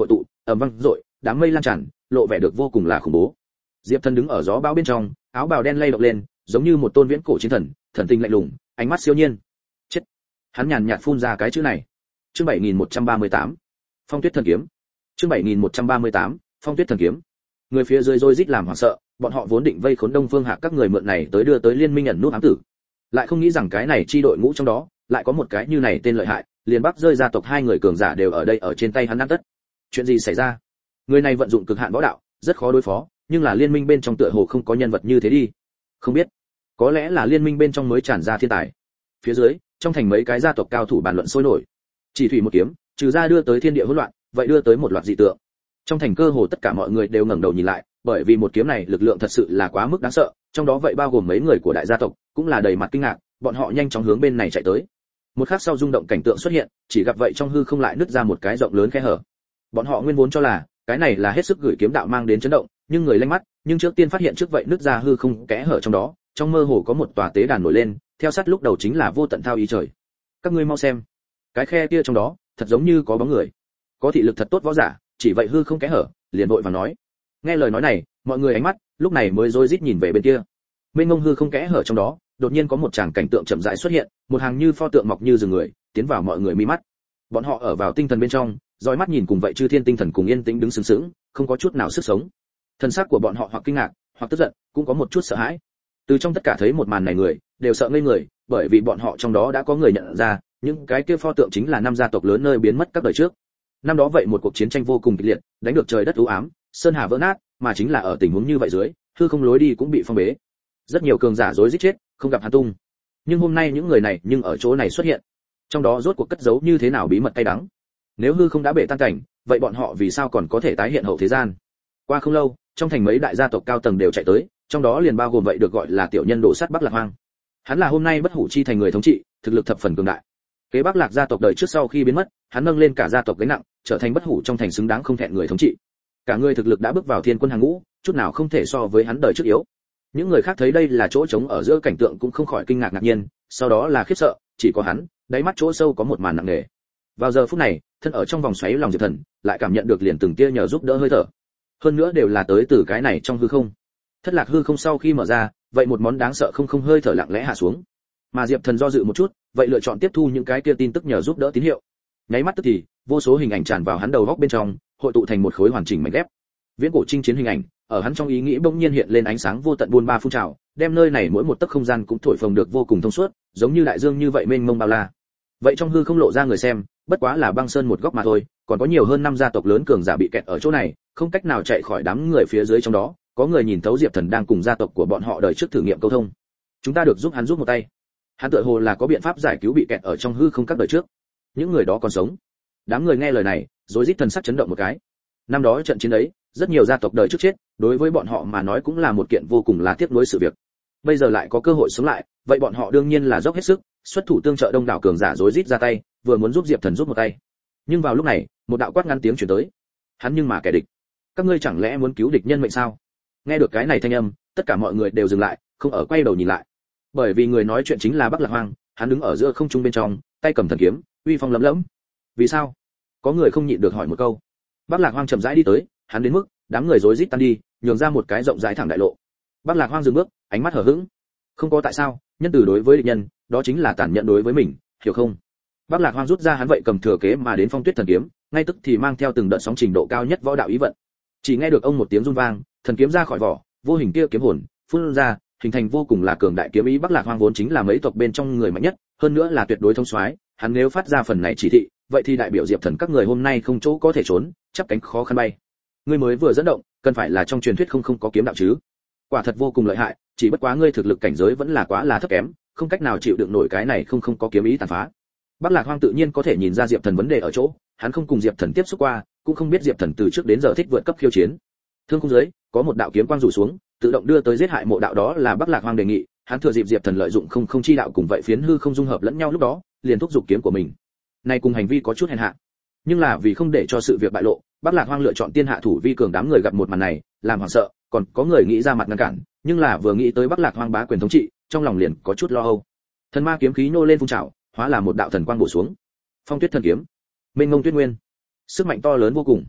ầm vang rội, đám mây lan tràn, lộ vẻ được vô cùng là khủng bố. Diệp Thần đứng ở gió bão bên trong, áo bào đen lay động lên, giống như một tôn viễn cổ chiến thần, thần tinh lạnh lùng, ánh mắt siêu nhiên. Chết. Hắn nhàn nhạt phun ra cái chữ này. Chương bảy nghìn một trăm ba mươi tám, Phong Tuyết Thần Kiếm. Chương bảy nghìn một trăm ba mươi tám, Phong Tuyết Thần Kiếm. Người phía dưới rối rít làm hoảng sợ, bọn họ vốn định vây khốn Đông Phương Hạc các người mượn này tới đưa tới liên minh ẩn nút ám tử, lại không nghĩ rằng cái này chi đội ngũ trong đó lại có một cái như này tên lợi hại, liền Bắc rơi gia tộc hai người cường giả đều ở đây ở trên tay hắn ăn tất. Chuyện gì xảy ra? Người này vận dụng cực hạn võ đạo, rất khó đối phó, nhưng là liên minh bên trong tựa hồ không có nhân vật như thế đi. Không biết, có lẽ là liên minh bên trong mới tràn ra thiên tài. Phía dưới, trong thành mấy cái gia tộc cao thủ bàn luận sôi nổi. Chỉ thủy một kiếm, trừ ra đưa tới thiên địa hỗn loạn, vậy đưa tới một loạt dị tượng. Trong thành cơ hồ tất cả mọi người đều ngẩng đầu nhìn lại, bởi vì một kiếm này lực lượng thật sự là quá mức đáng sợ, trong đó vậy bao gồm mấy người của đại gia tộc, cũng là đầy mặt kinh ngạc, bọn họ nhanh chóng hướng bên này chạy tới. Một khắc sau rung động cảnh tượng xuất hiện, chỉ gặp vậy trong hư không lại nứt ra một cái rộng lớn khe hở. Bọn họ nguyên vốn cho là cái này là hết sức gửi kiếm đạo mang đến chấn động, nhưng người lanh mắt, nhưng trước tiên phát hiện trước vậy nứt ra hư không kẽ hở trong đó, trong mơ hồ có một tòa tế đàn nổi lên, theo sát lúc đầu chính là vô tận thao ý trời. Các ngươi mau xem, cái khe kia trong đó, thật giống như có bóng người. Có thị lực thật tốt võ giả, chỉ vậy hư không kẽ hở, liền vội vàng nói. Nghe lời nói này, mọi người ánh mắt lúc này mới rối rít nhìn về bên kia. Mênh mông hư không kẽ hở trong đó, đột nhiên có một tràng cảnh tượng chậm rãi xuất hiện, một hàng như pho tượng mọc như rừng người, tiến vào mọi người mi mắt. Bọn họ ở vào tinh thần bên trong, dõi mắt nhìn cùng vậy chư thiên tinh thần cùng yên tĩnh đứng sừng sững, không có chút nào sức sống. Thân xác của bọn họ hoặc kinh ngạc, hoặc tức giận, cũng có một chút sợ hãi. Từ trong tất cả thấy một màn này người, đều sợ ngây người, bởi vì bọn họ trong đó đã có người nhận ra, những cái kia pho tượng chính là năm gia tộc lớn nơi biến mất các đời trước. Năm đó vậy một cuộc chiến tranh vô cùng kịch liệt, đánh được trời đất u ám, sơn hà vỡ nát, mà chính là ở tình huống như vậy dưới, hư không lối đi cũng bị phong bế. Rất nhiều cường giả rối rít chết, không gặp hắn tung. Nhưng hôm nay những người này nhưng ở chỗ này xuất hiện. Trong đó rốt cuộc cất giấu như thế nào bí mật cay đắng. Nếu hư không đã bể tan cảnh, vậy bọn họ vì sao còn có thể tái hiện hậu thế gian? Qua không lâu, trong thành mấy đại gia tộc cao tầng đều chạy tới, trong đó liền bao gồm vậy được gọi là tiểu nhân đồ sắt Bắc Lạc Hoang. Hắn là hôm nay bất hủ chi thành người thống trị, thực lực thập phần cường đại. Kế Bắc Lạc gia tộc đời trước sau khi biến mất, hắn nâng lên cả gia tộc gánh nặng, trở thành bất hủ trong thành xứng đáng không thẹn người thống trị. Cả người thực lực đã bước vào thiên quân hàng ngũ, chút nào không thể so với hắn đời trước yếu. Những người khác thấy đây là chỗ trống ở giữa cảnh tượng cũng không khỏi kinh ngạc ngạc nhiên, sau đó là khiếp sợ, chỉ có hắn, đáy mắt chỗ sâu có một màn nặng nề. Vào giờ phút này, thân ở trong vòng xoáy lòng Diệp Thần, lại cảm nhận được liền từng tia nhờ giúp đỡ hơi thở. Hơn nữa đều là tới từ cái này trong hư không. Thất lạc hư không sau khi mở ra, vậy một món đáng sợ không không hơi thở lặng lẽ hạ xuống. Mà Diệp Thần do dự một chút, vậy lựa chọn tiếp thu những cái kia tin tức nhờ giúp đỡ tín hiệu. Nháy mắt tức thì, vô số hình ảnh tràn vào hắn đầu góc bên trong, hội tụ thành một khối hoàn chỉnh mảnh ghép. Viễn cổ chinh chiến hình ảnh, ở hắn trong ý nghĩ bỗng nhiên hiện lên ánh sáng vô tận buôn ba phun trào, đem nơi này mỗi một tấc không gian cũng thổi phồng được vô cùng thông suốt, giống như đại dương như vậy mênh mông bao la. Vậy trong hư không lộ ra người xem, bất quá là băng sơn một góc mà thôi, còn có nhiều hơn năm gia tộc lớn cường giả bị kẹt ở chỗ này, không cách nào chạy khỏi đám người phía dưới trong đó, có người nhìn thấu Diệp Thần đang cùng gia tộc của bọn họ đời trước thử nghiệm câu thông. Chúng ta được giúp hắn giúp một tay. Hắn tựa hồ là có biện pháp giải cứu bị kẹt ở trong hư không các đời trước. Những người đó còn sống. Đám người nghe lời này, rối rít thần sắc chấn động một cái. Năm đó trận chiến ấy, rất nhiều gia tộc đời trước chết, đối với bọn họ mà nói cũng là một kiện vô cùng là tiếc nuối sự việc. Bây giờ lại có cơ hội sống lại, vậy bọn họ đương nhiên là dốc hết sức, xuất thủ tương trợ đông đảo cường giả rối rít ra tay, vừa muốn giúp Diệp Thần giúp một tay. Nhưng vào lúc này, một đạo quát ngắn tiếng truyền tới. Hắn nhưng mà kẻ địch. Các ngươi chẳng lẽ muốn cứu địch nhân mệnh sao? Nghe được cái này thanh âm, tất cả mọi người đều dừng lại, không ở quay đầu nhìn lại. Bởi vì người nói chuyện chính là Bắc Lạc Hoang, hắn đứng ở giữa không trung bên trong, tay cầm thần kiếm, uy phong lẫm lẫm. Vì sao? Có người không nhịn được hỏi một câu. Bắc Lạc Hoang chậm rãi đi tới, hắn đến mức đám người rối rít tan đi, nhường ra một cái rộng rãi thẳng đại lộ. Bắc Lạc Hoang dừng bước, ánh mắt hờ hững. Không có tại sao, nhân từ đối với địch nhân, đó chính là tàn nhẫn đối với mình, hiểu không? Bắc Lạc Hoang rút ra hắn vậy cầm thừa kế mà đến Phong Tuyết thần kiếm, ngay tức thì mang theo từng đợt sóng trình độ cao nhất võ đạo ý vận. Chỉ nghe được ông một tiếng rung vang, thần kiếm ra khỏi vỏ, vô hình kia kiếm hồn phun ra, hình thành vô cùng là cường đại kiếm ý. Bắc Lạc Hoang vốn chính là mấy tộc bên trong người mạnh nhất, hơn nữa là tuyệt đối thông soái, hắn nếu phát ra phần này chỉ thị, vậy thì đại biểu Diệp Thần các người hôm nay không chỗ có thể trốn, chắp cánh khó khăn bay. Ngươi mới vừa dẫn động, cần phải là trong truyền thuyết không không có kiếm đạo chứ? Quả thật vô cùng lợi hại, chỉ bất quá ngươi thực lực cảnh giới vẫn là quá là thấp kém, không cách nào chịu đựng nổi cái này không không có kiếm ý tàn phá. Bắc Lạc Hoang tự nhiên có thể nhìn ra Diệp Thần vấn đề ở chỗ, hắn không cùng Diệp Thần tiếp xúc qua, cũng không biết Diệp Thần từ trước đến giờ thích vượt cấp khiêu chiến. Thương khung dưới, có một đạo kiếm quang rủ xuống, tự động đưa tới giết hại mộ đạo, đó là Bắc Lạc Hoang đề nghị, hắn thừa dịp Diệp Thần lợi dụng không không chi đạo cùng vậy phiến hư không dung hợp lẫn nhau lúc đó, liền thúc giục kiếm của mình. Này cùng hành vi có chút hèn hạ, nhưng là vì không để cho sự việc bại lộ, Bắc Lạc Hoang lựa chọn tiên hạ thủ vi cường. Đám người gặp một màn này, làm hoảng sợ, còn có người nghĩ ra mặt ngăn cản, nhưng là vừa nghĩ tới Bắc Lạc Hoang bá quyền thống trị, trong lòng liền có chút lo âu. Thần ma kiếm khí nô lên phun trào, hóa là một đạo thần quang bổ xuống. Phong Tuyết thần kiếm, mênh mông tuyết nguyên, sức mạnh to lớn vô cùng.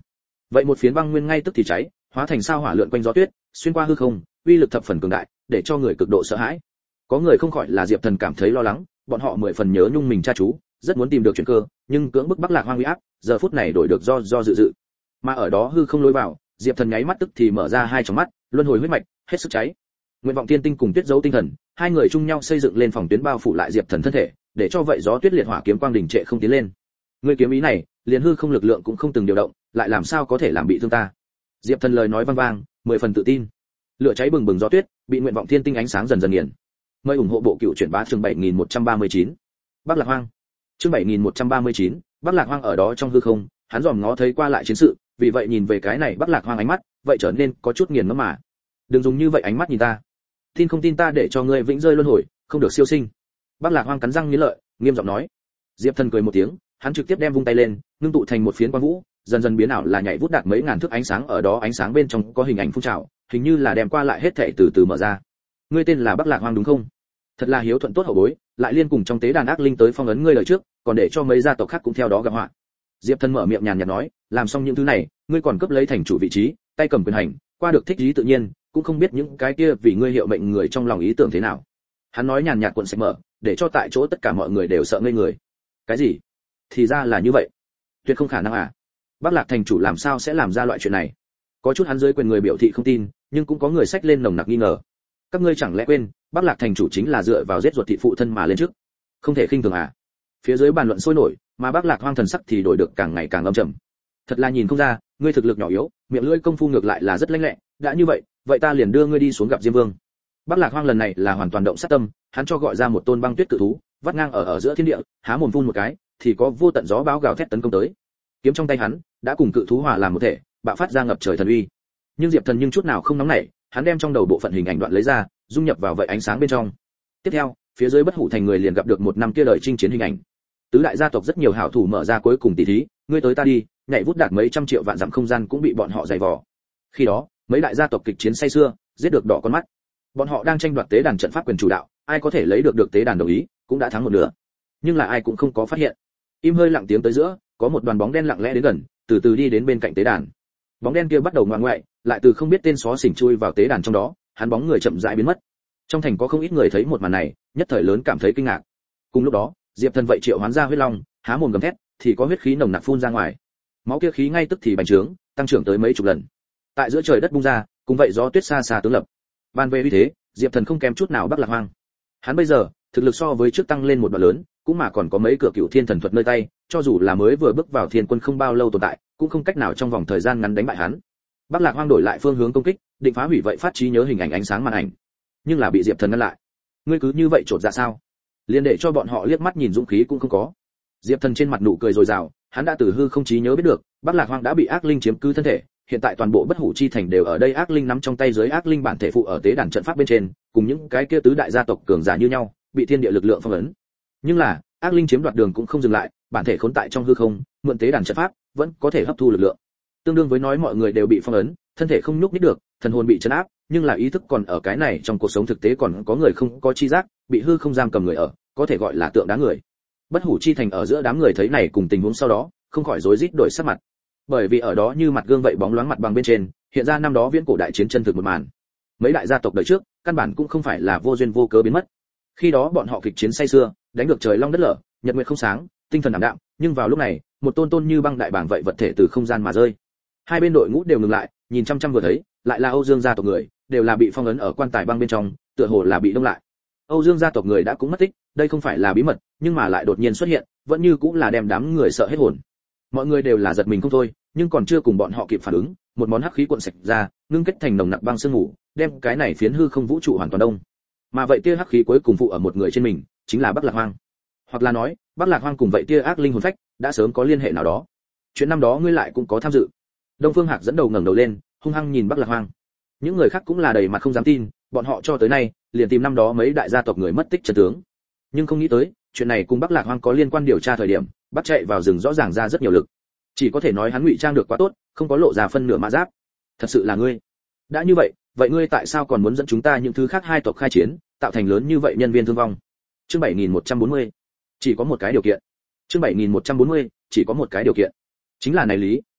vậy một phiến băng nguyên ngay tức thì cháy, hóa thành sao hỏa lượn quanh gió tuyết, xuyên qua hư không, uy lực thập phần cường đại, để cho người cực độ sợ hãi. Có người không khỏi là Diệp Thần cảm thấy lo lắng, bọn họ mười phần nhớ nhung mình cha chú, rất muốn tìm được chuyển cơ, nhưng cưỡng bức Bắc Lạc Hoang uy áp, giờ phút này đổi được do do dự dự. Mà ở đó hư không lối vào, Diệp Thần nháy mắt tức thì mở ra hai tròng mắt, luân hồi huyết mạch, hết sức cháy. Nguyện vọng tiên tinh cùng Tuyết dấu tinh thần, hai người chung nhau xây dựng lên phòng tuyến bao phủ lại Diệp Thần thân thể, để cho vậy gió tuyết liệt hỏa kiếm quang đỉnh trệ không tiến lên. Ngươi kiếm ý này, liền hư không lực lượng cũng không từng điều động, lại làm sao có thể làm bị thương ta? Diệp Thần lời nói vang vang, mười phần tự tin. Lửa cháy bừng bừng gió tuyết, bị nguyện vọng thiên tinh ánh sáng dần dần nghiền. Mời ủng hộ bộ cựu truyện bá chương bảy nghìn một trăm ba mươi chín. Bắc Lạc Hoang. Chương bảy nghìn một trăm ba mươi chín, Bắc Lạc Hoang ở đó trong hư không, hắn dòm ngó thấy qua lại chiến sự, vì vậy nhìn về cái này Bắc Lạc Hoang ánh mắt, vậy trở nên có chút nghiền ngẫm mà. Đừng dùng như vậy ánh mắt nhìn ta. Tin không tin ta để cho ngươi vĩnh rơi luân hồi, không được siêu sinh. Bắc Lạc Hoang cắn răng nghiến lợi, nghiêm giọng nói. Diệp Thần cười một tiếng, hắn trực tiếp đem vung tay lên, ngưng tụ thành một phiến quang vũ, dần dần biến ảo là nhảy vút đạt mấy ngàn thước ánh sáng, ở đó ánh sáng bên trong có hình ảnh phun trào, hình như là đem qua lại hết thảy từ từ mở ra. Ngươi tên là Bắc Lạc Hoang đúng không? Thật là hiếu thuận tốt hậu bối, lại liên cùng trong tế đàn ác linh tới phong ấn ngươi lời trước, còn để cho mấy gia tộc khác cũng theo đó gặp họa. Diệp Thần mở miệng nhàn nhạt nói, làm xong những thứ này, ngươi còn cấp lấy thành chủ vị trí, tay cầm quyền hành, qua được thích ý tự nhiên, cũng không biết những cái kia vì ngươi hiệu mệnh người trong lòng ý tưởng thế nào. Hắn nói nhàn nhạt cuộn sạch mở, để cho tại chỗ tất cả mọi người đều sợ ngây người. Cái gì? Thì ra là như vậy. Tuyệt không khả năng à? Bắc Lạc thành chủ làm sao sẽ làm ra loại chuyện này? Có chút hắn dưới quyền người biểu thị không tin, nhưng cũng có người xách lên nồng nặc nghi ngờ. Các ngươi chẳng lẽ quên, Bắc Lạc thành chủ chính là dựa vào giết ruột thị phụ thân mà lên trước, không thể khinh thường à? Phía dưới bàn luận sôi nổi, mà Bắc Lạc Hoang thần sắc thì đổi được càng ngày càng âm trầm. Thật là nhìn không ra, ngươi thực lực nhỏ yếu, miệng lưỡi công phu ngược lại là rất lanh lẹ, đã như vậy, vậy ta liền đưa ngươi đi xuống gặp Diêm Vương. Bắc Lạc Hoang lần này là hoàn toàn động sát tâm, hắn cho gọi ra một tôn băng tuyết cự thú, vắt ngang ở ở giữa thiên địa, há mồm phun một cái, thì có vô tận gió bão gào thét tấn công tới. Kiếm trong tay hắn đã cùng cự thú hòa làm một thể, bạo phát ra ngập trời thần uy. Nhưng Diệp Thần nhưng chút nào không nóng nảy, hắn đem trong đầu bộ phận hình ảnh đoạn lấy ra, dung nhập vào vậy ánh sáng bên trong. Tiếp theo, phía dưới Bất Hủ thành người liền gặp được một năm kia đời chinh chiến hình ảnh. Tứ đại gia tộc rất nhiều hảo thủ mở ra cuối cùng tỷ thí, ngươi tới ta đi, nhảy vút đạt mấy trăm triệu vạn dặm không gian cũng bị bọn họ giày vò. Khi đó, mấy đại gia tộc kịch chiến say xưa, giết được đỏ con mắt. Bọn họ đang tranh đoạt tế đàn trận pháp quyền chủ đạo, ai có thể lấy được được tế đàn đồng ý, cũng đã thắng một nửa. Nhưng là ai cũng không có phát hiện. Im hơi lặng tiếng tới giữa, có một đoàn bóng đen lặng lẽ đến gần, từ từ đi đến bên cạnh tế đàn. Bóng đen kia bắt đầu ngoạn ngoại, lại từ không biết tên xó xỉnh chui vào tế đàn trong đó, hắn bóng người chậm rãi biến mất. Trong thành có không ít người thấy một màn này, nhất thời lớn cảm thấy kinh ngạc. Cùng lúc đó, Diệp Thần vậy triệu hoán ra huyết long, há mồm gầm thét, thì có huyết khí nồng nặc phun ra ngoài. Máu kia khí ngay tức thì bành trướng, tăng trưởng tới mấy chục lần. Tại giữa trời đất bung ra, cùng vậy gió tuyết xa xa tướng lập. Ban về uy thế, Diệp Thần không kém chút nào Bắc Lạc Hoang. Hắn bây giờ, thực lực so với trước tăng lên một đoạn lớn, cũng mà còn có mấy cửa cựu thiên thần thuật nơi tay, cho dù là mới vừa bước vào thiên quân không bao lâu tồn tại, cũng không cách nào trong vòng thời gian ngắn đánh bại hắn. Bắc Lạc Hoang đổi lại phương hướng công kích, định phá hủy vậy phát trí nhớ hình ảnh ánh sáng màn ảnh, nhưng là bị Diệp Thần ngăn lại. Ngươi cứ như vậy trột dạ sao? Liên để cho bọn họ liếc mắt nhìn dũng khí cũng không có. Diệp Thần trên mặt nụ cười rồi rào, hắn đã từ hư không trí nhớ biết được, Bắc Lạc Hoang đã bị ác linh chiếm cứ thân thể, hiện tại toàn bộ Bất Hủ chi thành đều ở đây ác linh nắm trong tay, dưới ác linh bản thể phụ ở tế đàn trận pháp bên trên, cùng những cái kia tứ đại gia tộc cường giả như nhau, bị thiên địa lực lượng phong ấn. Nhưng là, ác linh chiếm đoạt đường cũng không dừng lại, bản thể khốn tại trong hư không, mượn tế đàn trận pháp, vẫn có thể hấp thu lực lượng. Tương đương với nói mọi người đều bị phong ấn, thân thể không nhúc nhích được, thần hồn bị trấn áp, nhưng là ý thức còn ở cái này, trong cuộc sống thực tế còn có người không có chi giác, bị hư không giam cầm người ở, có thể gọi là tượng đá người. Bất Hủ chi thành ở giữa đám người thấy này cùng tình huống sau đó, không khỏi rối rít đổi sắc mặt. Bởi vì ở đó như mặt gương vậy bóng loáng mặt bằng bên trên, hiện ra năm đó viễn cổ đại chiến chân thực một màn. Mấy đại gia tộc đời trước, căn bản cũng không phải là vô duyên vô cớ biến mất. Khi đó bọn họ kịch chiến say xưa, đánh được trời long đất lở, nhật nguyệt không sáng, tinh thần ảm đạm, nhưng vào lúc này, một tôn tôn như băng đại bảng vậy vật thể từ không gian mà rơi. Hai bên đội ngũ đều ngừng lại, nhìn chăm chăm vừa thấy, lại là Âu Dương gia tộc người, đều là bị phong ấn ở quan tài băng bên trong, tựa hồ là bị đông lại. Âu Dương gia tộc người đã cũng mất tích, đây không phải là bí mật, nhưng mà lại đột nhiên xuất hiện, vẫn như cũng là đem đám người sợ hết hồn. Mọi người đều là giật mình không thôi, nhưng còn chưa cùng bọn họ kịp phản ứng, một món hắc khí cuộn sạch ra, ngưng kết thành nồng nặc băng sương ngủ, đem cái này phiến hư không vũ trụ hoàn toàn đông. Mà vậy tia hắc khí cuối cùng phụ ở một người trên mình, chính là Bắc Lạc Hoang. Hoặc là nói, Bắc Lạc Hoang cùng vậy tia ác linh hồn phách đã sớm có liên hệ nào đó. Chuyện năm đó ngươi lại cũng có tham dự. Đông Phương Hạc dẫn đầu ngẩng đầu lên, hung hăng nhìn Bắc Lạc Hoang. Những người khác cũng là đầy mặt không dám tin, bọn họ cho tới nay liền tìm năm đó mấy đại gia tộc người mất tích chân tướng, nhưng không nghĩ tới chuyện này cùng Bắc Lạc Hoang có liên quan. Điều tra thời điểm, bắt chạy vào rừng rõ ràng ra rất nhiều lực, chỉ có thể nói hắn ngụy trang được quá tốt, không có lộ ra phân nửa mã giáp. Thật sự là ngươi. Đã như vậy, vậy ngươi tại sao còn muốn dẫn chúng ta những thứ khác hai tộc khai chiến, tạo thành lớn như vậy nhân viên thương vong? Chương bảy nghìn một trăm bốn mươi. Chỉ có một cái điều kiện. Chương bảy nghìn một trăm bốn mươi, chỉ có một cái điều kiện. Chính là này lý,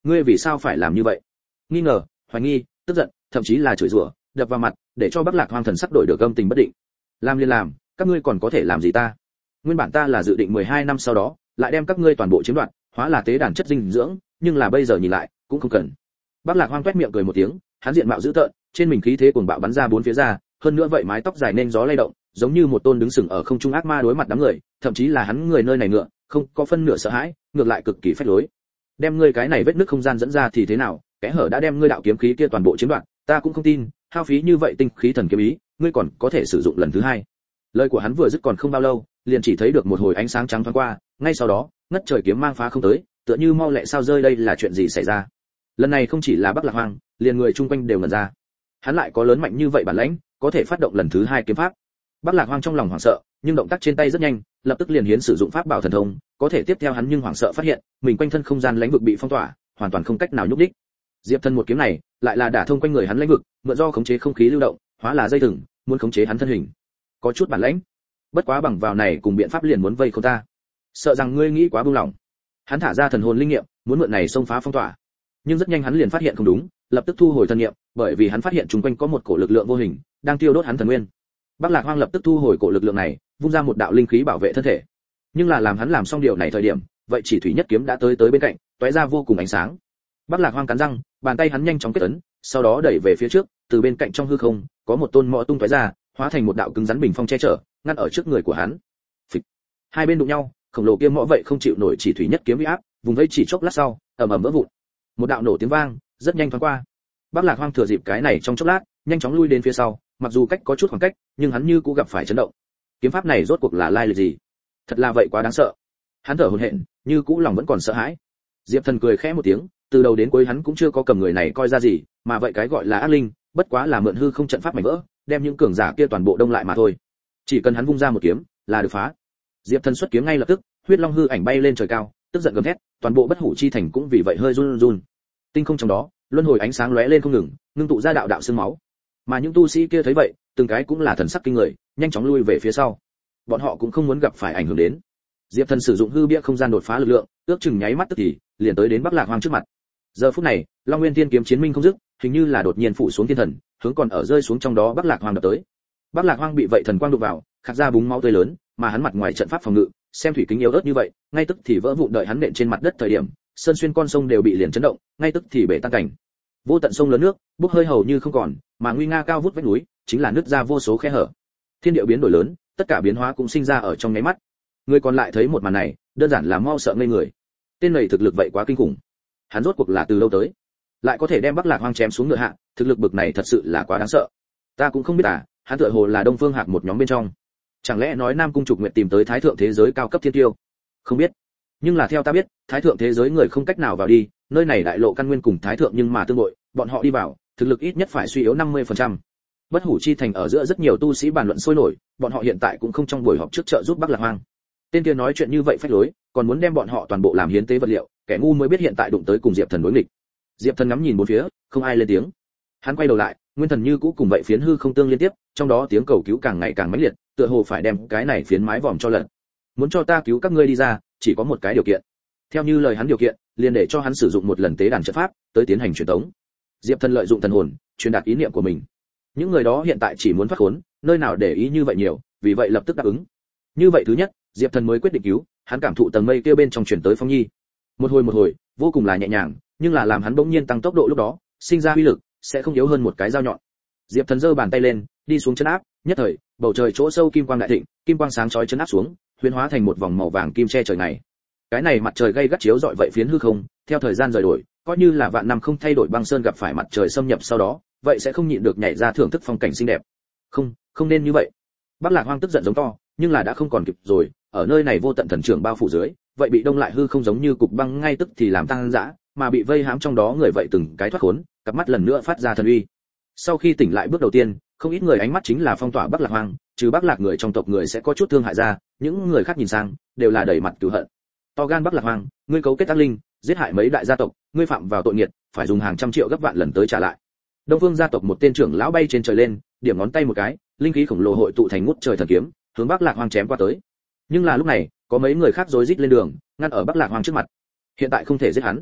ngươi vì sao phải làm như vậy? Nghi ngờ, hoài nghi, tức giận, thậm chí là chửi rủa, đập vào mặt, để cho Bắc Lạc Hoang thần sắc đổi được âm tình bất định. Làm liền làm, các ngươi còn có thể làm gì ta? Nguyên bản ta là dự định mười hai năm sau đó, lại đem các ngươi toàn bộ chiếm đoạt, hóa là tế đàn chất dinh dưỡng, nhưng là bây giờ nhìn lại, cũng không cần. Bắc Lạc Hoang toét miệng cười một tiếng, hắn diện mạo dữ tợn, trên mình khí thế cuồng bạo bắn ra bốn phía ra, hơn nữa vậy mái tóc dài nên gió lay động, giống như một tôn đứng sừng ở không trung ác ma đối mặt đám người, thậm chí là hắn người nơi này ngựa, không có phân nửa sợ hãi, ngược lại cực kỳ phách lối. Đem ngươi cái này vết nứt không gian dẫn ra thì thế nào, kẽ hở đã đem ngươi đạo kiếm khí kia toàn bộ chiếm đoạt, ta cũng không tin, hao phí như vậy tinh khí thần kiếm ý, ngươi còn có thể sử dụng lần thứ hai. Lời của hắn vừa dứt còn không bao lâu, liền chỉ thấy được một hồi ánh sáng trắng thoáng qua, ngay sau đó, ngất trời kiếm mang phá không tới, tựa như mau lẹ sao rơi, đây là chuyện gì xảy ra? Lần này không chỉ là Bắc Lạc Hoang, liền người chung quanh đều ngẩn ra. Hắn lại có lớn mạnh như vậy bản lĩnh, có thể phát động lần thứ hai kiếm pháp. Bắc Lạc Hoang trong lòng hoảng sợ, nhưng động tác trên tay rất nhanh, lập tức liền hiến sử dụng pháp bảo thần thông, có thể tiếp theo hắn nhưng hoảng sợ phát hiện, mình quanh thân không gian lãnh vực bị phong tỏa, hoàn toàn không cách nào nhúc đích. Diệp Thần một kiếm này, lại là đả thông quanh người hắn lãnh vực, mượn do khống chế không khí lưu động, hóa là dây thừng, muốn khống chế hắn thân hình. Có chút bản lĩnh. Bất quá bằng vào này cùng biện pháp liền muốn vây khốn ta. Sợ rằng ngươi nghĩ quá buông lỏng. Hắn thả ra thần hồn linh nghiệm, muốn mượn này xông phá phong tỏa. Nhưng rất nhanh hắn liền phát hiện không đúng, lập tức thu hồi thần niệm, bởi vì hắn phát hiện xung quanh có một cổ lực lượng vô hình đang tiêu đốt hắn thần nguyên. Bắc Lạc Hoang lập tức thu hồi cổ lực lượng này, vung ra một đạo linh khí bảo vệ thân thể. Nhưng là làm hắn làm xong điều này thời điểm, vậy chỉ thủy nhất kiếm đã tới tới bên cạnh, tóe ra vô cùng ánh sáng. Bắc Lạc Hoang cắn răng, bàn tay hắn nhanh chóng kết ấn, sau đó đẩy về phía trước, từ bên cạnh trong hư không, có một tôn mõ tung tóe ra, hóa thành một đạo cứng rắn bình phong che chở, ngăn ở trước người của hắn. Phịch. Hai bên đụng nhau, khổng lồ kia mõ vậy không chịu nổi chỉ thủy nhất kiếm uy áp, vùng vây chỉ chốc lát sau, ầm ầm vỡ vụn. Một đạo nổ tiếng vang, rất nhanh thoáng qua. Bắc Lạc Hoang thừa dịp cái này trong chốc lát, nhanh chóng lui đến phía sau, mặc dù cách có chút khoảng cách, nhưng hắn như cũng gặp phải chấn động. Kiếm pháp này rốt cuộc là lai lịch gì? Thật là vậy quá đáng sợ. Hắn thở hổn hển, như cũ lòng vẫn còn sợ hãi. Diệp Thần cười khẽ một tiếng, từ đầu đến cuối hắn cũng chưa có cầm người này coi ra gì, mà vậy cái gọi là ác linh, bất quá là mượn hư không trận pháp mảnh vỡ, đem những cường giả kia toàn bộ đông lại mà thôi. Chỉ cần hắn vung ra một kiếm, là được phá. Diệp Thần xuất kiếm ngay lập tức, huyết long hư ảnh bay lên trời cao, tức giận gầm thét, toàn bộ bất hủ chi thành cũng vì vậy hơi run run. Tinh không trong đó, luân hồi ánh sáng lóe lên không ngừng, ngưng tụ ra đạo đạo xương máu. Mà những tu sĩ kia thấy vậy, từng cái cũng là thần sắc kinh người, nhanh chóng lui về phía sau. Bọn họ cũng không muốn gặp phải ảnh hưởng đến. Diệp Thần sử dụng hư bia không gian đột phá lực lượng, ước chừng nháy mắt tức thì, liền tới đến Bắc Lạc Hoang trước mặt. Giờ phút này, Long Nguyên Thiên kiếm chiến minh không dứt, hình như là đột nhiên phụ xuống thiên thần, hướng còn ở rơi xuống trong đó Bắc Lạc Hoang đập tới. Bắc Lạc Hoang bị vậy thần quang đụng vào, khạc ra búng máu tươi lớn, mà hắn mặt ngoài trận pháp phòng ngự, xem thủy kính yếu ớt như vậy, ngay tức thì vỡ vụn, đợi hắn nện trên mặt đất thời điểm, sơn xuyên con sông đều bị liền chấn động, ngay tức thì bể tan cảnh. Vô tận sông lớn nước, bốc hơi hầu như không còn, mà nguy nga cao vút vách núi, chính là nứt ra vô số khe hở. Thiên địa biến đổi lớn, tất cả biến hóa cũng sinh ra ở trong nháy mắt. Người còn lại thấy một màn này, đơn giản là mau sợ ngây người. Tên này thực lực vậy quá kinh khủng. Hắn rốt cuộc là từ lâu tới, lại có thể đem Bắc Lạc Hoang chém xuống ngựa hạ, thực lực bực này thật sự là quá đáng sợ. Ta cũng không biết à, hắn tựa hồ là Đông Phương Hạc một nhóm bên trong. Chẳng lẽ nói Nam Cung Trục Nguyệt tìm tới Thái thượng thế giới cao cấp thiên tiêu? Không biết. Nhưng là theo ta biết, Thái thượng thế giới người không cách nào vào đi, nơi này đại lộ căn nguyên cùng Thái thượng nhưng mà tương đối, bọn họ đi vào, thực lực ít nhất phải suy yếu năm mươi phần trăm. Bất hủ chi thành ở giữa rất nhiều tu sĩ bàn luận sôi nổi, bọn họ hiện tại cũng không trong buổi họp trước trợ giúp Bắc Lạc Hoang. Tên kia nói chuyện như vậy phách lối, còn muốn đem bọn họ toàn bộ làm hiến tế vật liệu, kẻ ngu mới biết hiện tại đụng tới cùng Diệp Thần đối nghịch. Diệp Thần ngắm nhìn bốn phía, không ai lên tiếng. Hắn quay đầu lại, nguyên thần như cũ cùng vậy phiến hư không tương liên tiếp, trong đó tiếng cầu cứu càng ngày càng mãnh liệt, tựa hồ phải đem cái này phiến mái vòm cho lật. Muốn cho ta cứu các ngươi đi ra, chỉ có một cái điều kiện. Theo như lời hắn điều kiện, liền để cho hắn sử dụng một lần tế đàn trận pháp, tới tiến hành truyền tống. Diệp Thần lợi dụng thần hồn, truyền đạt ý niệm của mình. Những người đó hiện tại chỉ muốn thoát khốn, nơi nào để ý như vậy nhiều, vì vậy lập tức đáp ứng. Như vậy thứ nhất, Diệp Thần mới quyết định cứu, hắn cảm thụ tầng mây kia bên trong truyền tới Phong Nhi. Một hồi một hồi, vô cùng là nhẹ nhàng, nhưng là làm hắn bỗng nhiên tăng tốc độ lúc đó, sinh ra uy lực sẽ không yếu hơn một cái dao nhọn. Diệp Thần giơ bàn tay lên, đi xuống chân áp, nhất thời, bầu trời chỗ sâu kim quang đại thịnh, kim quang sáng chói chấn áp xuống, huyễn hóa thành một vòng màu vàng kim che trời này. Cái này mặt trời gay gắt chiếu rọi vậy phiến hư không, theo thời gian rời đổi, coi như là vạn năm không thay đổi băng sơn gặp phải mặt trời xâm nhập sau đó, vậy sẽ không nhịn được nhảy ra thưởng thức phong cảnh xinh đẹp. Không, không nên như vậy. Bắc Lạc Hoang tức giận giống to, nhưng là đã không còn kịp rồi, ở nơi này vô tận thần trưởng bao phủ dưới, vậy bị đông lại hư không giống như cục băng ngay tức thì làm tăng dã, mà bị vây hãm trong đó người vậy từng cái thoát khốn, cặp mắt lần nữa phát ra thần uy. Sau khi tỉnh lại bước đầu tiên, không ít người ánh mắt chính là phong tỏa Bắc Lạc Hoang, trừ Bắc Lạc người trong tộc người sẽ có chút thương hại ra, những người khác nhìn sang đều là đầy mặt cừu hận. To gan Bắc Lạc Hoang, ngươi cấu kết ác linh, giết hại mấy đại gia tộc, ngươi phạm vào tội nghiệt, phải dùng hàng trăm triệu gấp vạn lần tới trả lại. Đông Phương gia tộc một tên trưởng lão bay trên trời lên, điểm ngón tay một cái, linh khí khổng lồ hội tụ thành ngút trời thần kiếm, hướng Bắc Lạc Hoang chém qua tới. Nhưng là lúc này, có mấy người khác rối rít lên đường, ngăn ở Bắc Lạc Hoang trước mặt. Hiện tại không thể giết hắn.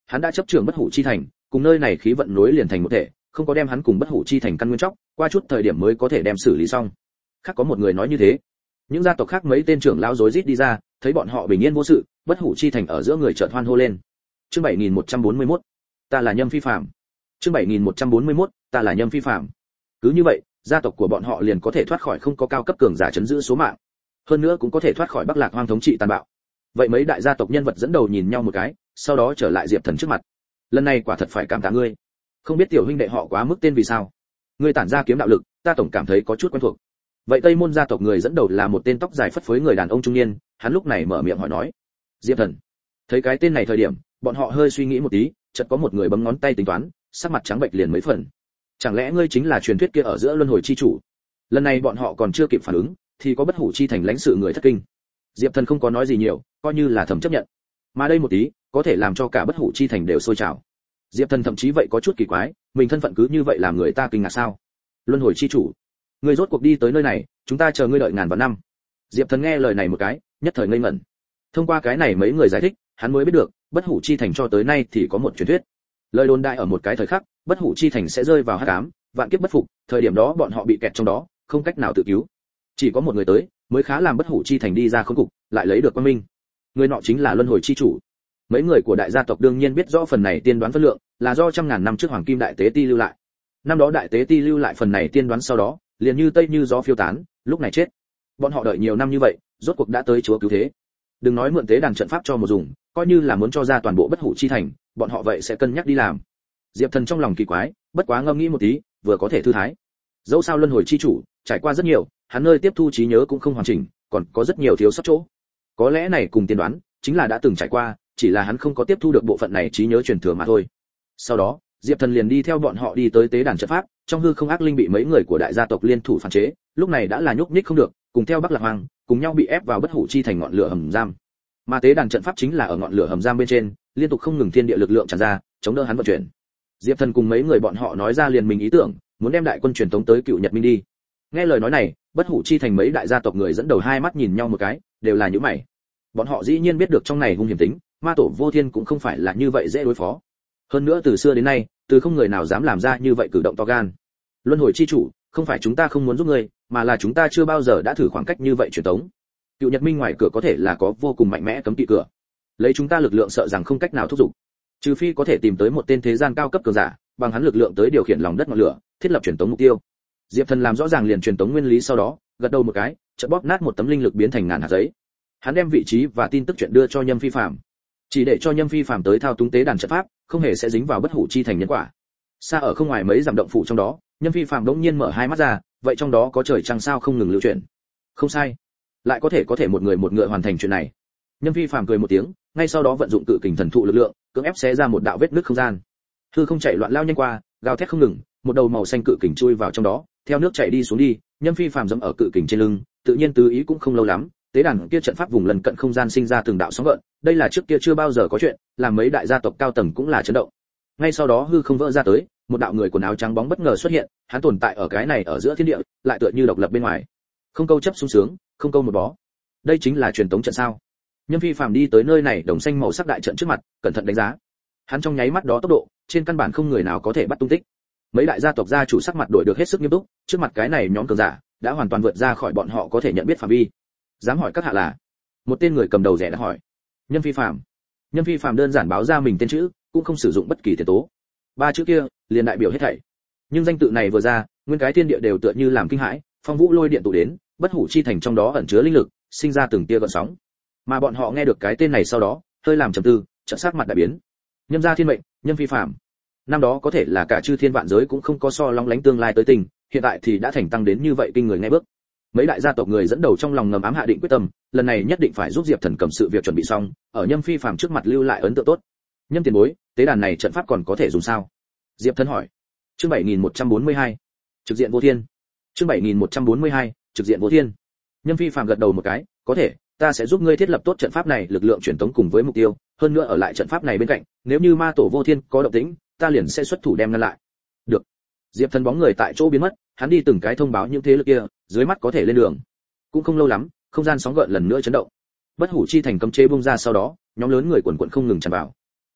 hắn đã chấp trưởng bất hủ chi thành, cùng nơi này khí vận nối liền thành một thể, không có đem hắn cùng bất hủ chi thành căn nguyên chóc, qua chút thời điểm mới có thể đem xử lý xong. Khác có một người nói như thế. Những gia tộc khác mấy tên trưởng lão rối rít đi ra, thấy bọn họ bình yên vô sự, bất hủ chi thành ở giữa người chợt hoan hô lên. Chương bảy nghìn một trăm bốn mươi mốt, ta là Nhâm Phi Phàm. Chương bảy nghìn một trăm bốn mươi mốt, ta là Nhâm Phi Phàm. Cứ như vậy, gia tộc của bọn họ liền có thể thoát khỏi không có cao cấp cường giả chấn giữ số mạng, hơn nữa cũng có thể thoát khỏi Bắc Lạc Hoang thống trị tàn bạo. Vậy mấy đại gia tộc nhân vật dẫn đầu nhìn nhau một cái, sau đó trở lại Diệp Thần trước mặt. Lần này quả thật phải cảm tạ ngươi. Không biết tiểu huynh đệ họ quá mức tên vì sao? Ngươi tản ra kiếm đạo lực, ta tổng cảm thấy có chút quen thuộc. Vậy Tây Môn gia tộc người dẫn đầu là một tên tóc dài phất phới người đàn ông trung niên, hắn lúc này mở miệng hỏi nói. Diệp Thần. Thấy cái tên này thời điểm, bọn họ hơi suy nghĩ một tí, chợt có một người bấm ngón tay tính toán, sắc mặt trắng bệch liền mấy phần. Chẳng lẽ ngươi chính là truyền thuyết kia ở giữa luân hồi chi chủ? Lần này bọn họ còn chưa kịp phản ứng, thì có bất hủ chi thành lãnh sự người thất kinh. Diệp Thần không có nói gì nhiều, coi như là thầm chấp nhận. Mà đây một tí, có thể làm cho cả bất hủ chi thành đều sôi trào. Diệp Thần thậm chí vậy có chút kỳ quái, mình thân phận cứ như vậy làm người ta kinh ngạc sao? Luân hồi chi chủ, ngươi rốt cuộc đi tới nơi này, chúng ta chờ ngươi đợi ngàn vạn năm. Diệp Thần nghe lời này một cái, nhất thời ngây ngẩn. Thông qua cái này mấy người giải thích, hắn mới biết được, bất hủ chi thành cho tới nay thì có một truyền thuyết. Lời đồn đại ở một cái thời khắc, bất hủ chi thành sẽ rơi vào hắc ám, vạn kiếp bất phục, thời điểm đó bọn họ bị kẹt trong đó, không cách nào tự cứu. Chỉ có một người tới, mới khá làm bất hủ chi thành đi ra khốn cục, lại lấy được quang minh. Người nọ chính là luân hồi chi chủ. Mấy người của đại gia tộc đương nhiên biết rõ phần này tiên đoán phân lượng, là do trăm ngàn năm trước hoàng kim đại tế ti lưu lại. Năm đó đại tế ti lưu lại phần này tiên đoán sau đó, liền như tây như gió phiêu tán, lúc này chết. Bọn họ đợi nhiều năm như vậy, rốt cuộc đã tới chúa cứu thế. Đừng nói mượn tế đàn trận pháp cho một dùng, coi như là muốn cho ra toàn bộ bất hủ chi thành, bọn họ vậy sẽ cân nhắc đi làm. Diệp Thần trong lòng kỳ quái, bất quá ngâm nghĩ một tí, vừa có thể thư thái. Dẫu sao luân hồi chi chủ, trải qua rất nhiều, hắn nơi tiếp thu trí nhớ cũng không hoàn chỉnh, còn có rất nhiều thiếu sót chỗ. Có lẽ này cùng tiên đoán, chính là đã từng trải qua, chỉ là hắn không có tiếp thu được bộ phận này trí nhớ truyền thừa mà thôi. Sau đó, Diệp Thần liền đi theo bọn họ đi tới tế đàn trận pháp, trong hư không ác linh bị mấy người của đại gia tộc liên thủ phản chế, lúc này đã là nhúc nhích không được, cùng theo Bắc Lạc Hoang, cùng nhau bị ép vào bất hủ chi thành ngọn lửa hầm giam. Mà tế đàn trận pháp chính là ở ngọn lửa hầm giam bên trên, liên tục không ngừng thiên địa lực lượng tràn ra, chống đỡ hắn vận chuyển. Diệp Thần cùng mấy người bọn họ nói ra liền mình ý tưởng, muốn đem đại quân truyền tống tới Cựu Nhật Minh đi. Nghe lời nói này, bất hủ chi thành mấy đại gia tộc người dẫn đầu hai mắt nhìn nhau một cái, đều là nhíu mày. Bọn họ dĩ nhiên biết được trong này hung hiểm tính, ma tổ vô thiên cũng không phải là như vậy dễ đối phó. Hơn nữa từ xưa đến nay, từ không người nào dám làm ra như vậy cử động to gan. Luân hồi chi chủ, không phải chúng ta không muốn giúp ngươi, mà là chúng ta chưa bao giờ đã thử khoảng cách như vậy truyền tống. Cựu Nhật Minh ngoài cửa có thể là có vô cùng mạnh mẽ cấm kỵ cửa. Lấy chúng ta lực lượng sợ rằng không cách nào thúc giục. Trừ phi có thể tìm tới một tên thế gian cao cấp cường giả, bằng hắn lực lượng tới điều khiển lòng đất ngọn lửa, thiết lập truyền tống mục tiêu. Diệp Thần làm rõ ràng liền truyền tống nguyên lý sau đó, gật đầu một cái, chợt bóp nát một tấm linh lực biến thành ngàn hạt giấy. Hắn đem vị trí và tin tức chuyện đưa cho Nhâm Phi Phàm, chỉ để cho Nhâm Phi Phàm tới thao túng tế đàn trận pháp, không hề sẽ dính vào bất hủ chi thành nhân quả. Xa ở không ngoài mấy dặm động phủ trong đó, Nhâm Phi Phàm đống nhiên mở hai mắt ra, vậy trong đó có trời trăng sao không ngừng lưu chuyển. Không sai, lại có thể có thể một người một ngựa hoàn thành chuyện này. Nhâm Phi Phàm cười một tiếng, ngay sau đó vận dụng cự kình thần thụ lực lượng, cưỡng ép xé ra một đạo vết nứt không gian. Hư không chạy loạn lao nhanh qua, gào thét không ngừng, một đầu màu xanh cự kình chui vào trong đó, theo nước chảy đi xuống đi, Nhâm Phi Phàm dẫm ở cự kình trên lưng, tự nhiên tứ ý cũng không lâu lắm, tế đàn kia trận pháp vùng lần cận không gian sinh ra từng đạo sóng gợn, đây là trước kia chưa bao giờ có chuyện, làm mấy đại gia tộc cao tầng cũng là chấn động. Ngay sau đó hư không vỡ ra tới, một đạo người quần áo trắng bóng bất ngờ xuất hiện, hắn tồn tại ở cái này ở giữa thiên địa, lại tựa như độc lập bên ngoài. Không câu chấp sung sướng, không câu một bó. Đây chính là truyền tống trận sao? Nhâm Phi Phàm đi tới nơi này, đồng xanh màu sắc đại trận trước mặt, cẩn thận đánh giá. Hắn trong nháy mắt đó tốc độ, trên căn bản không người nào có thể bắt tung tích. Mấy đại gia tộc gia chủ sắc mặt đổi được hết sức nghiêm túc, trước mặt cái này nhóm cường giả đã hoàn toàn vượt ra khỏi bọn họ có thể nhận biết phạm vi. Dám hỏi các hạ là? Một tên người cầm đầu rẻ đã hỏi. Nhâm Phi Phàm. Nhâm Phi Phàm đơn giản báo ra mình tên chữ, cũng không sử dụng bất kỳ tiền tố. Ba chữ kia liền đại biểu hết thảy. Nhưng danh tự này vừa ra, nguyên cái thiên địa đều tựa như làm kinh hãi, phong vũ lôi điện tụ đến, bất hủ chi thành trong đó ẩn chứa linh lực, sinh ra từng tia gợn sóng. Mà bọn họ nghe được cái tên này sau đó, hơi làm trầm tư, chợt sắc mặt đại biến. Nhâm gia thiên mệnh, Nhâm Phi Phàm. Năm đó có thể là cả chư thiên vạn giới cũng không có so long lánh tương lai tới tình, hiện tại thì đã thành tăng đến như vậy kinh người ngay bước. Mấy đại gia tộc người dẫn đầu trong lòng ngầm ám hạ định quyết tâm, lần này nhất định phải giúp Diệp Thần cầm sự việc chuẩn bị xong, ở Nhâm Phi Phàm trước mặt lưu lại ấn tượng tốt. Nhâm tiền bối, tế đàn này trận pháp còn có thể dùng sao? Diệp Thần hỏi. Chương bảy nghìn một trăm bốn mươi hai, trực diện vô thiên. Chương bảy nghìn một trăm bốn mươi hai, trực diện vô thiên. Nhâm Phi Phàm gật đầu một cái, có thể, ta sẽ giúp ngươi thiết lập tốt trận pháp này, lực lượng truyền tống cùng với mục tiêu, hơn nữa ở lại trận pháp này bên cạnh, nếu như ma tổ vô thiên có động tĩnh, ta liền sẽ xuất thủ đem ngăn lại. Được. Diệp Thần bóng người tại chỗ biến mất, hắn đi từng cái thông báo những thế lực kia, dưới mắt có thể lên đường. Cũng không lâu lắm, không gian sóng gợn lần nữa chấn động. Bất hủ chi thành cấm chế bung ra sau đó, nhóm lớn người quần quần không ngừng tràn vào.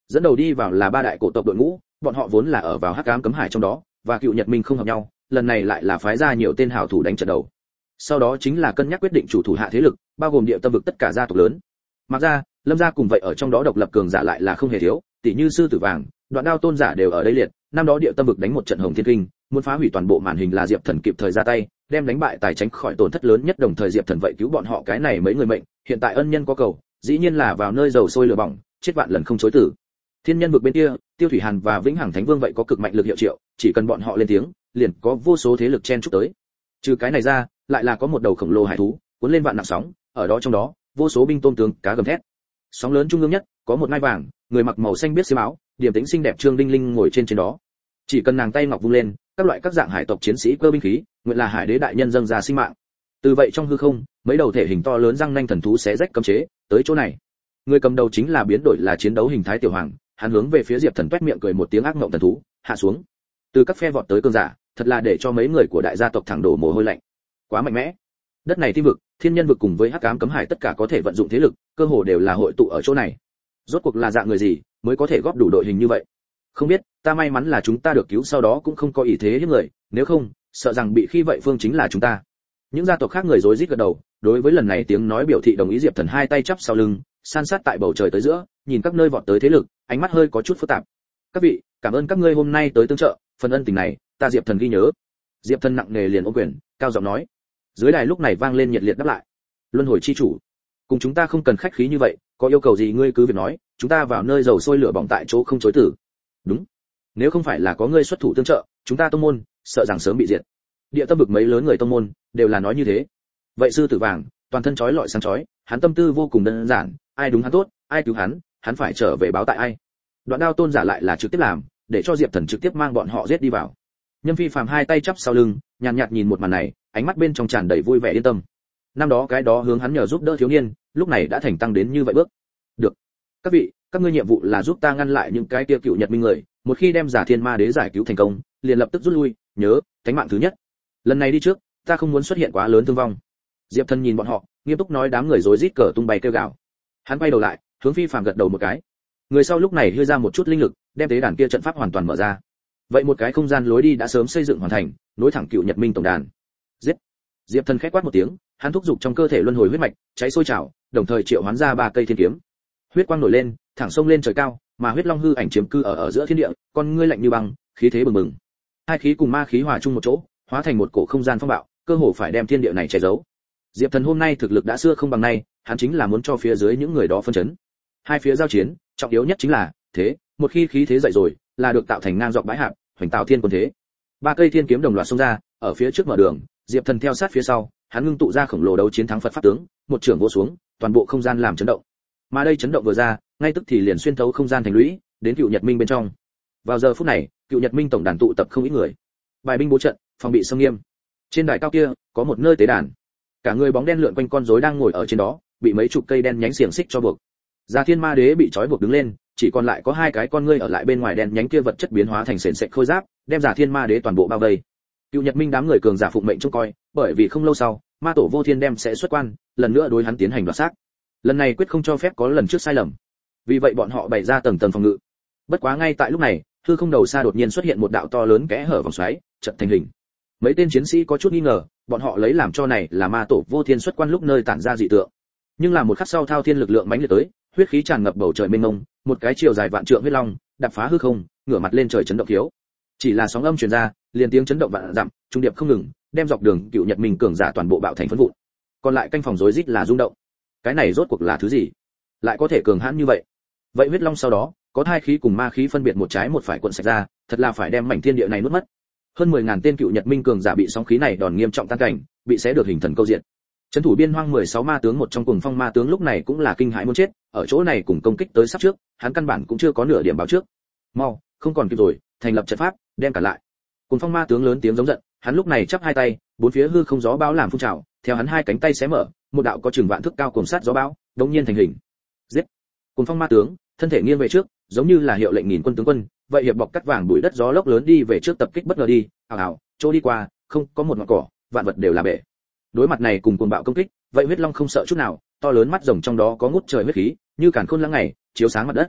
Dẫn đầu đi vào là ba đại cổ tộc đội ngũ, bọn họ vốn là ở vào hắc ám cấm hải trong đó, và cựu Nhật Minh không hợp nhau, lần này lại là phái ra nhiều tên hảo thủ đánh trận đầu. Sau đó chính là cân nhắc quyết định chủ thủ hạ thế lực, bao gồm địa tâm vực tất cả gia tộc lớn. Mặc ra, Lâm gia cùng vậy ở trong đó độc lập cường giả lại là không hề thiếu, tỷ như sư tử vàng, Đoạn Đao tôn giả đều ở đây liệt. Năm đó địa tâm vực đánh một trận hồng thiên kinh, muốn phá hủy toàn bộ màn hình là Diệp Thần kịp thời ra tay, đem đánh bại tài tránh khỏi tổn thất lớn nhất, đồng thời Diệp Thần vậy cứu bọn họ cái này mấy người mệnh, hiện tại ân nhân có cầu, dĩ nhiên là vào nơi dầu sôi lửa bỏng, chết vạn lần không chối từ. Thiên nhân vực bên kia, Tiêu Thủy Hàn và Vĩnh Hằng Thánh Vương vậy có cực mạnh lực hiệu triệu, chỉ cần bọn họ lên tiếng, liền có vô số thế lực chen chúc tới. Trừ cái này ra, lại là có một đầu khổng lồ hải thú, cuốn lên vạn nặng sóng, ở đó trong đó, vô số binh tôm tướng, cá gầm thét. Sóng lớn trung ương nhất, có một ngai vàng, người mặc màu xanh biết xiêm áo, điểm tính xinh đẹp Trương Đinh Linh ngồi trên trên đó. Chỉ cần nàng tay ngọc vung lên, các loại các dạng hải tộc chiến sĩ cơ binh khí, nguyện là hải đế đại nhân dâng ra sinh mạng. Từ vậy trong hư không, mấy đầu thể hình to lớn răng nanh thần thú xé rách cấm chế, tới chỗ này. Người cầm đầu chính là biến đổi là chiến đấu hình thái tiểu hoàng, hắn hướng về phía Diệp Thần toét miệng cười một tiếng ác mộng thần thú, hạ xuống. Từ các phe vọt tới cương giả, thật là để cho mấy người của đại gia tộc thẳng đổ mồ hôi lạnh. Quá mạnh mẽ. Đất này Tim vực, Thiên Nhân vực cùng với Hắc Ám cấm hải tất cả có thể vận dụng thế lực, cơ hồ đều là hội tụ ở chỗ này. Rốt cuộc là dạng người gì mới có thể góp đủ đội hình như vậy? Không biết, ta may mắn là chúng ta được cứu, sau đó cũng không có ý thế hiếp người, nếu không, sợ rằng bị khi vậy phương chính là chúng ta. Những gia tộc khác người rối rít gật đầu, đối với lần này tiếng nói biểu thị đồng ý. Diệp Thần hai tay chắp sau lưng, san sát tại bầu trời tới giữa, nhìn các nơi vọt tới thế lực, ánh mắt hơi có chút phức tạp. Các vị, cảm ơn các ngươi hôm nay tới tương trợ, phần ân tình này, ta Diệp Thần ghi nhớ. Diệp Thần nặng nề liền ôm quyền, cao giọng nói. Dưới đài lúc này vang lên nhiệt liệt đáp lại. Luân hồi chi chủ, cùng chúng ta không cần khách khí như vậy, có yêu cầu gì ngươi cứ việc nói, chúng ta vào nơi dầu sôi lửa bỏng tại chỗ không chối từ. Đúng, nếu không phải là có ngươi xuất thủ tương trợ, chúng ta tông môn sợ rằng sớm bị diệt. Địa tâm vực mấy lớn người tông môn đều là nói như thế. Vậy sư tử vàng, toàn thân chói lọi sáng chói, hắn tâm tư vô cùng đơn giản, ai đúng hắn tốt, ai cứu hắn, hắn phải trở về báo tại ai. Đoạn Đao tôn giả lại là trực tiếp làm, để cho Diệp Thần trực tiếp mang bọn họ giết đi vào. Nhâm Phi Phàm hai tay chắp sau lưng, nhàn nhạt nhìn một màn này, ánh mắt bên trong tràn đầy vui vẻ yên tâm. Năm đó cái đó hướng hắn nhờ giúp đỡ thiếu niên, lúc này đã thành tăng đến như vậy bước. Được, các vị, các ngươi nhiệm vụ là giúp ta ngăn lại những cái kia cựu Nhật Minh người, một khi đem Giả Thiên Ma Đế giải cứu thành công, liền lập tức rút lui, nhớ, thánh mạng thứ nhất. Lần này đi trước, ta không muốn xuất hiện quá lớn thương vong. Diệp Thần nhìn bọn họ, nghiêm túc nói. Đám người rối rít cờ tung bay kêu gào. Hắn quay đầu lại, hướng Phi Phàm gật đầu một cái. Người sau lúc này đưa ra một chút linh lực, đem tế đàn kia trận pháp hoàn toàn mở ra. Vậy một cái không gian lối đi đã sớm xây dựng hoàn thành, nối thẳng cựu Nhật Minh tổng đàn. Giết! Diệp Thần khẽ quát một tiếng, hắn thúc giục trong cơ thể luân hồi huyết mạch, cháy sôi trào, đồng thời triệu hoán ra ba cây thiên kiếm. Huyết quang nổi lên, thẳng sông lên trời cao, mà huyết long hư ảnh chiếm cư ở ở giữa thiên địa, con ngươi lạnh như băng, khí thế bừng bừng. Hai khí cùng ma khí hòa chung một chỗ, hóa thành một cổ không gian phong bạo, cơ hồ phải đem thiên địa này che giấu. Diệp Thần hôm nay thực lực đã xưa không bằng nay, hắn chính là muốn cho phía dưới những người đó phân chấn. Hai phía giao chiến, trọng yếu nhất chính là thế, một khi khí thế dậy rồi, là được tạo thành ngang dọc bãi hạp, hoành tạo thiên quân thế. Ba cây thiên kiếm đồng loạt xông ra, ở phía trước mở đường, Diệp Thần theo sát phía sau, hắn ngưng tụ ra khổng lồ đấu chiến thắng Phật pháp tướng, một trường vỗ xuống, toàn bộ không gian làm chấn động. Mà đây chấn động vừa ra, ngay tức thì liền xuyên thấu không gian thành lũy, đến cựu Nhật Minh bên trong. Vào giờ phút này, cựu Nhật Minh tổng đàn tụ tập không ít người. Bài binh bố trận, phòng bị xâm nghiêm. Trên đài cao kia, có một nơi tế đàn. Cả người bóng đen lượn quanh con rối đang ngồi ở trên đó, bị mấy chục cây đen nhánh xiềng xích cho buộc. Giả Thiên Ma Đế bị trói buộc đứng lên, chỉ còn lại có hai cái con ngươi ở lại bên ngoài đen nhánh kia vật chất biến hóa thành sền sệt khôi giáp, đem Giả Thiên Ma Đế toàn bộ bao vây. Cựu Nhật Minh đám người cường giả phụng mệnh trông coi, bởi vì không lâu sau, Ma Tổ Vô Thiên đem sẽ xuất quan, lần nữa đối hắn tiến hành đoạt xác. Lần này quyết không cho phép có lần trước sai lầm. Vì vậy bọn họ bày ra tầng tầng phòng ngự. Bất quá ngay tại lúc này, hư không đầu xa đột nhiên xuất hiện một đạo to lớn kẽ hở vòng xoáy, chợt thành hình. Mấy tên chiến sĩ có chút nghi ngờ, bọn họ lấy làm cho này là Ma Tổ Vô Thiên xuất quan lúc nơi tản ra dị tượng. Nhưng là một khắc sau thao thiên lực lượng mãnh liệt tới, huyết khí tràn ngập bầu trời mênh mông, một cái chiều dài vạn trượng huyết long, đạp phá hư không, ngửa mặt lên trời chấn động thiếu. Chỉ là sóng âm truyền ra, liền tiếng chấn động vạn dặm, trung điệp không ngừng, đem dọc đường cựu Nhật Minh cường giả toàn bộ bạo thành phấn vụn. Còn lại canh phòng rối rít là rung động. Cái này rốt cuộc là thứ gì? Lại có thể cường hãn như vậy? Vậy huyết long sau đó, có thai khí cùng ma khí phân biệt một trái một phải cuộn sạch ra, thật là phải đem mảnh thiên địa này nuốt mất. Hơn mười ngàn tên cựu Nhật Minh cường giả bị sóng khí này đòn nghiêm trọng tan cảnh, bị xé được hình thần câu diện. Trấn thủ biên hoang mười sáu ma tướng một trong cùng phong ma tướng lúc này cũng là kinh hãi muốn chết, ở chỗ này cùng công kích tới sắp trước, hắn căn bản cũng chưa có nửa điểm báo trước. Mau, không còn kịp rồi, thành lập trận pháp, đem cả lại. Cùng phong ma tướng lớn tiếng giống giận, hắn lúc này chắp hai tay, bốn phía hư không gió bão làm phun trào, theo hắn hai cánh tay xé mở, một đạo có chừng vạn thước cao cuồng sát gió bão, đống nhiên thành hình. Giết! Cùng phong ma tướng, thân thể nghiêng về trước, giống như là hiệu lệnh nghìn quân tướng quân, vậy hiệp bọc cắt vàng bụi đất gió lốc lớn đi về trước tập kích bất ngờ đi, ảo ảo, chỗ đi qua, không có một ngọn cỏ, vạn vật đều là bể. Đối mặt này cùng cuồng bạo công kích, vậy huyết long không sợ chút nào, to lớn mắt rồng trong đó có ngút trời huyết khí, như càn khôn lăng ngày, chiếu sáng mặt đất.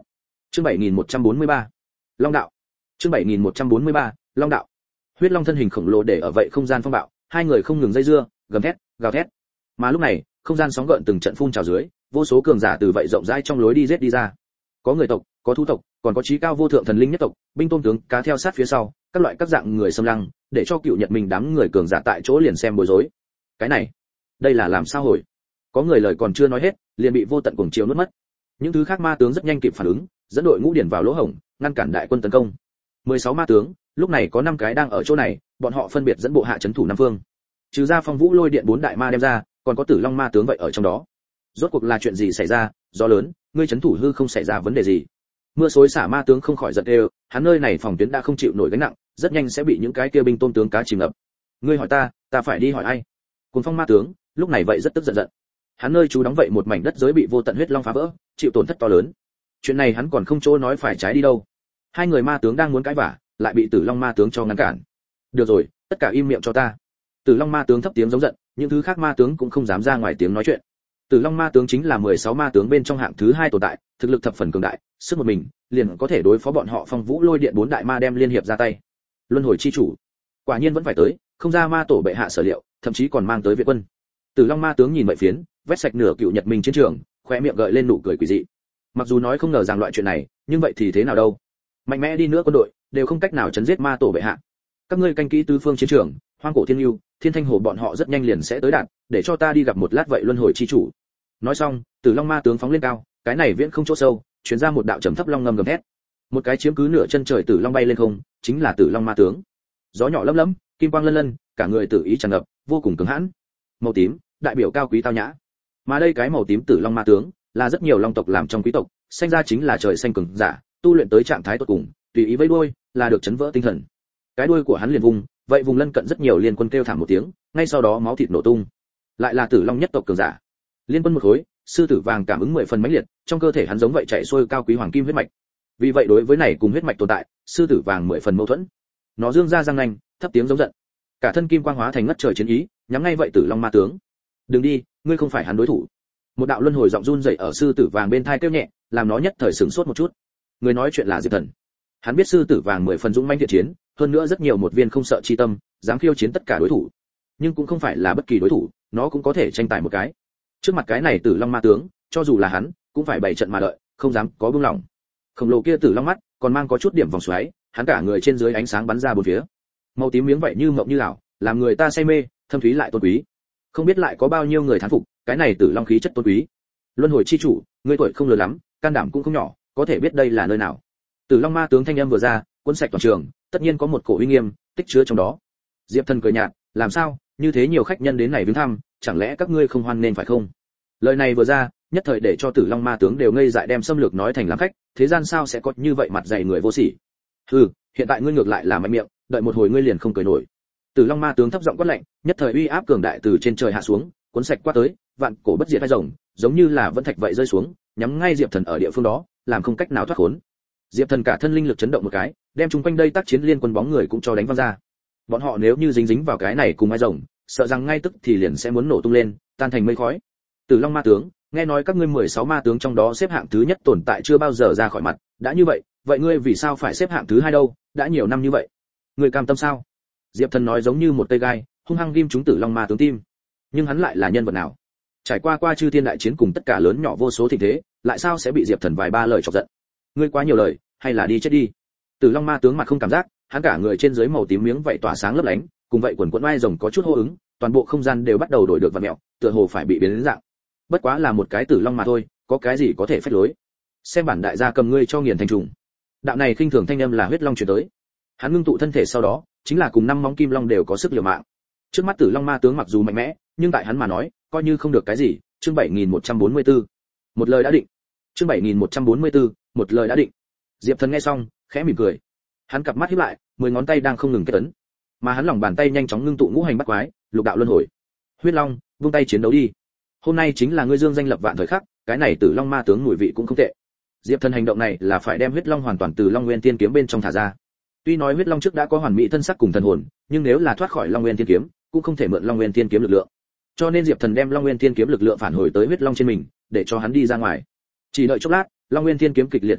Chương bảy nghìn một trăm bốn mươi ba. Long đạo. Chương bảy nghìn một trăm bốn mươi ba. Long đạo. Huyết long thân hình khổng lồ để ở vậy không gian phong bạo, hai người không ngừng dây dưa, gầm thét, gào thét. Mà lúc này, không gian sóng gợn từng trận phun trào dưới, vô số cường giả từ vậy rộng rãi trong lối đi giết đi ra. Có người tộc, có thú tộc, còn có chí cao vô thượng thần linh nhất tộc, binh tôn tướng cá theo sát phía sau, các loại các dạng người xâm lăng, để cho cựu Nhật Minh đám người cường giả tại chỗ liền xem bối rối. Cái này, đây là làm sao hồi? Có người lời còn chưa nói hết, liền bị vô tận cuồng chiều nuốt mất. Những thứ khác ma tướng rất nhanh kịp phản ứng, dẫn đội ngũ điển vào lỗ hổng, ngăn cản đại quân tấn công. mười sáu ma tướng, lúc này có năm cái đang ở chỗ này, bọn họ phân biệt dẫn bộ hạ trấn thủ năm phương. Trừ ra Phong Vũ Lôi Điện bốn đại ma đem ra, còn có Tử Long ma tướng vậy ở trong đó. Rốt cuộc là chuyện gì xảy ra? Gió lớn, ngươi trấn thủ hư không xảy ra vấn đề gì? Mưa xối xả ma tướng không khỏi giận đều, hắn nơi này phòng tuyến đã không chịu nổi gánh nặng, rất nhanh sẽ bị những cái kia binh tôn tướng cá chìm ngập. Ngươi hỏi ta, ta phải đi hỏi ai? Cuồng Phong ma tướng, lúc này vậy rất tức giận giận. Hắn nơi trú đóng vậy một mảnh đất giới bị vô tận huyết long phá vỡ, chịu tổn thất to lớn. Chuyện này hắn còn không chỗ nói phải trái đi đâu. Hai người ma tướng đang muốn cãi vả, lại bị Tử Long ma tướng cho ngăn cản. Được rồi, tất cả im miệng cho ta. Tử Long ma tướng thấp tiếng giống giận, những thứ khác ma tướng cũng không dám ra ngoài tiếng nói chuyện. Tử Long ma tướng chính là mười sáu ma tướng bên trong hạng thứ hai tồn tại, thực lực thập phần cường đại, sức một mình liền có thể đối phó bọn họ Phong Vũ Lôi Điện bốn đại ma đem liên hiệp ra tay. Luân hồi chi chủ, quả nhiên vẫn phải tới, không ra ma tổ bệ hạ sở liệu, thậm chí còn mang tới viện quân. Tử Long ma tướng nhìn vậy phiến, vét sạch nửa cựu Nhật Minh chiến trường, khóe miệng gợi lên nụ cười quỷ dị. Mặc dù nói không ngờ rằng loại chuyện này, nhưng vậy thì thế nào đâu? Mạnh mẽ đi nữa quân đội đều không cách nào chấn giết ma tổ bệ hạ. Các ngươi canh kỹ tứ phương chiến trường, Hoang Cổ Thiên Nưu, Thiên Thanh Hồ bọn họ rất nhanh liền sẽ tới đạt, để cho ta đi gặp một lát vậy luân hồi chi chủ. Nói xong, Tử Long ma tướng phóng lên cao, cái này viễn không chỗ sâu, truyền ra một đạo trầm thấp long ngâm gầm thét. Một cái chiếm cứ nửa chân trời Tử Long bay lên không, chính là Tử Long ma tướng. Gió nhỏ lấm lấm, kim quang lân lân, cả người tử ý tràn ngập, vô cùng cứng hãn. Màu tím, đại biểu cao quý tao nhã. Mà đây cái màu tím Tử Long ma tướng, là rất nhiều long tộc làm trong quý tộc, sinh ra chính là trời xanh cường giả, tu luyện tới trạng thái tuyệt cùng, tùy ý vẫy đuôi, là được chấn vỡ tinh thần. Cái đuôi của hắn liền vùng, vậy vùng lân cận rất nhiều liên quân kêu thảm một tiếng, ngay sau đó máu thịt nổ tung. Lại là Tử Long nhất tộc cường giả. Liên quân một khối, sư tử vàng cảm ứng mười phần mãnh liệt, trong cơ thể hắn giống vậy chạy xuôi cao quý hoàng kim huyết mạch. Vì vậy đối với này cùng huyết mạch tồn tại, sư tử vàng mười phần mâu thuẫn. Nó dương ra răng nanh, thấp tiếng giống giận. Cả thân kim quang hóa thành ngất trời chiến ý, nhắm ngay vậy Tử Long ma tướng. Đừng đi, ngươi không phải hắn đối thủ. Một đạo luân hồi giọng run rẩy ở sư tử vàng bên tai kêu nhẹ, làm nó nhất thời sửng sốt một chút. Người nói chuyện là Diệp Thần. Hắn biết sư tử vàng mười phần dũng mãnh thiện chiến, hơn nữa rất nhiều một viên không sợ chi tâm, dám khiêu chiến tất cả đối thủ. Nhưng cũng không phải là bất kỳ đối thủ, nó cũng có thể tranh tài một cái. Trước mặt cái này Tử Long ma tướng, cho dù là hắn, cũng phải bày trận mà đợi, không dám có buông lỏng. Khổng lồ kia Tử Long mắt, còn mang có chút điểm vòng xoáy, hắn cả người trên dưới ánh sáng bắn ra bốn phía. Màu tím miếng vậy như mộng như ảo, làm người ta say mê, thâm thúy lại tôn quý. Không biết lại có bao nhiêu người thán phục, cái này Tử Long khí chất tôn quý. Luân hồi chi chủ, ngươi tuổi không lớn lắm, can đảm cũng không nhỏ, có thể biết đây là nơi nào. Tử Long ma tướng thanh âm vừa ra, cuốn sạch toàn trường, tất nhiên có một cổ uy nghiêm tích chứa trong đó. Diệp Thần cười nhạt, làm sao, như thế nhiều khách nhân đến này viếng thăm, chẳng lẽ các ngươi không hoan nên phải không? Lời này vừa ra, nhất thời để cho Tử Long ma tướng đều ngây dại, đem xâm lược nói thành làm khách, thế gian sao sẽ có như vậy mặt dày người vô sỉ. Hừ, hiện tại ngươi ngược lại là mạnh miệng, đợi một hồi ngươi liền không cười nổi. Tử Long ma tướng thấp giọng quát lạnh, nhất thời uy áp cường đại từ trên trời hạ xuống, cuốn sạch qua tới, vạn cổ bất diệt hai rồng, giống như là vân thạch vậy rơi xuống, nhắm ngay Diệp Thần ở địa phương đó, làm không cách nào thoát khốn. Diệp Thần cả thân linh lực chấn động một cái, đem chúng quanh đây tác chiến liên quân bóng người cũng cho đánh văng ra. Bọn họ nếu như dính dính vào cái này cùng hai rồng, sợ rằng ngay tức thì liền sẽ muốn nổ tung lên, tan thành mây khói. Tử Long ma tướng, nghe nói các ngươi mười sáu ma tướng trong đó xếp hạng thứ nhất tồn tại chưa bao giờ ra khỏi mặt, đã như vậy, vậy ngươi vì sao phải xếp hạng thứ hai đâu, đã nhiều năm như vậy. Ngươi cam tâm sao? Diệp Thần nói giống như một cây gai, hung hăng ghim trúng Tử Long ma tướng tim. Nhưng hắn lại là nhân vật nào? Trải qua qua chư thiên đại chiến cùng tất cả lớn nhỏ vô số tình thế, lại sao sẽ bị Diệp Thần vài ba lời chọc giận? Ngươi quá nhiều lời, hay là đi chết đi. Tử Long ma tướng mặt không cảm giác, hắn cả người trên dưới màu tím miếng vậy tỏa sáng lấp lánh, cùng vậy quần quần oai rồng có chút hô ứng, toàn bộ không gian đều bắt đầu đổi được vặn mèo, tựa hồ phải bị biến đến dạng. Bất quá là một cái Tử Long mà thôi, có cái gì có thể phách lối. Xem bản đại gia cầm ngươi cho nghiền thành trùng. Đạo này khinh thường thanh âm là huyết long truyền tới. Hắn ngưng tụ thân thể sau đó, chính là cùng năm móng kim long đều có sức liều mạng. Trước mắt Tử Long ma tướng mặc dù mạnh mẽ, nhưng tại hắn mà nói, coi như không được cái gì. Chương bảy nghìn một trăm bốn mươi tư. Một lời đã định. Chương bảy nghìn một trăm bốn mươi tư, một lời đã định. Diệp Thần nghe xong, khẽ mỉm cười. Hắn cặp mắt híp lại, mười ngón tay đang không ngừng kết ấn, mà hắn lòng bàn tay nhanh chóng ngưng tụ ngũ hành bắt quái, lục đạo luân hồi. Huyết Long, vung tay chiến đấu đi. Hôm nay chính là ngươi dương danh lập vạn thời khắc, cái này Tử Long ma tướng mùi vị cũng không tệ. Diệp Thần hành động này là phải đem Huyết Long hoàn toàn từ Long Nguyên Tiên kiếm bên trong thả ra. Tuy nói Huyết Long trước đã có hoàn mỹ thân sắc cùng thần hồn, nhưng nếu là thoát khỏi Long Nguyên Tiên kiếm, cũng không thể mượn Long Nguyên Tiên kiếm lực lượng. Cho nên Diệp Thần đem Long Nguyên Tiên kiếm lực lượng phản hồi tới Huyết Long trên mình, để cho hắn đi ra ngoài. Chỉ đợi chốc lát, Long Nguyên Tiên kiếm kịch liệt lay động,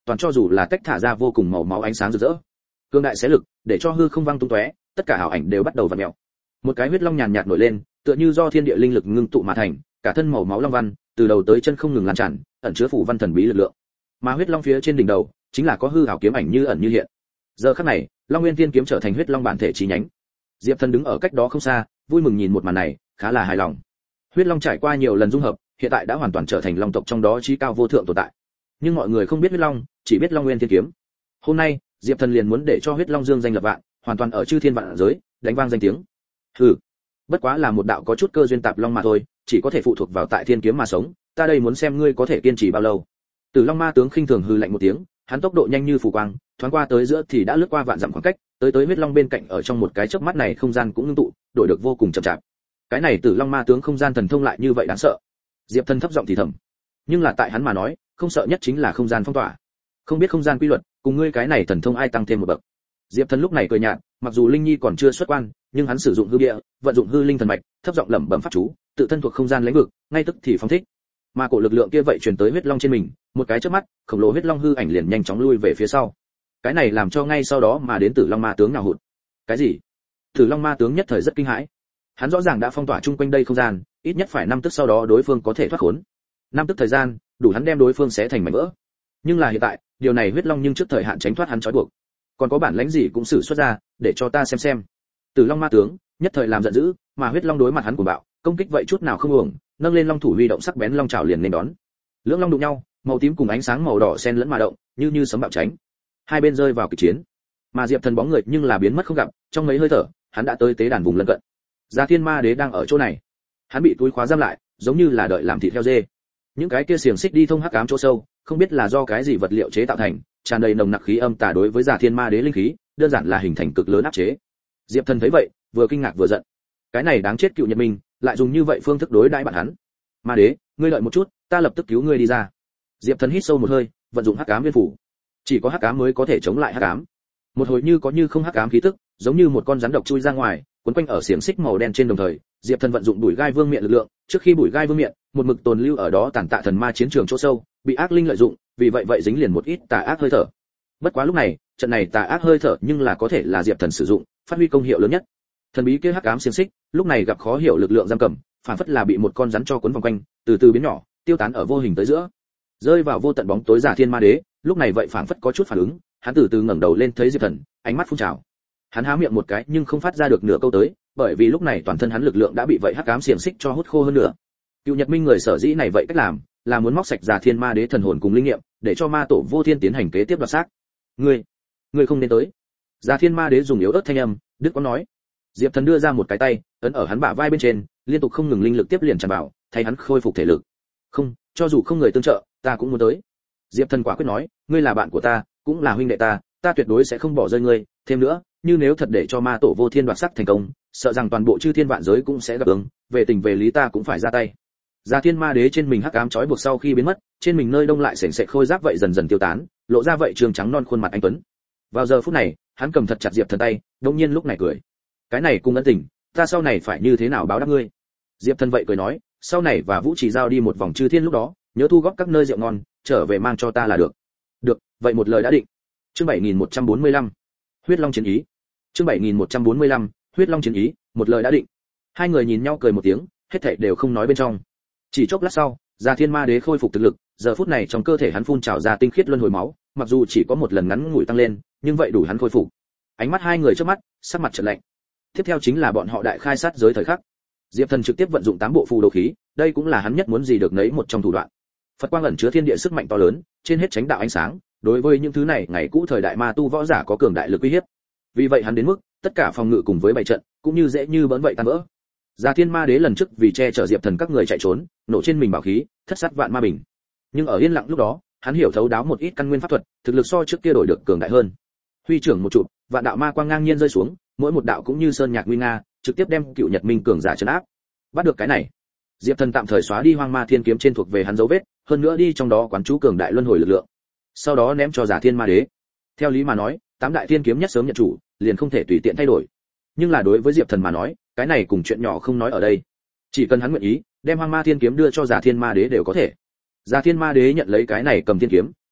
toàn cho dù là tách thả ra vô cùng màu máu ánh sáng rực rỡ. Cương đại xé lực, để cho hư không văng tung tóe, tất cả ảo ảnh đều bắt đầu vặn mèo. Một cái huyết long nhàn nhạt nổi lên, tựa như do thiên địa linh lực ngưng tụ mà thành, cả thân màu máu long văn, từ đầu tới chân không ngừng lan tràn, ẩn chứa phủ văn thần bí lực lượng. Mà huyết long phía trên đỉnh đầu, chính là có hư ảo kiếm ảnh như ẩn như hiện. Giờ khắc này, Long Nguyên Thiên kiếm trở thành huyết long bản thể chí nhánh. Diệp Thần đứng ở cách đó không xa, vui mừng nhìn một màn này, khá là hài lòng. Huyết long trải qua nhiều lần dung hợp, hiện tại đã hoàn toàn trở thành long tộc trong đó chí cao vô thượng tồn tại. Nhưng mọi người không biết huyết long, chỉ biết Long Nguyên Thiên kiếm. Hôm nay, Diệp Thần liền muốn để cho huyết long dương danh lập vạn, hoàn toàn ở chư thiên vạn giới, đánh vang danh tiếng. Hừ, bất quá là một đạo có chút cơ duyên tạp long mà thôi, chỉ có thể phụ thuộc vào tại thiên kiếm mà sống, ta đây muốn xem ngươi có thể kiên trì bao lâu. Tử Long Ma tướng khinh thường hừ lạnh một tiếng, hắn tốc độ nhanh như phù quang, thoáng qua tới giữa thì đã lướt qua vạn dặm khoảng cách, tới tới huyết long bên cạnh, ở trong một cái chớp mắt này không gian cũng ngưng tụ, đổi được vô cùng chậm chạp. Cái này Tử Long Ma tướng không gian thần thông lại như vậy đáng sợ. Diệp Thần thấp giọng thì thầm. Nhưng là tại hắn mà nói, không sợ nhất chính là không gian phong tỏa. Không biết không gian quy luật, cùng ngươi cái này thần thông ai tăng thêm một bậc. Diệp Thần lúc này cười nhạt, mặc dù Linh Nhi còn chưa xuất quan, nhưng hắn sử dụng hư địa, vận dụng hư linh thần mạch, thấp giọng lẩm bẩm pháp chú, tự thân thuộc không gian lĩnh vực, ngay tức thì phóng thích. Mà cổ lực lượng kia vậy truyền tới huyết long trên mình, một cái chớp mắt, khổng lồ huyết long hư ảnh liền nhanh chóng lui về phía sau. Cái này làm cho ngay sau đó mà đến Tử Long Ma tướng nào hụt. Cái gì? Tử Long Ma tướng nhất thời rất kinh hãi. Hắn rõ ràng đã phong tỏa chung quanh đây không gian, ít nhất phải năm tức sau đó đối phương có thể thoát khốn. Năm tức thời gian, đủ hắn đem đối phương xé thành mảnh vỡ. Nhưng là hiện tại, điều này huyết long nhưng trước thời hạn tránh thoát hắn trói buộc. Còn có bản lãnh gì cũng sử xuất ra, để cho ta xem xem. Tử Long Ma tướng nhất thời làm giận dữ, mà huyết long đối mặt hắn của bạo, công kích vậy chút nào không uổng, nâng lên long thủ huy động sắc bén long chảo liền nên đón. Lưỡng long đụng nhau, màu tím cùng ánh sáng màu đỏ xen lẫn mà động, như như sấm bạo tránh. Hai bên rơi vào kịch chiến. Mà Diệp Thần bóng người nhưng là biến mất không gặp, trong mấy hơi thở, hắn đã tới tế đàn vùng lân cận. Già Thiên Ma Đế đang ở chỗ này. Hắn bị túi khóa giam lại, giống như là đợi làm thịt heo dê. Những cái kia xiềng xích đi thông hắc ám chỗ sâu, không biết là do cái gì vật liệu chế tạo thành, tràn đầy nồng nặc khí âm tà đối với Già Thiên Ma Đế linh khí, đơn giản là hình thành cực lớn áp chế. Diệp Thần thấy vậy, vừa kinh ngạc vừa giận. Cái này đáng chết cựu Nhật Minh, lại dùng như vậy phương thức đối đãi bạn hắn. Ma Đế, ngươi đợi một chút, ta lập tức cứu ngươi đi ra. Diệp Thần hít sâu một hơi, vận dụng hắc ám viên phủ. Chỉ có hắc ám mới có thể chống lại hắc ám. Một hồi như có như không hắc ám khí tức, giống như một con rắn độc chui ra ngoài, quấn quanh ở xiềng xích màu đen trên đồng thời, Diệp Thần vận dụng bùi gai vương miện lực lượng, trước khi bùi gai vương miện, một mực tồn lưu ở đó tàn tạ thần ma chiến trường chỗ sâu, bị ác linh lợi dụng, vì vậy vậy dính liền một ít tà ác hơi thở. Bất quá lúc này, trận này tà ác hơi thở nhưng là có thể là Diệp Thần sử dụng, phát huy công hiệu lớn nhất. Thần bí kia hắc ám xiềng xích, lúc này gặp khó hiểu lực lượng giam cầm, phản phất là bị một con rắn cho cuốn vòng quanh, từ từ biến nhỏ, tiêu tán ở vô hình tới giữa, rơi vào vô tận bóng tối. Giả Thiên Ma Đế, lúc này vậy phản phất có chút phản ứng, hắn từ từ ngẩng đầu lên thấy Diệp Thần, ánh mắt phun trào. Hắn há miệng một cái nhưng không phát ra được nửa câu tới, bởi vì lúc này toàn thân hắn lực lượng đã bị vậy hắc ám xiềng xích cho hút khô hơn nữa. Cựu Nhật Minh người sở dĩ này vậy cách làm, là muốn móc sạch Giả Thiên Ma Đế thần hồn cùng linh nghiệm, để cho ma tổ Vô Thiên tiến hành kế tiếp đoạt xác. Ngươi, ngươi không nên tới. Giả Thiên Ma Đế dùng yếu ớt thanh âm, Đức có nói. Diệp Thần đưa ra một cái tay, ấn ở hắn bả vai bên trên, liên tục không ngừng linh lực tiếp liền tràn vào, thay hắn khôi phục thể lực. Không, cho dù không người tương trợ, ta cũng muốn tới. Diệp Thần quả quyết nói, ngươi là bạn của ta, cũng là huynh đệ ta, ta tuyệt đối sẽ không bỏ rơi ngươi. Thêm nữa, như nếu thật để cho ma tổ Vô Thiên đoạt sắc thành công, sợ rằng toàn bộ chư thiên vạn giới cũng sẽ gặp ứng, về tình về lý ta cũng phải ra tay. Giả Thiên Ma Đế trên mình hắc ám trói buộc sau khi biến mất, trên mình nơi đông lại sền sệt khôi giáp vậy dần dần tiêu tán, lộ ra vậy trường trắng non khuôn mặt anh tuấn. Vào giờ phút này, hắn cầm thật chặt Diệp Thần tay, đột nhiên lúc này cười. Cái này cùng ân tình, ta sau này phải như thế nào báo đáp ngươi? Diệp Thần vậy cười nói, sau này và Vũ Chỉ giao đi một vòng chư thiên lúc đó, nhớ thu góp các nơi rượu ngon, trở về mang cho ta là được. Được, vậy một lời đã định. Chương bảy nghìn một trăm bốn mươi lăm, Huyết Long chiến ý. Chương bảy nghìn một trăm bốn mươi lăm, Huyết Long chiến ý, một lời đã định. Hai người nhìn nhau cười một tiếng, hết thảy đều không nói bên trong. Chỉ chốc lát sau, Giả Thiên Ma Đế khôi phục thực lực, giờ phút này trong cơ thể hắn phun trào ra tinh khiết luân hồi máu, mặc dù chỉ có một lần ngắn ngủi tăng lên, nhưng vậy đủ hắn khôi phục. Ánh mắt hai người trước mắt, sắc mặt chợt lạnh. Tiếp theo chính là bọn họ đại khai sát giới thời khắc. Diệp Thần trực tiếp vận dụng tám bộ phù đồ khí, đây cũng là hắn nhất muốn gì được nấy một trong thủ đoạn. Phật quang ẩn chứa thiên địa sức mạnh to lớn, trên hết chánh đạo ánh sáng, đối với những thứ này ngày cũ thời đại ma tu võ giả có cường đại lực uy hiếp. Vì vậy hắn đến mức tất cả phòng ngự cùng với bảy trận, cũng như dễ như bỡn vậy tan vỡ. Giả Thiên Ma Đế lần trước vì che chở Diệp Thần các người chạy trốn, nổ trên mình bảo khí, thất sát vạn ma bình. Nhưng ở yên lặng lúc đó, hắn hiểu thấu đáo một ít căn nguyên pháp thuật, thực lực so trước kia đổi được cường đại hơn. Huy trưởng một trụ, vạn đạo ma quang ngang nhiên rơi xuống, mỗi một đạo cũng như sơn nhạc nguy nga, trực tiếp đem cựu Nhật Minh cường giả trấn áp. Bắt được cái này, Diệp Thần tạm thời xóa đi Hoang Ma Thiên kiếm trên thuộc về hắn dấu vết, hơn nữa đi trong đó quán chú cường đại luân hồi lực lượng. Sau đó ném cho Giả Thiên Ma Đế. Theo lý mà nói, tám đại thiên kiếm nhất sớm nhận chủ, liền không thể tùy tiện thay đổi. Nhưng là đối với Diệp Thần mà nói, cái này cùng chuyện nhỏ không nói ở đây. Chỉ cần hắn nguyện ý, đem Hoang Ma Thiên kiếm đưa cho Giả Thiên Ma Đế đều có thể. Giả Thiên Ma Đế nhận lấy cái này cầm thiên kiếm,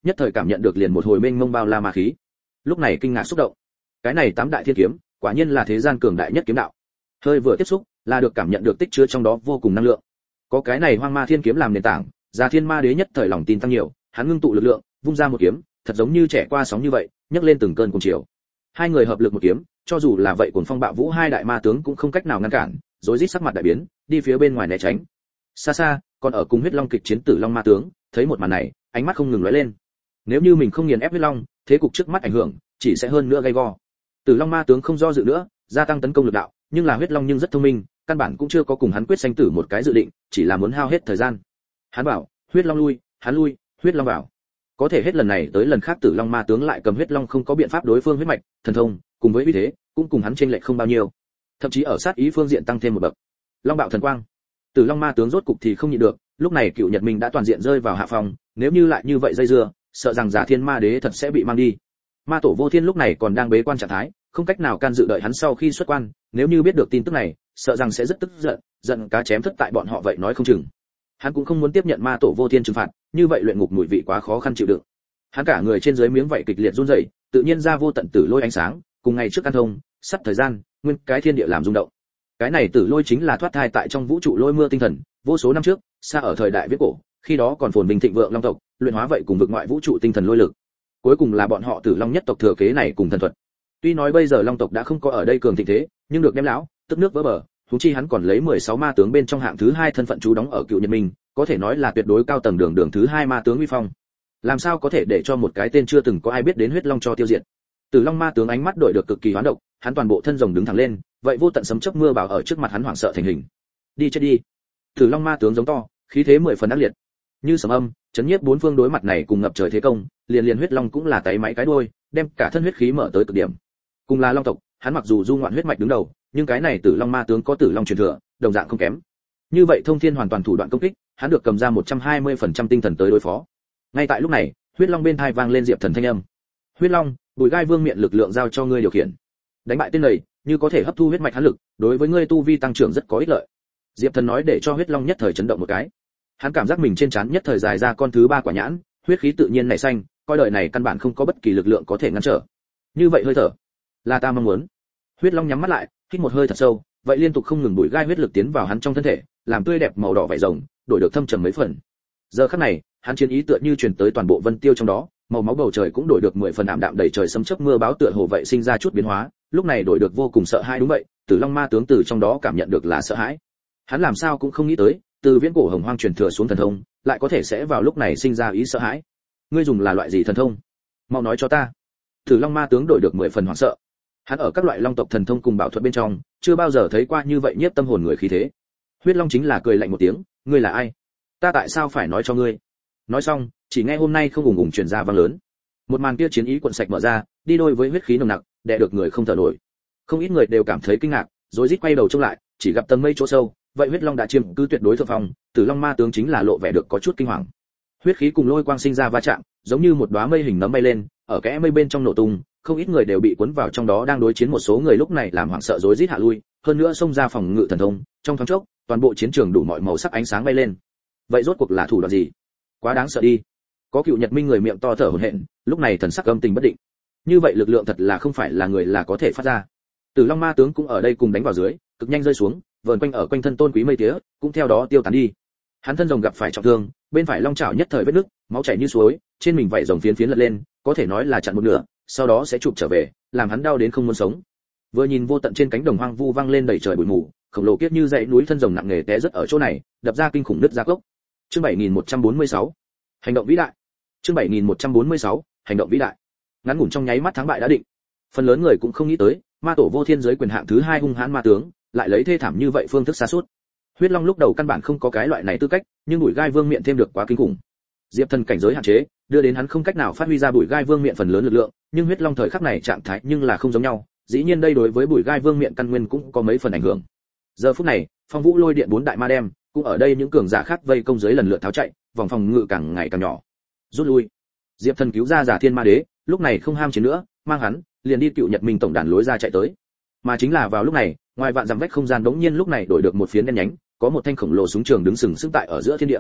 nhất thời cảm nhận được liền một hồi mênh mông bao la ma khí. Lúc này kinh ngạc xúc động. Cái này tám đại thiên kiếm, quả nhiên là thế gian cường đại nhất kiếm đạo. Hơi vừa tiếp xúc, là được cảm nhận được tích chứa trong đó vô cùng năng lượng. Có cái này Hoang Ma Thiên kiếm làm nền tảng, Già Thiên Ma Đế nhất thời lòng tin tăng nhiều, hắn ngưng tụ lực lượng, vung ra một kiếm, thật giống như trẻ qua sóng như vậy, nhấc lên từng cơn cuồng chiều. Hai người hợp lực một kiếm, cho dù là vậy cuồng phong bạo vũ hai đại ma tướng cũng không cách nào ngăn cản, rối rít sắc mặt đại biến, đi phía bên ngoài né tránh. Xa xa, còn ở cùng huyết long kịch chiến Tử Long ma tướng, thấy một màn này, ánh mắt không ngừng lóe lên. Nếu như mình không nghiền ép huyết long, thế cục trước mắt ảnh hưởng chỉ sẽ hơn nữa gay go. Tử Long ma tướng không do dự nữa, gia tăng tấn công lực đạo, nhưng là huyết long nhưng rất thông minh, căn bản cũng chưa có cùng hắn quyết sinh tử một cái dự định, chỉ là muốn hao hết thời gian. Hắn bảo, huyết long lui, hắn lui, huyết long vào. Có thể hết lần này tới lần khác Tử Long ma tướng lại cầm huyết long không có biện pháp đối phương huyết mạch, thần thông, cùng với uy thế, cũng cùng hắn chênh lệch không bao nhiêu. Thậm chí ở sát ý phương diện tăng thêm một bậc. Long bạo thần quang. Tử Long ma tướng rốt cục thì không nhịn được, lúc này Cựu Nhật Minh đã toàn diện rơi vào hạ phòng, nếu như lại như vậy dây dưa, sợ rằng Giả Thiên Ma Đế thật sẽ bị mang đi. Ma tổ Vô Thiên lúc này còn đang bế quan trạng thái, không cách nào can dự đợi hắn sau khi xuất quan, nếu như biết được tin tức này, sợ rằng sẽ rất tức giận, giận cá chém thất tại bọn họ vậy nói không chừng. Hắn cũng không muốn tiếp nhận Ma tổ Vô Thiên trừng phạt, như vậy luyện ngục mùi vị quá khó khăn chịu đựng. Hắn cả người trên dưới miếng vảy kịch liệt run rẩy, tự nhiên ra vô tận tử lôi ánh sáng, cùng ngày trước căn thông, sắp thời gian, nguyên cái thiên địa làm rung động. Cái này tử lôi chính là thoát thai tại trong vũ trụ lôi mưa tinh thần, vô số năm trước, xa ở thời đại viễn cổ, khi đó còn phồn vinh thịnh vượng long tộc, luyện hóa vậy cùng vực ngoại vũ trụ tinh thần lôi lực. Cuối cùng là bọn họ Tử Long nhất tộc thừa kế này cùng thần thuật. Tuy nói bây giờ long tộc đã không có ở đây cường thịnh thế, nhưng được đem lão, tức nước vỡ bờ, huống chi hắn còn lấy mười sáu ma tướng bên trong hạng thứ hai thân phận chú đóng ở Cựu Nhật Minh, có thể nói là tuyệt đối cao tầng đường đường thứ hai ma tướng uy phong. Làm sao có thể để cho một cái tên chưa từng có ai biết đến huyết long cho tiêu diệt. Tử Long ma tướng ánh mắt đổi được cực kỳ hoán độc, hắn toàn bộ thân rồng đứng thẳng lên, vậy vô tận sấm chớp mưa bão ở trước mặt hắn hoảng sợ thành hình. Đi chết đi. Tử Long ma tướng giống to, khí thế mười phần ác liệt. Như sấm âm, chấn nhiếp bốn phương đối mặt này cùng ngập trời thế công, liền liền huyết long cũng là tay máy cái đuôi, đem cả thân huyết khí mở tới cực điểm. Cùng là long tộc, hắn mặc dù du ngoạn huyết mạch đứng đầu, nhưng cái này Tử Long ma tướng có Tử Long truyền thừa, đồng dạng không kém. Như vậy thông thiên hoàn toàn thủ đoạn công kích, hắn được cầm ra một trăm hai mươi phần trăm tinh thần tới đối phó. Ngay tại lúc này, huyết long bên tai vang lên Diệp Thần thanh âm. Huyết long, Bùi Gai Vương miện lực lượng giao cho ngươi điều khiển. Đánh bại tên này, như có thể hấp thu huyết mạch hắn lực, đối với ngươi tu vi tăng trưởng rất có ích lợi. Diệp Thần nói để cho huyết long nhất thời chấn động một cái. Hắn cảm giác mình trên trán nhất thời dài ra con thứ ba quả nhãn, huyết khí tự nhiên nảy xanh, coi đời này căn bản không có bất kỳ lực lượng có thể ngăn trở. Như vậy hơi thở, là ta mong muốn. Huyết long nhắm mắt lại, hít một hơi thật sâu, vậy liên tục không ngừng bùi gai huyết lực tiến vào hắn trong thân thể, làm tươi đẹp màu đỏ vảy rồng, đổi được thâm trầm mấy phần. Giờ khắc này, hắn chiến ý tựa như truyền tới toàn bộ vân tiêu trong đó, màu máu bầu trời cũng đổi được mười phần ảm đạm đầy trời sấm chớp mưa báo tựa hồ vậy sinh ra chút biến hóa, lúc này đổi được vô cùng sợ hãi. Đúng vậy, Tử Long ma tướng từ trong đó cảm nhận được là sợ hãi. Hắn làm sao cũng không nghĩ tới, từ viễn cổ hồng hoang truyền thừa xuống thần thông, lại có thể sẽ vào lúc này sinh ra ý sợ hãi. Ngươi dùng là loại gì thần thông? Mau nói cho ta. Tử Long ma tướng đổi được mười phần hoảng sợ. Hắn ở các loại long tộc thần thông cùng bảo thuật bên trong, chưa bao giờ thấy qua như vậy nhiếp tâm hồn người khí thế. Huyết Long chính là cười lạnh một tiếng, ngươi là ai? Ta tại sao phải nói cho ngươi? Nói xong, chỉ nghe hôm nay không ùng ùng truyền ra vang lớn. Một màn kia chiến ý cuộn sạch mở ra, đi đôi với huyết khí nồng nặc, đè được người không thở nổi. Không ít người đều cảm thấy kinh ngạc, rối rít quay đầu trông lại, chỉ gặp tầng mây chỗ sâu, vậy huyết long đã chiếm cứ tuyệt đối thượng phong, Tử Long ma tướng chính là lộ vẻ được có chút kinh hoàng. Huyết khí cùng lôi quang sinh ra va chạm, giống như một đóa mây hình nấm bay lên, ở kẽ mây bên trong nổ tung, không ít người đều bị cuốn vào trong đó, đang đối chiến một số người lúc này làm hoảng sợ rối rít hạ lui, hơn nữa xông ra phòng ngự thần thông, trong thoáng chốc, toàn bộ chiến trường đủ mọi màu sắc ánh sáng bay lên. Vậy rốt cuộc là thủ đoạn gì? Quá đáng sợ đi. Có Cựu Nhật Minh người miệng to thở hổn hển, lúc này thần sắc âm tình bất định. Như vậy lực lượng thật là không phải là người là có thể phát ra. Tử Long ma tướng cũng ở đây cùng đánh vào dưới, cực nhanh rơi xuống, vờn quanh ở quanh thân tôn quý mây tía, cũng theo đó tiêu tán đi. Hắn thân rồng gặp phải trọng thương, bên phải long chảo nhất thời vết nứt, máu chảy như suối, trên mình vảy rồng phiến phiến lật lên, có thể nói là chặn một nửa, sau đó sẽ chụp trở về, làm hắn đau đến không muốn sống. Vừa nhìn vô tận trên cánh đồng hoang vu vang lên đầy trời bụi mù, khổng lồ kiết như dãy núi thân rồng nặng nề té rất ở chỗ này, đập ra kinh khủng nứt ra gốc. Chương bảy nghìn một trăm bốn mươi sáu, hành động vĩ đại. Chương bảy nghìn một trăm bốn mươi sáu, hành động vĩ đại. Ngắn ngủn trong nháy mắt thắng bại đã định. Phần lớn người cũng không nghĩ tới, ma tổ Vô Thiên dưới quyền hạng thứ hai hung hãn ma tướng, lại lấy thê thảm như vậy phương thức xa suốt. Huyết Long lúc đầu căn bản không có cái loại này tư cách, nhưng Bùi Gai Vương miện thêm được quá kinh khủng. Diệp Thần cảnh giới hạn chế, đưa đến hắn không cách nào phát huy ra Bùi Gai Vương miện phần lớn lực lượng, nhưng Huyết Long thời khắc này trạng thái nhưng là không giống nhau, dĩ nhiên đây đối với Bùi Gai Vương miện căn nguyên cũng có mấy phần ảnh hưởng. Giờ phút này, Phong Vũ Lôi Điện bốn đại ma đem, cũng ở đây những cường giả khác vây công dưới lần lượt tháo chạy, vòng phòng ngự càng ngày càng nhỏ. Rút lui. Diệp Thần cứu ra Giả Thiên Ma Đế, lúc này không ham chiến nữa, mang hắn liền đi Cựu Nhật Minh tổng đàn lối ra chạy tới. Mà chính là vào lúc này, ngoài vạn dặm vách không gian đống nhiên lúc này đổi được một phiến đen nhánh, có một thanh khổng lồ súng trường đứng sừng sững tại ở giữa thiên địa.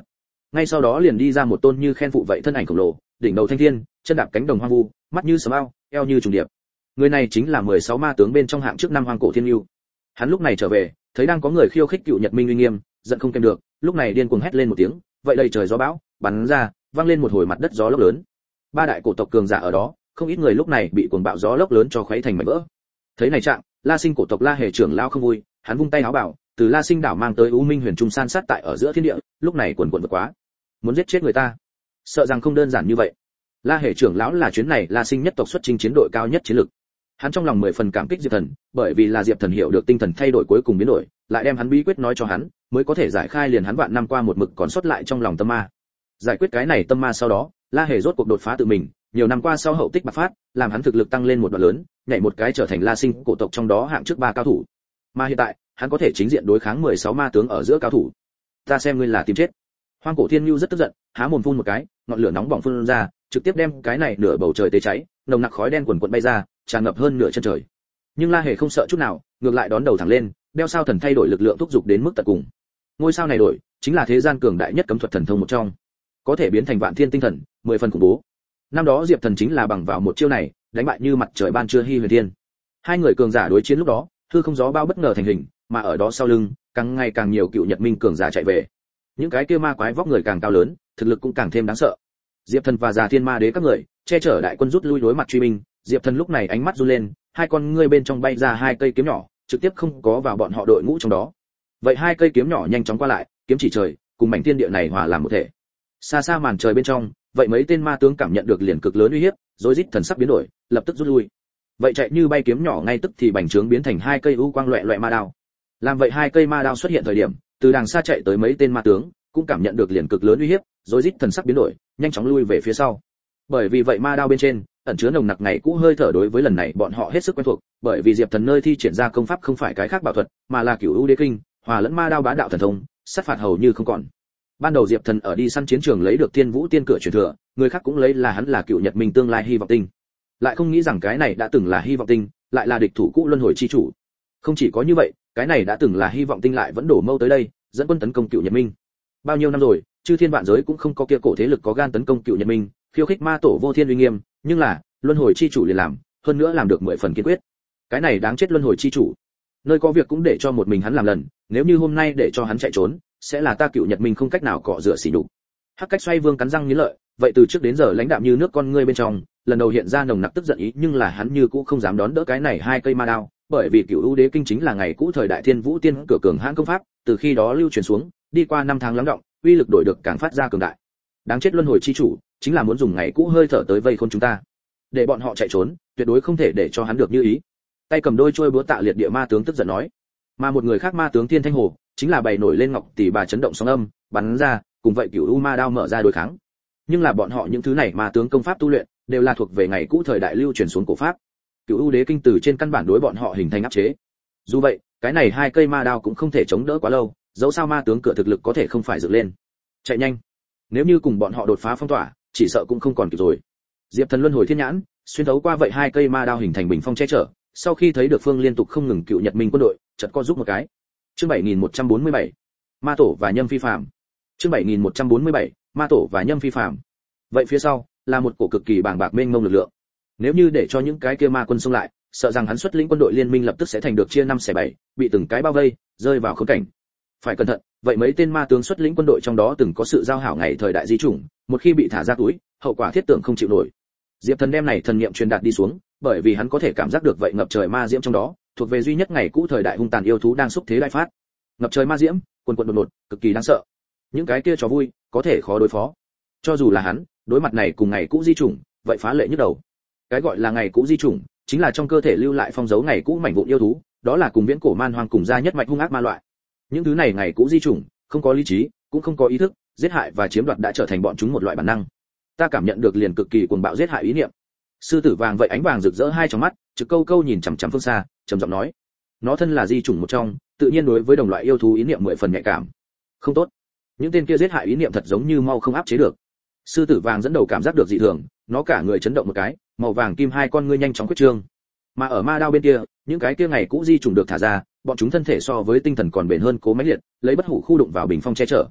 ngay sau đó liền đi ra một tôn như khen phụ vậy thân ảnh khổng lồ, đỉnh đầu thanh thiên, chân đạp cánh đồng hoang vu, mắt như sấm ao, eo như trùng điệp. Người này chính là mười sáu ma tướng bên trong hạng trước năm Hoang Cổ Thiên Nưu. Hắn lúc này trở về, thấy đang có người khiêu khích cựu Nhật Minh uy nghiêm, giận không kèm được, lúc này điên cuồng hét lên một tiếng, vậy đầy trời gió bão, bắn ra, vang lên một hồi mặt đất gió lốc lớn. Ba đại cổ tộc cường giả ở đó, không ít người lúc này bị cuồng bạo gió lốc lớn cho khuấy thành mảnh vỡ. Thấy này trạng, La Sinh cổ tộc La Hề trưởng lão không vui, hắn vung tay áo bảo, từ La Sinh đảo mang tới U Minh Huyền Trung san sát tại ở giữa thiên địa, lúc này quần quần vượt quá, muốn giết chết người ta, sợ rằng không đơn giản như vậy. La Hề trưởng lão là chuyến này La Sinh nhất tộc xuất chinh chiến đội cao nhất chiến lực. Hắn trong lòng mười phần cảm kích Diệp Thần, bởi vì là Diệp Thần hiểu được tinh thần thay đổi cuối cùng biến đổi, lại đem hắn bí quyết nói cho hắn, mới có thể giải khai liền hắn vạn năm qua một mực còn sót lại trong lòng tâm ma. Giải quyết cái này tâm ma sau đó, La Hề rốt cuộc đột phá tự mình, nhiều năm qua sau hậu tích bạc phát, làm hắn thực lực tăng lên một đoạn lớn, nhảy một cái trở thành La Sinh cổ tộc trong đó hạng trước ba cao thủ. Mà hiện tại, hắn có thể chính diện đối kháng mười sáu ma tướng ở giữa cao thủ. Ta xem ngươi là tìm chết. Hoang Cổ Thiên Nưu rất tức giận, há mồm phun một cái, ngọn lửa nóng bỏng phun ra, trực tiếp đem cái này nửa bầu trời tế cháy, nồng nặc khói đen quần quần bay ra, tràn ngập hơn nửa chân trời. Nhưng La Hề không sợ chút nào, ngược lại đón đầu thẳng lên, đeo sao thần thay đổi lực lượng thúc dục đến mức tận cùng. Ngôi sao này đổi, chính là thế gian cường đại nhất cấm thuật thần thông một trong, có thể biến thành vạn thiên tinh thần, mười phần khủng bố. Năm đó Diệp Thần chính là bằng vào một chiêu này, đánh bại như mặt trời ban trưa Hi Huyền Thiên. Hai người cường giả đối chiến lúc đó, hư không gió bao bất ngờ thành hình, mà ở đó sau lưng, càng ngày càng nhiều cựu Nhật Minh cường giả chạy về. Những cái kia ma quái vóc người càng cao lớn, thực lực cũng càng thêm đáng sợ. Diệp Thần và Già Thiên Ma Đế các người, che chở đại quân rút lui đối mặt truy binh, Diệp Thần lúc này ánh mắt run lên, hai con ngươi bên trong bay ra hai cây kiếm nhỏ, trực tiếp không có vào bọn họ đội ngũ trong đó. Vậy hai cây kiếm nhỏ nhanh chóng qua lại, kiếm chỉ trời, cùng mảnh thiên địa này hòa làm một thể. Xa xa màn trời bên trong, vậy mấy tên ma tướng cảm nhận được liền cực lớn uy hiếp, rối rít thần sắc biến đổi, lập tức rút lui. Vậy chạy như bay kiếm nhỏ ngay tức thì bành trướng biến thành hai cây u quang loẹt loẹt ma đao. Làm vậy hai cây ma đao xuất hiện thời điểm, từ đằng xa chạy tới mấy tên ma tướng, cũng cảm nhận được liền cực lớn uy hiếp, rối rít thần sắc biến đổi, nhanh chóng lui về phía sau. Bởi vì vậy ma đao bên trên ẩn chứa nồng nặc ngày cũ hơi thở, đối với lần này bọn họ hết sức quen thuộc, bởi vì Diệp Thần nơi thi triển ra công pháp không phải cái khác bảo thuật, mà là Cửu U Đế Kinh, hòa lẫn ma đao bá đạo thần thông, sát phạt hầu như không còn. Ban đầu Diệp Thần ở đi săn chiến trường lấy được Thiên Vũ Tiên cửa truyền thừa, người khác cũng lấy là hắn là cựu Nhật Minh tương lai hy vọng tinh. Lại không nghĩ rằng cái này đã từng là hy vọng tinh, lại là địch thủ cũ luân hồi chi chủ. Không chỉ có như vậy, cái này đã từng là hy vọng tinh lại vẫn đổ mâu tới đây, dẫn quân tấn công cựu Nhật Minh. Bao nhiêu năm rồi, chư thiên vạn giới cũng không có kia cổ thế lực có gan tấn công cựu Nhật Minh, khiêu khích ma tổ vô thiên uy nghiêm, nhưng là luân hồi chi chủ liền làm, hơn nữa làm được mười phần kiên quyết. Cái này đáng chết luân hồi chi chủ. Nơi có việc cũng để cho một mình hắn làm lần, nếu như hôm nay để cho hắn chạy trốn, sẽ là ta cựu Nhật Minh không cách nào cọ rửa sỉ nhục. Hắc Cách Xoay Vương cắn răng nghiến lợi, vậy từ trước đến giờ lãnh đạm như nước con ngươi bên trong, lần đầu hiện ra nồng nặc tức giận ý, nhưng là hắn như cũ không dám đón đỡ cái này hai cây ma đao, bởi vì Cửu U Đế Kinh chính là ngày cũ thời đại Thiên Vũ Tiên cửa cường hãn công pháp, từ khi đó lưu truyền xuống, đi qua năm tháng lắng đọng, uy lực đổi được càng phát ra cường đại. Đáng chết luân hồi chi chủ, chính là muốn dùng ngày cũ hơi thở tới vây khốn chúng ta, để bọn họ chạy trốn, tuyệt đối không thể để cho hắn được như ý. Tay cầm đôi chuôi búa tạ liệt địa ma tướng tức giận nói. Mà một người khác ma tướng Thiên Thanh Hồ, chính là bày nổi lên ngọc tỷ bà chấn động sóng âm, bắn ra, cùng vậy Cửu U ma đao mở ra đối kháng. Nhưng là bọn họ những thứ này ma tướng công pháp tu luyện, đều là thuộc về ngày cũ thời đại lưu truyền xuống cổ pháp. Cửu U Đế Kinh từ trên căn bản đối bọn họ hình thành áp chế. Dù vậy, cái này hai cây ma đao cũng không thể chống đỡ quá lâu, dẫu sao ma tướng cửa thực lực có thể không phải dựng lên. Chạy nhanh. Nếu như cùng bọn họ đột phá phong tỏa, chỉ sợ cũng không còn kịp rồi. Diệp Thần luân hồi thiên nhãn, xuyên thấu qua vậy hai cây ma đao hình thành bình phong che chở, sau khi thấy được phương liên tục không ngừng cựu Nhật Minh quân đội, chợt co giúp một cái. Chương bảy nghìn một trăm bốn mươi bảy, Ma tổ và Nhâm Phi Phàm. Chương bảy nghìn một trăm bốn mươi bảy, Ma tổ và Nhâm Phi Phàm. Vậy phía sau là một cổ cực kỳ bàng bạc mênh mông lực lượng. Nếu như để cho những cái kia ma quân xông lại, sợ rằng hắn xuất lĩnh quân đội liên minh lập tức sẽ thành được chia năm xẻ bảy, bị từng cái bao vây, rơi vào khốn cảnh. Phải cẩn thận, vậy mấy tên ma tướng xuất lĩnh quân đội trong đó từng có sự giao hảo ngày thời đại di chủng, một khi bị thả ra túi, hậu quả thiết tưởng không chịu nổi. Diệp Thần đem này thần niệm truyền đạt đi xuống, bởi vì hắn có thể cảm giác được vậy ngập trời ma diễm trong đó, thuộc về duy nhất ngày cũ thời đại hung tàn yêu thú đang xúc thế đại phát. Ngập trời ma diễm, quần quần đột ngột, cực kỳ đáng sợ. Những cái kia trò vui, có thể khó đối phó. Cho dù là hắn, đối mặt này cùng ngày cũ di chủng, vậy phá lệ nhức đầu. Cái gọi là ngày cũ di chủng, chính là trong cơ thể lưu lại phong dấu ngày cũ mảnh vụn yêu thú, đó là cùng viễn cổ man hoang cùng gia nhất mạch hung ác ma loại. Những thứ này ngày cũ di chủng, không có lý trí, cũng không có ý thức, giết hại và chiếm đoạt đã trở thành bọn chúng một loại bản năng. Ta cảm nhận được liền cực kỳ cuồng bạo giết hại ý niệm. Sư tử vàng vậy ánh vàng rực rỡ hai trong mắt, trực câu câu nhìn chằm chằm phương xa, trầm giọng nói: nó thân là di chủng một trong, tự nhiên đối với đồng loại yêu thú ý niệm mười phần nhạy cảm. Không tốt, những tên kia giết hại ý niệm thật giống như mau không áp chế được. Sư tử vàng dẫn đầu cảm giác được dị thường, nó cả người chấn động một cái, màu vàng kim hai con ngươi nhanh chóng quyết trương. Mà ở ma đao bên kia, những cái kia ngày cũ di chủng được thả ra, bọn chúng thân thể so với tinh thần còn bền hơn cố mãnh liệt, lấy bất hủ khu đụng vào bình phong che chở.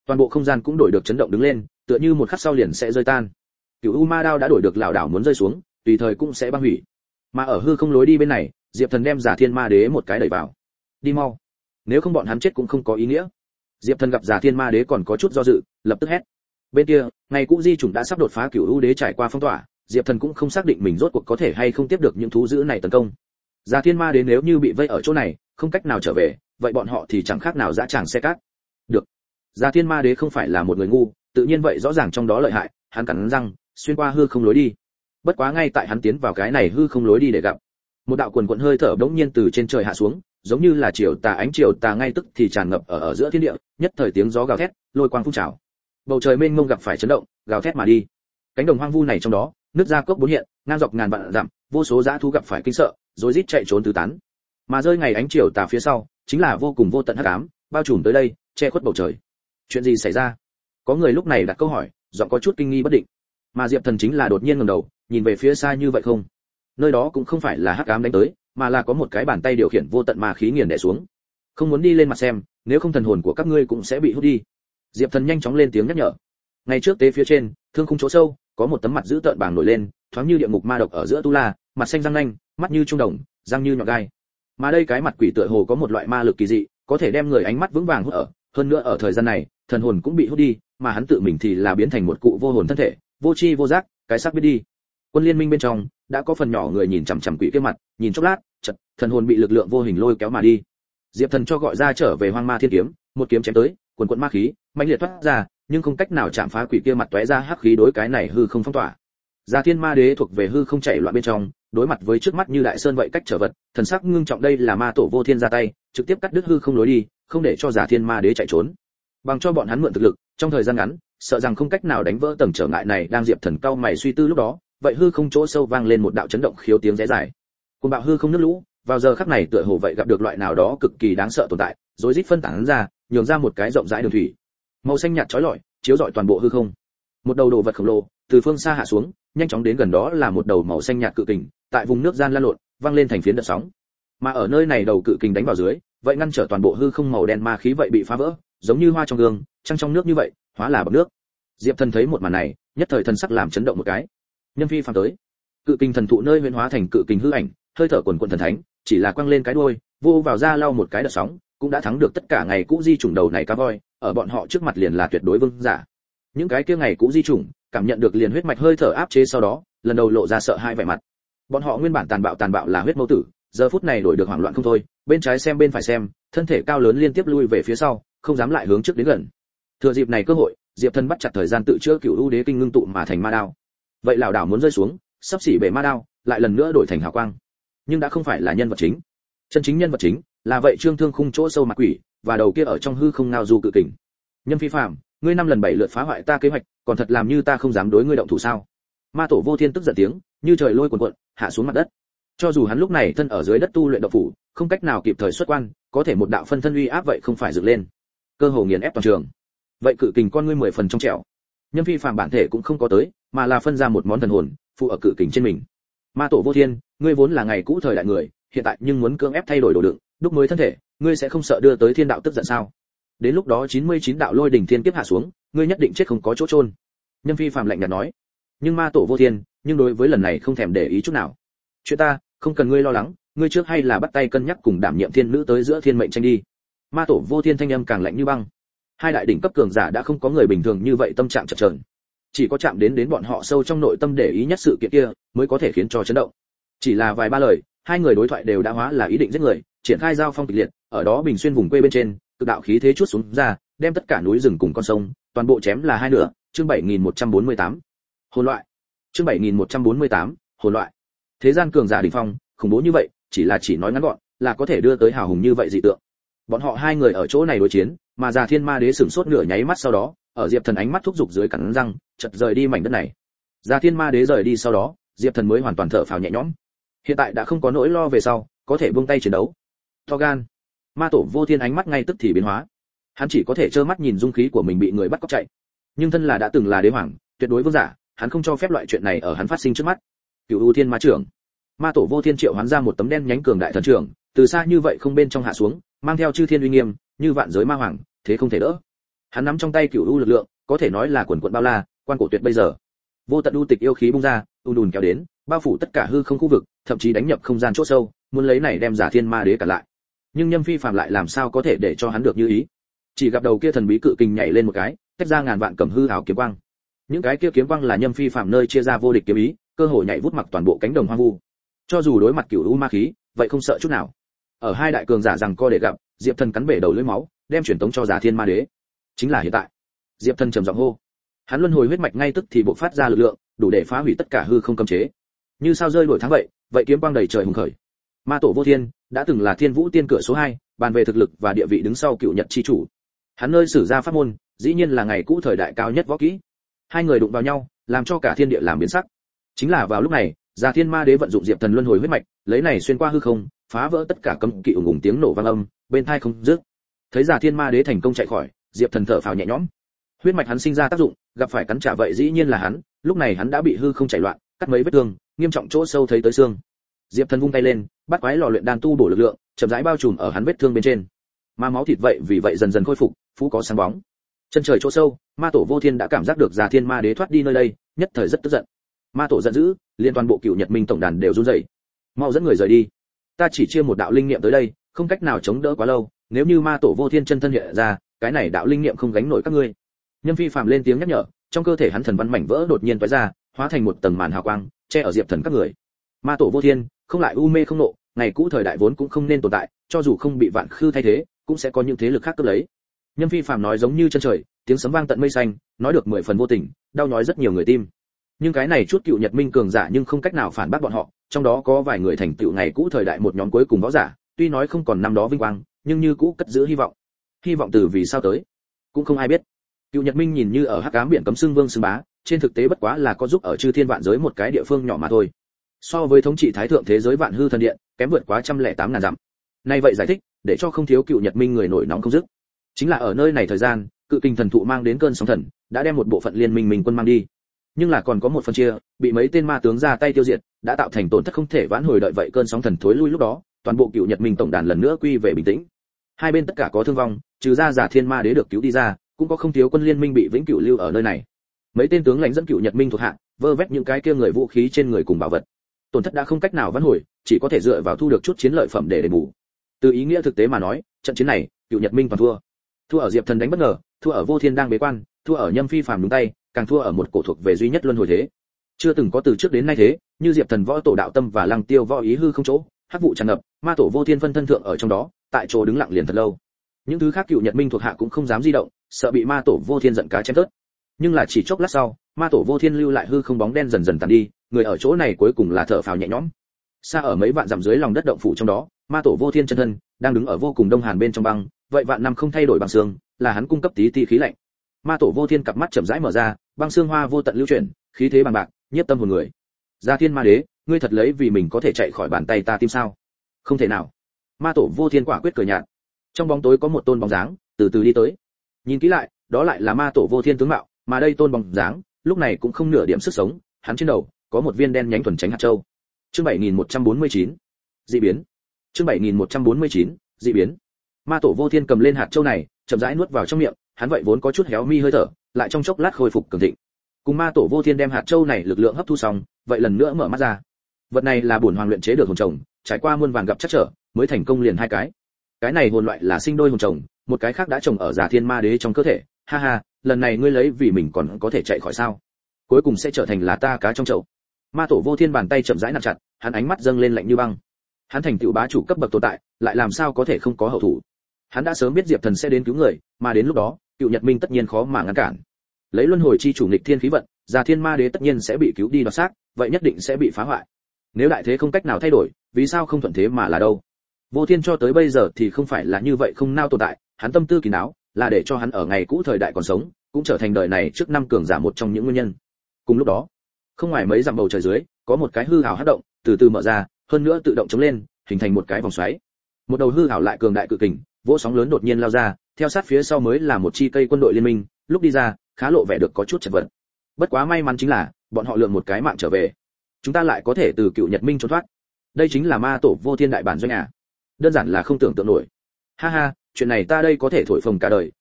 toàn bộ không gian cũng đổi được chấn động đứng lên, tựa như một khắc sau liền sẽ rơi tan. Cửu U Ma Đao đã đổi được lảo đảo muốn rơi xuống, tùy thời cũng sẽ băng hủy. Mà ở hư không lối đi bên này, Diệp Thần đem Giả Thiên Ma Đế một cái đẩy vào. Đi mau, nếu không bọn hắn chết cũng không có ý nghĩa. Diệp Thần gặp Giả Thiên Ma Đế còn có chút do dự, lập tức hét. Bên kia, ngày cũ di chủng đã sắp đột phá Cửu U Đế trải qua phong tỏa, Diệp Thần cũng không xác định mình rốt cuộc có thể hay không tiếp được những thú dữ này tấn công. Giả Thiên Ma Đế nếu như bị vây ở chỗ này, không cách nào trở về, vậy bọn họ thì chẳng khác nào dã tràng xe cát. Được. Giả Thiên Ma Đế không phải là một người ngu, tự nhiên vậy rõ ràng trong đó lợi hại, hắn cắn răng, xuyên qua hư không lối đi. Bất quá ngay tại hắn tiến vào cái này hư không lối đi để gặp, một đạo quần quần hơi thở bỗng nhiên từ trên trời hạ xuống, giống như là chiều tà ánh chiều tà ngay tức thì tràn ngập ở ở giữa thiên địa, nhất thời tiếng gió gào thét, lôi quang phun trào. Bầu trời mênh mông gặp phải chấn động, gào thét mà đi. Cánh đồng hoang vu này trong đó, nước ra cốc bốn hiện, ngang dọc ngàn vạn dặm, vô số dã thú gặp phải kinh sợ, rối rít chạy trốn tứ tán. Mà rơi ngày ánh chiều tà phía sau, chính là vô cùng vô tận hắc ám, bao trùm tới đây, che khuất bầu trời. Chuyện gì xảy ra? Có người lúc này đặt câu hỏi, giọng có chút kinh nghi bất định. Mà Diệp Thần chính là đột nhiên ngẩng đầu, nhìn về phía xa như vậy không. Nơi đó cũng không phải là hắc ám đánh tới, mà là có một cái bàn tay điều khiển vô tận ma khí nghiền đè xuống. Không muốn đi lên mặt xem, nếu không thần hồn của các ngươi cũng sẽ bị hút đi. Diệp Thần nhanh chóng lên tiếng nhắc nhở. Ngay trước tế phía trên, thương khung chỗ sâu, có một tấm mặt dữ tợn bảng nổi lên, thoáng như địa ngục ma độc ở giữa tu la, mặt xanh răng nanh, mắt như trung đồng, răng như nhọn gai. Mà đây cái mặt quỷ tựa hồ có một loại ma lực kỳ dị, có thể đem người ánh mắt vững vàng hút ở, hơn nữa ở thời gian này, thần hồn cũng bị hút đi, mà hắn tự mình thì là biến thành một cụ vô hồn thân thể, vô tri vô giác, cái xác biết đi. Quân liên minh bên trong đã có phần nhỏ người nhìn chằm chằm quỷ kia mặt, nhìn chốc lát, chợt thần hồn bị lực lượng vô hình lôi kéo mà đi. Diệp Thần cho gọi ra trở về Hoang Ma Thiên Kiếm, một kiếm chém tới, quần quần ma khí mãnh liệt thoát ra, nhưng không cách nào chạm phá quỷ kia mặt tóe ra hắc khí đối cái này hư không phong tỏa. Giả Thiên Ma Đế thuộc về hư không chạy loạn bên trong, đối mặt với trước mắt như đại sơn vậy cách trở vật, thần sắc ngưng trọng, đây là ma tổ vô thiên ra tay, trực tiếp cắt đứt hư không lối đi, không để cho Giả Thiên Ma Đế chạy trốn. Bằng cho bọn hắn mượn thực lực, trong thời gian ngắn, sợ rằng không cách nào đánh vỡ tầng trở ngại này. Đang Diệp Thần cao mày suy tư lúc đó, vậy hư không chỗ sâu vang lên một đạo chấn động khiếu tiếng rẽ dài. Cuồng bạo hư không nước lũ, vào giờ khắc này tựa hồ vậy gặp được loại nào đó cực kỳ đáng sợ tồn tại, rối rít phân tán ra, nhường ra một cái rộng rãi đường thủy. Màu xanh nhạt chói lọi, chiếu rọi toàn bộ hư không. Một đầu đồ vật khổng lồ từ phương xa hạ xuống, nhanh chóng đến gần, đó là một đầu màu xanh nhạt cự kình, tại vùng nước gian lan lộn, vang lên thành phiến đợt sóng. Mà ở nơi này đầu cự kình đánh vào dưới, vậy ngăn trở toàn bộ hư không màu đen ma khí vậy bị phá vỡ, giống như hoa trong gương, trăng trong nước như vậy, hóa là bọt nước. Diệp Thần thấy một màn này, nhất thời thần sắc làm chấn động một cái. Nhân phi phàm tới. Cự kình thần thụ nơi huyễn hóa thành cự kình hư ảnh, hơi thở quần quần thần thánh, chỉ là quăng lên cái đuôi, vô vào ra lau một cái đợt sóng, cũng đã thắng được tất cả ngày cũ di chủng đầu này cá voi, ở bọn họ trước mặt liền là tuyệt đối vương giả. Những cái kia ngày cũ di chủng, cảm nhận được liền huyết mạch hơi thở áp chế sau đó, lần đầu lộ ra sợ hãi vẻ mặt. Bọn họ nguyên bản tàn bạo tàn bạo là huyết mâu tử, giờ phút này đổi được hoảng loạn không thôi, bên trái xem bên phải xem, thân thể cao lớn liên tiếp lui về phía sau, không dám lại hướng trước đến gần. Thừa dịp này cơ hội, Diệp Thần bắt chặt thời gian tự chữa Cửu U Đế kinh ngưng tụ mà thành ma đao. Vậy lão đảo muốn rơi xuống, sắp xỉ bể ma đao, lại lần nữa đổi thành hào quang. Nhưng đã không phải là nhân vật chính. Chân chính nhân vật chính là vậy trương thương khung chỗ sâu mặt quỷ, và đầu kia ở trong hư không ngao du cự kình. Nhân phi phàm, ngươi năm lần bảy lượt phá hoại ta kế hoạch, còn thật làm như ta không dám đối ngươi động thủ sao? Ma tổ vô thiên tức giận tiếng, như trời lôi cuồn cuộn, hạ xuống mặt đất. Cho dù hắn lúc này thân ở dưới đất tu luyện độc phủ, không cách nào kịp thời xuất quan, có thể một đạo phân thân uy áp vậy không phải dựng lên, cơ hồ nghiền ép toàn trường. Vậy cự kình con ngươi mười phần trong trẻo. Nhân phi phàm bản thể cũng không có tới, mà là phân ra một món thần hồn, phụ ở cự kình trên mình. Ma tổ vô thiên, ngươi vốn là ngày cũ thời đại người, hiện tại nhưng muốn cưỡng ép thay đổi đồ đựng, đúc mới thân thể, ngươi sẽ không sợ đưa tới thiên đạo tức giận sao? Đến lúc đó chín mươi chín đạo lôi đỉnh thiên kiếp hạ xuống, ngươi nhất định chết không có chỗ chôn. Nhân phi phàm lạnh nhạt nói. Nhưng ma tổ vô thiên, nhưng đối với lần này không thèm để ý chút nào. Chuyện ta, không cần ngươi lo lắng, ngươi trước hay là bắt tay cân nhắc cùng đảm nhiệm thiên nữ tới giữa thiên mệnh tranh đi. Ma tổ vô thiên thanh âm càng lạnh như băng. Hai đại đỉnh cấp cường giả đã không có người bình thường như vậy tâm trạng chập chờn. Chỉ có chạm đến đến bọn họ sâu trong nội tâm để ý nhất sự kiện kia, mới có thể khiến cho chấn động. Chỉ là vài ba lời, hai người đối thoại đều đã hóa là ý định giết người, triển khai giao phong kịch liệt, ở đó bình xuyên vùng quê bên trên, cực đạo khí thế chuốt xuống ra, đem tất cả núi rừng cùng con sông, toàn bộ chém là hai nửa. Chương bảy nghìn một trăm bốn mươi tám, hồn loại. Chương bảy nghìn một trăm bốn mươi tám, hồn loại. Thế gian cường giả đỉnh phong, khủng bố như vậy, chỉ là chỉ nói ngắn gọn, là có thể đưa tới hào hùng như vậy dị tượng. Bọn họ hai người ở chỗ này đối chiến, mà Già Thiên Ma Đế sửng sốt nửa nháy mắt sau đó, ở Diệp Thần ánh mắt thúc giục dưới cắn răng, chợt rời đi mảnh đất này. Già Thiên Ma Đế rời đi sau đó, Diệp Thần mới hoàn toàn thở phào nhẹ nhõm. Hiện tại đã không có nỗi lo về sau, có thể buông tay chiến đấu. To gan. Ma tổ vô thiên ánh mắt ngay tức thì biến hóa. Hắn chỉ có thể trơ mắt nhìn dung khí của mình bị người bắt cóc chạy. Nhưng thân là đã từng là đế hoàng, tuyệt đối vương giả, hắn không cho phép loại chuyện này ở hắn phát sinh trước mắt. Cửu U Thiên Ma trưởng. Ma tổ vô thiên triệu hoán ra một tấm đen nhánh cường đại thần trưởng, từ xa như vậy không bên trong hạ xuống, mang theo chư thiên uy nghiêm, như vạn giới ma hoàng, thế không thể đỡ. Hắn nắm trong tay cửu u lực lượng, có thể nói là quần quần bao la, quan cổ tuyệt bây giờ. Vô tận u tịch yêu khí bung ra, u đùn kéo đến, bao phủ tất cả hư không khu vực, thậm chí đánh nhập không gian chỗ sâu, muốn lấy này đem Giả Thiên Ma Đế cả lại. Nhưng Nhâm Phi Phàm lại làm sao có thể để cho hắn được như ý? Chỉ gặp đầu kia thần bí cự kình nhảy lên một cái, tách ra ngàn vạn cầm hư ảo kiếm quang. Những cái kia kiếm quang là Nhâm Phi Phàm nơi chia ra vô địch kiếm ý, cơ hội nhảy vút mặc toàn bộ cánh đồng hoang vu. Cho dù đối mặt cửu u ma khí, vậy không sợ chút nào. Ở hai đại cường giả rằng co để gặp, Diệp Thần cắn bể đầu lưỡi máu, đem truyền tống cho Giả Thiên Ma Đế. Chính là hiện tại. Diệp Thần trầm giọng hô. Hắn luân hồi huyết mạch ngay tức thì bộc phát ra lực lượng, đủ để phá hủy tất cả hư không cấm chế. Như sao rơi đổi thắng vậy, vậy kiếm quang đầy trời hùng khởi. Ma tổ Vô Thiên đã từng là Thiên Vũ Tiên cửa số hai, bàn về thực lực và địa vị đứng sau Cựu Nhật chi chủ. Hắn nơi sử ra pháp môn, dĩ nhiên là ngày cũ thời đại cao nhất võ kỹ. Hai người đụng vào nhau, làm cho cả thiên địa làm biến sắc. Chính là vào lúc này, Giả Thiên Ma Đế vận dụng Diệp Thần luân hồi huyết mạch, lấy này xuyên qua hư không, phá vỡ tất cả cấm kỵ ùng ùng tiếng nổ vang âm, bên tai không dứt. Thấy Giả Thiên Ma Đế thành công chạy khỏi, Diệp Thần thở phào nhẹ nhõm. Huyết mạch hắn sinh ra tác dụng, gặp phải cắn trả vậy dĩ nhiên là hắn, lúc này hắn đã bị hư không chạy loạn, cắt mấy vết thương, nghiêm trọng chỗ sâu thấy tới xương. Diệp Thần vung tay lên, bắt quái lò luyện đan tu bổ lực lượng, chậm rãi bao trùm ở hắn vết thương bên trên. Ma máu thịt vậy vì vậy dần dần khôi phục, phú có sáng bóng. Chân trời chỗ sâu, Ma tổ Vô Thiên đã cảm giác được Giả Thiên Ma Đế thoát đi nơi đây, nhất thời rất tức giận. Ma tổ giận dữ, liên toàn bộ Cựu Nhật Minh tổng đàn đều run rẩy. Mau dẫn người rời đi. Ta chỉ chia một đạo linh niệm tới đây, không cách nào chống đỡ quá lâu, nếu như Ma tổ Vô Thiên chân thân hiện ra, cái này đạo linh niệm không gánh nổi các ngươi. Nhâm Phi Phàm lên tiếng nhắc nhở, trong cơ thể hắn thần văn mảnh vỡ đột nhiên tóe ra, hóa thành một tầng màn hào quang, che ở Diệp Thần các người. Ma tổ Vô Thiên, không lại u mê không nộ, ngày cũ thời đại vốn cũng không nên tồn tại, cho dù không bị vạn khư thay thế, cũng sẽ có những thế lực khác cướp lấy. Nhâm Phi Phàm nói giống như chân trời, tiếng sấm vang tận mây xanh, nói được mười phần vô tình, đau nhói rất nhiều người tim. Nhưng cái này chút Cựu Nhật Minh cường giả nhưng không cách nào phản bác bọn họ, trong đó có vài người thành tựu ngày cũ thời đại một nhóm cuối cùng võ giả, tuy nói không còn năm đó vinh quang, nhưng như cũ cất giữ hy vọng. Hy vọng từ vì sao tới, cũng không ai biết. Cựu Nhật Minh nhìn như ở hắc ám biển cấm xưng vương xưng bá, trên thực tế bất quá là có giúp ở chư thiên vạn giới một cái địa phương nhỏ mà thôi. So với thống trị thái thượng thế giới vạn hư thần điện, kém vượt quá trăm lẻ tám ngàn dặm. Nay vậy giải thích, để cho không thiếu Cựu Nhật Minh người nổi nóng không dứt. Chính là ở nơi này thời gian, cự kinh thần thụ mang đến cơn sóng thần, đã đem một bộ phận liên minh mình quân mang đi. Nhưng là còn có một phần chia, bị mấy tên ma tướng ra tay tiêu diệt, đã tạo thành tổn thất không thể vãn hồi, đợi vậy cơn sóng thần thối lui lúc đó, toàn bộ Cựu Nhật Minh tổng đàn lần nữa quy về bình tĩnh. Hai bên tất cả có thương vong, trừ ra Giả Thiên Ma Đế được cứu đi ra, cũng có không thiếu quân liên minh bị vĩnh cửu lưu ở nơi này. Mấy tên tướng lãnh dẫn Cựu Nhật Minh thuộc hạ, vơ vét những cái kia người vũ khí trên người cùng bảo vật. Tổn thất đã không cách nào vãn hồi, chỉ có thể dựa vào thu được chút chiến lợi phẩm để đền bù. Từ ý nghĩa thực tế mà nói, trận chiến này, Cựu Nhật Minh toàn thua. Thua ở Diệp Thần đánh bất ngờ, thua ở Vô Thiên đang bế quan, thua ở Nhâm Phi Phàm đúng tay, càng thua ở một cổ thuộc về duy nhất luân hồi thế. Chưa từng có từ trước đến nay thế, như Diệp Thần võ tổ đạo tâm và Lăng Tiêu võ ý hư không chỗ, hắc vụ tràn ngập, Ma tổ Vô Thiên phân thân thượng ở trong đó, tại chỗ đứng lặng liền thật lâu. Những thứ khác Cựu Nhật Minh thuộc hạ cũng không dám di động, sợ bị Ma tổ Vô Thiên giận cá chém tớt. Nhưng là chỉ chốc lát sau, Ma tổ Vô Thiên lưu lại hư không bóng đen dần dần tàn đi, người ở chỗ này cuối cùng là thở phào nhẹ nhõm. Xa ở mấy vạn dặm dưới lòng đất động phủ trong đó, Ma tổ Vô Thiên chân thân đang đứng ở vô cùng đông hàn bên trong băng, vậy vạn năm không thay đổi băng xương, là hắn cung cấp tí tí khí lạnh. Ma tổ Vô Thiên cặp mắt chậm rãi mở ra, băng xương hoa vô tận lưu chuyển, khí thế bằng bạc, nhiếp tâm hồn người. Giả Thiên Ma Đế, ngươi thật lấy vì mình có thể chạy khỏi bàn tay ta tim sao? Không thể nào. Ma tổ Vô Thiên quả quyết cười nhạt. Trong bóng tối có một tôn bóng dáng từ từ đi tới. Nhìn kỹ lại, đó lại là Ma tổ Vô Thiên tướng mạo, mà đây tôn bóng dáng lúc này cũng không nửa điểm sức sống, hắn trên đầu có một viên đen nhánh thuần tránh hạt châu. Chương bảy nghìn một trăm bốn mươi chín, dị biến. Chương bảy nghìn một trăm bốn mươi chín, dị biến. Ma tổ Vô Thiên cầm lên hạt châu này, chậm rãi nuốt vào trong miệng, hắn vậy vốn có chút héo mi hơi thở, lại trong chốc lát khôi phục cường thịnh. Cùng Ma tổ Vô Thiên đem hạt châu này lực lượng hấp thu xong, vậy lần nữa mở mắt ra. Vật này là bổn hoàng luyện chế được hồn trồng, trải qua muôn vàn gặp chắc trở, mới thành công liền hai cái. Cái này hồn loại là sinh đôi hồn trồng, một cái khác đã trồng ở Giả Thiên Ma Đế trong cơ thể. Ha ha, lần này ngươi lấy vì mình còn có thể chạy khỏi sao? Cuối cùng sẽ trở thành là ta cá trong chậu. Ma tổ Vô Thiên bàn tay chậm rãi nắm chặt, hắn ánh mắt dâng lên lạnh như băng. Hắn thành tựu bá chủ cấp bậc tồn tại, lại làm sao có thể không có hậu thủ? Hắn đã sớm biết Diệp Thần sẽ đến cứu người, mà đến lúc đó, Cựu Nhật Minh tất nhiên khó mà ngăn cản. Lấy luân hồi chi chủ nghịch thiên khí vận, Giả Thiên Ma Đế tất nhiên sẽ bị cứu đi đoạt xác, vậy nhất định sẽ bị phá hoại. Nếu đại thế không cách nào thay đổi, vì sao không thuận thế mà là đâu? Vô Thiên cho tới bây giờ thì không phải là như vậy không nao tồn tại, hắn tâm tư kín đáo, là để cho hắn ở ngày cũ thời đại còn sống, cũng trở thành đời này trước năm cường giả một trong những nguyên nhân. Cùng lúc đó, không ngoài mấy dặm bầu trời dưới, có một cái hư ảo hắc động, từ từ mở ra, hơn nữa tự động chống lên, hình thành một cái vòng xoáy. Một đầu hư ảo lại cường đại cự kình, vỗ sóng lớn đột nhiên lao ra, theo sát phía sau mới là một chi cây quân đội liên minh, lúc đi ra, khá lộ vẻ được có chút chật vật. Bất quá may mắn chính là, bọn họ lượm một cái mạng trở về. Chúng ta lại có thể từ Cựu Nhật Minh trốn thoát. Đây chính là Ma tổ Vô Thiên đại bản doanh à? Đơn giản là không tưởng tượng nổi. Ha ha, chuyện này ta đây có thể thổi phồng cả đời,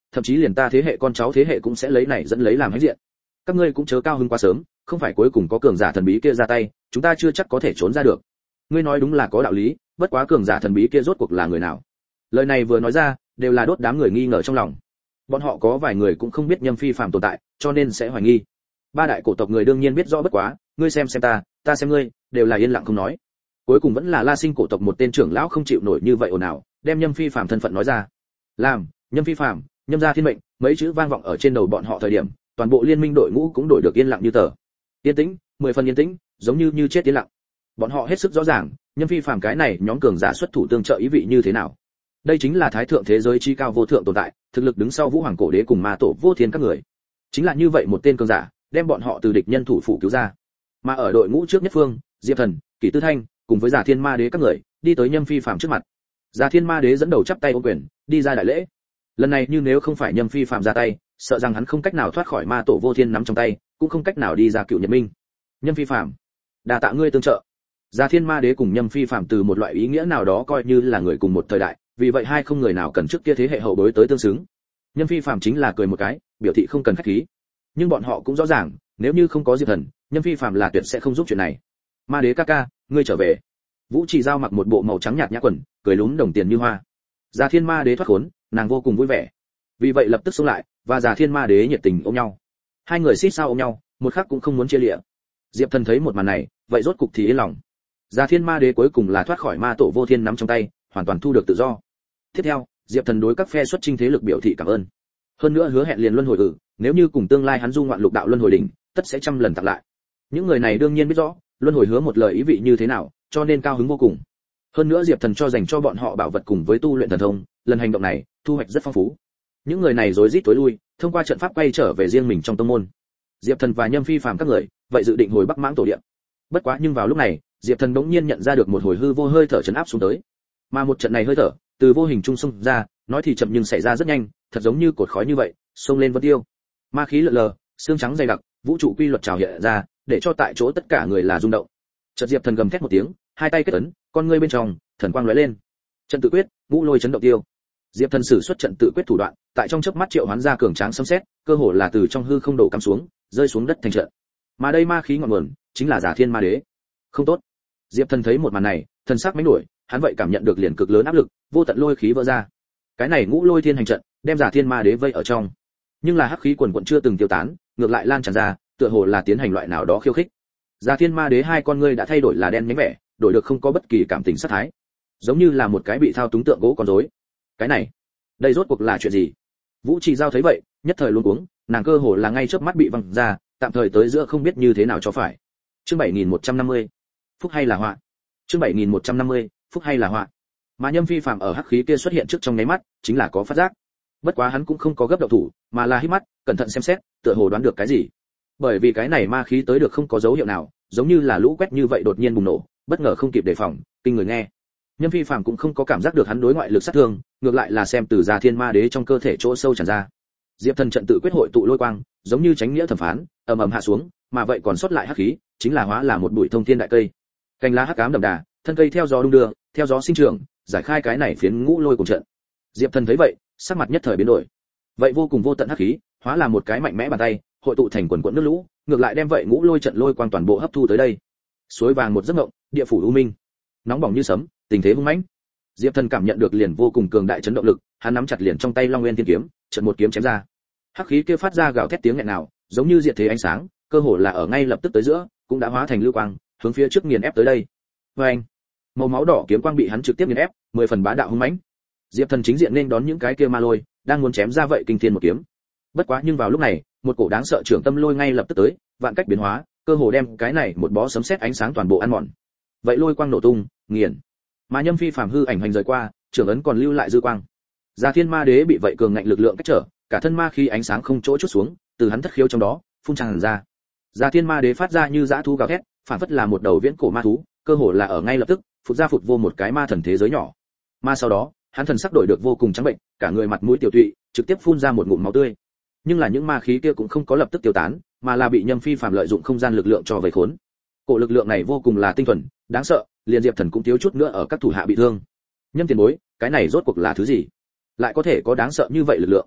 thậm chí liền ta thế hệ con cháu thế hệ cũng sẽ lấy này dẫn lấy làm hãnh diện. Các ngươi cũng chớ cao hứng quá sớm, không phải cuối cùng có cường giả thần bí kia ra tay, chúng ta chưa chắc có thể trốn ra được. Ngươi nói đúng là có đạo lý, bất quá cường giả thần bí kia rốt cuộc là người nào? Lời này vừa nói ra, đều là đốt đám người nghi ngờ trong lòng. Bọn họ có vài người cũng không biết Nhâm Phi Phàm tồn tại, cho nên sẽ hoài nghi. Ba đại cổ tộc người đương nhiên biết rõ bất quá, ngươi xem xem ta, ta xem ngươi, đều là yên lặng không nói. Cuối cùng vẫn là La Sinh cổ tộc một tên trưởng lão không chịu nổi như vậy ồn ào, đem Nhâm Phi Phàm thân phận nói ra. Làm, Nhâm Phi Phàm, Nhâm gia thiên mệnh, mấy chữ vang vọng ở trên đầu bọn họ thời điểm, toàn bộ liên minh đội ngũ cũng đổi được yên lặng như tờ. Yên tĩnh, mười phần yên tĩnh, giống như như chết yên lặng. Bọn họ hết sức rõ ràng, Nhâm Phi Phàm cái này nhóm cường giả xuất thủ tương trợ ý vị như thế nào. Đây chính là thái thượng thế giới chi cao vô thượng tồn tại, thực lực đứng sau Vũ Hoàng cổ đế cùng Ma tổ vô thiên các người. Chính là như vậy một tên cường giả, đem bọn họ từ địch nhân thủ phủ cứu ra. Mà ở đội ngũ trước nhất phương, Diệp Thần, Kỷ Tư Thanh, cùng với Giả Thiên Ma Đế các người, đi tới Nhâm Phi Phàm trước mặt. Giả Thiên Ma Đế dẫn đầu chắp tay ôm quyền, đi ra đại lễ. Lần này như nếu không phải Nhâm Phi Phàm ra tay, sợ rằng hắn không cách nào thoát khỏi Ma tổ vô thiên nắm trong tay, cũng không cách nào đi ra Cựu Nhật Minh. Nhâm Phi Phàm, đa tạ ngươi tương trợ. Giả Thiên Ma Đế cùng Nhâm Phi Phàm từ một loại ý nghĩa nào đó coi như là người cùng một thời đại, vì vậy hai không người nào cần trước kia thế hệ hậu bối tới tương xứng. Nhâm Phi Phàm chính là cười một cái, biểu thị không cần khách khí. Nhưng bọn họ cũng rõ ràng, nếu như không có Diệp Thần, Nhâm Phi Phàm là tuyệt sẽ không giúp chuyện này. Ma Đế ca ca, ngươi trở về. Vũ Trì Giao mặc một bộ màu trắng nhạt nhã quần, cười lúm đồng tiền như hoa. Giả Thiên Ma Đế thoát khốn, nàng vô cùng vui vẻ. Vì vậy lập tức xông lại, và Giả Thiên Ma Đế nhiệt tình ôm nhau. Hai người xít sao ôm nhau, một khắc cũng không muốn chia lìa. Diệp Thần thấy một màn này, vậy rốt cục thì yên lòng. Giả Thiên Ma Đế cuối cùng là thoát khỏi Ma tổ vô thiên nắm trong tay, hoàn toàn thu được tự do. Tiếp theo, Diệp Thần đối các phe xuất chinh thế lực biểu thị cảm ơn. Hơn nữa hứa hẹn liền luân hồi ử, nếu như cùng tương lai hắn du ngoạn lục đạo luân hồi đỉnh, tất sẽ trăm lần tặng lại. Những người này đương nhiên biết rõ, luân hồi hứa một lời ý vị như thế nào, cho nên cao hứng vô cùng. Hơn nữa Diệp Thần cho dành cho bọn họ bảo vật cùng với tu luyện thần thông, lần hành động này, thu hoạch rất phong phú. Những người này rối rít tối lui, thông qua trận pháp quay trở về riêng mình trong tông môn. Diệp Thần và Nhâm Phi Phàm các người, vậy dự định hồi Bắc Mãng tổ địa. Bất quá nhưng vào lúc này, Diệp Thần đống nhiên nhận ra được một hồi hư vô hơi thở trấn áp xuống tới. Mà một trận này hơi thở, từ vô hình trung xông ra, nói thì chậm nhưng xảy ra rất nhanh, thật giống như cột khói như vậy, xông lên vân tiêu. Ma khí lượn lờ, xương trắng dày đặc, vũ trụ quy luật trào hiện ra, để cho tại chỗ tất cả người là rung động. Chợt Diệp Thần gầm thét một tiếng, hai tay kết ấn, con ngươi bên trong, thần quang lóe lên. Trận tự quyết, ngũ lôi chấn động tiêu. Diệp Thần sử xuất trận tự quyết thủ đoạn, tại trong chớp mắt triệu hoán ra cường tráng sấm sét, cơ hồ là từ trong hư không đổ cắm xuống, rơi xuống đất thành trận. Mà đây ma khí ngọn nguồn, chính là Giả Thiên Ma Đế. Không tốt. Diệp Thần thấy một màn này, thần sắc mãnh nổi, hắn vậy cảm nhận được liền cực lớn áp lực, vô tận lôi khí vỡ ra. Cái này ngũ lôi thiên hành trận, đem Giả Thiên Ma Đế vây ở trong. Nhưng là hắc khí quần quần chưa từng tiêu tán, ngược lại lan tràn ra, tựa hồ là tiến hành loại nào đó khiêu khích. Giả Thiên Ma Đế hai con ngươi đã thay đổi là đen nhánh vẻ, đổi được không có bất kỳ cảm tình sát thái, giống như là một cái bị thao túng tượng gỗ con rối. Cái này, đây rốt cuộc là chuyện gì? Vũ Trì Giao thấy vậy, nhất thời luống cuống, nàng cơ hồ là ngay chớp mắt bị văng ra, tạm thời tới giữa không biết như thế nào cho phải. Chương bảy nghìn một trăm năm mươi, phúc hay là họa? Chương bảy nghìn một trăm năm mươi, phúc hay là họa? Mà Nhâm Phi Phàm ở hắc khí kia xuất hiện trước trong nháy mắt, chính là có phát giác. Bất quá hắn cũng không có gấp động thủ, mà là hít mắt, cẩn thận xem xét, tựa hồ đoán được cái gì. Bởi vì cái này ma khí tới được không có dấu hiệu nào, giống như là lũ quét như vậy đột nhiên bùng nổ, bất ngờ không kịp đề phòng, kinh người nghe. Nhâm Phi Phàm cũng không có cảm giác được hắn đối ngoại lực sát thương, ngược lại là xem từ Giả Thiên Ma Đế trong cơ thể chỗ sâu tràn ra. Diệp Thần trận tự quyết hội tụ lôi quang, giống như chánh nghĩa thẩm phán, ầm ầm hạ xuống, mà vậy còn sót lại hắc khí, chính là hóa là một bụi thông thiên đại cây. Cành lá hắc ám đậm đà, thân cây theo gió đung đưa, theo gió sinh trưởng, giải khai cái này phiến ngũ lôi cùng trận. Diệp Thần thấy vậy, sắc mặt nhất thời biến đổi. Vậy vô cùng vô tận hắc khí, hóa là một cái mạnh mẽ bàn tay, hội tụ thành quần quần nước lũ, ngược lại đem vậy ngũ lôi trận lôi quang toàn bộ hấp thu tới đây. Suối vàng một giấc ngộng, địa phủ u minh, nóng bỏng như sấm, tình thế hung mãnh. Diệp Thần cảm nhận được liền vô cùng cường đại chấn động lực, hắn nắm chặt liền trong tay Long Nguyên Thiên kiếm, chợt một kiếm chém ra. Hắc khí kia phát ra gào thét tiếng nghẹn nào, giống như diệt thế ánh sáng, cơ hồ là ở ngay lập tức tới giữa, cũng đã hóa thành lưu quang, hướng phía trước nghiền ép tới đây. Oeng! Màu máu đỏ kiếm quang bị hắn trực tiếp nghiền ép, mười phần bá đạo hung mãnh. Diệp Thần chính diện nên đón những cái kia ma lôi, đang muốn chém ra vậy kinh thiên một kiếm. Bất quá nhưng vào lúc này, một cổ đáng sợ trưởng tâm lôi ngay lập tức tới, vạn cách biến hóa, cơ hồ đem cái này một bó sấm sét ánh sáng toàn bộ ăn mòn. Vậy lôi quang nổ tung, nghiền. Mà Nhâm Phi Phàm hư ảnh hành rời qua, trưởng ấn còn lưu lại dư quang. Giả Thiên Ma Đế bị vậy cường ngạnh lực lượng cách trở, cả thân ma khí ánh sáng không chỗ chút xuống, từ hắn thất khiếu trong đó phun tràn ra. Giả Thiên Ma Đế phát ra như dã thú gào thét, phản phất là một đầu viễn cổ ma thú, cơ hồ là ở ngay lập tức, phụt ra phụt vô một cái ma thần thế giới nhỏ. Mà sau đó, hắn thần sắc đổi được vô cùng trắng bệnh, cả người mặt mũi tiểu tụy, trực tiếp phun ra một ngụm máu tươi. Nhưng là những ma khí kia cũng không có lập tức tiêu tán, mà là bị Nhâm Phi Phàm lợi dụng không gian lực lượng cho vây khốn. Cổ lực lượng này vô cùng là tinh thuần, đáng sợ, liền Diệp Thần cũng thiếu chút nữa ở các thủ hạ bị thương. Nhâm tiền bối, cái này rốt cuộc là thứ gì? Lại có thể có đáng sợ như vậy lực lượng?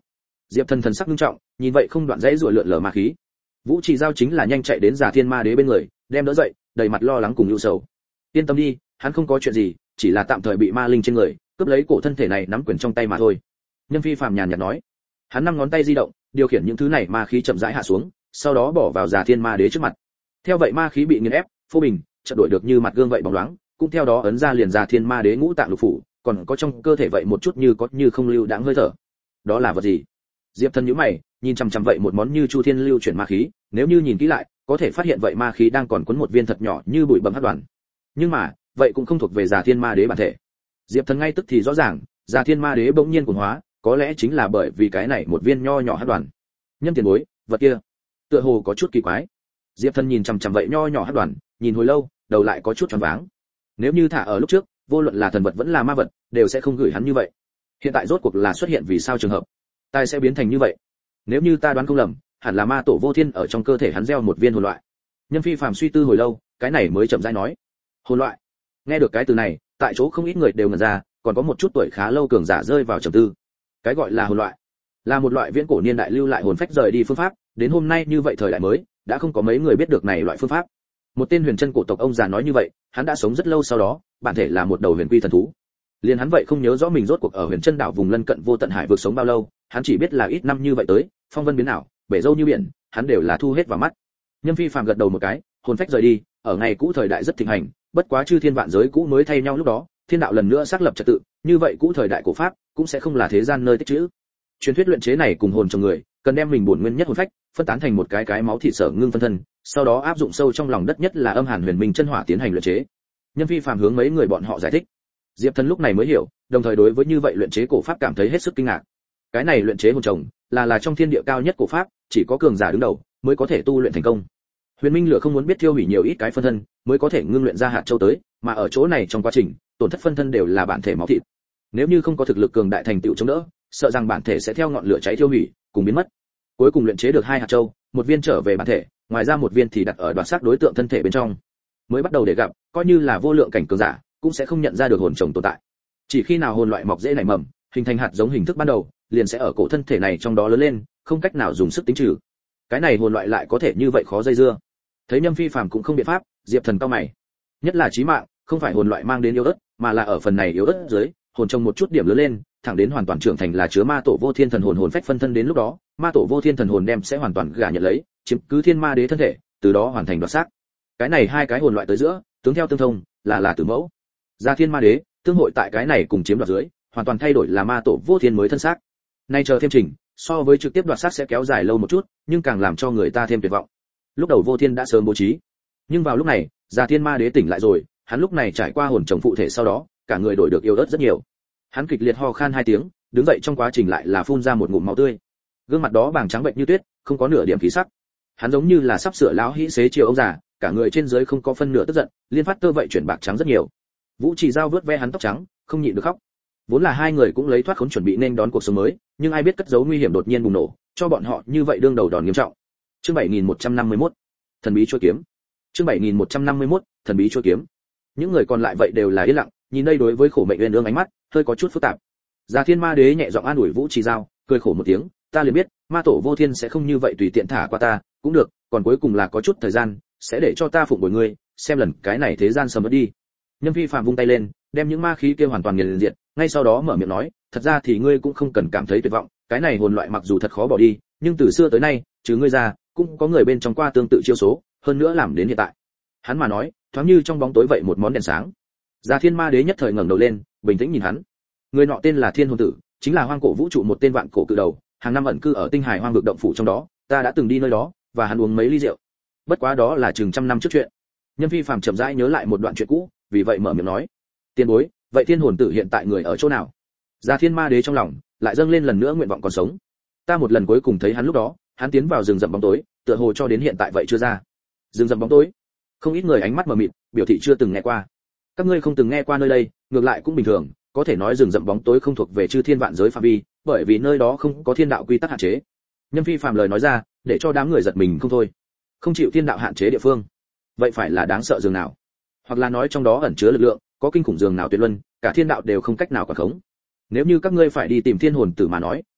Diệp Thần thần sắc nghiêm trọng, nhìn vậy không đoạn dãy rủa lượn lờ ma khí. Vũ Trì Giao chính là nhanh chạy đến Già Thiên Ma Đế bên người, đem đỡ dậy, đầy mặt lo lắng cùng ưu sầu. Yên tâm đi, hắn không có chuyện gì, chỉ là tạm thời bị ma linh trên người cướp lấy cổ thân thể này nắm quyền trong tay mà thôi. Nhâm Phi Phàm nhàn nhạt nói. Hắn năm ngón tay di động, điều khiển những thứ này ma khí chậm rãi hạ xuống, sau đó bỏ vào Già Thiên Ma Đế trước mặt. Theo vậy ma khí bị nghiền ép, phô bình, chợt đổi được như mặt gương vậy bóng loáng, cũng theo đó ấn ra liền Già Thiên Ma Đế ngũ tạng lục phủ, còn có trong cơ thể vậy một chút như có như không lưu đãng hơi thở. Đó là vật gì? Diệp Thần nhíu mày, nhìn chằm chằm vậy một món như chu thiên lưu chuyển ma khí, nếu như nhìn kỹ lại, có thể phát hiện vậy ma khí đang còn cuốn một viên thật nhỏ như bụi bặm hắc đoàn. Nhưng mà, vậy cũng không thuộc về Già Thiên Ma Đế bản thể. Diệp Thần ngay tức thì rõ ràng, Già Thiên Ma Đế bỗng nhiên cuồng hóa, có lẽ chính là bởi vì cái này một viên nho nhỏ hắc đoàn. Nhâm tiền bối, vật kia, tựa hồ có chút kỳ quái. Diệp Thần nhìn chằm chằm vậy nho nhỏ hắc đoàn, nhìn hồi lâu, đầu lại có chút choáng váng. Nếu như thả ở lúc trước, vô luận là thần vật vẫn là ma vật, đều sẽ không gửi hắn như vậy. Hiện tại rốt cuộc là xuất hiện vì sao trường hợp, tai sẽ biến thành như vậy? Nếu như ta đoán không lầm, hẳn là ma tổ vô thiên ở trong cơ thể hắn gieo một viên hồn loại. Nhâm Phi Phàm suy tư hồi lâu, cái này mới chậm rãi nói. Hồn loại. Nghe được cái từ này, tại chỗ không ít người đều ngẩn ra, còn có một chút tuổi khá lâu cường giả rơi vào trầm tư. Cái gọi là hồn loại, là một loại viễn cổ niên đại lưu lại hồn phách rời đi phương pháp, đến hôm nay như vậy thời đại mới, đã không có mấy người biết được này loại phương pháp. Một tên huyền chân cổ tộc ông già nói như vậy, hắn đã sống rất lâu sau đó, bản thể là một đầu huyền quy thần thú. Liền hắn vậy không nhớ rõ mình rốt cuộc ở huyền chân đảo vùng lân cận vô tận hải vực sống bao lâu, hắn chỉ biết là ít năm như vậy tới, phong vân biến ảo, bể dâu như biển, hắn đều là thu hết vào mắt. Nhâm Phi Phàm gật đầu một cái, hồn phách rời đi, ở ngày cũ thời đại rất thịnh hành, bất quá chư thiên vạn giới cũ mới thay nhau lúc đó, thiên đạo lần nữa xác lập trật tự, như vậy cũ thời đại cổ pháp cũng sẽ không là thế gian nơi tích trữ. Truyền thuyết luyện chế này cùng hồn trong người, cần đem mình bổn nguyên nhất hồn phách phân tán thành một cái cái máu thịt sở ngưng phân thân, sau đó áp dụng sâu trong lòng đất nhất là âm hàn huyền minh chân hỏa tiến hành luyện chế. Nhâm Phi Phàm hướng mấy người bọn họ giải thích. Diệp Thần lúc này mới hiểu, đồng thời đối với như vậy luyện chế cổ pháp cảm thấy hết sức kinh ngạc. Cái này luyện chế hồn trồng là là trong thiên địa cao nhất cổ pháp, chỉ có cường giả đứng đầu mới có thể tu luyện thành công. Huyền Minh Lửa không muốn biết thiêu hủy nhiều ít cái phân thân, mới có thể ngưng luyện ra hạt châu tới, mà ở chỗ này trong quá trình, tổn thất phân thân đều là bản thể máu thịt. Nếu như không có thực lực cường đại thành tựu chống đỡ, sợ rằng bản thể sẽ theo ngọn lửa cháy thiêu hủy, cùng biến mất. Cuối cùng luyện chế được hai hạt châu, một viên trở về bản thể, ngoài ra một viên thì đặt ở đoạt xác đối tượng thân thể bên trong. Mới bắt đầu để gặp, coi như là vô lượng cảnh cường giả, cũng sẽ không nhận ra được hồn trồng tồn tại. Chỉ khi nào hồn loại mọc rễ nảy mầm, hình thành hạt giống hình thức ban đầu, liền sẽ ở cổ thân thể này trong đó lớn lên, không cách nào dùng sức tính trừ. Cái này hồn loại lại có thể như vậy khó dây dưa. Thấy Nhâm Phi Phàm cũng không biện pháp, Diệp Thần cau mày. Nhất là chí mạng, không phải hồn loại mang đến yếu ớt, mà là ở phần này yếu ớt dưới, hồn trồng một chút điểm lớn lên, thẳng đến hoàn toàn trưởng thành là chứa ma tổ vô thiên thần hồn hồn phách phân thân, đến lúc đó, ma tổ vô thiên thần hồn đem sẽ hoàn toàn gả nhận lấy, chiếm cứ thiên ma đế thân thể, từ đó hoàn thành đoạt xác. Cái này hai cái hồn loại tới giữa, tướng theo tương thông, là là tử mẫu. Gia thiên ma đế, tương hội tại cái này cùng chiếm đoạt dưới, hoàn toàn thay đổi là ma tổ vô thiên mới thân xác. Nay chờ thêm trình, so với trực tiếp đoạt xác sẽ kéo dài lâu một chút, nhưng càng làm cho người ta thêm tuyệt vọng. Lúc đầu vô thiên đã sớm bố trí, nhưng vào lúc này, Gia thiên ma đế tỉnh lại rồi, hắn lúc này trải qua hồn trồng phụ thể sau đó, cả người đổi được yếu ớt rất nhiều. Hắn kịch liệt ho khan hai tiếng, đứng dậy trong quá trình lại là phun ra một ngụm máu tươi. Gương mặt đó bàng trắng bệnh như tuyết, không có nửa điểm khí sắc. Hắn giống như là sắp sửa lão hĩ xế chiều ông già, cả người trên dưới không có phân nửa tức giận, liên phát tơ vậy chuyển bạc trắng rất nhiều. Vũ Trì Giao vớt ve hắn tóc trắng, không nhịn được khóc. Vốn là hai người cũng lấy thoát khốn chuẩn bị nên đón cuộc sống mới, nhưng ai biết cất giấu nguy hiểm đột nhiên bùng nổ, cho bọn họ như vậy đương đầu đòn nghiêm trọng. Chương bảy nghìn một trăm năm mươi mốt, thần bí chuôi kiếm. Chương bảy nghìn một trăm năm mươi mốt, thần bí chuôi kiếm. Những người còn lại vậy đều là yên lặng, nhìn đây đối với khổ mệnh uyên ương ánh mắt hơi có chút phức tạp. Già Thiên Ma Đế nhẹ giọng an ủi Vũ Trì Giao, cười khổ một tiếng, ta liền biết, ma tổ vô thiên sẽ không như vậy tùy tiện thả qua ta, cũng được, còn cuối cùng là có chút thời gian, sẽ để cho ta phụng bồi ngươi, xem lần cái này thế gian sầm mất đi. Nhâm Phi Phàm vung tay lên, đem những ma khí kia hoàn toàn nghiền diệt, ngay sau đó mở miệng nói, thật ra thì ngươi cũng không cần cảm thấy tuyệt vọng, cái này hồn loại mặc dù thật khó bỏ đi, nhưng từ xưa tới nay, trừ ngươi ra, cũng có người bên trong qua tương tự chiêu số, hơn nữa làm đến hiện tại. Hắn mà nói, thoáng như trong bóng tối vậy một món đèn sáng. Già Thiên Ma Đế nhất thời ngẩng đầu lên, bình tĩnh nhìn hắn. Người nọ tên là Thiên Hồn Tử, chính là hoang cổ vũ trụ một tên vạn cổ cự đầu, hàng năm ẩn cư ở tinh hải hoang vực động phủ trong đó, ta đã từng đi nơi đó, và hắn uống mấy ly rượu. Bất quá đó là chừng trăm năm trước chuyện. Nhâm Phi Phàm chậm rãi nhớ lại một đoạn chuyện cũ, vì vậy mở miệng nói, tiền bối, vậy Thiên Hồn Tử hiện tại người ở chỗ nào? Già Thiên Ma Đế trong lòng lại dâng lên lần nữa nguyện vọng còn sống. Ta một lần cuối cùng thấy hắn lúc đó, hắn tiến vào rừng rậm bóng tối, tựa hồ cho đến hiện tại vậy chưa ra. Rừng rậm bóng tối? Không ít người ánh mắt mờ mịt, biểu thị chưa từng nghe qua. Các ngươi không từng nghe qua nơi đây, ngược lại cũng bình thường, có thể nói rừng rậm bóng tối không thuộc về chư thiên vạn giới phạm vi, bởi vì nơi đó không có thiên đạo quy tắc hạn chế. Nhâm Phi Phàm lời nói ra, để cho đám người giật mình không thôi. Không chịu thiên đạo hạn chế địa phương, vậy phải là đáng sợ dường nào? Hoặc là nói trong đó ẩn chứa lực lượng, có kinh khủng dường nào tuyệt luân, cả thiên đạo đều không cách nào quản khống. Nếu như các ngươi phải đi tìm Thiên Hồn Tử mà nói,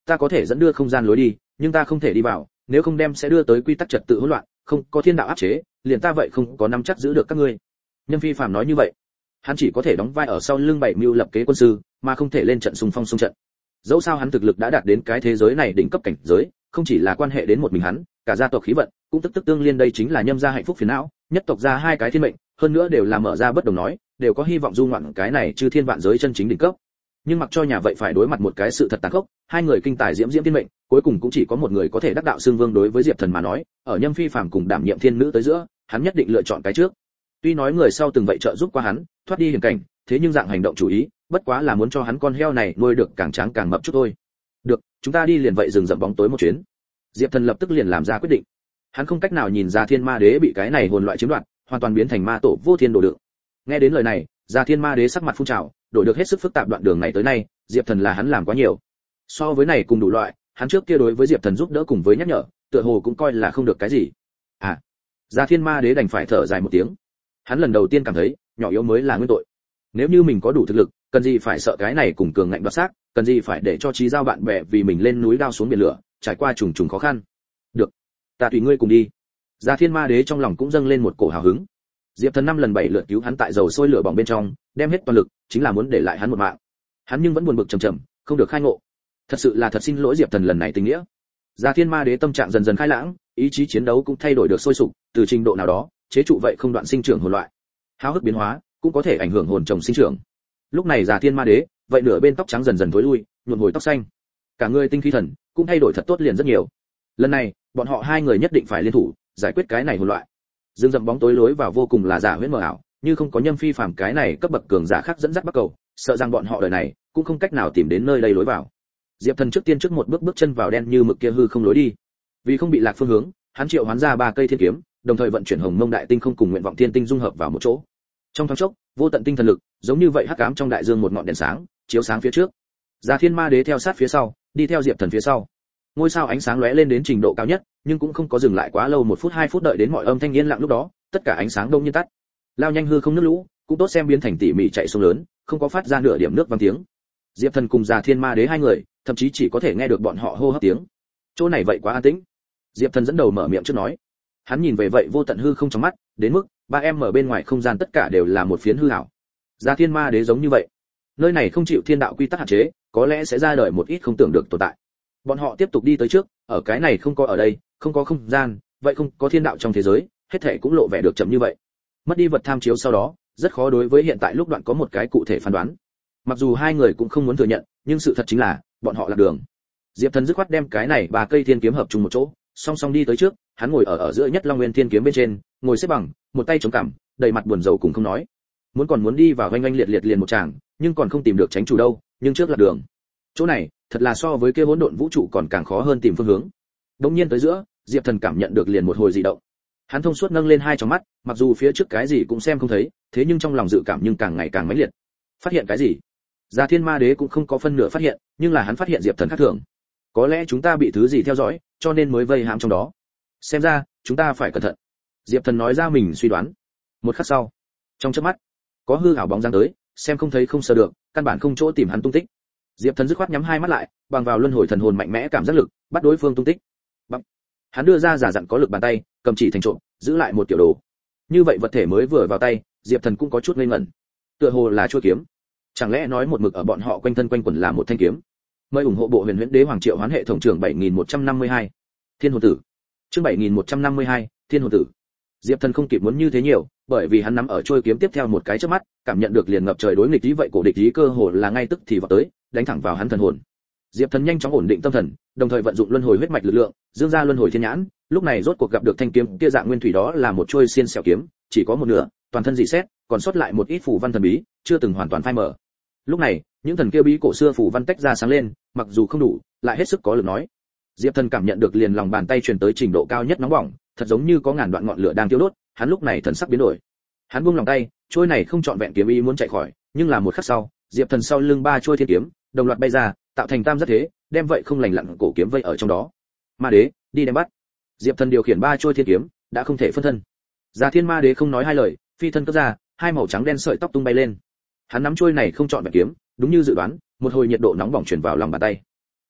ta có thể dẫn đưa không gian lối đi, nhưng ta không thể đi vào, nếu không đem sẽ đưa tới quy tắc trật tự hỗn loạn, không có thiên đạo áp chế, liền ta vậy không có nắm chắc giữ được các ngươi. Nhâm Phi Phàm nói như vậy, hắn chỉ có thể đóng vai ở sau lưng bảy mưu lập kế quân sư, mà không thể lên trận xung phong xung trận. Dẫu sao hắn thực lực đã đạt đến cái thế giới này đỉnh cấp cảnh giới, không chỉ là quan hệ đến một mình hắn, cả gia tộc khí vận cũng tức tức tương liên, đây chính là Nhâm gia hạnh phúc phiền não, nhất tộc ra hai cái thiên mệnh, hơn nữa đều là mở ra bất đồng nói, đều có hy vọng du ngoạn cái này chư thiên vạn giới chân chính đỉnh cấp. Nhưng mặc cho nhà vậy phải đối mặt một cái sự thật tàn khốc, hai người kinh tài diễm diễm thiên mệnh, cuối cùng cũng chỉ có một người có thể đắc đạo xương vương. Đối với Diệp Thần mà nói, ở Nhâm Phi Phàm cùng đảm nhiệm thiên nữ tới giữa, hắn nhất định lựa chọn cái trước. Tuy nói người sau từng vậy trợ giúp qua hắn thoát đi hiểm cảnh, thế nhưng dạng hành động chủ ý, bất quá là muốn cho hắn con heo này nuôi được càng trắng càng mập chút thôi. Được, chúng ta đi liền vậy rừng rậm bóng tối một chuyến. Diệp Thần lập tức liền làm ra quyết định. Hắn không cách nào nhìn ra Thiên Ma Đế bị cái này hồn loại chiếm đoạt, hoàn toàn biến thành ma tổ vô thiên đồ đựng. Nghe đến lời này, Gia Thiên Ma Đế sắc mặt phun trào, đổi được hết sức phức tạp. Đoạn đường này tới nay, Diệp Thần là hắn làm quá nhiều. So với này cùng đủ loại, hắn trước kia đối với Diệp Thần giúp đỡ cùng với nhắc nhở, tựa hồ cũng coi là không được cái gì. À, Gia Thiên Ma Đế đành phải thở dài một tiếng. Hắn lần đầu tiên cảm thấy, nhỏ yếu mới là nguyên tội. Nếu như mình có đủ thực lực, cần gì phải sợ cái này cùng cường ngạnh đoạt xác, cần gì phải để cho trí giao bạn bè vì mình lên núi đao xuống biển lửa, trải qua trùng trùng khó khăn. Được, ta tùy ngươi cùng đi. Gia Thiên Ma Đế trong lòng cũng dâng lên một cổ hào hứng. Diệp Thần năm lần bảy lượt cứu hắn tại dầu sôi lửa bỏng bên trong, đem hết toàn lực, chính là muốn để lại hắn một mạng. Hắn nhưng vẫn buồn bực trầm trầm, không được khai ngộ. Thật sự là thật xin lỗi Diệp Thần lần này tình nghĩa. Gia Thiên Ma Đế tâm trạng dần dần khai lãng, ý chí chiến đấu cũng thay đổi được sôi sục, từ trình độ nào đó, chế trụ vậy không đoạn sinh trưởng hồn loại. Háo hức biến hóa, cũng có thể ảnh hưởng hồn trồng sinh trưởng. Lúc này Gia Thiên Ma Đế, vậy nửa bên tóc trắng dần dần tối lui, nhuộm hồi tóc xanh. Cả người tinh khí thần cũng thay đổi thật tốt liền rất nhiều. Lần này, bọn họ hai người nhất định phải liên thủ, giải quyết cái này hồn loại. Dương rậm bóng tối lối vào vô cùng là giả huyễn mờ ảo, như không có Nhâm Phi Phàm cái này cấp bậc cường giả khác dẫn dắt bắt cầu, sợ rằng bọn họ đời này cũng không cách nào tìm đến nơi đây lối vào. Diệp Thần trước tiên trước một bước bước chân vào đen như mực kia hư không lối đi. Vì không bị lạc phương hướng, hắn triệu hoán ra ba cây thiên kiếm, đồng thời vận chuyển Hồng Mông Đại Tinh không cùng Nguyện Vọng Thiên Tinh dung hợp vào một chỗ. Trong thoáng chốc, vô tận tinh thần lực, giống như vậy hắc ám trong đại dương một ngọn đèn sáng, chiếu sáng phía trước. Gia Thiên Ma Đế theo sát phía sau, đi theo Diệp Thần phía sau. Ngôi sao ánh sáng lóe lên đến trình độ cao nhất, nhưng cũng không có dừng lại quá lâu, một phút hai phút, đợi đến mọi âm thanh yên lặng lúc đó, tất cả ánh sáng đông như tắt. Lao nhanh hư không nước lũ, cũng tốt xem biến thành tỉ mỉ chạy sông lớn, không có phát ra nửa điểm nước vang tiếng. Diệp Thần cùng Gia Thiên Ma Đế hai người, thậm chí chỉ có thể nghe được bọn họ hô hấp tiếng. Chỗ này vậy quá an tĩnh. Diệp Thần dẫn đầu mở miệng trước nói. Hắn nhìn về vậy vô tận hư không trong mắt, đến mức ba em ở bên ngoài không gian tất cả đều là một phiến hư ảo. Gia Thiên Ma Đế giống như vậy. Nơi này không chịu thiên đạo quy tắc hạn chế, có lẽ sẽ ra đời một ít không tưởng được tồn tại. Bọn họ tiếp tục đi tới trước, ở cái này không có ở đây, không có không gian, vậy không có thiên đạo trong thế giới, hết thảy cũng lộ vẻ được chậm như vậy. Mất đi vật tham chiếu sau đó, rất khó đối với hiện tại lúc đoạn có một cái cụ thể phán đoán. Mặc dù hai người cũng không muốn thừa nhận, nhưng sự thật chính là, bọn họ lạc đường. Diệp Thần dứt khoát đem cái này ba cây thiên kiếm hợp chung một chỗ, song song đi tới trước, hắn ngồi ở ở giữa nhất Long Nguyên thiên kiếm bên trên, ngồi xếp bằng, một tay chống cằm, đầy mặt buồn rầu cùng không nói. Muốn còn muốn đi vào oanh oanh liệt liệt liền một tràng, nhưng còn không tìm được tránh chủ đâu, nhưng trước lạc đường. Chỗ này, thật là so với kia hỗn độn vũ trụ còn càng khó hơn tìm phương hướng. Đống nhiên tới giữa, Diệp Thần cảm nhận được liền một hồi dị động. Hắn thông suốt nâng lên hai tròng mắt, mặc dù phía trước cái gì cũng xem không thấy, thế nhưng trong lòng dự cảm nhưng càng ngày càng mãnh liệt. Phát hiện cái gì? Gia Thiên Ma Đế cũng không có phân nửa phát hiện, nhưng là hắn phát hiện Diệp Thần khác thường. Có lẽ chúng ta bị thứ gì theo dõi, cho nên mới vây hãm trong đó. Xem ra, chúng ta phải cẩn thận. Diệp Thần nói ra mình suy đoán. Một khắc sau, trong chớp mắt, có hư ảo bóng dáng tới, xem không thấy không sờ được, căn bản không chỗ tìm hắn tung tích. Diệp Thần dứt khoát nhắm hai mắt lại, bằng vào luân hồi thần hồn mạnh mẽ cảm giác lực, bắt đối phương tung tích. Bằng. Hắn đưa ra giả dặn có lực bàn tay, cầm chỉ thành trộm, giữ lại một tiểu đồ. Như vậy vật thể mới vừa vào tay, Diệp Thần cũng có chút ngây ngẩn. Tựa hồ là chuôi kiếm. Chẳng lẽ nói một mực ở bọn họ quanh thân quanh quẩn là một thanh kiếm? Mời ủng hộ bộ Huyền Huyễn Đế Hoàng Triệu Hoán hệ thống trưởng bảy nghìn một trăm năm mươi hai. Thiên hồn tử. Chương bảy nghìn một trăm năm mươi hai, Thiên hồn tử. Diệp Thần không kịp muốn như thế nhiều, bởi vì hắn nắm ở chuôi kiếm tiếp theo một cái chớp mắt, cảm nhận được liền ngập trời đối nghịch ý vậy cổ địch ý cơ hồ là ngay tức thì vào tới, đánh thẳng vào hắn thần hồn. Diệp Thần nhanh chóng ổn định tâm thần, đồng thời vận dụng luân hồi huyết mạch lực lượng, dương ra luân hồi thiên nhãn, lúc này rốt cuộc gặp được thanh kiếm kia dạng nguyên thủy, đó là một chuôi xiên xẻo kiếm, chỉ có một nửa, toàn thân dị xét, còn sót lại một ít phù văn thần bí, chưa từng hoàn toàn phai mờ. Lúc này, những thần kia bí cổ xưa phù văn tách ra sáng lên, mặc dù không đủ, lại hết sức có lực nói. Diệp Thần cảm nhận được liền lòng bàn tay truyền tới trình độ cao nhất nóng bỏng, thật giống như có ngàn đoạn ngọn lửa đang thiêu đốt, hắn lúc này thần sắc biến đổi. Hắn buông lòng tay, trôi này không trọn vẹn kiếm ý muốn chạy khỏi, nhưng là một khắc sau, Diệp Thần sau lưng ba trôi thiên kiếm, đồng loạt bay ra, tạo thành tam giác thế, đem vậy không lành lặn cổ kiếm vây ở trong đó. Ma Đế, đi đem bắt. Diệp Thần điều khiển ba trôi thiên kiếm, đã không thể phân thân. Gia Thiên Ma Đế không nói hai lời, phi thân cất ra, hai màu trắng đen sợi tóc tung bay lên. Hắn nắm trôi này không trọn vẹn kiếm, đúng như dự đoán, một hồi nhiệt độ nóng bỏng truyền vào lòng bàn tay.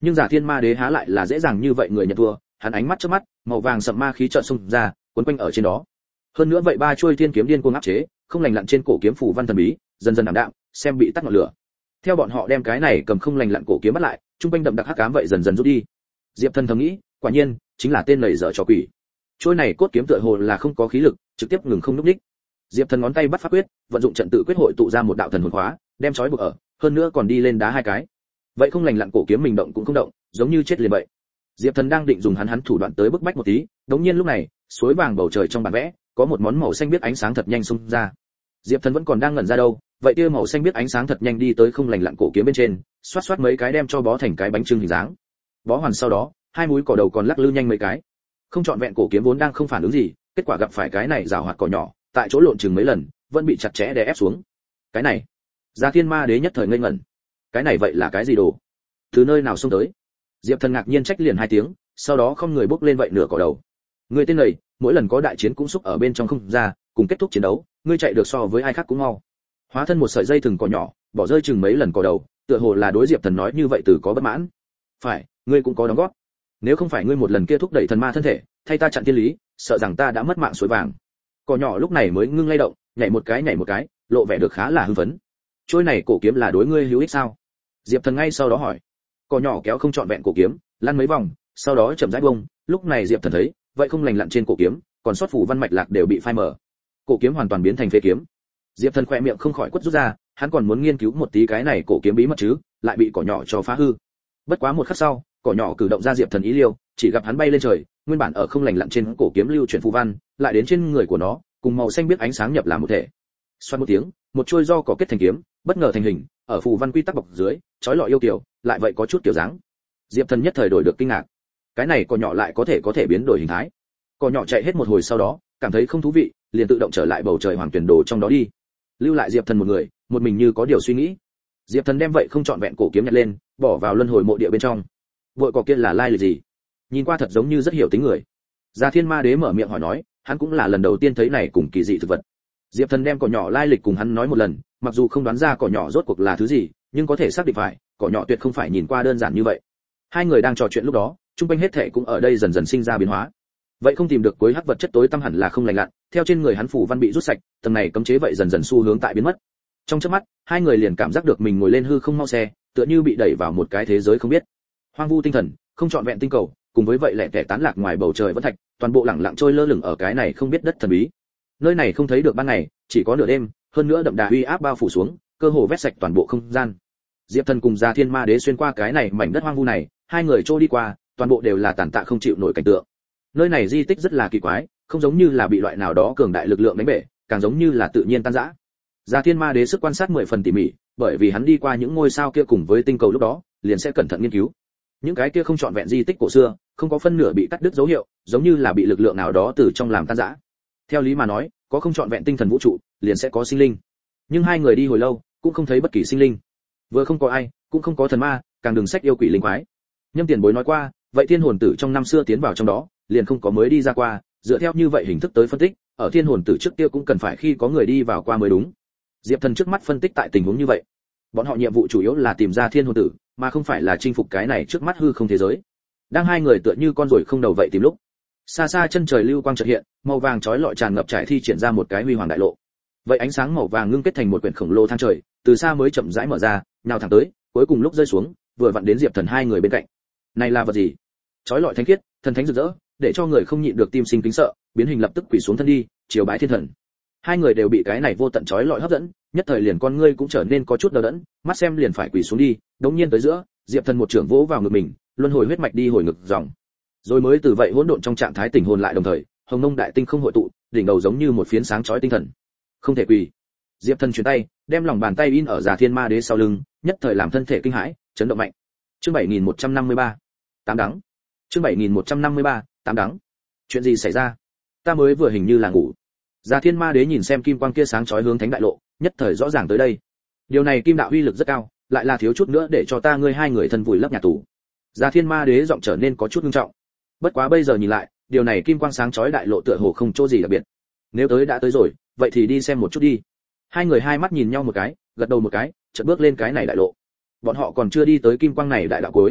Nhưng Giả Thiên Ma Đế há lại là dễ dàng như vậy người nhận thua, hắn ánh mắt chớp mắt, màu vàng sậm ma khí chợt xung ra, cuốn quanh ở trên đó. Hơn nữa vậy ba chuôi thiên kiếm điên cuồng áp chế, không lành lặn trên cổ kiếm phủ văn thần bí, dần dần ảm đạm, xem bị tắt ngọn lửa. Theo bọn họ đem cái này cầm không lành lặn cổ kiếm bắt lại, trung quanh đậm đặc hắc ám vậy dần dần rút đi. Diệp Thần thầm nghĩ, quả nhiên, chính là tên nảy dở trò quỷ. Chuôi này cốt kiếm tựa hồ là không có khí lực, trực tiếp ngừng không lúc đích. Diệp Thần ngón tay bắt pháp quyết, vận dụng trận tự quyết hội tụ ra một đạo thần hồn khóa, đem trói buộc ở, hơn nữa còn đi lên đá hai cái. Vậy không lành lặn cổ kiếm mình động cũng không động, giống như chết liền vậy. Diệp Thần đang định dùng hắn hắn thủ đoạn tới bức bách một tí, đống nhiên lúc này, suối vàng bầu trời trong bản vẽ, có một món màu xanh biết ánh sáng thật nhanh xung ra. Diệp Thần vẫn còn đang ngẩn ra đâu, vậy tia màu xanh biết ánh sáng thật nhanh đi tới không lành lặn cổ kiếm bên trên, xoát xoát mấy cái đem cho bó thành cái bánh trưng hình dáng. Bó hoàn sau đó, hai mũi cỏ đầu còn lắc lư nhanh mấy cái. Không chọn vẹn cổ kiếm vốn đang không phản ứng gì, kết quả gặp phải cái này rào hoạt cỏ nhỏ, tại chỗ lộn chừng mấy lần, vẫn bị chặt chẽ đè ép xuống. Cái này, Giả Thiên Ma Đế nhất thời ngây ngẩn. Cái này vậy là cái gì đồ? Từ nơi nào xông tới? Diệp Thần ngạc nhiên trách liền hai tiếng, sau đó không người bốc lên vậy nửa cỏ đầu. Người tên này, mỗi lần có đại chiến cũng xúc ở bên trong không ra, cùng kết thúc chiến đấu, ngươi chạy được so với ai khác cũng mau. Hóa thân một sợi dây thừng cỏ nhỏ, bỏ rơi chừng mấy lần cỏ đầu, tựa hồ là đối Diệp Thần nói như vậy từ có bất mãn. Phải, ngươi cũng có đóng góp. Nếu không phải ngươi một lần kia thúc đẩy thần ma thân thể, thay ta chặn thiên lý, sợ rằng ta đã mất mạng suối vàng. Cỏ nhỏ lúc này mới ngưng lay động, nhảy một cái nhảy một cái, lộ vẻ được khá là hưng phấn. Trôi này cổ kiếm là đối ngươi hữu ích sao? Diệp Thần ngay sau đó hỏi. Cỏ nhỏ kéo không trọn vẹn cổ kiếm, lăn mấy vòng, sau đó chậm rãi bông, lúc này Diệp Thần thấy, vậy không lành lặn trên cổ kiếm, còn sót phủ văn mạch lạc đều bị phai mờ. Cổ kiếm hoàn toàn biến thành phế kiếm. Diệp Thần khẽ miệng không khỏi quất rút ra, hắn còn muốn nghiên cứu một tí cái này cổ kiếm bí mật chứ, lại bị cỏ nhỏ cho phá hư. Bất quá một khắc sau, cỏ nhỏ cử động ra Diệp Thần ý liêu, chỉ gặp hắn bay lên trời, nguyên bản ở không lành lặn trên cổ kiếm lưu chuyển phù văn, lại đến trên người của nó, cùng màu xanh biết ánh sáng nhập làm một thể. Xoát một tiếng, một chuôi do cỏ kết thành kiếm, bất ngờ thành hình, ở phù văn quy tắc bọc dưới, chói lọi yêu kiều, lại vậy có chút kiểu dáng. Diệp Thần nhất thời đổi được kinh ngạc. Cái này cỏ nhỏ lại có thể có thể biến đổi hình thái. Cỏ nhỏ chạy hết một hồi sau đó, cảm thấy không thú vị, liền tự động trở lại bầu trời hoàng tuyển đồ trong đó đi. Lưu lại Diệp Thần một người, một mình như có điều suy nghĩ. Diệp Thần đem vậy không chọn vẹn cổ kiếm nhặt lên, bỏ vào luân hồi mộ địa bên trong. Vội cỏ kia là lai lịch gì? Nhìn qua thật giống như rất hiểu tính người. Giả Thiên Ma Đế mở miệng hỏi nói, hắn cũng là lần đầu tiên thấy này cùng kỳ dị thực vật. Diệp Thần đem cỏ nhỏ lai lịch cùng hắn nói một lần, mặc dù không đoán ra cỏ nhỏ rốt cuộc là thứ gì, nhưng có thể xác định phải, cỏ nhỏ tuyệt không phải nhìn qua đơn giản như vậy. Hai người đang trò chuyện lúc đó, trung quanh hết thảy cũng ở đây dần dần sinh ra biến hóa. Vậy không tìm được cuối hắc vật chất tối tăm hẳn là không lành lặn, theo trên người hắn phủ văn bị rút sạch, tầng này cấm chế vậy dần dần xu hướng tại biến mất. Trong chớp mắt, hai người liền cảm giác được mình ngồi lên hư không mau xe, tựa như bị đẩy vào một cái thế giới không biết. Hoang vu tinh thần, không trọn vẹn tinh cầu, cùng với vậy lẻ tẻ tán lạc ngoài bầu trời vẫn thạch, toàn bộ lẳng lặng trôi lơ lửng ở cái này không biết đất thần bí. Nơi này không thấy được ban ngày, chỉ có nửa đêm, hơn nữa đậm đà uy áp bao phủ xuống, cơ hồ vét sạch toàn bộ không gian. Diệp Thần cùng Giả Thiên Ma Đế xuyên qua cái này mảnh đất hoang vu này, hai người trôi đi qua, toàn bộ đều là tàn tạ không chịu nổi cảnh tượng. Nơi này di tích rất là kỳ quái, không giống như là bị loại nào đó cường đại lực lượng đánh bể, càng giống như là tự nhiên tan rã. Giả Thiên Ma Đế sức quan sát mười phần tỉ mỉ, bởi vì hắn đi qua những ngôi sao kia cùng với tinh cầu lúc đó, liền sẽ cẩn thận nghiên cứu. Những cái kia không trọn vẹn di tích cổ xưa, không có phân nửa bị cắt đứt dấu hiệu, giống như là bị lực lượng nào đó từ trong làm tan rã. Theo lý mà nói, có không trọn vẹn tinh thần vũ trụ, liền sẽ có sinh linh. Nhưng hai người đi hồi lâu, cũng không thấy bất kỳ sinh linh. Vừa không có ai, cũng không có thần ma, càng đừng sách yêu quỷ linh quái. Nhâm Tiền Bối nói qua, vậy thiên hồn tử trong năm xưa tiến vào trong đó, liền không có mới đi ra qua, dựa theo như vậy hình thức tới phân tích, ở thiên hồn tử trước kia cũng cần phải khi có người đi vào qua mới đúng. Diệp Thần trước mắt phân tích tại tình huống như vậy, bọn họ nhiệm vụ chủ yếu là tìm ra thiên hồn tử, mà không phải là chinh phục cái này trước mắt hư không thế giới. Đang hai người tựa như con ruồi không đầu vậy tìm lúc, xa xa chân trời lưu quang chợt hiện, màu vàng chói lọi tràn ngập trải thi triển ra một cái huy hoàng đại lộ. Vậy ánh sáng màu vàng ngưng kết thành một quyển khổng lồ thang trời, từ xa mới chậm rãi mở ra, nhào thẳng tới, cuối cùng lúc rơi xuống, vừa vặn đến Diệp Thần hai người bên cạnh. Này là vật gì? Chói lọi thánh khiết, thần thánh rực rỡ, để cho người không nhịn được tim sinh kính sợ, biến hình lập tức quỳ xuống thân đi, chiều bái thiên thần. Hai người đều bị cái này vô tận chói lọi hấp dẫn, nhất thời liền con ngươi cũng trở nên có chút đờ đẫn, mắt xem liền phải quỳ xuống đi, đống nhiên tới giữa, Diệp Thần một trưởng vỗ vào ngực mình, luân hồi huyết mạch đi hồi ngực dòng. Rồi mới từ vậy hỗn độn trong trạng thái tỉnh hồn lại đồng thời, hồng nông đại tinh không hội tụ, đỉnh đầu giống như một phiến sáng chói tinh thần. Không thể quỳ. Diệp Thần chuyển tay, đem lòng bàn tay in ở Giả Thiên Ma Đế sau lưng, nhất thời làm thân thể kinh hãi, chấn động mạnh. Chương bảy nghìn một trăm năm mươi ba, tám đắng. Chương bảy nghìn một trăm năm mươi ba, tám đắng. Chuyện gì xảy ra? Ta mới vừa hình như là ngủ. Giả Thiên Ma Đế nhìn xem kim quang kia sáng chói hướng thánh đại lộ, nhất thời rõ ràng tới đây. Điều này kim đạo uy lực rất cao, lại là thiếu chút nữa để cho ta ngươi hai người thân vùi lấp nhà tù. Giả Thiên Ma Đế giọng trở nên có chút nghiêm trọng. Bất quá bây giờ nhìn lại, điều này kim quang sáng chói đại lộ tựa hồ không chỗ gì đặc biệt. Nếu tới đã tới rồi, vậy thì đi xem một chút đi. Hai người hai mắt nhìn nhau một cái, gật đầu một cái, chợt bước lên cái này đại lộ. Bọn họ còn chưa đi tới kim quang này đại đạo cuối.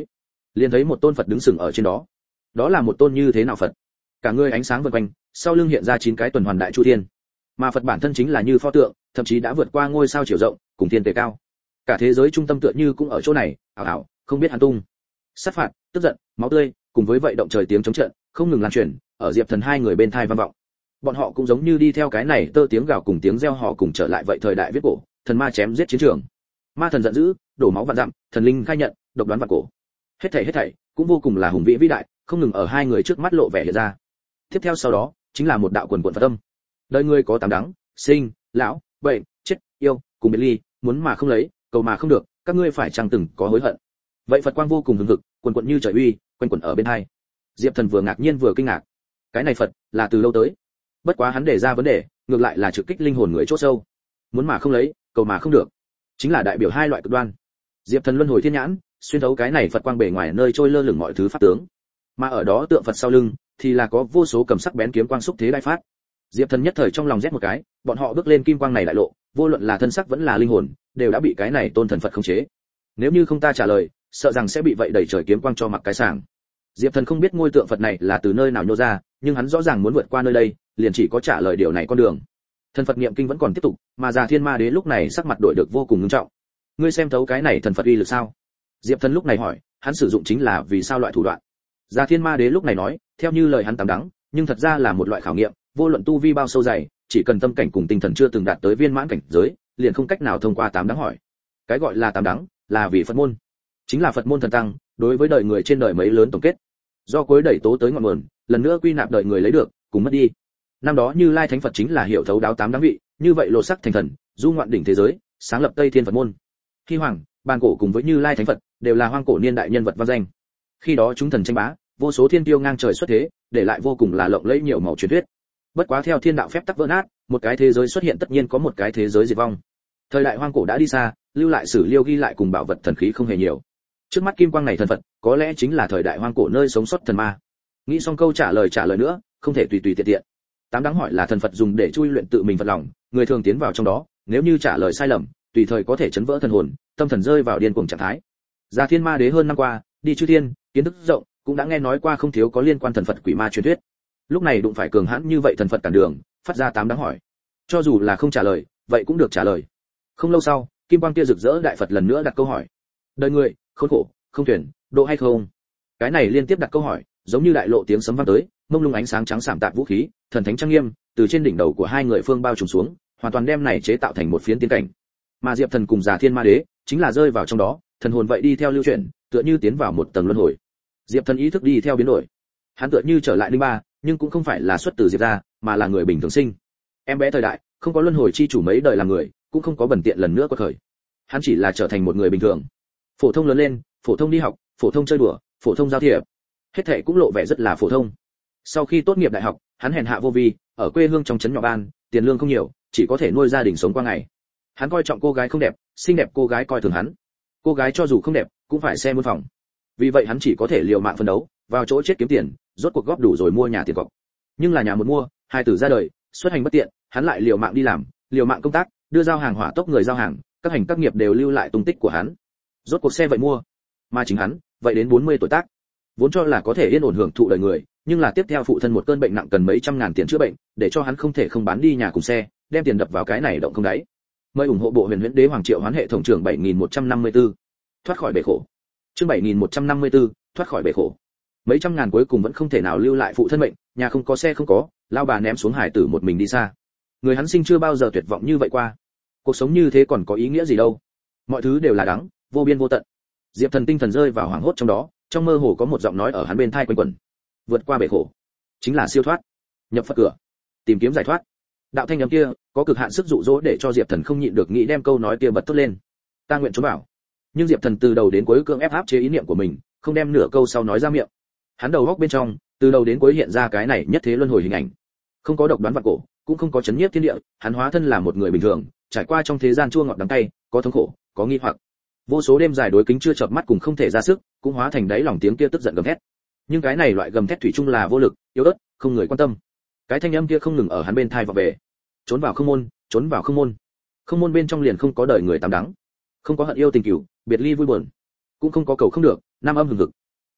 liền thấy một tôn Phật đứng sừng ở trên đó. Đó là một tôn như thế nào Phật? Cả người ánh sáng vần quanh, sau lưng hiện ra chín cái tuần hoàn đại chu thiên. Mà Phật bản thân chính là như pho tượng, thậm chí đã vượt qua ngôi sao chiều rộng, cùng thiên tề cao. Cả thế giới trung tâm tựa như cũng ở chỗ này, ảo ảo, không biết hắn tung. Sát phạt, tức giận, máu tươi, cùng với vậy động trời tiếng chống trận, không ngừng lan truyền, ở Diệp Thần hai người bên tai vang vọng. Bọn họ cũng giống như đi theo cái này tơ tiếng gào cùng tiếng reo hò cùng trở lại vậy thời đại viết cổ, thần ma chém giết chiến trường. Ma thần giận dữ, đổ máu vạn dặm, thần linh khai nhận, độc đoán vạn cổ. Hết thảy hết thảy, cũng vô cùng là hùng vĩ vĩ đại, không ngừng ở hai người trước mắt lộ vẻ hiện ra. Tiếp theo sau đó, chính là một đạo quần quần Phật âm. Đời người có tám đắng, sinh, lão, bệnh, chết, yêu, cùng biệt ly, muốn mà không lấy, cầu mà không được, các ngươi phải chăng từng có hối hận. Vậy Phật quang vô cùng hừng hực, quần quần như trời uy, quanh quẩn ở bên hai. Diệp Thần vừa ngạc nhiên vừa kinh ngạc. Cái này Phật là từ lâu tới? Bất quá hắn đề ra vấn đề, ngược lại là trực kích linh hồn người chỗ sâu. Muốn mà không lấy, cầu mà không được, chính là đại biểu hai loại cực đoan. Diệp Thần luân hồi thiên nhãn, xuyên thấu cái này Phật quang bề ngoài nơi trôi lơ lửng mọi thứ pháp tướng. Mà ở đó tượng Phật sau lưng thì là có vô số cầm sắc bén kiếm quang xúc thế đại phát. Diệp Thần nhất thời trong lòng rét một cái, bọn họ bước lên kim quang này đại lộ, vô luận là thân sắc vẫn là linh hồn, đều đã bị cái này tôn thần Phật khống chế. Nếu như không ta trả lời, sợ rằng sẽ bị vậy đẩy trời kiếm quang cho mặc cái sàng. Diệp Thần không biết ngôi tượng Phật này là từ nơi nào nhô ra, nhưng hắn rõ ràng muốn vượt qua nơi đây, liền chỉ có trả lời điều này con đường. Thần Phật niệm kinh vẫn còn tiếp tục, mà Già Thiên Ma Đế lúc này sắc mặt đổi được vô cùng nghiêm trọng. Ngươi xem thấu cái này thần Phật uy lực sao? Diệp Thần lúc này hỏi, hắn sử dụng chính là vì sao loại thủ đoạn? Già Thiên Ma Đế lúc này nói, theo như lời hắn tám đắng, nhưng thật ra là một loại khảo nghiệm, vô luận tu vi bao sâu dày, chỉ cần tâm cảnh cùng tinh thần chưa từng đạt tới viên mãn cảnh giới, liền không cách nào thông qua tám đắng hỏi. Cái gọi là tám đắng, là vì Phật môn, chính là Phật môn thần tăng, đối với đời người trên đời mấy lớn tổng kết. Do cuối đẩy tố tới ngọn nguồn, lần nữa quy nạp đời người lấy được, cùng mất đi. Năm đó Như Lai Thánh Phật chính là hiểu thấu đáo tám đắng vị, như vậy lộ sắc thành thần, du ngoạn đỉnh thế giới, sáng lập Tây Thiên Phật môn. Khi hoàng, bàn cổ cùng với Như Lai Thánh Phật đều là hoang cổ niên đại nhân vật văn danh. Khi đó chúng thần tranh bá, vô số thiên tiêu ngang trời xuất thế, để lại vô cùng là lộng lẫy nhiều màu truyền thuyết. Bất quá theo thiên đạo phép tắc vỡ nát, một cái thế giới xuất hiện tất nhiên có một cái thế giới diệt vong. Thời đại hoang cổ đã đi xa, lưu lại sử liêu ghi lại cùng bảo vật thần khí không hề nhiều. Trước mắt kim quang này thần Phật, có lẽ chính là thời đại hoang cổ nơi sống sót thần ma. Nghĩ xong câu trả lời trả lời nữa, không thể tùy tùy tiện tiện. Tám đáng hỏi là thần Phật dùng để chui luyện tự mình Phật lòng, người thường tiến vào trong đó, nếu như trả lời sai lầm, tùy thời có thể chấn vỡ thần hồn, tâm thần rơi vào điên cuồng trạng thái. Già Thiên Ma Đế hơn năm qua, đi chư thiên, kiến thức rộng, cũng đã nghe nói qua không thiếu có liên quan thần Phật quỷ ma truyền thuyết. Lúc này đụng phải cường hãn như vậy thần Phật cản đường, phát ra tám đáng hỏi. Cho dù là không trả lời, vậy cũng được trả lời. Không lâu sau, kim quang kia rực rỡ đại Phật lần nữa đặt câu hỏi. Đời người, khốn khổ, không tuyển, độ hay không? Cái này liên tiếp đặt câu hỏi, giống như đại lộ tiếng sấm vang tới, mông lung ánh sáng trắng sảm tạp vũ khí, thần thánh trang nghiêm, từ trên đỉnh đầu của hai người phương bao trùm xuống, hoàn toàn đem này chế tạo thành một phiến tiên cảnh. Mà Diệp Thần cùng Già Thiên Ma Đế chính là rơi vào trong đó, thần hồn vậy đi theo lưu chuyển, tựa như tiến vào một tầng luân hồi. Diệp Thần ý thức đi theo biến đổi. Hắn tựa như trở lại linh ba, nhưng cũng không phải là xuất từ Diệp gia, mà là người bình thường sinh. Em bé thời đại, không có luân hồi chi chủ mấy đời làm người, cũng không có bẩn tiện lần nữa quật khởi. Hắn chỉ là trở thành một người bình thường, phổ thông lớn lên, phổ thông đi học, phổ thông chơi đùa, phổ thông giao thiệp, hết thảy cũng lộ vẻ rất là phổ thông. Sau khi tốt nghiệp đại học, hắn hèn hạ vô vi, ở quê hương trong trấn nhỏ ban, tiền lương không nhiều, chỉ có thể nuôi gia đình sống qua ngày. Hắn coi trọng cô gái không đẹp, xinh đẹp cô gái coi thường hắn. Cô gái cho dù không đẹp, cũng phải xe muôn phòng. Vì vậy hắn chỉ có thể liều mạng phấn đấu, vào chỗ chết kiếm tiền, rốt cuộc góp đủ rồi mua nhà tiền cọc. Nhưng là nhà một mua, hai tử ra đời, xuất hành bất tiện, hắn lại liều mạng đi làm, liều mạng công tác, đưa giao hàng hỏa tốc người giao hàng, các hành các nghiệp đều lưu lại tung tích của hắn. Rốt cuộc xe vậy mua, mà chính hắn, vậy đến bốn mươi tuổi tác, vốn cho là có thể yên ổn hưởng thụ đời người, nhưng là tiếp theo phụ thân một cơn bệnh nặng cần mấy trăm ngàn tiền chữa bệnh, để cho hắn không thể không bán đi nhà cùng xe, đem tiền đập vào cái này động không đáy. Mời ủng hộ bộ Huyền Huyễn Đế Hoàng Triệu Hoán hệ thống trưởng bảy nghìn một trăm năm mươi tư. Thoát khỏi bể khổ. Chương bảy nghìn một trăm năm mươi tư, thoát khỏi bể khổ. Mấy trăm ngàn cuối cùng vẫn không thể nào lưu lại phụ thân bệnh, nhà không có xe không có, lao bà ném xuống hải tử một mình đi xa. Người hắn sinh chưa bao giờ tuyệt vọng như vậy qua. Cuộc sống như thế còn có ý nghĩa gì đâu? Mọi thứ đều là đắng, vô biên vô tận. Diệp Thần tinh thần rơi vào hoảng hốt trong đó, trong mơ hồ có một giọng nói ở hắn bên tai quanh quẩn. Vượt qua bể khổ, chính là siêu thoát, nhập Phật cửa, tìm kiếm giải thoát. Đạo thanh âm kia có cực hạn sức dụ dỗ để cho Diệp Thần không nhịn được nghĩ đem câu nói kia bật tốt lên. Ta nguyện trốn bảo. Nhưng Diệp Thần từ đầu đến cuối cưỡng ép áp chế ý niệm của mình, không đem nửa câu sau nói ra miệng. Hắn đầu góc bên trong, từ đầu đến cuối hiện ra cái này nhất thế luân hồi hình ảnh. Không có độc đoán vạn cổ, cũng không có chấn nhiếp thiên địa, hắn hóa thân là một người bình thường, trải qua trong thế gian chua ngọt đắng cay, có thống khổ, có nghi hoặc. Vô số đêm dài đối kính chưa chợp mắt cùng không thể ra sức, cũng hóa thành đáy lòng tiếng kia tức giận gầm thét. Nhưng cái này loại gầm thét thủy chung là vô lực, yếu ớt, không người quan tâm. Cái thanh âm kia không ngừng ở hắn bên tai vọng về. Trốn vào không môn, trốn vào không môn. Không môn bên trong liền không có đời người tám đắng, không có hận yêu tình cừu, biệt ly vui buồn, cũng không có cầu không được, nam âm hừng hực.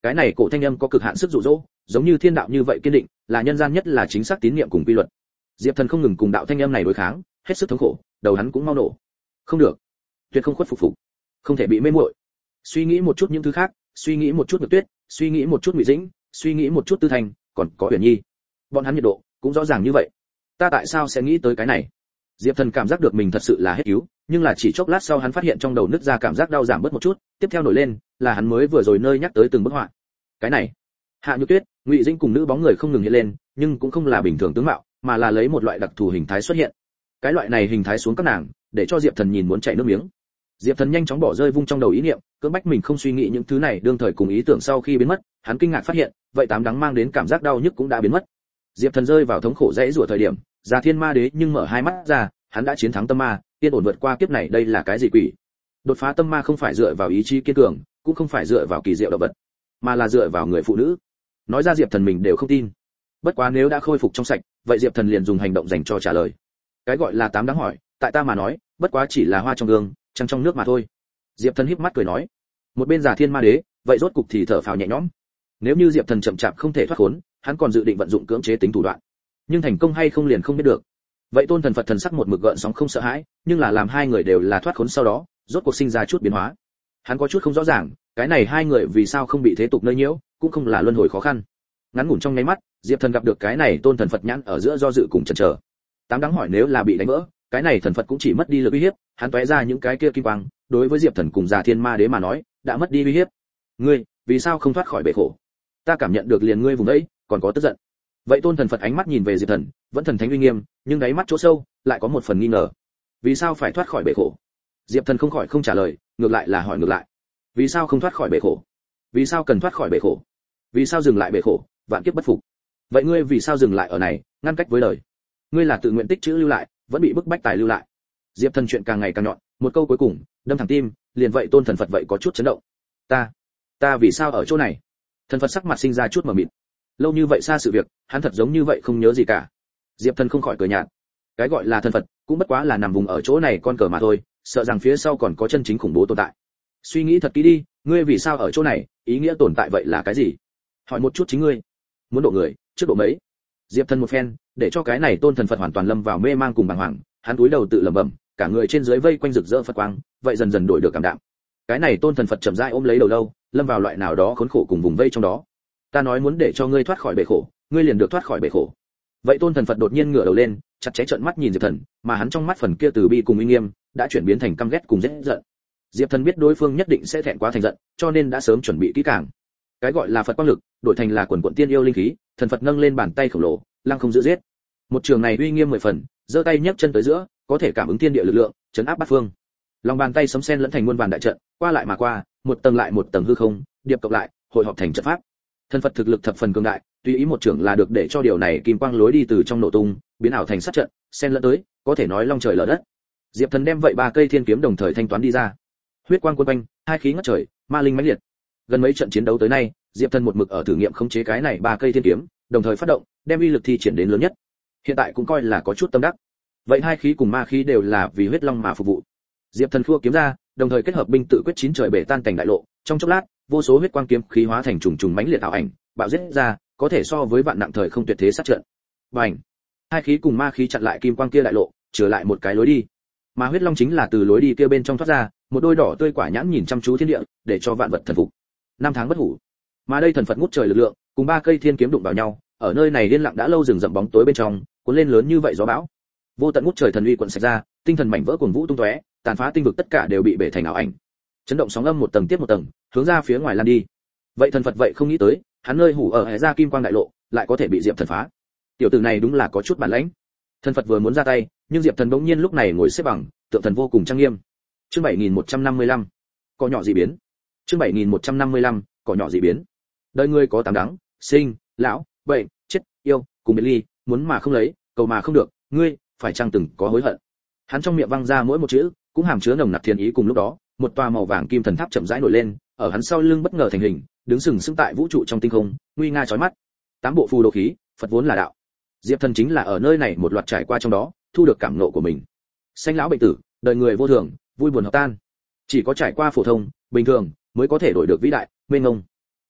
Cái này cổ thanh âm có cực hạn sức dụ dỗ, giống như thiên đạo như vậy kiên định, là nhân gian nhất là chính xác tín niệm cùng quy luật. Diệp Thần không ngừng cùng đạo thanh âm này đối kháng, hết sức thống khổ, đầu hắn cũng mau nổ. Không được, tuyệt không khuất phục phục, không thể bị mê muội. Suy nghĩ một chút những thứ khác, suy nghĩ một chút Nhược Tuyết, suy nghĩ một chút Ngụy Dĩnh, suy nghĩ một chút Tư Thành, còn có Huyền Nhi. Bọn hắn nhiệt độ cũng rõ ràng như vậy. Ta tại sao sẽ nghĩ tới cái này? Diệp Thần cảm giác được mình thật sự là hết cứu, nhưng là chỉ chốc lát sau hắn phát hiện trong đầu nứt ra cảm giác đau giảm bớt một chút, tiếp theo nổi lên, là hắn mới vừa rồi nơi nhắc tới từng bức họa. Cái này, Hạ Nhược Tuyết, Ngụy Dĩnh cùng nữ bóng người không ngừng hiện lên, nhưng cũng không là bình thường tướng mạo, mà là lấy một loại đặc thù hình thái xuất hiện. Cái loại này hình thái xuống các nàng, để cho Diệp Thần nhìn muốn chảy nước miếng. Diệp Thần nhanh chóng bỏ rơi vung trong đầu ý niệm, cưỡng bách mình không suy nghĩ những thứ này, đương thời cùng ý tưởng sau khi biến mất, hắn kinh ngạc phát hiện, vậy tám đắng mang đến cảm giác đau nhức cũng đã biến mất. Diệp Thần rơi vào thống khổ dãy rủa thời điểm, Già Thiên Ma Đế nhưng mở hai mắt ra, hắn đã chiến thắng tâm ma, yên ổn vượt qua kiếp này, đây là cái gì quỷ? Đột phá tâm ma không phải dựa vào ý chí kiên cường, cũng không phải dựa vào kỳ diệu động vật, mà là dựa vào người phụ nữ. Nói ra Diệp Thần mình đều không tin. Bất quá nếu đã khôi phục trong sạch, vậy Diệp Thần liền dùng hành động dành cho trả lời. Cái gọi là tám đáng hỏi, tại ta mà nói, bất quá chỉ là hoa trong gương, trăng trong nước mà thôi. Diệp Thần híp mắt cười nói. Một bên Già Thiên Ma Đế, vậy rốt cục thì thở phào nhẹ nhõm. Nếu như Diệp Thần chậm chạp không thể thoát khốn, hắn còn dự định vận dụng cưỡng chế tính thủ đoạn. Nhưng thành công hay không liền không biết được. Vậy Tôn Thần Phật thần sắc một mực gợn sóng không sợ hãi, nhưng là làm hai người đều là thoát khốn sau đó, rốt cuộc sinh ra chút biến hóa. Hắn có chút không rõ ràng, cái này hai người vì sao không bị thế tục nơi nhiễu, cũng không là luân hồi khó khăn. Ngắn ngủn trong nháy mắt, Diệp Thần gặp được cái này Tôn Thần Phật nhãn ở giữa do dự cùng chần chờ. Tám đáng hỏi nếu là bị đánh vỡ, cái này thần Phật cũng chỉ mất đi lực uy hiếp, hắn tóe ra những cái kia kim quang, đối với Diệp Thần cùng Già Thiên Ma Đế mà nói, đã mất đi uy hiếp. Ngươi, vì sao không thoát khỏi bể khổ? Ta cảm nhận được liền ngươi vùng đấy, còn có tức giận. Vậy Tôn Thần Phật ánh mắt nhìn về Diệp Thần, vẫn thần thánh uy nghiêm, nhưng đáy mắt chỗ sâu lại có một phần nghi ngờ. Vì sao phải thoát khỏi bể khổ? Diệp Thần không khỏi không trả lời, ngược lại là hỏi ngược lại. Vì sao không thoát khỏi bể khổ? Vì sao cần thoát khỏi bể khổ? Vì sao dừng lại bể khổ, vạn kiếp bất phục? Vậy ngươi vì sao dừng lại ở này, ngăn cách với lời? Ngươi là tự nguyện tích trữ lưu lại, vẫn bị bức bách tài lưu lại. Diệp Thần chuyện càng ngày càng nhọn, một câu cuối cùng đâm thẳng tim, liền vậy Tôn Thần Phật vậy có chút chấn động. Ta, ta vì sao ở chỗ này? Thần Phật sắc mặt sinh ra chút mờ mịt. Lâu như vậy xa sự việc, hắn thật giống như vậy không nhớ gì cả. Diệp Thần không khỏi cười nhạt. Cái gọi là thần Phật, cũng bất quá là nằm vùng ở chỗ này con cờ mà thôi, sợ rằng phía sau còn có chân chính khủng bố tồn tại. Suy nghĩ thật kỹ đi, ngươi vì sao ở chỗ này, ý nghĩa tồn tại vậy là cái gì? Hỏi một chút chính ngươi. Muốn độ người, trước độ mấy? Diệp Thần một phen, để cho cái này Tôn Thần Phật hoàn toàn lâm vào mê mang cùng bàng hoàng, hắn cúi đầu tự lẩm bẩm, cả người trên dưới vây quanh rực rỡ Phật quang, vậy dần dần đổi được cảm đạm. Cái này Tôn Thần Phật chậm rãi ôm lấy đầu lâu, lâm vào loại nào đó khốn khổ cùng vùng vây trong đó. Ta nói muốn để cho ngươi thoát khỏi bể khổ, ngươi liền được thoát khỏi bể khổ. Vậy Tôn Thần Phật đột nhiên ngửa đầu lên, chặt chẽ trợn mắt nhìn Diệp Thần, mà hắn trong mắt phần kia từ bi cùng uy nghiêm, đã chuyển biến thành căm ghét cùng rất giận. Diệp Thần biết đối phương nhất định sẽ thẹn quá thành giận, cho nên đã sớm chuẩn bị kỹ càng. Cái gọi là Phật quang lực, đổi thành là quần quần tiên yêu linh khí, thần Phật nâng lên bàn tay khổng lồ, lăng không giữ giết. Một trường này uy nghiêm mười phần, giơ tay nhấc chân tới giữa, có thể cảm ứng thiên địa lực lượng, chấn áp bát phương. Lòng bàn tay sấm sen lẫn thành muôn vàn đại trận, qua lại mà qua, một tầng lại một tầng hư không, điệp cộng lại, hội họp thành trận pháp. Thần Phật thực lực thập phần cường đại, tùy ý một trưởng là được để cho điều này kim quang lối đi từ trong nổ tung, biến ảo thành sát trận, sen lẫn tới, có thể nói long trời lở đất. Diệp Thần đem vậy ba cây thiên kiếm đồng thời thanh toán đi ra. Huyết quang cuốn quanh, hai khí ngất trời, ma linh mãnh liệt. Gần mấy trận chiến đấu tới nay, Diệp Thần một mực ở thử nghiệm khống chế cái này ba cây thiên kiếm, đồng thời phát động, đem uy lực thi triển đến lớn nhất. Hiện tại cũng coi là có chút tâm đắc. Vậy hai khí cùng ma khí đều là vì huyết long mà phục vụ. Diệp Thần khua kiếm ra, đồng thời kết hợp binh tự quyết chín trời bể tan cảnh đại lộ, trong chốc lát, vô số huyết quang kiếm khí hóa thành trùng trùng mãnh liệt ảo ảnh, bạo giết ra, có thể so với vạn nặng thời không tuyệt thế sát trận. Bành! Hai khí cùng ma khí chặn lại kim quang kia đại lộ, trở lại một cái lối đi. Mà huyết long chính là từ lối đi kia bên trong thoát ra, một đôi đỏ tươi quả nhãn nhìn chăm chú thiên địa, để cho vạn vật thần phục. Năm tháng bất hủ. Mà đây thần Phật ngút trời lực lượng, cùng ba cây thiên kiếm đụng vào nhau, ở nơi này liên lặng đã lâu rừng rậm bóng tối bên trong, cuốn lên lớn như vậy gió bão. Vô tận ngút trời thần uy cuộn sạch ra, tinh thần mảnh vỡ cuồng vũ tung tóe, tàn phá tinh vực tất cả đều bị bể thành ảo ảnh. Chấn động sóng âm một tầng tiếp một tầng, hướng ra phía ngoài lan đi. Vậy thần Phật vậy không nghĩ tới, hắn nơi hủ ở hệ ra kim quang đại lộ, lại có thể bị Diệp Thần phá. Tiểu tử này đúng là có chút bản lãnh. Thần Phật vừa muốn ra tay, nhưng Diệp Thần bỗng nhiên lúc này ngồi xếp bằng, tượng thần vô cùng trang nghiêm. Chương bảy nghìn một trăm năm mươi lăm, cỏ nhỏ dị biến. Chương bảy nghìn một trăm năm mươi lăm, cỏ nhỏ dị biến. Đời ngươi có tám đắng, sinh, lão, bệnh, chết, yêu, cùng biệt ly, muốn mà không lấy, cầu mà không được, ngươi phải chăng từng có hối hận? Hắn trong miệng văng ra mỗi một chữ, cũng hàm chứa nồng nặc thiền ý. Cùng lúc đó, một tòa màu vàng kim thần tháp chậm rãi nổi lên, ở hắn sau lưng bất ngờ thành hình, đứng sừng sững tại vũ trụ trong tinh không, nguy nga chói mắt. Tám bộ phù đồ khí, Phật vốn là đạo. Diệp Thần chính là ở nơi này một loạt trải qua trong đó, thu được cảm ngộ của mình. Sanh lão bệnh tử, đời người vô thường, vui buồn hợp tan. Chỉ có trải qua phổ thông, bình thường, mới có thể đổi được vĩ đại, mênh mông.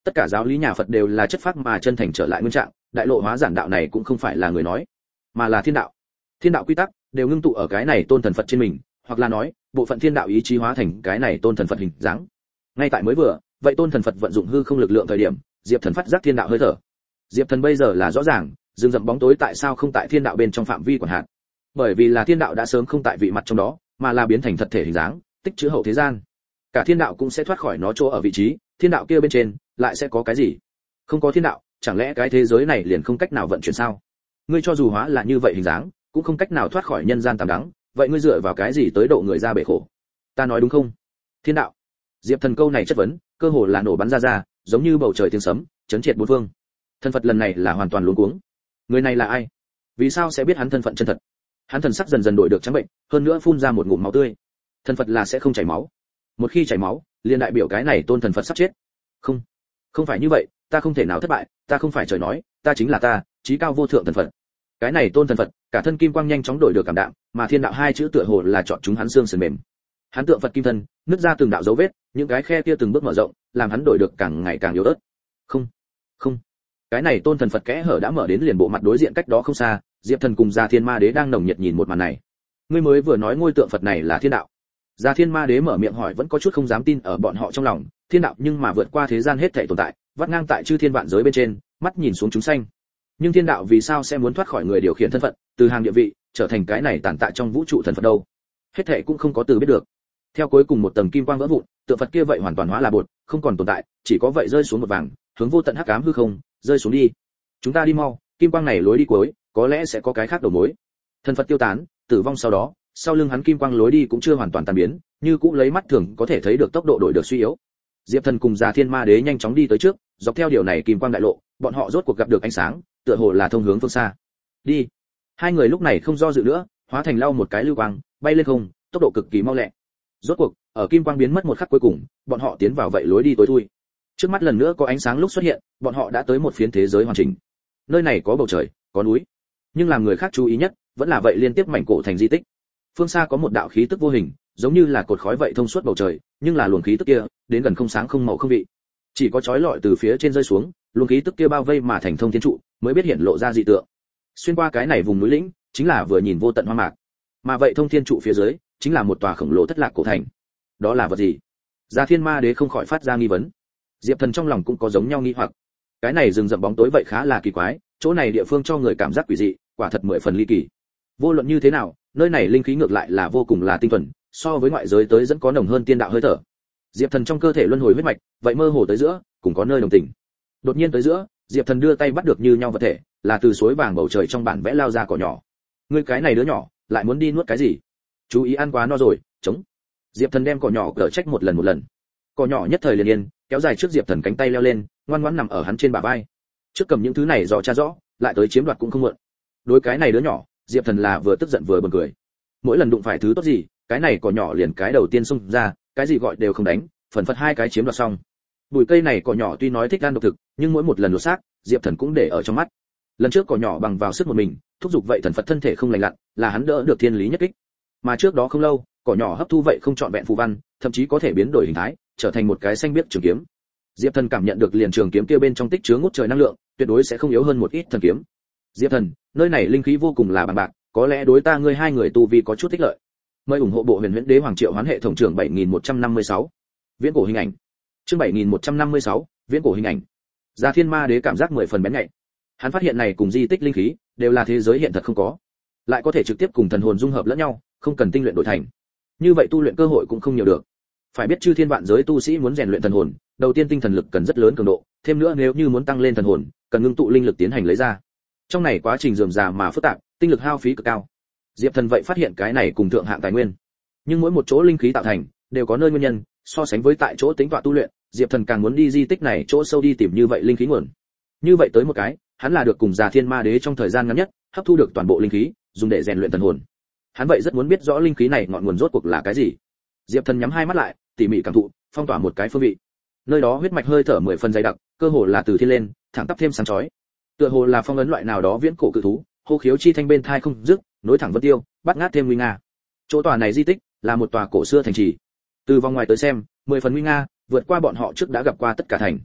Tất cả giáo lý nhà Phật đều là chất phác mà chân thành trở lại nguyên trạng, đại lộ hóa giản đạo này cũng không phải là người nói, mà là thiên đạo. Thiên đạo quy tắc đều ngưng tụ ở cái này tôn thần Phật trên mình, hoặc là nói, bộ phận thiên đạo ý chí hóa thành cái này tôn thần Phật hình dáng. Ngay tại mới vừa, vậy tôn thần Phật vận dụng hư không lực lượng thời điểm, Diệp Thần phát giác thiên đạo hơi thở. Diệp Thần bây giờ là rõ ràng, rừng rậm bóng tối tại sao không tại thiên đạo bên trong phạm vi quản hạt. Bởi vì là thiên đạo đã sớm không tại vị mặt trong đó, mà là biến thành thật thể hình dáng, tích trữ hậu thế gian. Cả thiên đạo cũng sẽ thoát khỏi nó chỗ ở vị trí, thiên đạo kia bên trên lại sẽ có cái gì? Không có thiên đạo, chẳng lẽ cái thế giới này liền không cách nào vận chuyển sao? Ngươi cho dù hóa là như vậy hình dáng, cũng không cách nào thoát khỏi nhân gian tàm đắng, vậy ngươi dựa vào cái gì tới độ người ra bể khổ? Ta nói đúng không? Thiên đạo. Diệp Thần câu này chất vấn, cơ hồ là nổ bắn ra ra, giống như bầu trời tiếng sấm, chấn triệt bốn phương. Thân Phật lần này là hoàn toàn luống cuống. Người này là ai? Vì sao sẽ biết hắn thân phận chân thật? Hắn thần sắc dần dần đổi được trắng bệnh, hơn nữa phun ra một ngụm máu tươi. Thân Phật là sẽ không chảy máu. Một khi chảy máu, liền đại biểu cái này tôn thần Phật sắp chết. Không, không phải như vậy, ta không thể nào thất bại, ta không phải trời nói, ta chính là ta, chí cao vô thượng thần Phật. Cái này tôn thần Phật, cả thân kim quang nhanh chóng đổi được cảm đạm, mà thiên đạo hai chữ tựa hồ là chọn chúng hắn xương sườn mềm. Hắn tượng Phật kim thân, nứt ra từng đạo dấu vết, những cái khe kia từng bước mở rộng, làm hắn đổi được càng ngày càng yếu ớt. Không, không. Cái này tôn thần Phật kẽ hở đã mở đến liền bộ mặt đối diện cách đó không xa, Diệp Thần cùng Già Thiên Ma Đế đang nồng nhiệt nhìn một màn này. Ngươi mới vừa nói ngôi tượng Phật này là thiên đạo. Già Thiên Ma Đế mở miệng hỏi vẫn có chút không dám tin ở bọn họ trong lòng, thiên đạo nhưng mà vượt qua thế gian hết thảy tồn tại, vắt ngang tại chư thiên vạn giới bên trên, mắt nhìn xuống chúng sanh. Nhưng thiên đạo vì sao sẽ muốn thoát khỏi người điều khiển thân phận, từ hàng địa vị, trở thành cái này tản tại trong vũ trụ thần Phật đâu? Hết thảy cũng không có từ biết được. Theo cuối cùng một tầng kim quang vỡ vụn, tượng Phật kia vậy hoàn toàn hóa là bột, không còn tồn tại, chỉ có vậy rơi xuống một vàng, hướng vô tận hắc ám hư không, rơi xuống đi. Chúng ta đi mau, kim quang này lối đi cuối, có lẽ sẽ có cái khác đầu mối. Thần Phật tiêu tán, tử vong sau đó, sau lưng hắn kim quang lối đi cũng chưa hoàn toàn tan biến, như cũng lấy mắt thường có thể thấy được tốc độ đổi được suy yếu. Diệp Thần cùng Già Thiên Ma Đế nhanh chóng đi tới trước, dọc theo điều này kim quang đại lộ, bọn họ rốt cuộc gặp được ánh sáng, tựa hồ là thông hướng phương xa. Đi. Hai người lúc này không do dự nữa, hóa thành lau một cái lưu quang, bay lên không, tốc độ cực kỳ mau lẹ. Rốt cuộc, ở kim quang biến mất một khắc cuối cùng, bọn họ tiến vào vậy lối đi tối thui. Trước mắt lần nữa có ánh sáng lúc xuất hiện, bọn họ đã tới một phiến thế giới hoàn chỉnh. Nơi này có bầu trời, có núi, nhưng làm người khác chú ý nhất, vẫn là vậy liên tiếp mảnh cổ thành di tích. Phương xa có một đạo khí tức vô hình, giống như là cột khói vậy thông suốt bầu trời, nhưng là luồng khí tức kia, đến gần không sáng không màu không vị, chỉ có chói lọi từ phía trên rơi xuống, luồng khí tức kia bao vây mà thành thông thiên trụ, mới biết hiện lộ ra dị tượng. Xuyên qua cái này vùng núi lĩnh, chính là vừa nhìn vô tận hoang mạc, mà vậy thông thiên trụ phía dưới, chính là một tòa khổng lồ thất lạc cổ thành. Đó là vật gì? Già Thiên Ma Đế không khỏi phát ra nghi vấn. Diệp Thần trong lòng cũng có giống nhau nghi hoặc. Cái này rừng rậm bóng tối vậy khá là kỳ quái, chỗ này địa phương cho người cảm giác quỷ dị, quả thật mười phần ly kỳ. Vô luận như thế nào, nơi này linh khí ngược lại là vô cùng là tinh thuần, so với ngoại giới tới dẫn có nồng hơn tiên đạo hơi thở. Diệp Thần trong cơ thể luân hồi huyết mạch, vậy mơ hồ tới giữa, cũng có nơi đồng tình. Đột nhiên tới giữa, Diệp Thần đưa tay bắt được như nhau vật thể, là từ suối vàng bầu trời trong bản vẽ lao ra cỏ nhỏ. Ngươi cái này đứa nhỏ, lại muốn đi nuốt cái gì? Chú ý ăn quá no rồi, chống. Diệp Thần đem cỏ nhỏ cở trách một lần một lần. Cỏ nhỏ nhất thời liền yên, kéo dài trước Diệp Thần cánh tay leo lên, ngoan ngoãn nằm ở hắn trên bả vai. Trước cầm những thứ này dò tra rõ, lại tới chiếm đoạt cũng không muộn. Đối cái này đứa nhỏ, Diệp Thần là vừa tức giận vừa buồn cười. Mỗi lần đụng phải thứ tốt gì, cái này cỏ nhỏ liền cái đầu tiên xông ra, cái gì gọi đều không đánh, phần phật hai cái chiếm đoạt xong. Bụi cây này cỏ nhỏ tuy nói thích ăn độc thực, nhưng mỗi một lần lột xác, Diệp Thần cũng để ở trong mắt. Lần trước cỏ nhỏ bằng vào sức một mình, thúc giục vậy thần Phật thân thể không lành lặn, là hắn đỡ được thiên lý nhất kích. Mà trước đó không lâu, cỏ nhỏ hấp thu vậy không chọn vẹn phù văn, thậm chí có thể biến đổi hình thái, trở thành một cái xanh biếc trường kiếm. Diệp Thần cảm nhận được liền trường kiếm kia bên trong tích chứa ngút trời năng lượng, tuyệt đối sẽ không yếu hơn một ít thần kiếm. Diệp Thần, nơi này linh khí vô cùng là bằng bạc, có lẽ đối ta ngươi hai người tu vi có chút ích lợi. Mời ủng hộ bộ Huyền Huyễn Đế Hoàng Triệu Hoán hệ thống trưởng bảy nghìn một trăm năm mươi sáu. Viễn cổ hình ảnh. Chương bảy nghìn một trăm năm mươi sáu, Viễn cổ hình ảnh. Già Thiên Ma Đế cảm giác mười phần bén nhạy. Hắn phát hiện này cùng di tích linh khí đều là thế giới hiện thật không có, lại có thể trực tiếp cùng thần hồn dung hợp lẫn nhau, không cần tinh luyện đổi thành. Như vậy tu luyện cơ hội cũng không nhiều được. Phải biết chư thiên vạn giới tu sĩ muốn rèn luyện thần hồn, đầu tiên tinh thần lực cần rất lớn cường độ, thêm nữa nếu như muốn tăng lên thần hồn, cần ngưng tụ linh lực tiến hành lấy ra. Trong này quá trình rườm rà mà phức tạp, tinh lực hao phí cực cao. Diệp Thần vậy phát hiện cái này cùng thượng hạng tài nguyên, nhưng mỗi một chỗ linh khí tạo thành đều có nơi nguyên nhân, so sánh với tại chỗ tính tọa tu luyện, Diệp Thần càng muốn đi di tích này chỗ sâu đi tìm như vậy linh khí nguồn. Như vậy tới một cái, hắn là được cùng Già Thiên Ma Đế trong thời gian ngắn nhất, hấp thu được toàn bộ linh khí, dùng để rèn luyện thần hồn. Hắn vậy rất muốn biết rõ linh khí này ngọn nguồn rốt cuộc là cái gì. Diệp Thần nhắm hai mắt lại, tỉ mỉ cảm thụ, phong tỏa một cái phương vị. Nơi đó huyết mạch hơi thở mười phần dày đặc, cơ hồ là từ thiên lên, thẳng tắp thêm sáng chói. Tựa hồ là phong ấn loại nào đó viễn cổ cự thú, hô khiếu chi thanh bên thai không dứt, nối thẳng vân tiêu, bắt ngát thêm nguy nga. Chỗ tòa này di tích là một tòa cổ xưa thành trì. Từ vòng ngoài tới xem, mười phần nguy nga, vượt qua bọn họ trước đã gặp qua tất cả thành.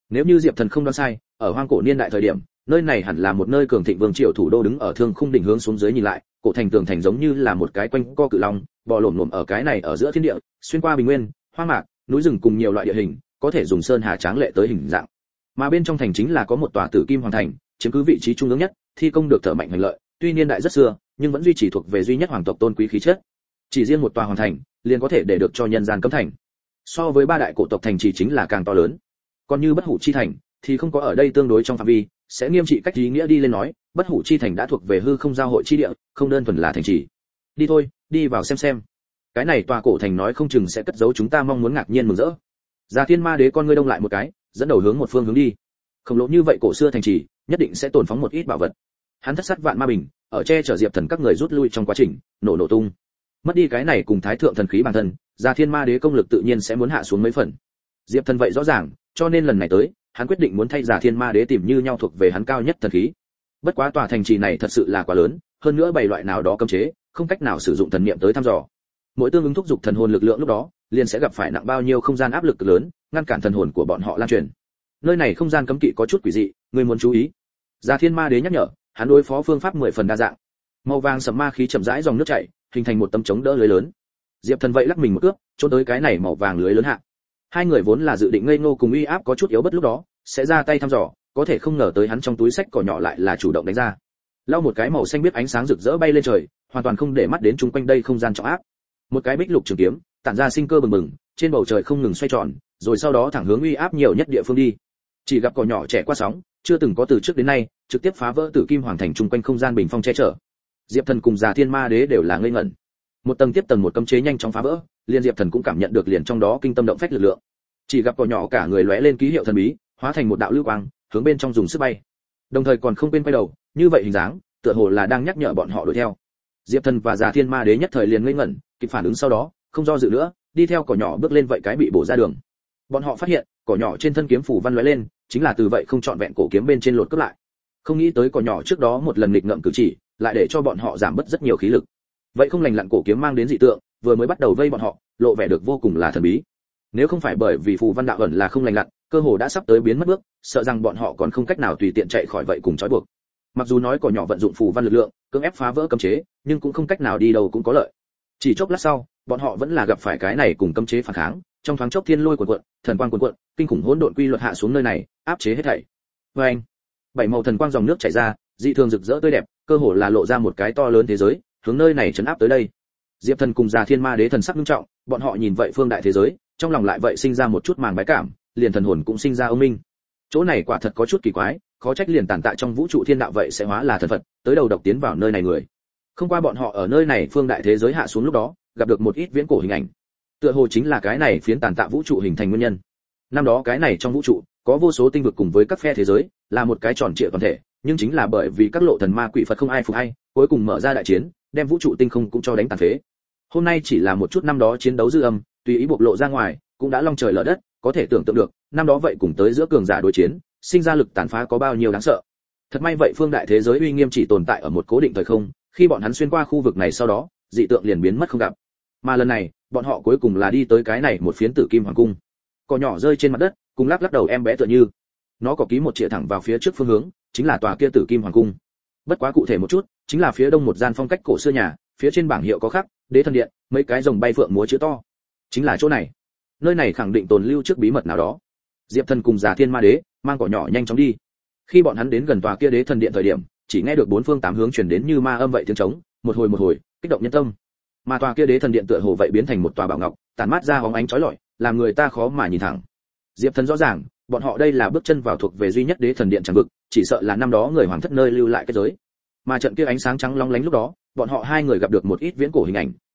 Nếu như Diệp Thần không đoán sai, ở hoang cổ niên đại thời điểm, nơi này hẳn là một nơi cường thịnh vương triều thủ đô, đứng ở thương khung đỉnh hướng xuống dưới nhìn lại, cổ thành tường thành giống như là một cái quanh co cự long, bò lổm lổm ở cái này ở giữa thiên địa, xuyên qua bình nguyên, hoang mạc, núi rừng cùng nhiều loại địa hình, có thể dùng sơn hà tráng lệ tới hình dạng. Mà bên trong thành chính là có một tòa Tử Kim Hoàng thành, chiếm cứ vị trí trung ương nhất, thi công được thở mạnh hành lợi, tuy niên đại rất xưa, nhưng vẫn duy trì thuộc về duy nhất hoàng tộc tôn quý khí chất. Chỉ riêng một tòa hoàng thành, liền có thể để được cho nhân gian cấm thành. So với ba đại cổ tộc thành trì chính là càng to lớn. Còn như Bất Hủ chi thành thì không có ở đây tương đối trong phạm vi, sẽ nghiêm trị cách ý nghĩa đi lên nói, Bất Hủ chi thành đã thuộc về hư không giao hội chi địa, không đơn thuần là thành trì. Đi thôi, đi vào xem xem. Cái này tòa cổ thành nói không chừng sẽ cất giấu chúng ta mong muốn ngạc nhiên mừng rỡ. Già Thiên Ma Đế con ngươi đông lại một cái, dẫn đầu hướng một phương hướng đi. Khổng lồ như vậy cổ xưa thành trì, nhất định sẽ tồn phóng một ít bảo vật. Hắn thất sát vạn ma bình, ở che chở Diệp Thần các người rút lui trong quá trình, nổ nổ tung. Mất đi cái này cùng thái thượng thần khí bản thân, Già Thiên Ma Đế công lực tự nhiên sẽ muốn hạ xuống mấy phần. Diệp Thần vậy rõ ràng, cho nên lần này tới, hắn quyết định muốn thay Già Thiên Ma Đế tìm như nhau thuộc về hắn cao nhất thần khí. Bất quá tòa thành trì này thật sự là quá lớn, hơn nữa bày loại nào đó cấm chế, không cách nào sử dụng thần niệm tới thăm dò. Mỗi tương ứng thúc dục thần hồn lực lượng lúc đó, liền sẽ gặp phải nặng bao nhiêu không gian áp lực lớn, ngăn cản thần hồn của bọn họ lan truyền. Nơi này không gian cấm kỵ có chút quỷ dị, người muốn chú ý. Già Thiên Ma Đế nhắc nhở, hắn đối phó phương pháp mười phần đa dạng. Màu vàng sẫm ma khí chậm rãi dòng nước chảy, hình thành một tấm chống đỡ lưới lớn. Diệp Thần vậy lắc mình một cước, trốn tới cái này màu vàng lưới lớn hạ. Hai người vốn là dự định ngây ngô cùng uy áp có chút yếu bất lúc đó, sẽ ra tay thăm dò, có thể không ngờ tới hắn trong túi sách cỏ nhỏ lại là chủ động đánh ra. Lau một cái màu xanh biết ánh sáng rực rỡ bay lên trời, hoàn toàn không để mắt đến chung quanh đây không gian trọng áp. Một cái bích lục trường kiếm, tản ra sinh cơ bừng bừng, trên bầu trời không ngừng xoay tròn, rồi sau đó thẳng hướng uy áp nhiều nhất địa phương đi. Chỉ gặp cỏ nhỏ trẻ qua sóng, chưa từng có từ trước đến nay, trực tiếp phá vỡ Tử Kim Hoàng thành chung quanh không gian bình phong che chở. Diệp Thần cùng Già Thiên Ma Đế đều là ngây ngẩn. Một tầng tiếp tầng một cấm chế nhanh chóng phá vỡ, liền Diệp Thần cũng cảm nhận được liền trong đó kinh tâm động phách lực lượng. Chỉ gặp cỏ nhỏ cả người lóe lên ký hiệu thần bí, hóa thành một đạo lưu quang, hướng bên trong dùng sức bay. Đồng thời còn không quên quay đầu, như vậy hình dáng, tựa hồ là đang nhắc nhở bọn họ đuổi theo. Diệp Thần và Già Thiên Ma Đế nhất thời liền ngây ngẩn, kịp phản ứng sau đó, không do dự nữa, đi theo cỏ nhỏ bước lên vậy cái bị bổ ra đường. Bọn họ phát hiện, cỏ nhỏ trên thân kiếm phủ văn lóe lên, chính là từ vậy không chọn vẹn cổ kiếm bên trên lột cướp lại. Không nghĩ tới cỏ nhỏ trước đó một lần nghịch ngợm cử chỉ, lại để cho bọn họ giảm bớt rất nhiều khí lực. Vậy không lành lặn cổ kiếm mang đến dị tượng, vừa mới bắt đầu vây bọn họ, lộ vẻ được vô cùng là thần bí. Nếu không phải bởi vì phù văn đạo ẩn là không lành lặn, cơ hồ đã sắp tới biến mất bước, sợ rằng bọn họ còn không cách nào tùy tiện chạy khỏi vậy cùng trói buộc. Mặc dù nói cỏ nhỏ vận dụng phù văn lực lượng, cưỡng ép phá vỡ cấm chế, nhưng cũng không cách nào đi đâu cũng có lợi. Chỉ chốc lát sau, bọn họ vẫn là gặp phải cái này cùng cấm chế phản kháng, trong thoáng chốc thiên lôi cuộn cuộn, thần quang cuộn cuộn, kinh khủng hỗn độn quy luật hạ xuống nơi này, áp chế hết thảy. Và anh, bảy màu thần quang dòng nước chảy ra, dị thường rực rỡ tươi đẹp, cơ hồ là lộ ra một cái to lớn thế giới, hướng nơi này trấn áp tới đây. Diệp Thần cùng Già Thiên Ma Đế thần sắc nghiêm trọng, bọn họ nhìn vậy phương đại thế giới, trong lòng lại vậy sinh ra một chút màng bái cảm, liền thần hồn cũng sinh ra ông minh. Chỗ này quả thật có chút kỳ quái, khó trách liền tản tại trong vũ trụ thiên đạo vậy sẽ hóa là thần Phật, tới đầu độc tiến vào nơi này người. Không qua bọn họ ở nơi này phương đại thế giới hạ xuống lúc đó, gặp được một ít viễn cổ hình ảnh. Tựa hồ chính là cái này phiến tàn tạ vũ trụ hình thành nguyên nhân. Năm đó cái này trong vũ trụ, có vô số tinh vực cùng với các phe thế giới, là một cái tròn trịa toàn thể, nhưng chính là bởi vì các lộ thần ma quỷ Phật không ai phục ai, cuối cùng mở ra đại chiến, đem vũ trụ tinh không cũng cho đánh tàn phế. Hôm nay chỉ là một chút năm đó chiến đấu dư âm, tùy ý bộc lộ ra ngoài, cũng đã long trời lở đất, có thể tưởng tượng được, năm đó vậy cùng tới giữa cường giả đối chiến, sinh ra lực tàn phá có bao nhiêu đáng sợ. Thật may vậy phương đại thế giới uy nghiêm chỉ tồn tại ở một cố định thời không, khi bọn hắn xuyên qua khu vực này sau đó, dị tượng liền biến mất không gặp. Mà lần này, bọn họ cuối cùng là đi tới cái này một phiến Tử Kim Hoàng cung. Cỏ nhỏ rơi trên mặt đất, cùng lắc lắc đầu em bé tựa như. Nó có ký một chĩa thẳng vào phía trước phương hướng, chính là tòa kia Tử Kim Hoàng cung. Bất quá cụ thể một chút, chính là phía đông một gian phong cách cổ xưa nhà, phía trên bảng hiệu có khắc Đế thần điện, mấy cái rồng bay phượng múa chữ to. Chính là chỗ này. Nơi này khẳng định tồn lưu trước bí mật nào đó. Diệp Thần cùng Già Thiên Ma Đế mang cỏ nhỏ nhanh chóng đi. Khi bọn hắn đến gần tòa kia Đế thần điện thời điểm, chỉ nghe được bốn phương tám hướng truyền đến như ma âm vậy tiếng trống, một hồi một hồi, kích động nhân tâm. Mà tòa kia Đế thần điện tựa hồ vậy biến thành một tòa bảo ngọc, tản mát ra hóng ánh chói lọi, làm người ta khó mà nhìn thẳng. Diệp Thần rõ ràng, bọn họ đây là bước chân vào thuộc về duy nhất Đế thần điện chẳng vực, chỉ sợ là năm đó người hoàng thất nơi lưu lại cái giới. Mà trận kia ánh sáng trắng long lánh lúc đó, bọn họ hai người gặp được một ít viễn cổ hình ảnh,